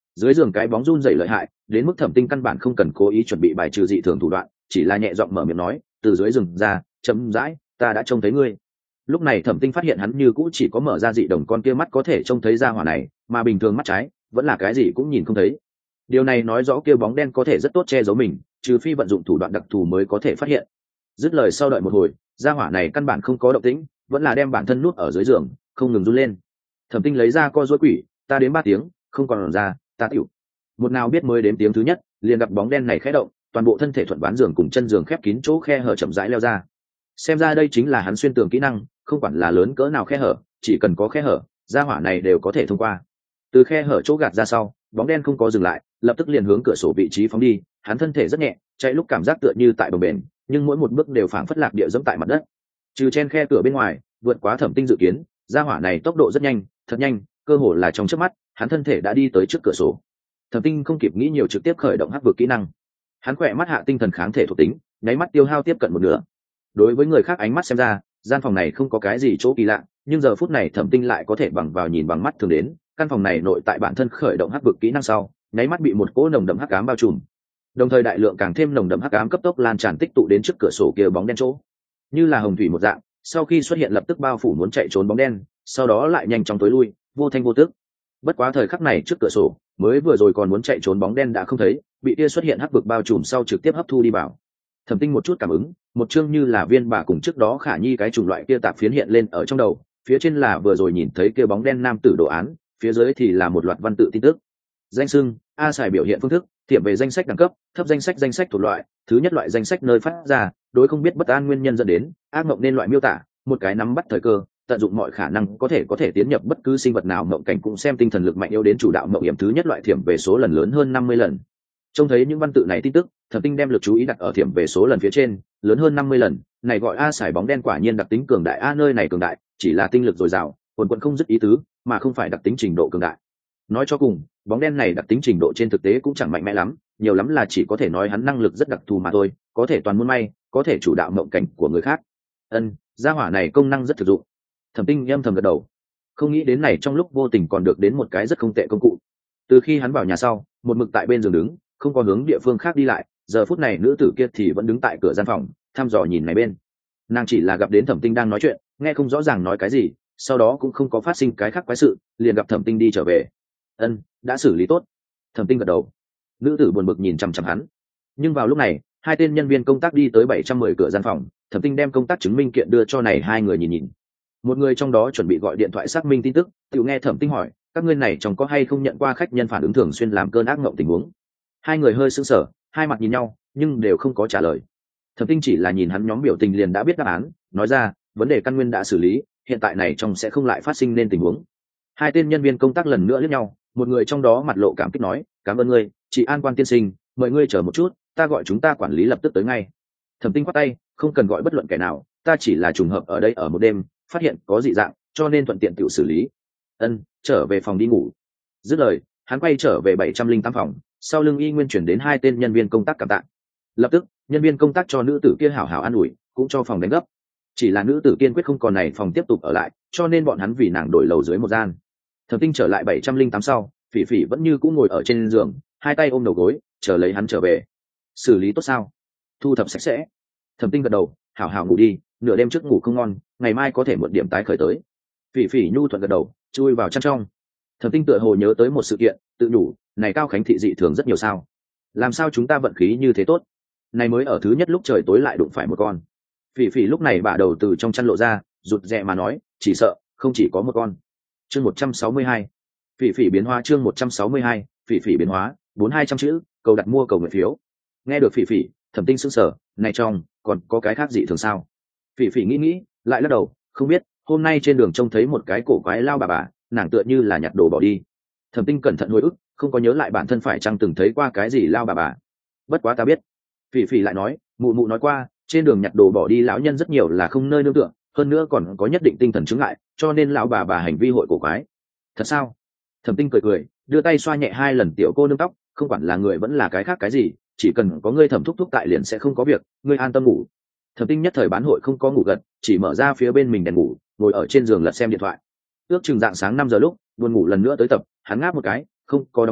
Dưới giường cái bóng run rẩy lợi hại, đến mức Thẩm Tinh căn bản không cần cố ý chuẩn bị bài trừ dị thường thủ đoạn, chỉ là nhẹ giọng mở miệng nói, từ dưới rừng ra, chậm rãi, ta đã trông thấy ngươi. Lúc này Thẩm Tinh phát hiện hắn như cũ chỉ có mở ra dị đồng con kia mắt có thể trông thấy ra hỏa này, mà bình thường mắt trái vẫn là cái gì cũng nhìn không thấy. Điều này nói rõ kia bóng đen có thể rất tốt che giấu mình, trừ phi vận dụng thủ đoạn đặc thù mới có thể phát hiện. Dứt lời sau đợi một hồi, ra hỏa này căn bản không có động tĩnh, vẫn là đem bản thân nuốt ở dưới giường, không ngừng run lên. Thẩm Tinh lấy ra co rối quỷ, ta đến ba tiếng, không còn ra, ta tiểu. Một nào biết mới đến tiếng thứ nhất, liền gặp bóng đen này khẽ động, toàn bộ thân thể thuận ván giường cùng chân giường khép kín chỗ khe hở chậm rãi leo ra. Xem ra đây chính là hắn xuyên tường kỹ năng, không quản là lớn cỡ nào khe hở, chỉ cần có khe hở, gia hỏa này đều có thể thông qua. Từ khe hở chỗ gạt ra sau, bóng đen không có dừng lại, lập tức liền hướng cửa sổ vị trí phóng đi. Hắn thân thể rất nhẹ, chạy lúc cảm giác tựa như tại bồng bềnh, nhưng mỗi một bước đều phảng phất lạc địa dẫm tại mặt đất. Trừ chen khe cửa bên ngoài, vượt quá Thẩm Tinh dự kiến, gia hỏa này tốc độ rất nhanh, thật nhanh, cơ hồ là trong chớp mắt, hắn thân thể đã đi tới trước cửa sổ. Thẩm Tinh không kịp nghĩ nhiều, trực tiếp khởi động hắc vực kỹ năng. Hắn khỏe mắt hạ tinh thần kháng thể thuộc tính, nháy mắt tiêu hao tiếp cận một nửa. Đối với người khác ánh mắt xem ra, gian phòng này không có cái gì chỗ kỳ lạ, nhưng giờ phút này Thẩm Tinh lại có thể bằng vào nhìn bằng mắt thường đến, căn phòng này nội tại bản thân khởi động hắc vực kỹ năng sau, nháy mắt bị một cỗ nồng đậm hắc ám bao trùm. Đồng thời đại lượng càng thêm nồng đậm hắc ám cấp tốc lan tràn tích tụ đến trước cửa sổ kia bóng đen chỗ. Như là hồng thủy một dạng, sau khi xuất hiện lập tức bao phủ muốn chạy trốn bóng đen, sau đó lại nhanh chóng tối lui, vô thanh vô tức. Bất quá thời khắc này trước cửa sổ, mới vừa rồi còn muốn chạy trốn bóng đen đã không thấy, bị kia xuất hiện hắc vực bao trùm sau trực tiếp hấp thu đi vào. Thẩm Tinh một chút cảm ứng, một chương như là viên bà cùng trước đó Khả Nhi cái chủng loại kia tạp phiến hiện lên ở trong đầu, phía trên là vừa rồi nhìn thấy kia bóng đen nam tử đồ án, phía dưới thì là một loạt văn tự tin tức. Danh xưng, a xài biểu hiện phương thức, tiệm về danh sách đẳng cấp, thấp danh sách danh sách thuộc loại, thứ nhất loại danh sách nơi phát ra, đối không biết bất an nguyên nhân dẫn đến, ác mộng nên loại miêu tả, một cái nắm bắt thời cơ, tận dụng mọi khả năng có thể có thể tiến nhập bất cứ sinh vật nào mộng cảnh cũng xem tinh thần lực mạnh yếu đến chủ đạo mộng hiểm thứ nhất loại thiểm về số lần lớn hơn năm mươi lần. Trông thấy những văn tự này tin tức, Thẩm Tinh đem lực chú ý đặt ở thiểm về số lần phía trên, lớn hơn năm mươi lần, này gọi a xài bóng đen quả nhiên đặc tính cường đại a nơi này cường đại, chỉ là tinh lực dồi dào, quần quần không dứt ý tứ, mà không phải đặc tính trình độ cường đại. Nói cho cùng, bóng đen này đặc tính trình độ trên thực tế cũng chẳng mạnh mẽ lắm, nhiều lắm là chỉ có thể nói hắn năng lực rất đặc thù mà thôi, có thể toàn muôn may, có thể chủ đạo mộng cảnh của người khác. Ân, gia hỏa này công năng rất thực dụng. Thẩm Tinh âm thầm gật đầu, không nghĩ đến này trong lúc vô tình còn được đến một cái rất không tệ công cụ. Từ khi hắn vào nhà sau, một mực tại bên giường đứng, không có hướng địa phương khác đi lại, giờ phút này nữ tử kia thì vẫn đứng tại cửa gian phòng, thăm dò nhìn này bên. Nàng chỉ là gặp đến Thẩm Tinh đang nói chuyện, nghe không rõ ràng nói cái gì, sau đó cũng không có phát sinh cái khác quái sự, liền gặp Thẩm Tinh đi trở về. Ân, đã xử lý tốt. Thẩm Tinh gật đầu. Nữ tử buồn bực nhìn chằm chằm hắn. Nhưng vào lúc này, hai tên nhân viên công tác đi tới bảy trăm mười cửa gian phòng, Thẩm Tinh đem công tác chứng minh kiện đưa cho này hai người nhìn nhìn. Một người trong đó chuẩn bị gọi điện thoại xác minh tin tức, tự nghe Thẩm Tinh hỏi, các ngươi này trong có hay không nhận qua khách nhân phản ứng thường xuyên làm cơn ác mộng tình huống. Hai người hơi sững sờ, hai mặt nhìn nhau, nhưng đều không có trả lời. Thẩm Tinh chỉ là nhìn hắn nhóm biểu tình liền đã biết đáp án, nói ra, vấn đề căn nguyên đã xử lý, hiện tại này trong sẽ không lại phát sinh nên tình huống. Hai tên nhân viên công tác lần nữa liếc nhau, một người trong đó mặt lộ cảm kích nói, cảm ơn ngươi, chị An Quan tiên sinh, mời ngươi chờ một chút, ta gọi chúng ta quản lý lập tức tới ngay. Thẩm Tinh quát tay, không cần gọi bất luận kẻ nào, ta chỉ là trùng hợp ở đây ở một đêm, phát hiện có dị dạng, cho nên thuận tiện tự xử lý. Ân, trở về phòng đi ngủ. Dứt lời, hắn quay trở về bảy trăm linh tám phòng, sau lưng y nguyên chuyển đến hai tên nhân viên công tác cảm tạ. Lập tức, nhân viên công tác cho nữ tử kia hảo hảo an ủi, cũng cho phòng đánh gấp. Chỉ là nữ tử kiên quyết không còn này phòng tiếp tục ở lại, cho nên bọn hắn vì nàng đổi lầu dưới một gian. Thẩm Tinh trở lại bảy trăm linh tám sau, Phỉ Phỉ vẫn như cũ ngồi ở trên giường, hai tay ôm đầu gối, chờ lấy hắn trở về. Xử lý tốt sao? Thu thập sạch sẽ. Thẩm Tinh gật đầu, hảo hảo ngủ đi, nửa đêm trước ngủ không ngon, ngày mai có thể một điểm tái khởi tới. Phỉ Phỉ nhu thuận gật đầu, chui vào chăn trong. Thẩm Tinh tựa hồ nhớ tới một sự kiện, tự nhủ, này Cao Khánh thị dị thường rất nhiều sao? Làm sao chúng ta vận khí như thế tốt? Này mới ở thứ nhất lúc trời tối lại đụng phải một con. Phỉ Phỉ lúc này bả đầu từ trong chăn lộ ra, rụt rè mà nói, chỉ sợ không chỉ có một con. Chương một trăm sáu mươi hai. Phỉ Phỉ biến hóa chương một trăm sáu mươi hai, Phỉ Phỉ biến hóa, bốn hai trăm chữ, cầu đặt mua cầu nguyện phiếu. Nghe được Phỉ Phỉ, Thẩm Tinh sững sờ, này trong còn có cái khác dị thường sao? Phỉ Phỉ nghĩ nghĩ, lại lắc đầu, không biết, hôm nay trên đường trông thấy một cái cổ quái lao bà bà, nàng tựa như là nhặt đồ bỏ đi. Thẩm Tinh cẩn thận hồi ức, không có nhớ lại bản thân phải chăng từng thấy qua cái gì lao bà bà. Bất quá ta biết. Phỉ Phỉ lại nói, mụ mụ nói qua, trên đường nhặt đồ bỏ đi lão nhân rất nhiều là không nơi nương tựa, hơn nữa còn có nhất định tinh thần chứng ngại, cho nên lão bà bà hành vi hội cổ quái. Thật sao? Thẩm Tinh cười cười, đưa tay xoa nhẹ hai lần tiểu cô nương tóc, không quản là người vẫn là cái khác cái gì, chỉ cần có ngươi Thẩm thúc thúc tại liền sẽ không có việc, ngươi an tâm ngủ. Thẩm Tinh nhất thời bán hội không có ngủ gật, chỉ mở ra phía bên mình đèn ngủ, ngồi ở trên giường lật xem điện thoại. Ước chừng dạng sáng năm giờ lúc, buồn ngủ lần nữa tới tập, hắn ngáp một cái, không có đóng đèn,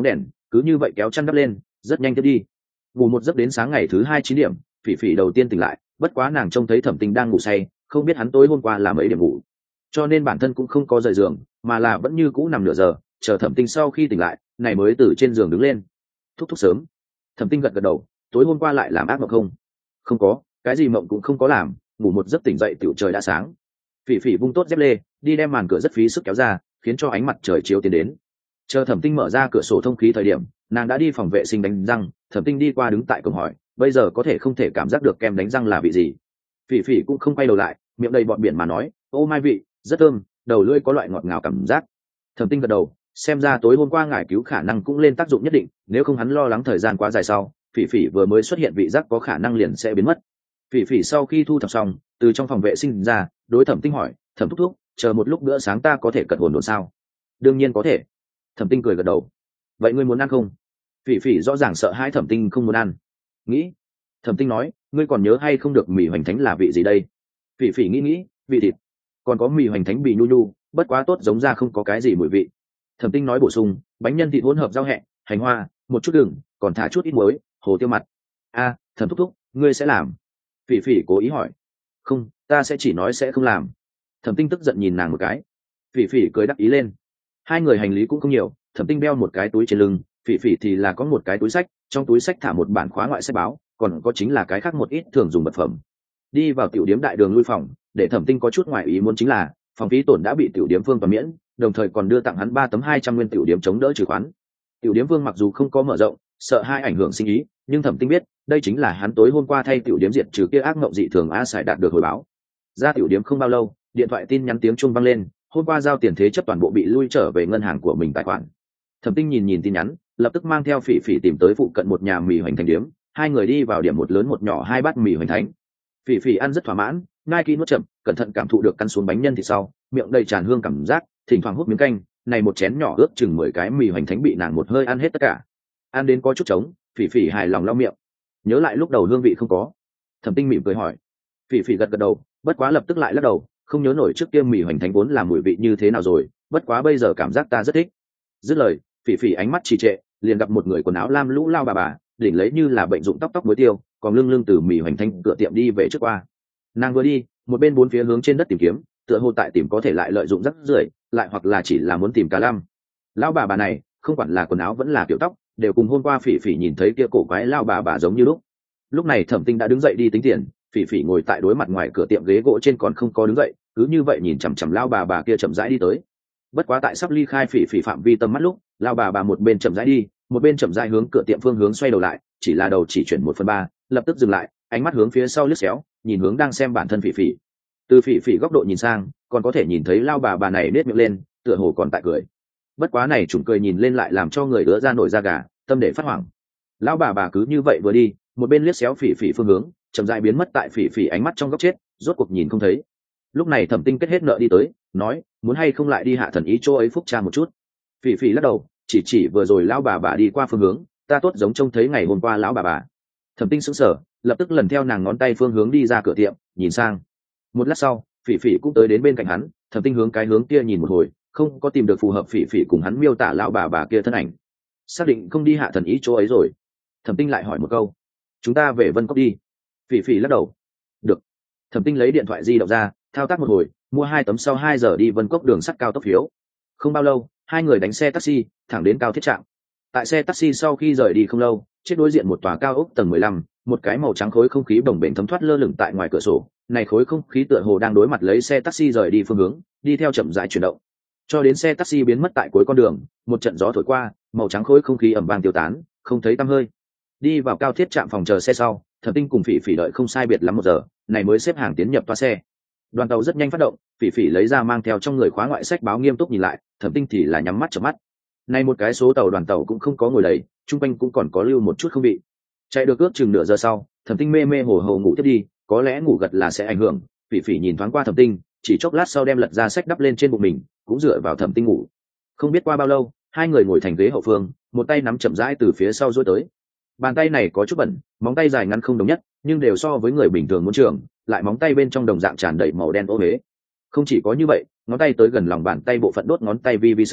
cứ như vậy kéo chăn đắp lên rất nhanh tiếp đi. Ngủ một giấc đến sáng ngày thứ hai chín điểm, phỉ phỉ đầu tiên tỉnh lại, bất quá nàng trông thấy Thẩm Tinh đang ngủ say, không biết hắn tối hôm qua là mấy điểm ngủ, cho nên bản thân cũng không có rời giường, mà là vẫn như cũ nằm nửa giờ chờ Thẩm Tinh sau khi tỉnh lại này mới từ trên giường đứng lên. Thúc thúc sớm. Thẩm Tinh gật gật đầu, tối hôm qua lại làm ác mộng không? Không có, cái gì mộng cũng không có làm, ngủ một giấc tỉnh dậy tiểu trời đã sáng. Phỉ phỉ vung tốt dép lê đi đem màn cửa rất phí sức kéo ra, khiến cho ánh mặt trời chiếu tiến đến. Chờ Thẩm Tinh mở ra cửa sổ thông khí thời điểm, nàng đã đi phòng vệ sinh đánh răng. Thẩm Tinh đi qua đứng tại cổng hỏi, bây giờ có thể không thể cảm giác được kem đánh răng là vị gì? Phỉ phỉ cũng không quay đầu lại, miệng đầy bọt biển mà nói, ô mai vị rất thơm, đầu lưỡi có loại ngọt ngào cảm giác. Thẩm Tinh gật đầu, xem ra tối hôm qua ngải cứu khả năng cũng lên tác dụng nhất định, nếu không hắn lo lắng thời gian quá dài sau phỉ phỉ vừa mới xuất hiện vị giác có khả năng liền sẽ biến mất. Phỉ phỉ sau khi thu thập xong từ trong phòng vệ sinh ra, đối Thẩm Tinh hỏi, Thẩm thúc thúc, chờ một lúc bữa sáng ta có thể cận hồn đồn sao? Đương nhiên có thể. Thẩm Tinh cười gật đầu. Vậy ngươi muốn ăn không? Phỉ phỉ rõ ràng sợ hãi Thẩm Tinh không muốn ăn. Nghĩ. Thẩm Tinh nói, ngươi còn nhớ hay không được mì hoành thánh là vị gì đây? Phỉ phỉ nghĩ nghĩ, vị thịt. Còn có mì hoành thánh bì nhu nhu, bất quá tốt giống ra không có cái gì mùi vị. Thẩm Tinh nói bổ sung, bánh nhân thịt hỗn hợp rau hẹ, hành hoa, một chút đường, còn thả chút ít muối, hồ tiêu mặt. A, Thẩm thúc thúc, ngươi sẽ làm? Phỉ phỉ cố ý hỏi. Không, ta sẽ chỉ nói sẽ không làm. Thẩm Tinh tức giận nhìn nàng một cái. Phỉ phỉ cười đắc ý lên. Hai người hành lý cũng không nhiều, Thẩm Tinh đeo một cái túi trên lưng, phỉ phỉ thì là có một cái túi sách, trong túi sách thả một bản khóa ngoại sách báo, còn có chính là cái khác một ít thường dùng vật phẩm. Đi vào tiểu điếm đại đường lui phòng, để Thẩm Tinh có chút ngoài ý muốn chính là phòng phí tổn đã bị tiểu điếm Phương toàn miễn, đồng thời còn đưa tặng hắn ba tấm hai trăm nguyên tiểu điếm chống đỡ trừ khoán. Tiểu điếm Vương mặc dù không có mở rộng, sợ hai ảnh hưởng sinh ý, nhưng Thẩm Tinh biết đây chính là hắn tối hôm qua thay tiểu điếm diệt trừ kia ác mộng dị thường a sải đạt được hồi báo. Ra tiểu điếm không bao lâu, điện thoại tin nhắn tiếng chuông vang lên, hôm qua giao tiền thế chấp toàn bộ bị lui trở về ngân hàng của mình tài khoản. Thẩm Tinh nhìn nhìn tin nhắn, lập tức mang theo phỉ phỉ tìm tới phụ cận một nhà mì hoành thánh điếm, hai người đi vào điểm một lớn một nhỏ hai bát mì hoành thánh. Phỉ phỉ ăn rất thỏa mãn, ngai kỹ nuốt chậm, cẩn thận cảm thụ được căn xuống bánh nhân thịt sau, miệng đầy tràn hương cảm giác, thỉnh thoảng hút miếng canh, này một chén nhỏ ướp chừng mười cái mì hoành thánh bị nàng một hơi ăn hết tất cả. Ăn đến có chút trống, phỉ phỉ hài lòng lau miệng. Nhớ lại lúc đầu hương vị không có. Thẩm Tinh mỉm cười hỏi. Phỉ phỉ gật gật đầu, bất quá lập tức lại lắc đầu, không nhớ nổi trước kia mì hoành thánh vốn là mùi vị như thế nào rồi, bất quá bây giờ cảm giác ta rất thích. Dứt lời, phỉ phỉ ánh mắt trì trệ, liền gặp một người quần áo lam lũ lao bà bà, đỉnh lấy như là bệnh dụng tóc tóc muối tiêu, còn lưng lưng từ mì hoành thánh cửa tiệm đi về trước qua. Nàng vừa đi, một bên bốn phía hướng trên đất tìm kiếm, tựa hồ tại tìm có thể lại lợi dụng rắc rưởi, lại hoặc là chỉ là muốn tìm cá lam. Lão bà bà này, không quản là quần áo vẫn là kiểu tóc, đều cùng hôm qua phỉ phỉ nhìn thấy kia cổ quái lao bà bà giống như lúc. Lúc này Thẩm Tinh đã đứng dậy đi tính tiền, phỉ phỉ ngồi tại đối mặt ngoài cửa tiệm ghế gỗ trên còn không có đứng dậy, cứ như vậy nhìn chằm chằm lao bà bà kia chậm rãi đi tới. Bất quá tại sắp ly khai phỉ phỉ phạm vi tầm mắt lúc, lao bà bà một bên chậm rãi đi, một bên chậm rãi hướng cửa tiệm phương hướng xoay đầu lại, chỉ là đầu chỉ chuyển một phần ba, lập tức dừng lại, ánh mắt hướng phía sau liếc xéo, nhìn hướng đang xem bản thân phỉ phỉ. Từ phỉ phỉ góc độ nhìn sang, còn có thể nhìn thấy lao bà bà này nết miệng lên, tựa hồ còn tại cười. Bất quá này trùng cười nhìn lên lại làm cho người ứa ra nổi da gà, tâm để phát hoảng. Lão bà bà cứ như vậy vừa đi, một bên liếc xéo phỉ phỉ phương hướng, chậm rãi biến mất tại phỉ phỉ ánh mắt trong góc chết, rốt cuộc nhìn không thấy. Lúc này Thẩm Tinh kết hết nợ đi tới, nói, muốn hay không lại đi hạ thần ý chỗ ấy phúc tra một chút. Phỉ phỉ lắc đầu, chỉ chỉ vừa rồi lão bà bà đi qua phương hướng, ta tốt giống trông thấy ngày hôm qua lão bà bà. Thẩm Tinh sững sờ, lập tức lần theo nàng ngón tay phương hướng đi ra cửa tiệm, nhìn sang. Một lát sau, phỉ phỉ cũng tới đến bên cạnh hắn, Thẩm Tinh hướng cái hướng kia nhìn một hồi, không có tìm được phù hợp phỉ phỉ cùng hắn miêu tả lão bà bà kia thân ảnh. Xác định không đi hạ thần ý chỗ ấy rồi. Thẩm Tinh lại hỏi một câu, chúng ta về Vân Cốc đi. Phỉ phỉ lắc đầu. Được. Thẩm Tinh lấy điện thoại di động ra, thao tác một hồi, mua hai tấm sau hai giờ đi Vân Cốc đường sắt cao tốc phiếu. Không bao lâu, hai người đánh xe taxi thẳng đến cao thiết trạm. Tại xe taxi sau khi rời đi không lâu, trên đối diện một tòa cao ốc tầng mười lăm, một cái màu trắng khối không khí bồng bềnh thấm thoát lơ lửng tại ngoài cửa sổ. Này khối không khí tựa hồ đang đối mặt lấy xe taxi rời đi phương hướng, đi theo chậm rãi chuyển động. Cho đến xe taxi biến mất tại cuối con đường, một trận gió thổi qua, màu trắng khối không khí ẩm vang tiêu tán, không thấy tăm hơi. Đi vào cao thiết trạm phòng chờ xe sau, Thẩm Tinh cùng phỉ phỉ đợi không sai biệt lắm một giờ, này mới xếp hàng tiến nhập toa xe. Đoàn tàu rất nhanh phát động, phỉ phỉ lấy ra mang theo trong người khóa ngoại sách báo nghiêm túc nhìn lại, Thẩm Tinh thì là nhắm mắt chớp mắt. Này một cái số tàu đoàn tàu cũng không có ngồi đầy, trung quanh cũng còn có lưu một chút không bị. Chạy được ước chừng nửa giờ sau, Thẩm Tinh mê mê hồ hồ ngủ tiếp đi, có lẽ ngủ gật là sẽ ảnh hưởng. Phỉ phỉ nhìn thoáng qua Thẩm Tinh, chỉ chốc lát sau đem lật ra sách đắp lên trên bụng mình, cũng dựa vào Thẩm Tinh ngủ. Không biết qua bao lâu, hai người ngồi thành ghế hậu phương, một tay nắm chậm rãi từ phía sau duỗi tới. Bàn tay này có chút bẩn, móng tay dài ngắn không đồng nhất, nhưng đều so với người bình thường muốn trường, lại móng tay bên trong đồng dạng tràn đầy màu đen ô huế. Không chỉ có như vậy, ngón tay tới gần lòng bàn tay bộ phận đốt ngón tay vi vi sưng,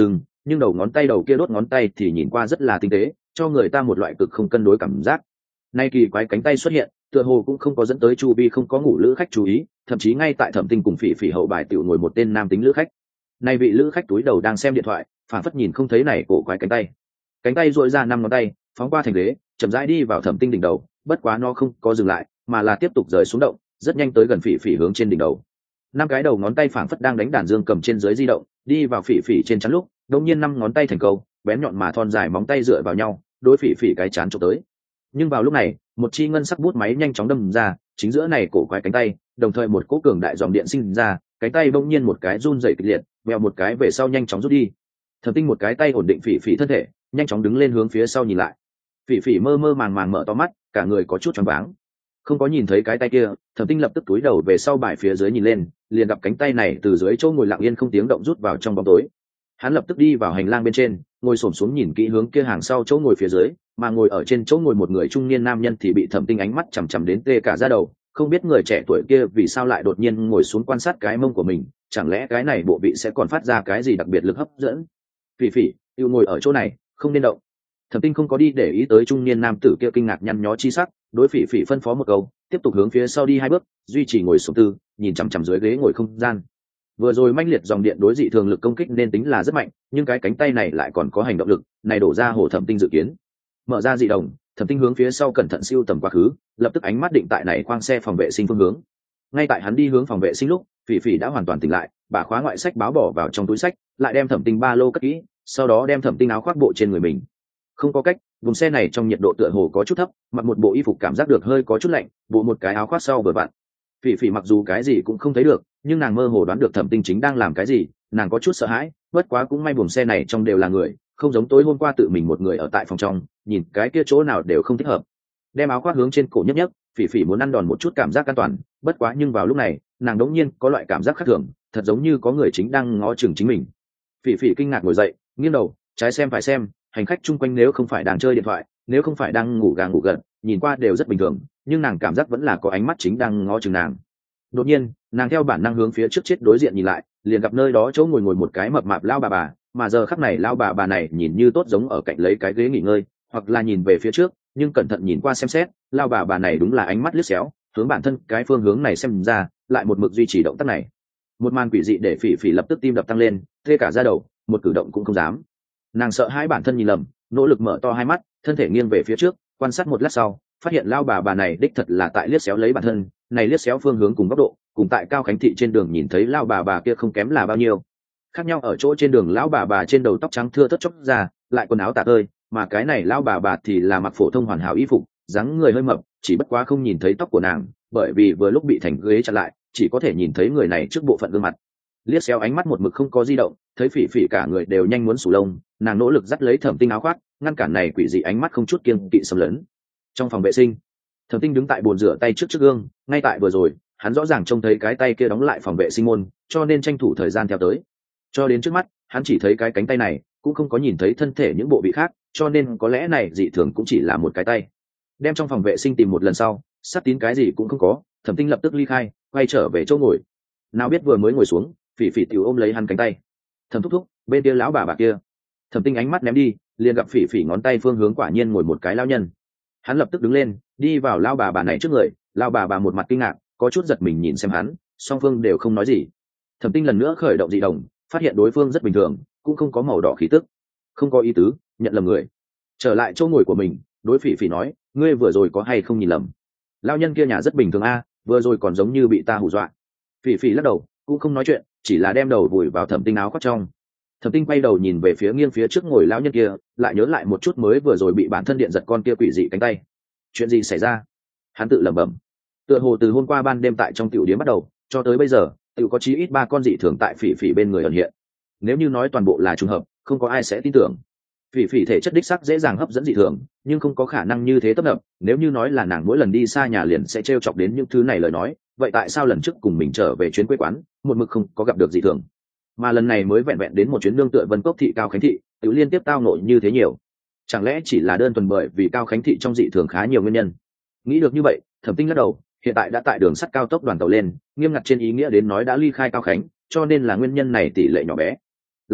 nhưng đầu ngón tay đầu kia đốt ngón tay thì nhìn qua rất là tinh tế, cho người ta một loại cực không cân đối cảm giác. Nay kỳ quái cánh tay xuất hiện, tựa hồ cũng không có dẫn tới chu vi không có ngủ lữ khách chú ý, thậm chí ngay tại Thẩm Tinh cùng Phỉ Phỉ hậu bài tiểu ngồi một tên nam tính lữ khách. Nay vị lữ khách túi đầu đang xem điện thoại, phản phất nhìn không thấy này cổ quái cánh tay. Cánh tay duỗi ra năm ngón tay, phóng qua thành ghế, chậm rãi đi vào Thẩm Tinh đỉnh đầu, bất quá nó không có dừng lại, mà là tiếp tục rời xuống động, rất nhanh tới gần Phỉ Phỉ hướng trên đỉnh đầu. Năm cái đầu ngón tay phản phất đang đánh đàn dương cầm trên dưới di động, đi vào Phỉ Phỉ trên trán lúc, đột nhiên năm ngón tay thành câu, bén nhọn mà thon dài móng tay dựa vào nhau, đối Phỉ Phỉ cái chán chụp tới. Nhưng vào lúc này, một chi ngân sắc bút máy nhanh chóng đâm ra, chính giữa này cổ quái cánh tay, đồng thời một cỗ cường đại dòng điện sinh ra, cánh tay bỗng nhiên một cái run rẩy kịch liệt, vèo một cái về sau nhanh chóng rút đi. Thẩm Tinh một cái tay ổn định Phỉ Phỉ thân thể, nhanh chóng đứng lên hướng phía sau nhìn lại. Phỉ Phỉ mơ mơ màng màng mở to mắt, cả người có chút choáng váng. Không có nhìn thấy cái tay kia, Thẩm Tinh lập tức cúi đầu về sau bài phía dưới nhìn lên, liền gặp cánh tay này từ dưới chỗ ngồi lặng yên không tiếng động rút vào trong bóng tối. Hắn lập tức đi vào hành lang bên trên, ngồi xổm xuống nhìn kỹ hướng kia hàng sau chỗ ngồi phía dưới, mà ngồi ở trên chỗ ngồi một người trung niên nam nhân thì bị Thẩm Tinh ánh mắt chằm chằm đến tê cả da đầu, không biết người trẻ tuổi kia vì sao lại đột nhiên ngồi xuống quan sát cái mông của mình, chẳng lẽ cái này bộ vị sẽ còn phát ra cái gì đặc biệt lực hấp dẫn. Phỉ Phỉ, yêu ngồi ở chỗ này, không nên động. Thẩm Tinh không có đi để ý tới trung niên nam tử kia kinh ngạc nhăn nhó chi sắc, đối Phỉ Phỉ phân phó một câu, tiếp tục hướng phía sau đi hai bước, duy trì ngồi xuống tư, nhìn chằm chằm dưới ghế ngồi không gian. Vừa rồi manh liệt dòng điện đối dị thường lực công kích nên tính là rất mạnh, nhưng cái cánh tay này lại còn có hành động lực, này đổ ra hồ Thẩm Tinh dự kiến. Mở ra dị đồng, Thẩm Tinh hướng phía sau cẩn thận siêu tầm quá khứ, lập tức ánh mắt định tại này khoang xe phòng vệ sinh phương hướng. Ngay tại hắn đi hướng phòng vệ sinh lúc, Phỉ Phỉ đã hoàn toàn tỉnh lại, bà khóa ngoại sách báo bỏ vào trong túi sách, lại đem Thẩm Tinh ba lô cất kỹ, sau đó đem Thẩm Tinh áo khoác bộ trên người mình. Không có cách, vùng xe này trong nhiệt độ tựa hồ có chút thấp, mặc một bộ y phục cảm giác được hơi có chút lạnh, bộ một cái áo khoác sau vừa vặn. Phỉ Phỉ mặc dù cái gì cũng không thấy được, nhưng nàng mơ hồ đoán được Thẩm Tinh chính đang làm cái gì, nàng có chút sợ hãi, bất quá cũng may buồng xe này trong đều là người, không giống tối hôm qua tự mình một người ở tại phòng trong, nhìn cái kia chỗ nào đều không thích hợp. Đem áo khoác hướng trên cổ nhấc nhấc, Phỉ Phỉ muốn ăn đòn một chút cảm giác an toàn, bất quá nhưng vào lúc này, nàng đống nhiên có loại cảm giác khác thường, thật giống như có người chính đang ngó chừng chính mình. Phỉ Phỉ kinh ngạc ngồi dậy, nghiêng đầu, trái xem phải xem, hành khách chung quanh nếu không phải đang chơi điện thoại, nếu không phải đang ngủ gà ngủ gật, nhìn qua đều rất bình thường, nhưng nàng cảm giác vẫn là có ánh mắt chính đang ngó chừng nàng. Đột nhiên, nàng theo bản năng hướng phía trước chết đối diện nhìn lại, liền gặp nơi đó chỗ ngồi ngồi một cái mập mạp lao bà bà, mà giờ khắc này lao bà bà này nhìn như tốt giống ở cạnh lấy cái ghế nghỉ ngơi, hoặc là nhìn về phía trước, nhưng cẩn thận nhìn qua xem xét, lao bà bà này đúng là ánh mắt liếc xéo, hướng bản thân cái phương hướng này xem ra, lại một mực duy trì động tác này. Một màn quỷ dị để Phỉ Phỉ lập tức tim đập tăng lên, tê cả da đầu, một cử động cũng không dám. Nàng sợ hãi bản thân nhìn lầm, nỗ lực mở to hai mắt, thân thể nghiêng về phía trước, quan sát một lát sau, phát hiện lao bà bà này đích thật là tại liếc xéo lấy bản thân, này liếc xéo phương hướng cùng góc độ, cùng tại Cao Khánh thị trên đường nhìn thấy lao bà bà kia không kém là bao nhiêu. Khác nhau ở chỗ trên đường lão bà bà trên đầu tóc trắng thưa thớt chốc ra, lại quần áo tả tơi, mà cái này lao bà bà thì là mặc phổ thông hoàn hảo y phục, dáng người hơi mập, chỉ bất quá không nhìn thấy tóc của nàng, bởi vì vừa lúc bị thành ghế chặn lại, chỉ có thể nhìn thấy người này trước bộ phận gương mặt. Liếc xéo ánh mắt một mực không có di động, thấy Phỉ Phỉ cả người đều nhanh muốn sù lông, nàng nỗ lực dắt lấy Thẩm Tinh áo khoác, ngăn cản này quỷ dị ánh mắt không chút kiêng kỵ xâm lấn. Trong phòng vệ sinh, Thẩm Tinh đứng tại bồn rửa tay trước trước gương, ngay tại vừa rồi, hắn rõ ràng trông thấy cái tay kia đóng lại phòng vệ sinh môn, cho nên tranh thủ thời gian theo tới. Cho đến trước mắt, hắn chỉ thấy cái cánh tay này, cũng không có nhìn thấy thân thể những bộ vị khác, cho nên có lẽ này dị thường cũng chỉ là một cái tay. Đem trong phòng vệ sinh tìm một lần sau, sắp tín cái gì cũng không có, Thẩm Tinh lập tức ly khai, quay trở về chỗ ngồi. Nào biết vừa mới ngồi xuống, Phỉ Phỉ tiểu ôm lấy hắn cánh tay. Thẩm thúc thúc, bên kia lão bà bà kia. Thẩm Tinh ánh mắt ném đi, liền gặp Phỉ Phỉ ngón tay phương hướng quả nhiên ngồi một cái lão nhân. Hắn lập tức đứng lên, đi vào lão bà bà này trước người, lão bà bà một mặt kinh ngạc, có chút giật mình nhìn xem hắn, song phương đều không nói gì. Thẩm Tinh lần nữa khởi động dị đồng, phát hiện đối phương rất bình thường, cũng không có màu đỏ khí tức, không có ý tứ, nhận lầm người. Trở lại chỗ ngồi của mình, đối Phỉ Phỉ nói, ngươi vừa rồi có hay không nhìn lầm? Lão nhân kia nhà rất bình thường a, vừa rồi còn giống như bị ta hù dọa. Phỉ Phỉ lắc đầu, cũng không nói chuyện, chỉ là đem đầu vùi vào Thẩm Tinh áo khoác trong. Thẩm Tinh quay đầu nhìn về phía nghiêng phía trước ngồi lão nhân kia, lại nhớ lại một chút mới vừa rồi bị bản thân điện giật con kia quỷ dị cánh tay. Chuyện gì xảy ra? Hắn tự lẩm bẩm. Tựa hồ từ hôm qua ban đêm tại trong tiểu điếm bắt đầu, cho tới bây giờ, tiểu có chí ít ba con dị thường tại Phỉ Phỉ bên người ẩn hiện. Nếu như nói toàn bộ là trùng hợp, không có ai sẽ tin tưởng. Phỉ Phỉ thể chất đích sắc dễ dàng hấp dẫn dị thường, nhưng không có khả năng như thế tấp nập. Nếu như nói là nàng mỗi lần đi xa nhà liền sẽ trêu chọc đến những thứ này lời nói, vậy tại sao lần trước cùng mình trở về chuyến quê quán, một mực không có gặp được dị thường, mà lần này mới vẹn vẹn đến một chuyến nương tựa Vân Cốc thị Cao Khánh thị, tự liên tiếp tao nội như thế nhiều? Chẳng lẽ chỉ là đơn thuần bởi vì Cao Khánh thị trong dị thường khá nhiều nguyên nhân? Nghĩ được như vậy, Thẩm Tinh lắc đầu, hiện tại đã tại đường sắt cao tốc đoàn tàu lên, nghiêm ngặt trên ý nghĩa đến nói đã ly khai Cao Khánh, cho nên là nguyên nhân này tỷ lệ nhỏ bé. Lại nói,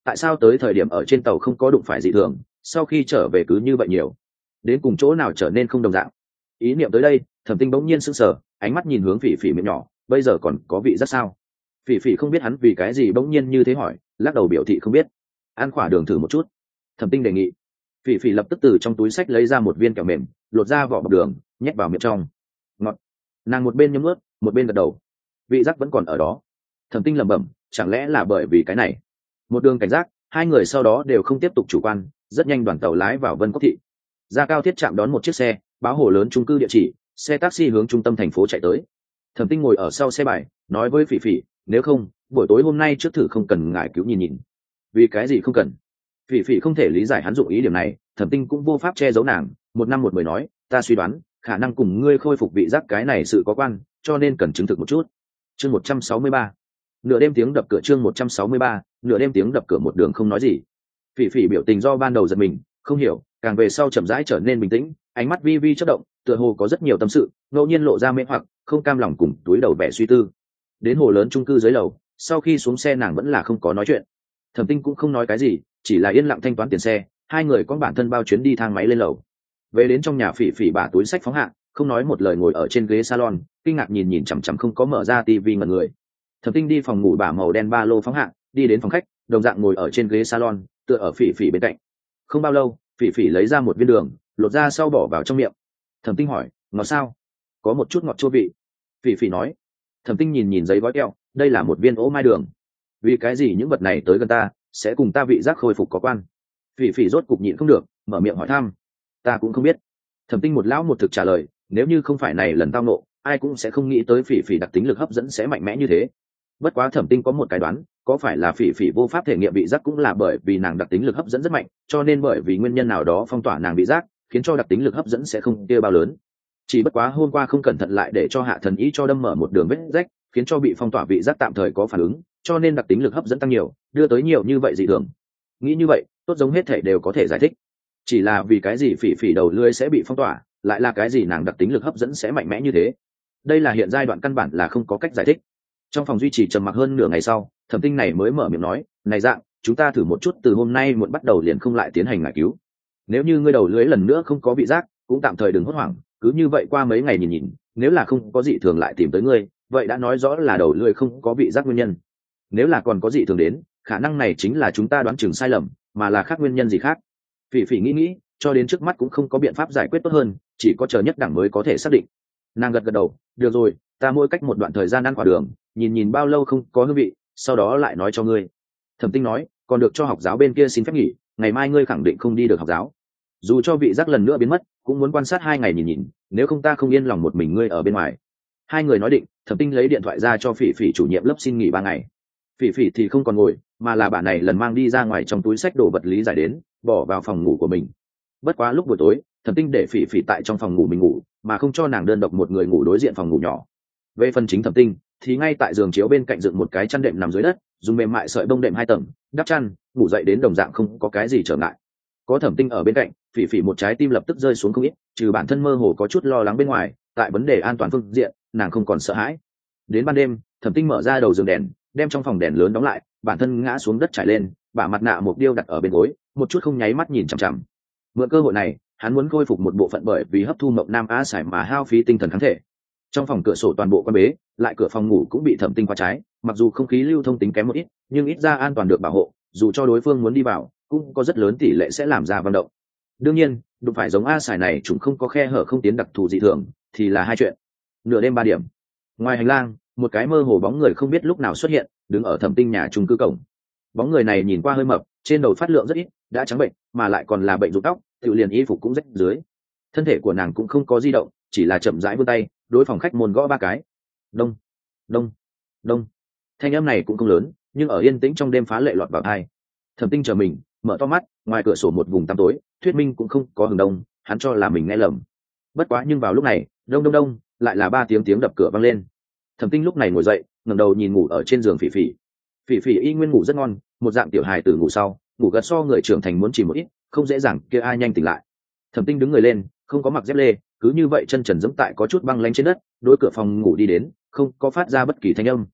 tại sao tới thời điểm ở trên tàu không có đụng phải dị thường, sau khi trở về cứ như vậy nhiều, đến cùng chỗ nào trở nên không đồng dạng. Ý niệm tới đây, Thẩm Tinh bỗng nhiên sững sờ, ánh mắt nhìn hướng Phỉ Phỉ miệng nhỏ, bây giờ còn có vị giác sao? Phỉ Phỉ không biết hắn vì cái gì bỗng nhiên như thế hỏi, lắc đầu biểu thị không biết. Ăn khỏa đường thử một chút, Thẩm Tinh đề nghị. Phỉ Phỉ lập tức từ trong túi sách lấy ra một viên kẹo mềm, lột ra vỏ bọc đường, nhét vào miệng trong. Ngọt. Nàng một bên nhấm nuốt, một bên gật đầu. Vị giác vẫn còn ở đó. Thẩm Tinh lẩm bẩm, chẳng lẽ là bởi vì cái này? Một đường cảnh giác, hai người sau đó đều không tiếp tục chủ quan, rất nhanh đoàn tàu lái vào Vân Cốc thị. Ra cao thiết trạm đón một chiếc xe, báo hồ lớn chung cư địa chỉ, xe taxi hướng trung tâm thành phố chạy tới. Thẩm Tinh ngồi ở sau xe bài, nói với Phỉ Phỉ, nếu không, buổi tối hôm nay trước thử không cần ngại cứu nhìn nhìn. Vì cái gì không cần? Phỉ Phỉ không thể lý giải hắn dụng ý điểm này, Thẩm Tinh cũng vô pháp che giấu nàng, một năm một mười nói, ta suy đoán, khả năng cùng ngươi khôi phục vị giác cái này sự có quan, cho nên cần chứng thực một chút. Chương một trăm sáu mươi ba. Nửa đêm tiếng đập cửa chương một trăm sáu mươi ba, nửa đêm tiếng đập cửa một đường không nói gì. Phỉ Phỉ biểu tình do ban đầu giật mình, không hiểu, càng về sau chậm rãi trở nên bình tĩnh, ánh mắt vi vi chớp động, tựa hồ có rất nhiều tâm sự, ngẫu nhiên lộ ra mê hoặc, không cam lòng cùng túi đầu vẻ suy tư. Đến hồ lớn chung cư dưới lầu, sau khi xuống xe nàng vẫn là không có nói chuyện. Thẩm Tinh cũng không nói cái gì, chỉ là yên lặng thanh toán tiền xe, hai người có bản thân bao chuyến đi thang máy lên lầu. Về đến trong nhà, Phỉ Phỉ bả túi sách phóng hạ, không nói một lời ngồi ở trên ghế salon, kinh ngạc nhìn nhìn chằm chằm không có mở ra tivi ngẩn người. Thẩm Tinh đi phòng ngủ bả màu đen ba lô phóng hạ, đi đến phòng khách, đồng dạng ngồi ở trên ghế salon, tựa ở Phỉ Phỉ bên cạnh. Không bao lâu, Phỉ Phỉ lấy ra một viên đường, lột ra sau bỏ vào trong miệng. Thẩm Tinh hỏi, ngọt sao? Có một chút ngọt chua vị. Phỉ Phỉ nói. Thẩm Tinh nhìn nhìn giấy gói kẹo, đây là một viên ố mai đường. Vì cái gì những vật này tới gần ta sẽ cùng ta vị giác khôi phục có quan? Phỉ Phỉ rốt cục nhịn không được, mở miệng hỏi thăm. Ta cũng không biết. Thẩm Tinh một lão một thực trả lời, nếu như không phải này lần tao nộ, ai cũng sẽ không nghĩ tới Phỉ Phỉ đặc tính lực hấp dẫn sẽ mạnh mẽ như thế. Bất quá Thẩm Tinh có một cái đoán, có phải là Phỉ Phỉ vô pháp thể nghiệm vị giác cũng là bởi vì nàng đặc tính lực hấp dẫn rất mạnh, cho nên bởi vì nguyên nhân nào đó phong tỏa nàng vị giác, khiến cho đặc tính lực hấp dẫn sẽ không kia bao lớn. Chỉ bất quá hôm qua không cẩn thận lại để cho Hạ Thần Ý cho đâm mở một đường vết rách, khiến cho bị phong tỏa vị giác tạm thời có phản ứng, cho nên đặc tính lực hấp dẫn tăng nhiều, đưa tới nhiều như vậy dị thường. Nghĩ như vậy, tốt giống hết thể đều có thể giải thích. Chỉ là vì cái gì Phỉ Phỉ đầu lưỡi sẽ bị phong tỏa, lại là cái gì nàng đặc tính lực hấp dẫn sẽ mạnh mẽ như thế? Đây là hiện giai đoạn căn bản là không có cách giải thích. Trong phòng duy trì trầm mặc hơn nửa ngày sau, Thẩm Tinh này mới mở miệng nói, này dạng, chúng ta thử một chút từ hôm nay muộn bắt đầu liền không lại tiến hành ngải cứu. Nếu như ngươi đầu lưỡi lần nữa không có vị giác, cũng tạm thời đừng hốt hoảng, cứ như vậy qua mấy ngày nhìn nhìn, nếu là không có dị thường lại tìm tới ngươi, vậy đã nói rõ là đầu lưỡi không có vị giác nguyên nhân. Nếu là còn có dị thường đến, khả năng này chính là chúng ta đoán chừng sai lầm, mà là khác nguyên nhân gì khác. Phỉ Phỉ nghĩ nghĩ, cho đến trước mắt cũng không có biện pháp giải quyết tốt hơn, chỉ có chờ nhất đẳng mới có thể xác định. Nàng gật gật đầu, được rồi, ta mỗi cách một đoạn thời gian ăn quả đường, nhìn nhìn bao lâu không có hương vị, sau đó lại nói cho ngươi. Thẩm Tinh nói, còn được cho học giáo bên kia xin phép nghỉ, ngày mai ngươi khẳng định không đi được học giáo. Dù cho vị giác lần nữa biến mất, cũng muốn quan sát hai ngày nhìn nhìn, nếu không ta không yên lòng một mình ngươi ở bên ngoài. Hai người nói định, Thẩm Tinh lấy điện thoại ra cho Phỉ Phỉ chủ nhiệm lớp xin nghỉ ba ngày. Phỉ Phỉ thì không còn ngồi, mà là bạn này lần mang đi ra ngoài trong túi sách đồ vật lý giải đến, bỏ vào phòng ngủ của mình. Bất quá lúc buổi tối, Thẩm Tinh để Phỉ Phỉ tại trong phòng ngủ mình ngủ, mà không cho nàng đơn độc một người ngủ đối diện phòng ngủ nhỏ. Về phần chính Thẩm Tinh, thì ngay tại giường chiếu bên cạnh dựng một cái chăn đệm nằm dưới đất, dùng mềm mại sợi bông đệm hai tầng, đắp chăn, ngủ dậy đến đồng dạng không có cái gì trở ngại. Có Thẩm Tinh ở bên cạnh, Phỉ Phỉ một trái tim lập tức rơi xuống không ít, trừ bản thân mơ hồ có chút lo lắng bên ngoài, tại vấn đề an toàn phương diện, nàng không còn sợ hãi. Đến ban đêm, Thẩm Tinh mở ra đầu giường đèn, đem trong phòng đèn lớn đóng lại, bản thân ngã xuống đất trải lên, bả mặt nạ mục điêu đặt ở bên gối, một chút không nháy mắt nhìn chằm chằm. Mượn cơ hội này, hắn muốn khôi phục một bộ phận bởi vì hấp thu mộng nam á sải mà hao phí tinh thần kháng thể. Trong phòng cửa sổ toàn bộ quan bế, lại cửa phòng ngủ cũng bị Thẩm Tinh khóa trái, mặc dù không khí lưu thông tính kém một ít, nhưng ít ra an toàn được bảo hộ, dù cho đối phương muốn đi vào, cũng có rất lớn tỷ lệ sẽ làm ra vận động. Đương nhiên, đụng phải giống a sải này chúng không có khe hở không tiến đặc thù dị thường, thì là hai chuyện. Nửa đêm ba điểm, ngoài hành lang, một cái mơ hồ bóng người không biết lúc nào xuất hiện, đứng ở Thẩm Tinh nhà chung cư cổng. Bóng người này nhìn qua hơi mập, trên đầu phát lượng rất ít, đã trắng bệnh, mà lại còn là bệnh rụng tóc, tự liền y phục cũng rách dưới. Thân thể của nàng cũng không có di động, chỉ là chậm rãi vươn tay, đối phòng khách môn gõ ba cái. Đông, đông, đông. Thanh âm này cũng không lớn, nhưng ở yên tĩnh trong đêm phá lệ lọt vào tai. Thẩm Tinh chờ mình, mở to mắt, ngoài cửa sổ một vùng tăm tối, thuyết minh cũng không có hừng đông, hắn cho là mình nghe lầm. Bất quá nhưng vào lúc này, đông đông đông, lại là ba tiếng tiếng đập cửa vang lên. Thẩm Tinh lúc này ngồi dậy, ngẩng đầu nhìn ngủ ở trên giường Phỉ Phỉ. Phỉ Phỉ y nguyên ngủ rất ngon, một dạng tiểu hài tử ngủ sau, ngủ gật so người trưởng thành muốn chỉ một ít, không dễ dàng kia ai nhanh tỉnh lại. Thẩm Tinh đứng người lên, không có mặc dép lê, cứ như vậy chân trần giẫm tại có chút băng lanh trên đất, đối cửa phòng ngủ đi đến, không có phát ra bất kỳ thanh âm.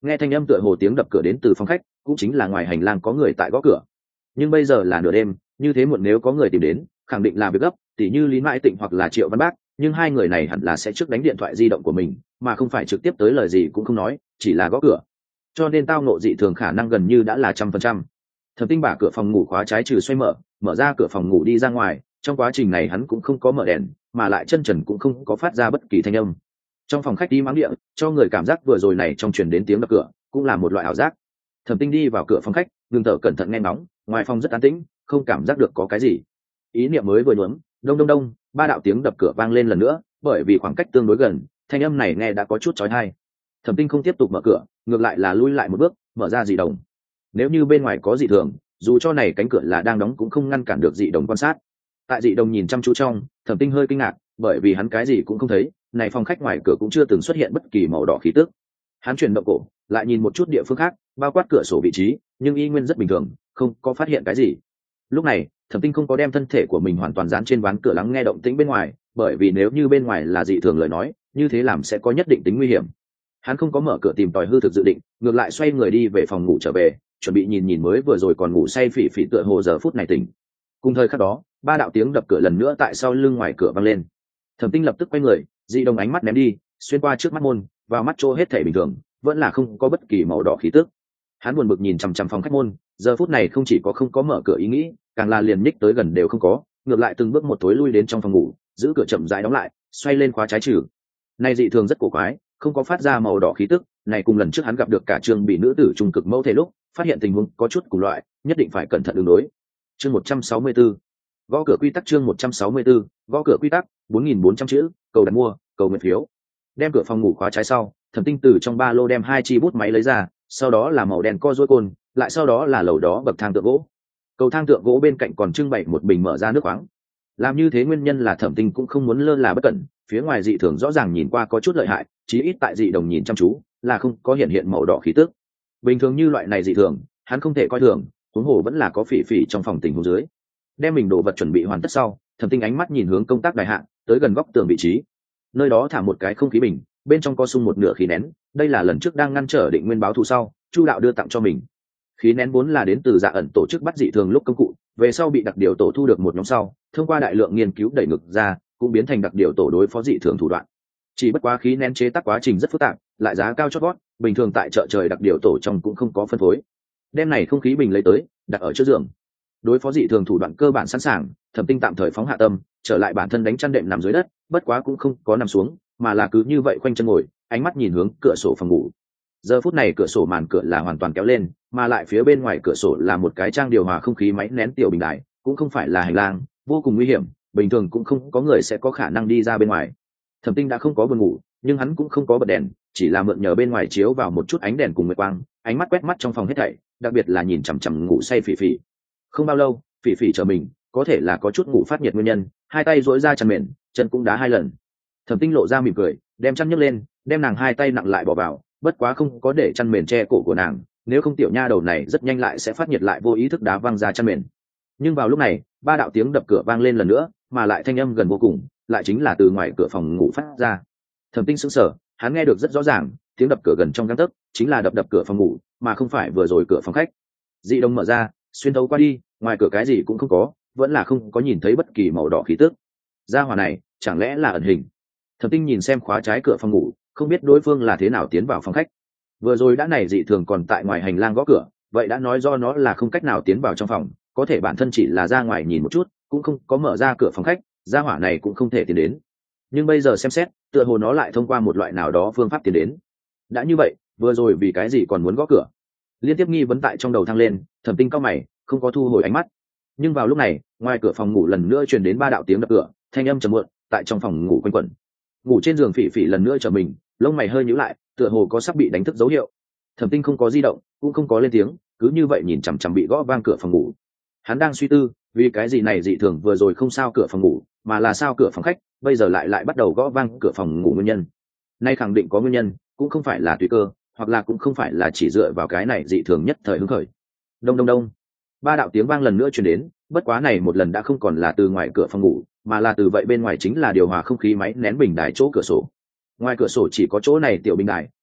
nghe thanh âm tựa hồ tiếng đập cửa đến từ phòng khách, cũng chính là ngoài hành lang có người tại gõ cửa. Nhưng bây giờ là nửa đêm, như thế muộn nếu có người tìm đến khẳng định là việc gấp, tỉ như Lý Mãi Tịnh hoặc là Triệu Văn Bác, nhưng hai người này hẳn là sẽ trước đánh điện thoại di động của mình, mà không phải trực tiếp tới lời gì cũng không nói, chỉ là gõ cửa. Cho nên tao nộ dị thường khả năng gần như đã là trăm phần trăm. Thẩm Tinh bả cửa phòng ngủ khóa trái trừ xoay mở, mở ra cửa phòng ngủ đi ra ngoài, trong quá trình này hắn cũng không có mở đèn, mà lại chân trần cũng không có phát ra bất kỳ thanh âm. Trong phòng khách đi mắng địa, cho người cảm giác vừa rồi này trong truyền đến tiếng đập cửa, cũng là một loại ảo giác. Thẩm Tinh đi vào cửa phòng khách, ngừng thở cẩn thận nghe ngóng, ngoài phòng rất an tĩnh, không cảm giác được có cái gì. Ý niệm mới vừa nhuốm, đông đông đông, ba đạo tiếng đập cửa vang lên lần nữa, bởi vì khoảng cách tương đối gần, thanh âm này nghe đã có chút chói tai. Thẩm Tinh không tiếp tục mở cửa, ngược lại là lui lại một bước, mở ra dị đồng. Nếu như bên ngoài có dị thường, dù cho này cánh cửa là đang đóng cũng không ngăn cản được dị đồng quan sát. Tại dị đồng nhìn chăm chú trong, Thẩm Tinh hơi kinh ngạc, bởi vì hắn cái gì cũng không thấy, này phòng khách ngoài cửa cũng chưa từng xuất hiện bất kỳ màu đỏ khí tức. Hắn chuyển động cổ, lại nhìn một chút địa phương khác, bao quát cửa sổ vị trí, nhưng y nguyên rất bình thường, không có phát hiện cái gì. Lúc này, Thẩm Tinh không có đem thân thể của mình hoàn toàn dán trên ván cửa lắng nghe động tĩnh bên ngoài, bởi vì nếu như bên ngoài là dị thường lời nói, như thế làm sẽ có nhất định tính nguy hiểm. Hắn không có mở cửa tìm tòi hư thực dự định, ngược lại xoay người đi về phòng ngủ trở về, chuẩn bị nhìn nhìn mới vừa rồi còn ngủ say Phỉ Phỉ tựa hồ giờ phút này tỉnh. Cùng thời khắc đó, ba đạo tiếng đập cửa lần nữa tại sau lưng ngoài cửa vang lên. Thẩm Tinh lập tức quay người, dị đồng ánh mắt ném đi, xuyên qua trước mắt môn, vào mắt chỗ hết thảy bình thường, vẫn là không có bất kỳ màu đỏ khí tức. Hắn buồn bực nhìn chằm chằm phòng khách môn, giờ phút này không chỉ có không có mở cửa ý nghĩ, càng là liền nhích tới gần đều không có, ngược lại từng bước một tối lui đến trong phòng ngủ, giữ cửa chậm rãi đóng lại, xoay lên khóa trái trừ. Này dị thường rất cổ quái, không có phát ra màu đỏ khí tức, này cùng lần trước hắn gặp được cả trường bị nữ tử trung cực mẫu thể lúc, phát hiện tình huống có chút cùng loại, nhất định phải cẩn thận ứng đối. Chương một trăm sáu mươi tư, gõ cửa quy tắc. Chương một trăm sáu mươi tư, gõ cửa quy tắc, bốn nghìn bốn trăm chữ, cầu đặt mua, cầu nguyện phiếu. Đem cửa phòng ngủ khóa trái sau, Thẩm Tinh từ trong ba lô đem hai chi bút máy lấy ra, sau đó là màu đen co duỗi côn, lại sau đó là lầu đó bậc thang tượng gỗ. Cầu thang tượng gỗ bên cạnh còn trưng bày một bình mở ra nước khoáng. Làm như thế nguyên nhân là Thẩm Tinh cũng không muốn lơ là bất cẩn, phía ngoài dị thường rõ ràng nhìn qua có chút lợi hại, chí ít tại dị đồng nhìn chăm chú, là không có hiện hiện màu đỏ khí tức. Bình thường như loại này dị thường, hắn không thể coi thường, huống hồ vẫn là có Phỉ Phỉ trong phòng tình huống dưới. Đem mình đồ vật chuẩn bị hoàn tất sau, Thẩm Tinh ánh mắt nhìn hướng công tác đại hạn, tới gần góc tường vị trí. Nơi đó thả một cái không khí bình, bên trong có sung một nửa khí nén, đây là lần trước đang ngăn trở Định Nguyên báo thù sau, Chu đạo đưa tặng cho mình. Khí nén vốn là đến từ Dạ ẩn tổ chức bắt dị thường lúc công cụ, về sau bị đặc điều tổ thu được một nhóm sau, thông qua đại lượng nghiên cứu đẩy ngược ra, cũng biến thành đặc điều tổ đối phó dị thường thủ đoạn. Chỉ bất quá khí nén chế tác quá trình rất phức tạp, lại giá cao chót vót, bình thường tại chợ trời đặc điều tổ trong cũng không có phân phối. Đem này không khí bình lấy tới, đặt ở trước giường. Đối phó dị thường thủ đoạn cơ bản sẵn sàng, Thẩm Tinh tạm thời phóng hạ tâm, trở lại bản thân đánh chăn đệm nằm dưới đất, bất quá cũng không có nằm xuống, mà là cứ như vậy khoanh chân ngồi, ánh mắt nhìn hướng cửa sổ phòng ngủ. Giờ phút này cửa sổ màn cửa là hoàn toàn kéo lên, mà lại phía bên ngoài cửa sổ là một cái trang điều hòa không khí máy nén tiểu bình đài, cũng không phải là hành lang, vô cùng nguy hiểm, bình thường cũng không có người sẽ có khả năng đi ra bên ngoài. Thẩm Tinh đã không có buồn ngủ, nhưng hắn cũng không có bật đèn, chỉ là mượn nhờ bên ngoài chiếu vào một chút ánh đèn cùng nguyệt quang, ánh mắt quét mắt trong phòng hết thảy, đặc biệt là nhìn chằm chằm ngủ say Phỉ Phỉ. Không bao lâu, Phỉ Phỉ chờ mình, có thể là có chút ngủ phát nhiệt nguyên nhân, hai tay duỗi ra chăn mền, chân cũng đá hai lần. Thẩm Tinh lộ ra mỉm cười, đem chăn nhấc lên, đem nàng hai tay nặng lại bỏ vào, bất quá không có để chăn mền che cổ của nàng, nếu không tiểu nha đầu này rất nhanh lại sẽ phát nhiệt lại vô ý thức đá văng ra chăn mền. Nhưng vào lúc này, ba đạo tiếng đập cửa vang lên lần nữa, mà lại thanh âm gần vô cùng, lại chính là từ ngoài cửa phòng ngủ phát ra. Thẩm Tinh sững sờ, hắn nghe được rất rõ ràng, tiếng đập cửa gần trong gang tấc, chính là đập đập cửa phòng ngủ, mà không phải vừa rồi cửa phòng khách. Dị đồng mở ra, xuyên thấu qua đi, ngoài cửa cái gì cũng không có, vẫn là không có nhìn thấy bất kỳ màu đỏ khí tức. Gia hỏa này, chẳng lẽ là ẩn hình? Thẩm Tinh nhìn xem khóa trái cửa phòng ngủ, không biết đối phương là thế nào tiến vào phòng khách. Vừa rồi đã này dị thường còn tại ngoài hành lang gõ cửa, vậy đã nói do nó là không cách nào tiến vào trong phòng, có thể bản thân chỉ là ra ngoài nhìn một chút, cũng không có mở ra cửa phòng khách, gia hỏa này cũng không thể tiến đến. Nhưng bây giờ xem xét, tựa hồ nó lại thông qua một loại nào đó phương pháp tiến đến. Đã như vậy, vừa rồi vì cái gì còn muốn gõ cửa? Liên tiếp nghi vấn tại trong đầu thăng lên, Thẩm Tinh cau mày, không có thu hồi ánh mắt. Nhưng vào lúc này, ngoài cửa phòng ngủ lần nữa truyền đến ba đạo tiếng đập cửa, thanh âm trầm muộn, tại trong phòng ngủ quanh quẩn. Ngủ trên giường Phỉ Phỉ lần nữa trở mình, lông mày hơi nhíu lại, tựa hồ có sắp bị đánh thức dấu hiệu. Thẩm Tinh không có di động, cũng không có lên tiếng, cứ như vậy nhìn chằm chằm bị gõ vang cửa phòng ngủ. Hắn đang suy tư, vì cái gì này dị thường vừa rồi không sao cửa phòng ngủ, mà là sao cửa phòng khách, bây giờ lại lại bắt đầu gõ vang cửa phòng ngủ nguyên nhân. Nay khẳng định có nguyên nhân, cũng không phải là tùy cơ, hoặc là cũng không phải là chỉ dựa vào cái này dị thường nhất thời hứng khởi. Đông đông đông. Ba đạo tiếng vang lần nữa truyền đến, bất quá này một lần đã không còn là từ ngoài cửa phòng ngủ, mà là từ vậy bên ngoài chính là điều hòa không khí máy nén bình đài chỗ cửa sổ. Ngoài cửa sổ chỉ có chỗ này tiểu bình đài,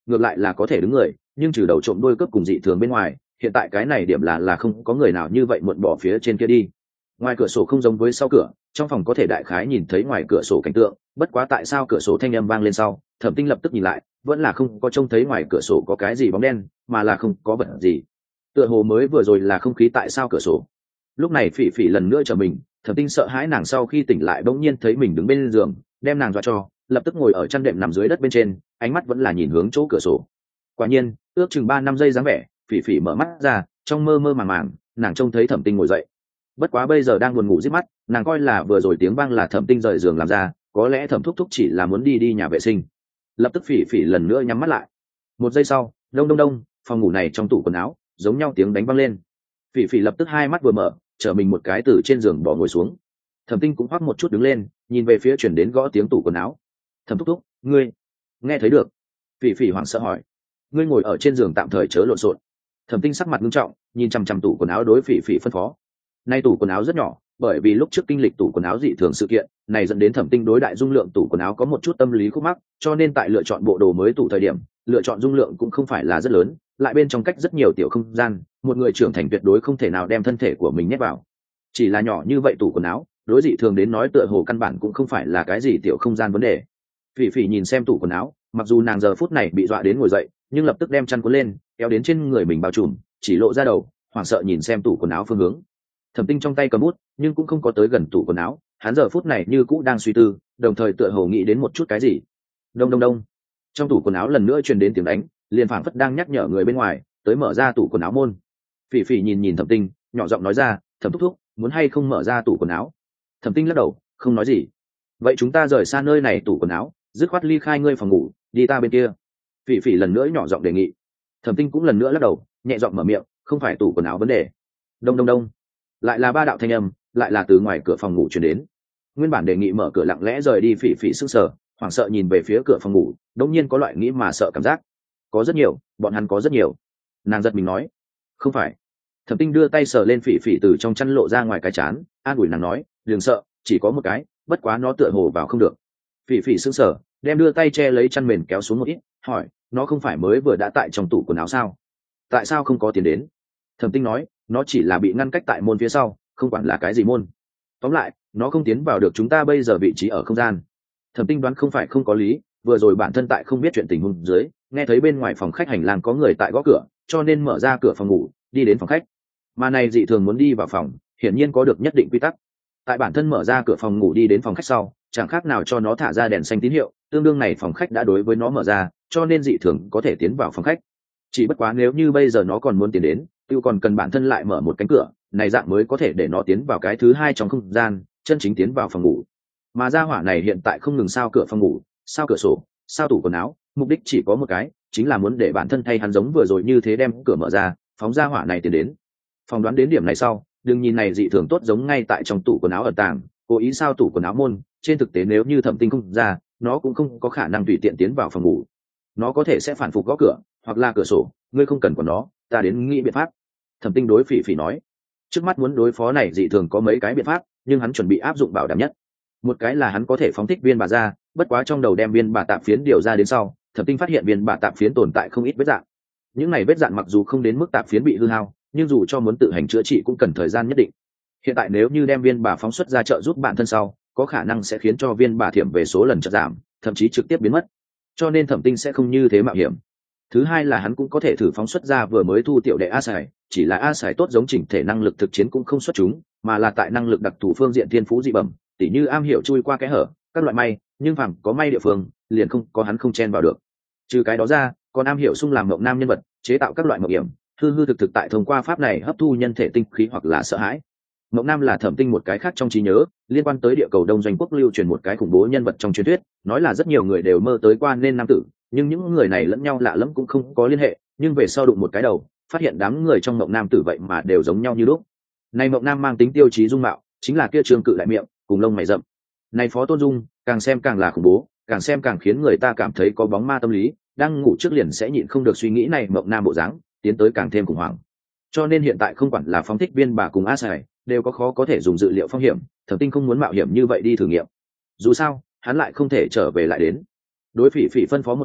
ngược lại là có thể đứng người, nhưng trừ đầu trộm đuôi cướp cùng dị thường bên ngoài, hiện tại cái này điểm là là không có người nào như vậy muộn bỏ phía trên kia đi. Ngoài cửa sổ không giống với sau cửa, trong phòng có thể đại khái nhìn thấy ngoài cửa sổ cảnh tượng, bất quá tại sao cửa sổ thanh âm vang lên sau, Thẩm Tinh lập tức nhìn lại, vẫn là không có trông thấy ngoài cửa sổ có cái gì bóng đen, mà là không có vật gì. Tựa hồ mới vừa rồi là không khí tại sao cửa sổ. Lúc này Phỉ Phỉ lần nữa trở mình, Thẩm Tinh sợ hãi nàng sau khi tỉnh lại bỗng nhiên thấy mình đứng bên giường, đem nàng dọa cho, lập tức ngồi ở chăn đệm nằm dưới đất bên trên, ánh mắt vẫn là nhìn hướng chỗ cửa sổ. Quả nhiên, ước chừng ba năm giây dáng vẻ, Phỉ Phỉ mở mắt ra, trong mơ mơ màng màng, nàng trông thấy Thẩm Tinh ngồi dậy. Bất quá bây giờ đang buồn ngủ rít mắt, nàng coi là vừa rồi tiếng vang là Thẩm Tinh rời giường làm ra, có lẽ Thẩm thúc thúc chỉ là muốn đi đi nhà vệ sinh. Lập tức Phỉ Phỉ lần nữa nhắm mắt lại. Một giây sau, đông đông đông, phòng ngủ này trong tủ quần áo giống nhau tiếng đánh vang lên. Phỉ Phỉ lập tức hai mắt vừa mở, trở mình một cái từ trên giường bỏ ngồi xuống. Thẩm Tinh cũng hoắc một chút đứng lên, nhìn về phía chuyển đến gõ tiếng tủ quần áo. Thẩm thúc thúc, ngươi nghe thấy được? Phỉ Phỉ hoảng sợ hỏi. Ngươi ngồi ở trên giường tạm thời chớ lộn xộn. Thẩm Tinh sắc mặt nghiêm trọng, nhìn chằm chằm tủ quần áo đối Phỉ Phỉ phân phó. Nay tủ quần áo rất nhỏ, bởi vì lúc trước kinh lịch tủ quần áo dị thường sự kiện, này dẫn đến Thẩm Tinh đối đại dung lượng tủ quần áo có một chút tâm lý khúc mắc, cho nên tại lựa chọn bộ đồ mới tủ thời điểm, lựa chọn dung lượng cũng không phải là rất lớn, lại bên trong cách rất nhiều tiểu không gian, một người trưởng thành tuyệt đối không thể nào đem thân thể của mình nhét vào. Chỉ là nhỏ như vậy tủ quần áo, đối dị thường đến nói tựa hồ căn bản cũng không phải là cái gì tiểu không gian vấn đề. Phỉ Phỉ nhìn xem tủ quần áo, mặc dù nàng giờ phút này bị dọa đến ngồi dậy, nhưng lập tức đem chăn cuốn lên, kéo đến trên người mình bao trùm, chỉ lộ ra đầu, hoảng sợ nhìn xem tủ quần áo phương hướng. Thẩm Tinh trong tay cầm bút, nhưng cũng không có tới gần tủ quần áo, hắn giờ phút này như cũ đang suy tư, đồng thời tựa hồ nghĩ đến một chút cái gì. Đông đông đông. Trong tủ quần áo lần nữa truyền đến tiếng đánh, liền phảng phất đang nhắc nhở người bên ngoài, tới mở ra tủ quần áo môn. Phỉ Phỉ nhìn nhìn Thẩm Tinh, nhỏ giọng nói ra, "Thẩm thúc thúc, muốn hay không mở ra tủ quần áo?" Thẩm Tinh lắc đầu, không nói gì. "Vậy chúng ta rời xa nơi này tủ quần áo, dứt khoát ly khai ngươi phòng ngủ, đi ta bên kia." Phỉ Phỉ lần nữa nhỏ giọng đề nghị. Thẩm Tinh cũng lần nữa lắc đầu, nhẹ giọng mở miệng, "Không phải tủ quần áo vấn đề." Đông đông đông. Lại là ba đạo thanh âm, lại là từ ngoài cửa phòng ngủ truyền đến. Nguyên bản đề nghị mở cửa lặng lẽ rời đi Phỉ Phỉ sững sờ, hoảng sợ nhìn về phía cửa phòng ngủ, đột nhiên có loại nghĩ mà sợ cảm giác. Có rất nhiều, bọn hắn có rất nhiều. Nàng giật mình nói, "Không phải." Thẩm Tinh đưa tay sờ lên Phỉ Phỉ từ trong chăn lộ ra ngoài cái chán, an ủi nàng nói, "Đừng sợ, chỉ có một cái, bất quá nó tựa hồ vào không được." Phỉ Phỉ sững sờ, đem đưa tay che lấy chăn mền kéo xuống một ít, hỏi, "Nó không phải mới vừa đã tại trong tủ quần áo sao? Tại sao không có tiến đến?" Thẩm Tinh nói, "Nó chỉ là bị ngăn cách tại môn phía sau, không quản là cái gì môn. Tóm lại, nó không tiến vào được chúng ta bây giờ vị trí ở không gian." Thẩm Tinh đoán không phải không có lý, vừa rồi bản thân tại không biết chuyện tình huống dưới, nghe thấy bên ngoài phòng khách hành lang có người tại gõ cửa, cho nên mở ra cửa phòng ngủ, đi đến phòng khách. Mà này dị thường muốn đi vào phòng, hiển nhiên có được nhất định quy tắc. Tại bản thân mở ra cửa phòng ngủ đi đến phòng khách sau, chẳng khác nào cho nó thả ra đèn xanh tín hiệu, tương đương này phòng khách đã đối với nó mở ra, cho nên dị thường có thể tiến vào phòng khách. Chỉ bất quá nếu như bây giờ nó còn muốn tiến đến, tiêu còn cần bản thân lại mở một cánh cửa, này dạng mới có thể để nó tiến vào cái thứ hai trong không gian, chân chính tiến vào phòng ngủ. Mà gia hỏa này hiện tại không ngừng sao cửa phòng ngủ, sao cửa sổ, sao tủ quần áo, mục đích chỉ có một cái, chính là muốn để bản thân thay hắn giống vừa rồi như thế đem cửa mở ra, phóng gia hỏa này tiến đến. Phỏng đoán đến điểm này sau, đừng nhìn này dị thường tốt giống ngay tại trong tủ quần áo ẩn tàng, cố ý sao tủ quần áo môn, trên thực tế nếu như Thẩm Tinh không ra, nó cũng không có khả năng tùy tiện tiến vào phòng ngủ. Nó có thể sẽ phản phục gõ cửa, hoặc là cửa sổ, ngươi không cần của nó, ta đến nghĩ biện pháp. Thẩm Tinh đối Phỉ Phỉ nói, trước mắt muốn đối phó này dị thường có mấy cái biện pháp, nhưng hắn chuẩn bị áp dụng bảo đảm nhất. Một cái là hắn có thể phóng thích viên bà ra, bất quá trong đầu đem viên bà tạp phiến điều ra đến sau, Thẩm Tinh phát hiện viên bà tạp phiến tồn tại không ít vết dạn. Những này vết dạn mặc dù không đến mức tạp phiến bị hư hao, nhưng dù cho muốn tự hành chữa trị cũng cần thời gian nhất định. Hiện tại nếu như đem viên bà phóng xuất ra trợ giúp bản thân sau, có khả năng sẽ khiến cho viên bà thiểm về số lần chợt giảm, thậm chí trực tiếp biến mất. Cho nên Thẩm Tinh sẽ không như thế mạo hiểm. Thứ hai là hắn cũng có thể thử phóng xuất ra vừa mới thu tiểu đệ A Sải, chỉ là A Sải tốt giống chỉnh thể năng lực thực chiến cũng không xuất chúng, mà là tại năng lực đặc thù phương diện thiên phú dị bẩm, tỉ như am hiểu chui qua kẽ hở, các loại may, nhưng phàm có may địa phương, liền không có hắn không chen vào được. Trừ cái đó ra, còn am hiểu xung làm mộng nam nhân vật, chế tạo các loại mộng hiểm, hư hư thực thực tại thông qua pháp này hấp thu nhân thể tinh khí hoặc là sợ hãi. Mộng nam là Thẩm Tinh một cái khác trong trí nhớ, liên quan tới địa cầu Đông Doanh Quốc lưu truyền một cái khủng bố nhân vật trong truyền thuyết, nói là rất nhiều người đều mơ tới qua nên nam tử, nhưng những người này lẫn nhau lạ lẫm cũng không có liên hệ, nhưng về sau đụng một cái đầu, phát hiện đám người trong mộng nam tử vậy mà đều giống nhau như lúc. Này mộng nam mang tính tiêu chí dung mạo, chính là kia trương cự đại miệng, cùng lông mày rậm. Này Phó Tôn Dung, càng xem càng là khủng bố, càng xem càng khiến người ta cảm thấy có bóng ma tâm lý, đang ngủ trước liền sẽ nhịn không được suy nghĩ này mộng nam bộ dáng, tiến tới càng thêm khủng hoảng. Cho nên hiện tại không quản là phóng thích viên bà cùng A Sải, đều có khó có thể dùng dự liệu phong hiểm, Thẩm Tinh không muốn mạo hiểm như vậy đi thử nghiệm. Dù sao, hắn lại không thể trở về lại đến. Đối Phỉ Phỉ phân phó một câu,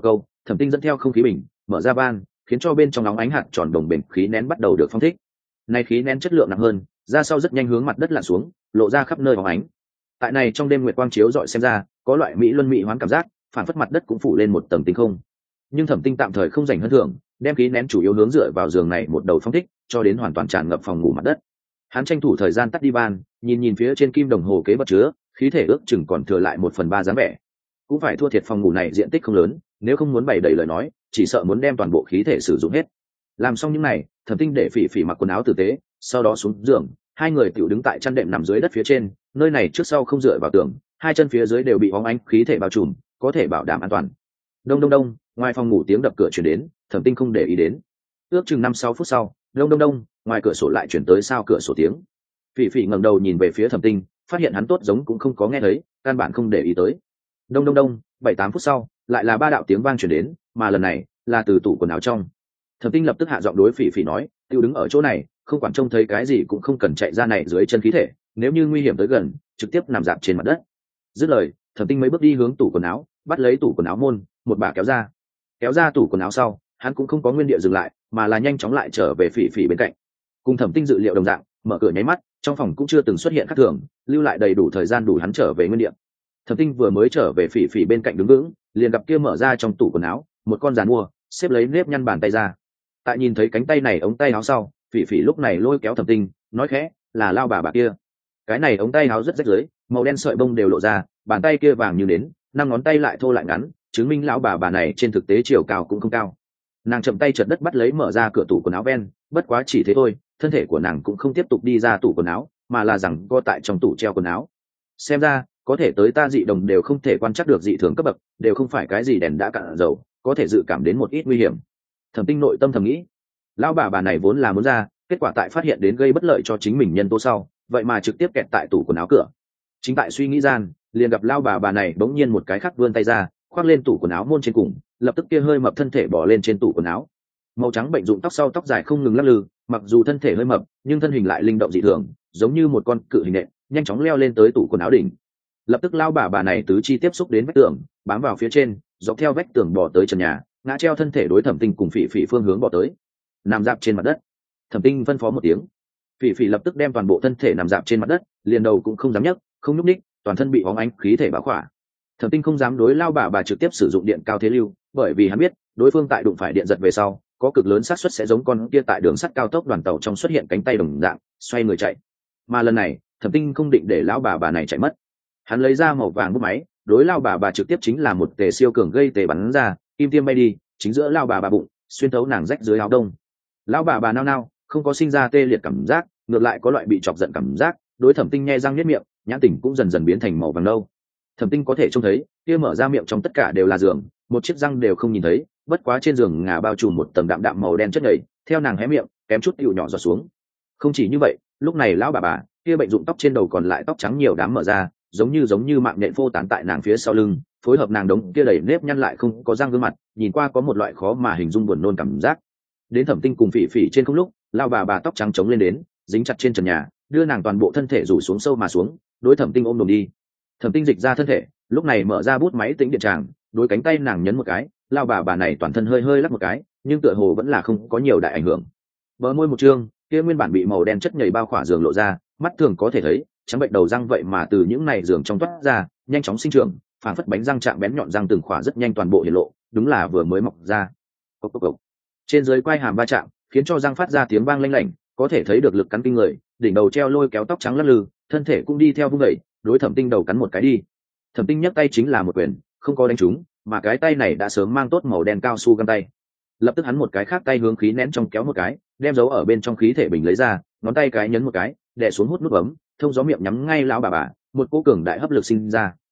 Thẩm Tinh dẫn theo không khí bình mở ra van, khiến cho bên trong nóng ánh hạt tròn đồng bền khí nén bắt đầu được phóng thích. Này khí nén chất lượng nặng hơn, ra sau rất nhanh hướng mặt đất lặn xuống, lộ ra khắp nơi bóng ánh. Tại này trong đêm nguyệt quang chiếu rọi xem ra, có loại mỹ luân mỹ hoán cảm giác, phản phất mặt đất cũng phủ lên một tầng tinh không. Nhưng Thẩm Tinh tạm thời không dành hơn thưởng, đem khí nén chủ yếu hướng dựa vào giường này một đầu phóng thích, cho đến hoàn toàn tràn ngập phòng ngủ mặt đất. Hắn tranh thủ thời gian tắt đi van, nhìn nhìn phía trên kim đồng hồ kế vật chứa, khí thể ước chừng còn thừa lại một phần ba dáng vẻ. Cũng phải thua thiệt phòng ngủ này diện tích không lớn, nếu không muốn bày đầy lời nói, chỉ sợ muốn đem toàn bộ khí thể sử dụng hết. Làm xong những này, Thẩm Tinh để Phỉ Phỉ mặc quần áo tử tế, sau đó xuống giường, hai người tiểu đứng tại chăn đệm nằm dưới đất phía trên, nơi này trước sau không dựa vào tường, hai chân phía dưới đều bị bóng ánh khí thể bao trùm, có thể bảo đảm an toàn. Đông đông đông, ngoài phòng ngủ tiếng đập cửa truyền đến, Thẩm Tinh không để ý đến. Ước chừng năm sáu phút sau, đông đông đông, ngoài cửa sổ lại chuyển tới sao cửa sổ tiếng. Phỉ Phỉ ngẩng đầu nhìn về phía Thẩm Tinh, phát hiện hắn tốt giống cũng không có nghe thấy, căn bản không để ý tới. Đông đông đông, bảy tám phút sau, lại là ba đạo tiếng vang truyền đến, mà lần này là từ tủ quần áo trong. Thẩm Tinh lập tức hạ giọng đối Phỉ Phỉ nói, "Tiêu đứng ở chỗ này, không quản trông thấy cái gì cũng không cần chạy ra này dưới chân khí thể, nếu như nguy hiểm tới gần, trực tiếp nằm dạp trên mặt đất." Dứt lời, Thẩm Tinh mấy bước đi hướng tủ quần áo, bắt lấy tủ quần áo môn, một bà kéo ra. Kéo ra tủ quần áo sau, hắn cũng không có nguyên địa dừng lại, mà là nhanh chóng lại trở về Phỉ Phỉ bên cạnh. Cùng Thẩm Tinh dự liệu đồng dạng, mở cửa nháy mắt, trong phòng cũng chưa từng xuất hiện khác thường, lưu lại đầy đủ thời gian đủ hắn trở về nguyên địa. Thẩm Tinh vừa mới trở về Phỉ Phỉ bên cạnh đứng vững, liền gặp kia mở ra trong tủ quần áo, một con giàn mua, xếp lấy nếp nhăn bàn tay ra. Tại nhìn thấy cánh tay này ống tay áo sau, Phỉ Phỉ lúc này lôi kéo Thẩm Tinh, nói khẽ, "Là lao bà bà kia." Cái này ống tay áo rất rách rưới, màu đen sợi bông đều lộ ra, bàn tay kia vàng như nến, năm ngón tay lại thô lại ngắn, chứng minh lão bà bà này trên thực tế chiều cao cũng không cao. Nàng chậm tay trượt đất bắt lấy mở ra cửa tủ quần áo ven, bất quá chỉ thế thôi, thân thể của nàng cũng không tiếp tục đi ra tủ quần áo, mà là rằng co tại trong tủ treo quần áo. Xem ra, có thể tới ta dị đồng đều không thể quan trắc được dị thường cấp bậc, đều không phải cái gì đèn đã cạn dầu, có thể dự cảm đến một ít nguy hiểm. Thẩm Tinh nội tâm thầm nghĩ, lão bà bà này vốn là muốn ra, kết quả tại phát hiện đến gây bất lợi cho chính mình nhân tố sau, vậy mà trực tiếp kẹt tại tủ quần áo cửa. Chính tại suy nghĩ gian, liền gặp lão bà bà này bỗng nhiên một cái khác vươn tay ra, khoác lên tủ quần áo môn trên cùng, lập tức kia hơi mập thân thể bỏ lên trên tủ quần áo. Màu trắng bệnh dụng tóc sau tóc dài không ngừng lắc lư, mặc dù thân thể hơi mập, nhưng thân hình lại linh động dị thường, giống như một con cự hình nện, nhanh chóng leo lên tới tủ quần áo đỉnh. Lập tức lão bà bà này tứ chi tiếp xúc đến vách tường, bám vào phía trên, dọc theo vách tường bò tới trần nhà, ngã treo thân thể đối Thẩm Tinh cùng Phỉ Phỉ phương hướng bò tới, nằm dạp trên mặt đất. Thẩm Tinh phân phó một tiếng, Phỉ Phỉ lập tức đem toàn bộ thân thể nằm dạp trên mặt đất, liền đầu cũng không dám nhấc, không nhúc ních, toàn thân bị bóng ánh khí thể bao khỏa. Thẩm Tinh không dám đối lao bà bà trực tiếp sử dụng điện cao thế lưu, bởi vì hắn biết đối phương tại đụng phải điện giật về sau, có cực lớn xác suất sẽ giống con kia tại đường sắt cao tốc đoàn tàu trong xuất hiện cánh tay đồng dạng, xoay người chạy. Mà lần này, Thẩm Tinh không định để lão bà bà này chạy mất. Hắn lấy ra màu vàng bút máy, đối lao bà bà trực tiếp chính là một tề siêu cường gây tề bắn ra, kim tiêm bay đi, chính giữa lao bà bà bụng, xuyên thấu nàng rách dưới áo đông. Lão bà bà nao nao, không có sinh ra tê liệt cảm giác, ngược lại có loại bị chọc giận cảm giác, đối Thẩm Tinh nhe răng niết miệng, nhãn tỉnh cũng dần dần biến thành màu vàng nâu. Thẩm Tinh có thể trông thấy, kia mở ra miệng trong tất cả đều là giường, một chiếc răng đều không nhìn thấy, bất quá trên giường ngả bao trùm một tầng đạm đạm màu đen chất nhầy, theo nàng hé miệng, kém chút tựu nhỏ giọt xuống. Không chỉ như vậy, lúc này lão bà bà, kia bệnh dụng tóc trên đầu còn lại tóc trắng nhiều đám mở ra, giống như giống như mạng nhện phô tán tại nàng phía sau lưng, phối hợp nàng đống kia đầy nếp nhăn lại không có răng gương mặt, nhìn qua có một loại khó mà hình dung buồn nôn cảm giác. Đến Thẩm Tinh cùng Phỉ Phỉ trên không lúc, lão bà bà tóc trắng chống lên đến, dính chặt trên trần nhà, đưa nàng toàn bộ thân thể rủ xuống sâu mà xuống, đối Thẩm Tinh ôm đồm đi. Thẩm Tinh dịch ra thân thể, lúc này mở ra bút máy tính điện tràng, đối cánh tay nàng nhấn một cái, lao bà bà này toàn thân hơi hơi lắc một cái, nhưng tựa hồ vẫn là không có nhiều đại ảnh hưởng. Bờ môi một trương, kia nguyên bản bị màu đen chất nhầy bao khỏa giường lộ ra, mắt thường có thể thấy, trắng bệnh đầu răng vậy mà từ những này giường trong toát ra, nhanh chóng sinh trưởng, phản phất bánh răng chạm bén nhọn răng từng khỏa rất nhanh toàn bộ hiện lộ, đúng là vừa mới mọc ra. Cốc cốc cốc. Trên dưới quai hàm va chạm, khiến cho răng phát ra tiếng vang lanh lảnh, có thể thấy được lực cắn kinh người, đỉnh đầu treo lôi kéo tóc trắng lắc lư, thân thể cũng đi theo vung dậy, đối Thẩm Tinh đầu cắn một cái đi. Thẩm Tinh nhấc tay chính là một quyền, không có đánh trúng, mà cái tay này đã sớm mang tốt màu đen cao su găng tay. Lập tức hắn một cái khác tay hướng khí nén trong kéo một cái, đem dấu ở bên trong khí thể bình lấy ra, ngón tay cái nhấn một cái, đè xuống hút nút bấm, thông gió miệng nhắm ngay lão bà bà, một cỗ cường đại hấp lực sinh ra.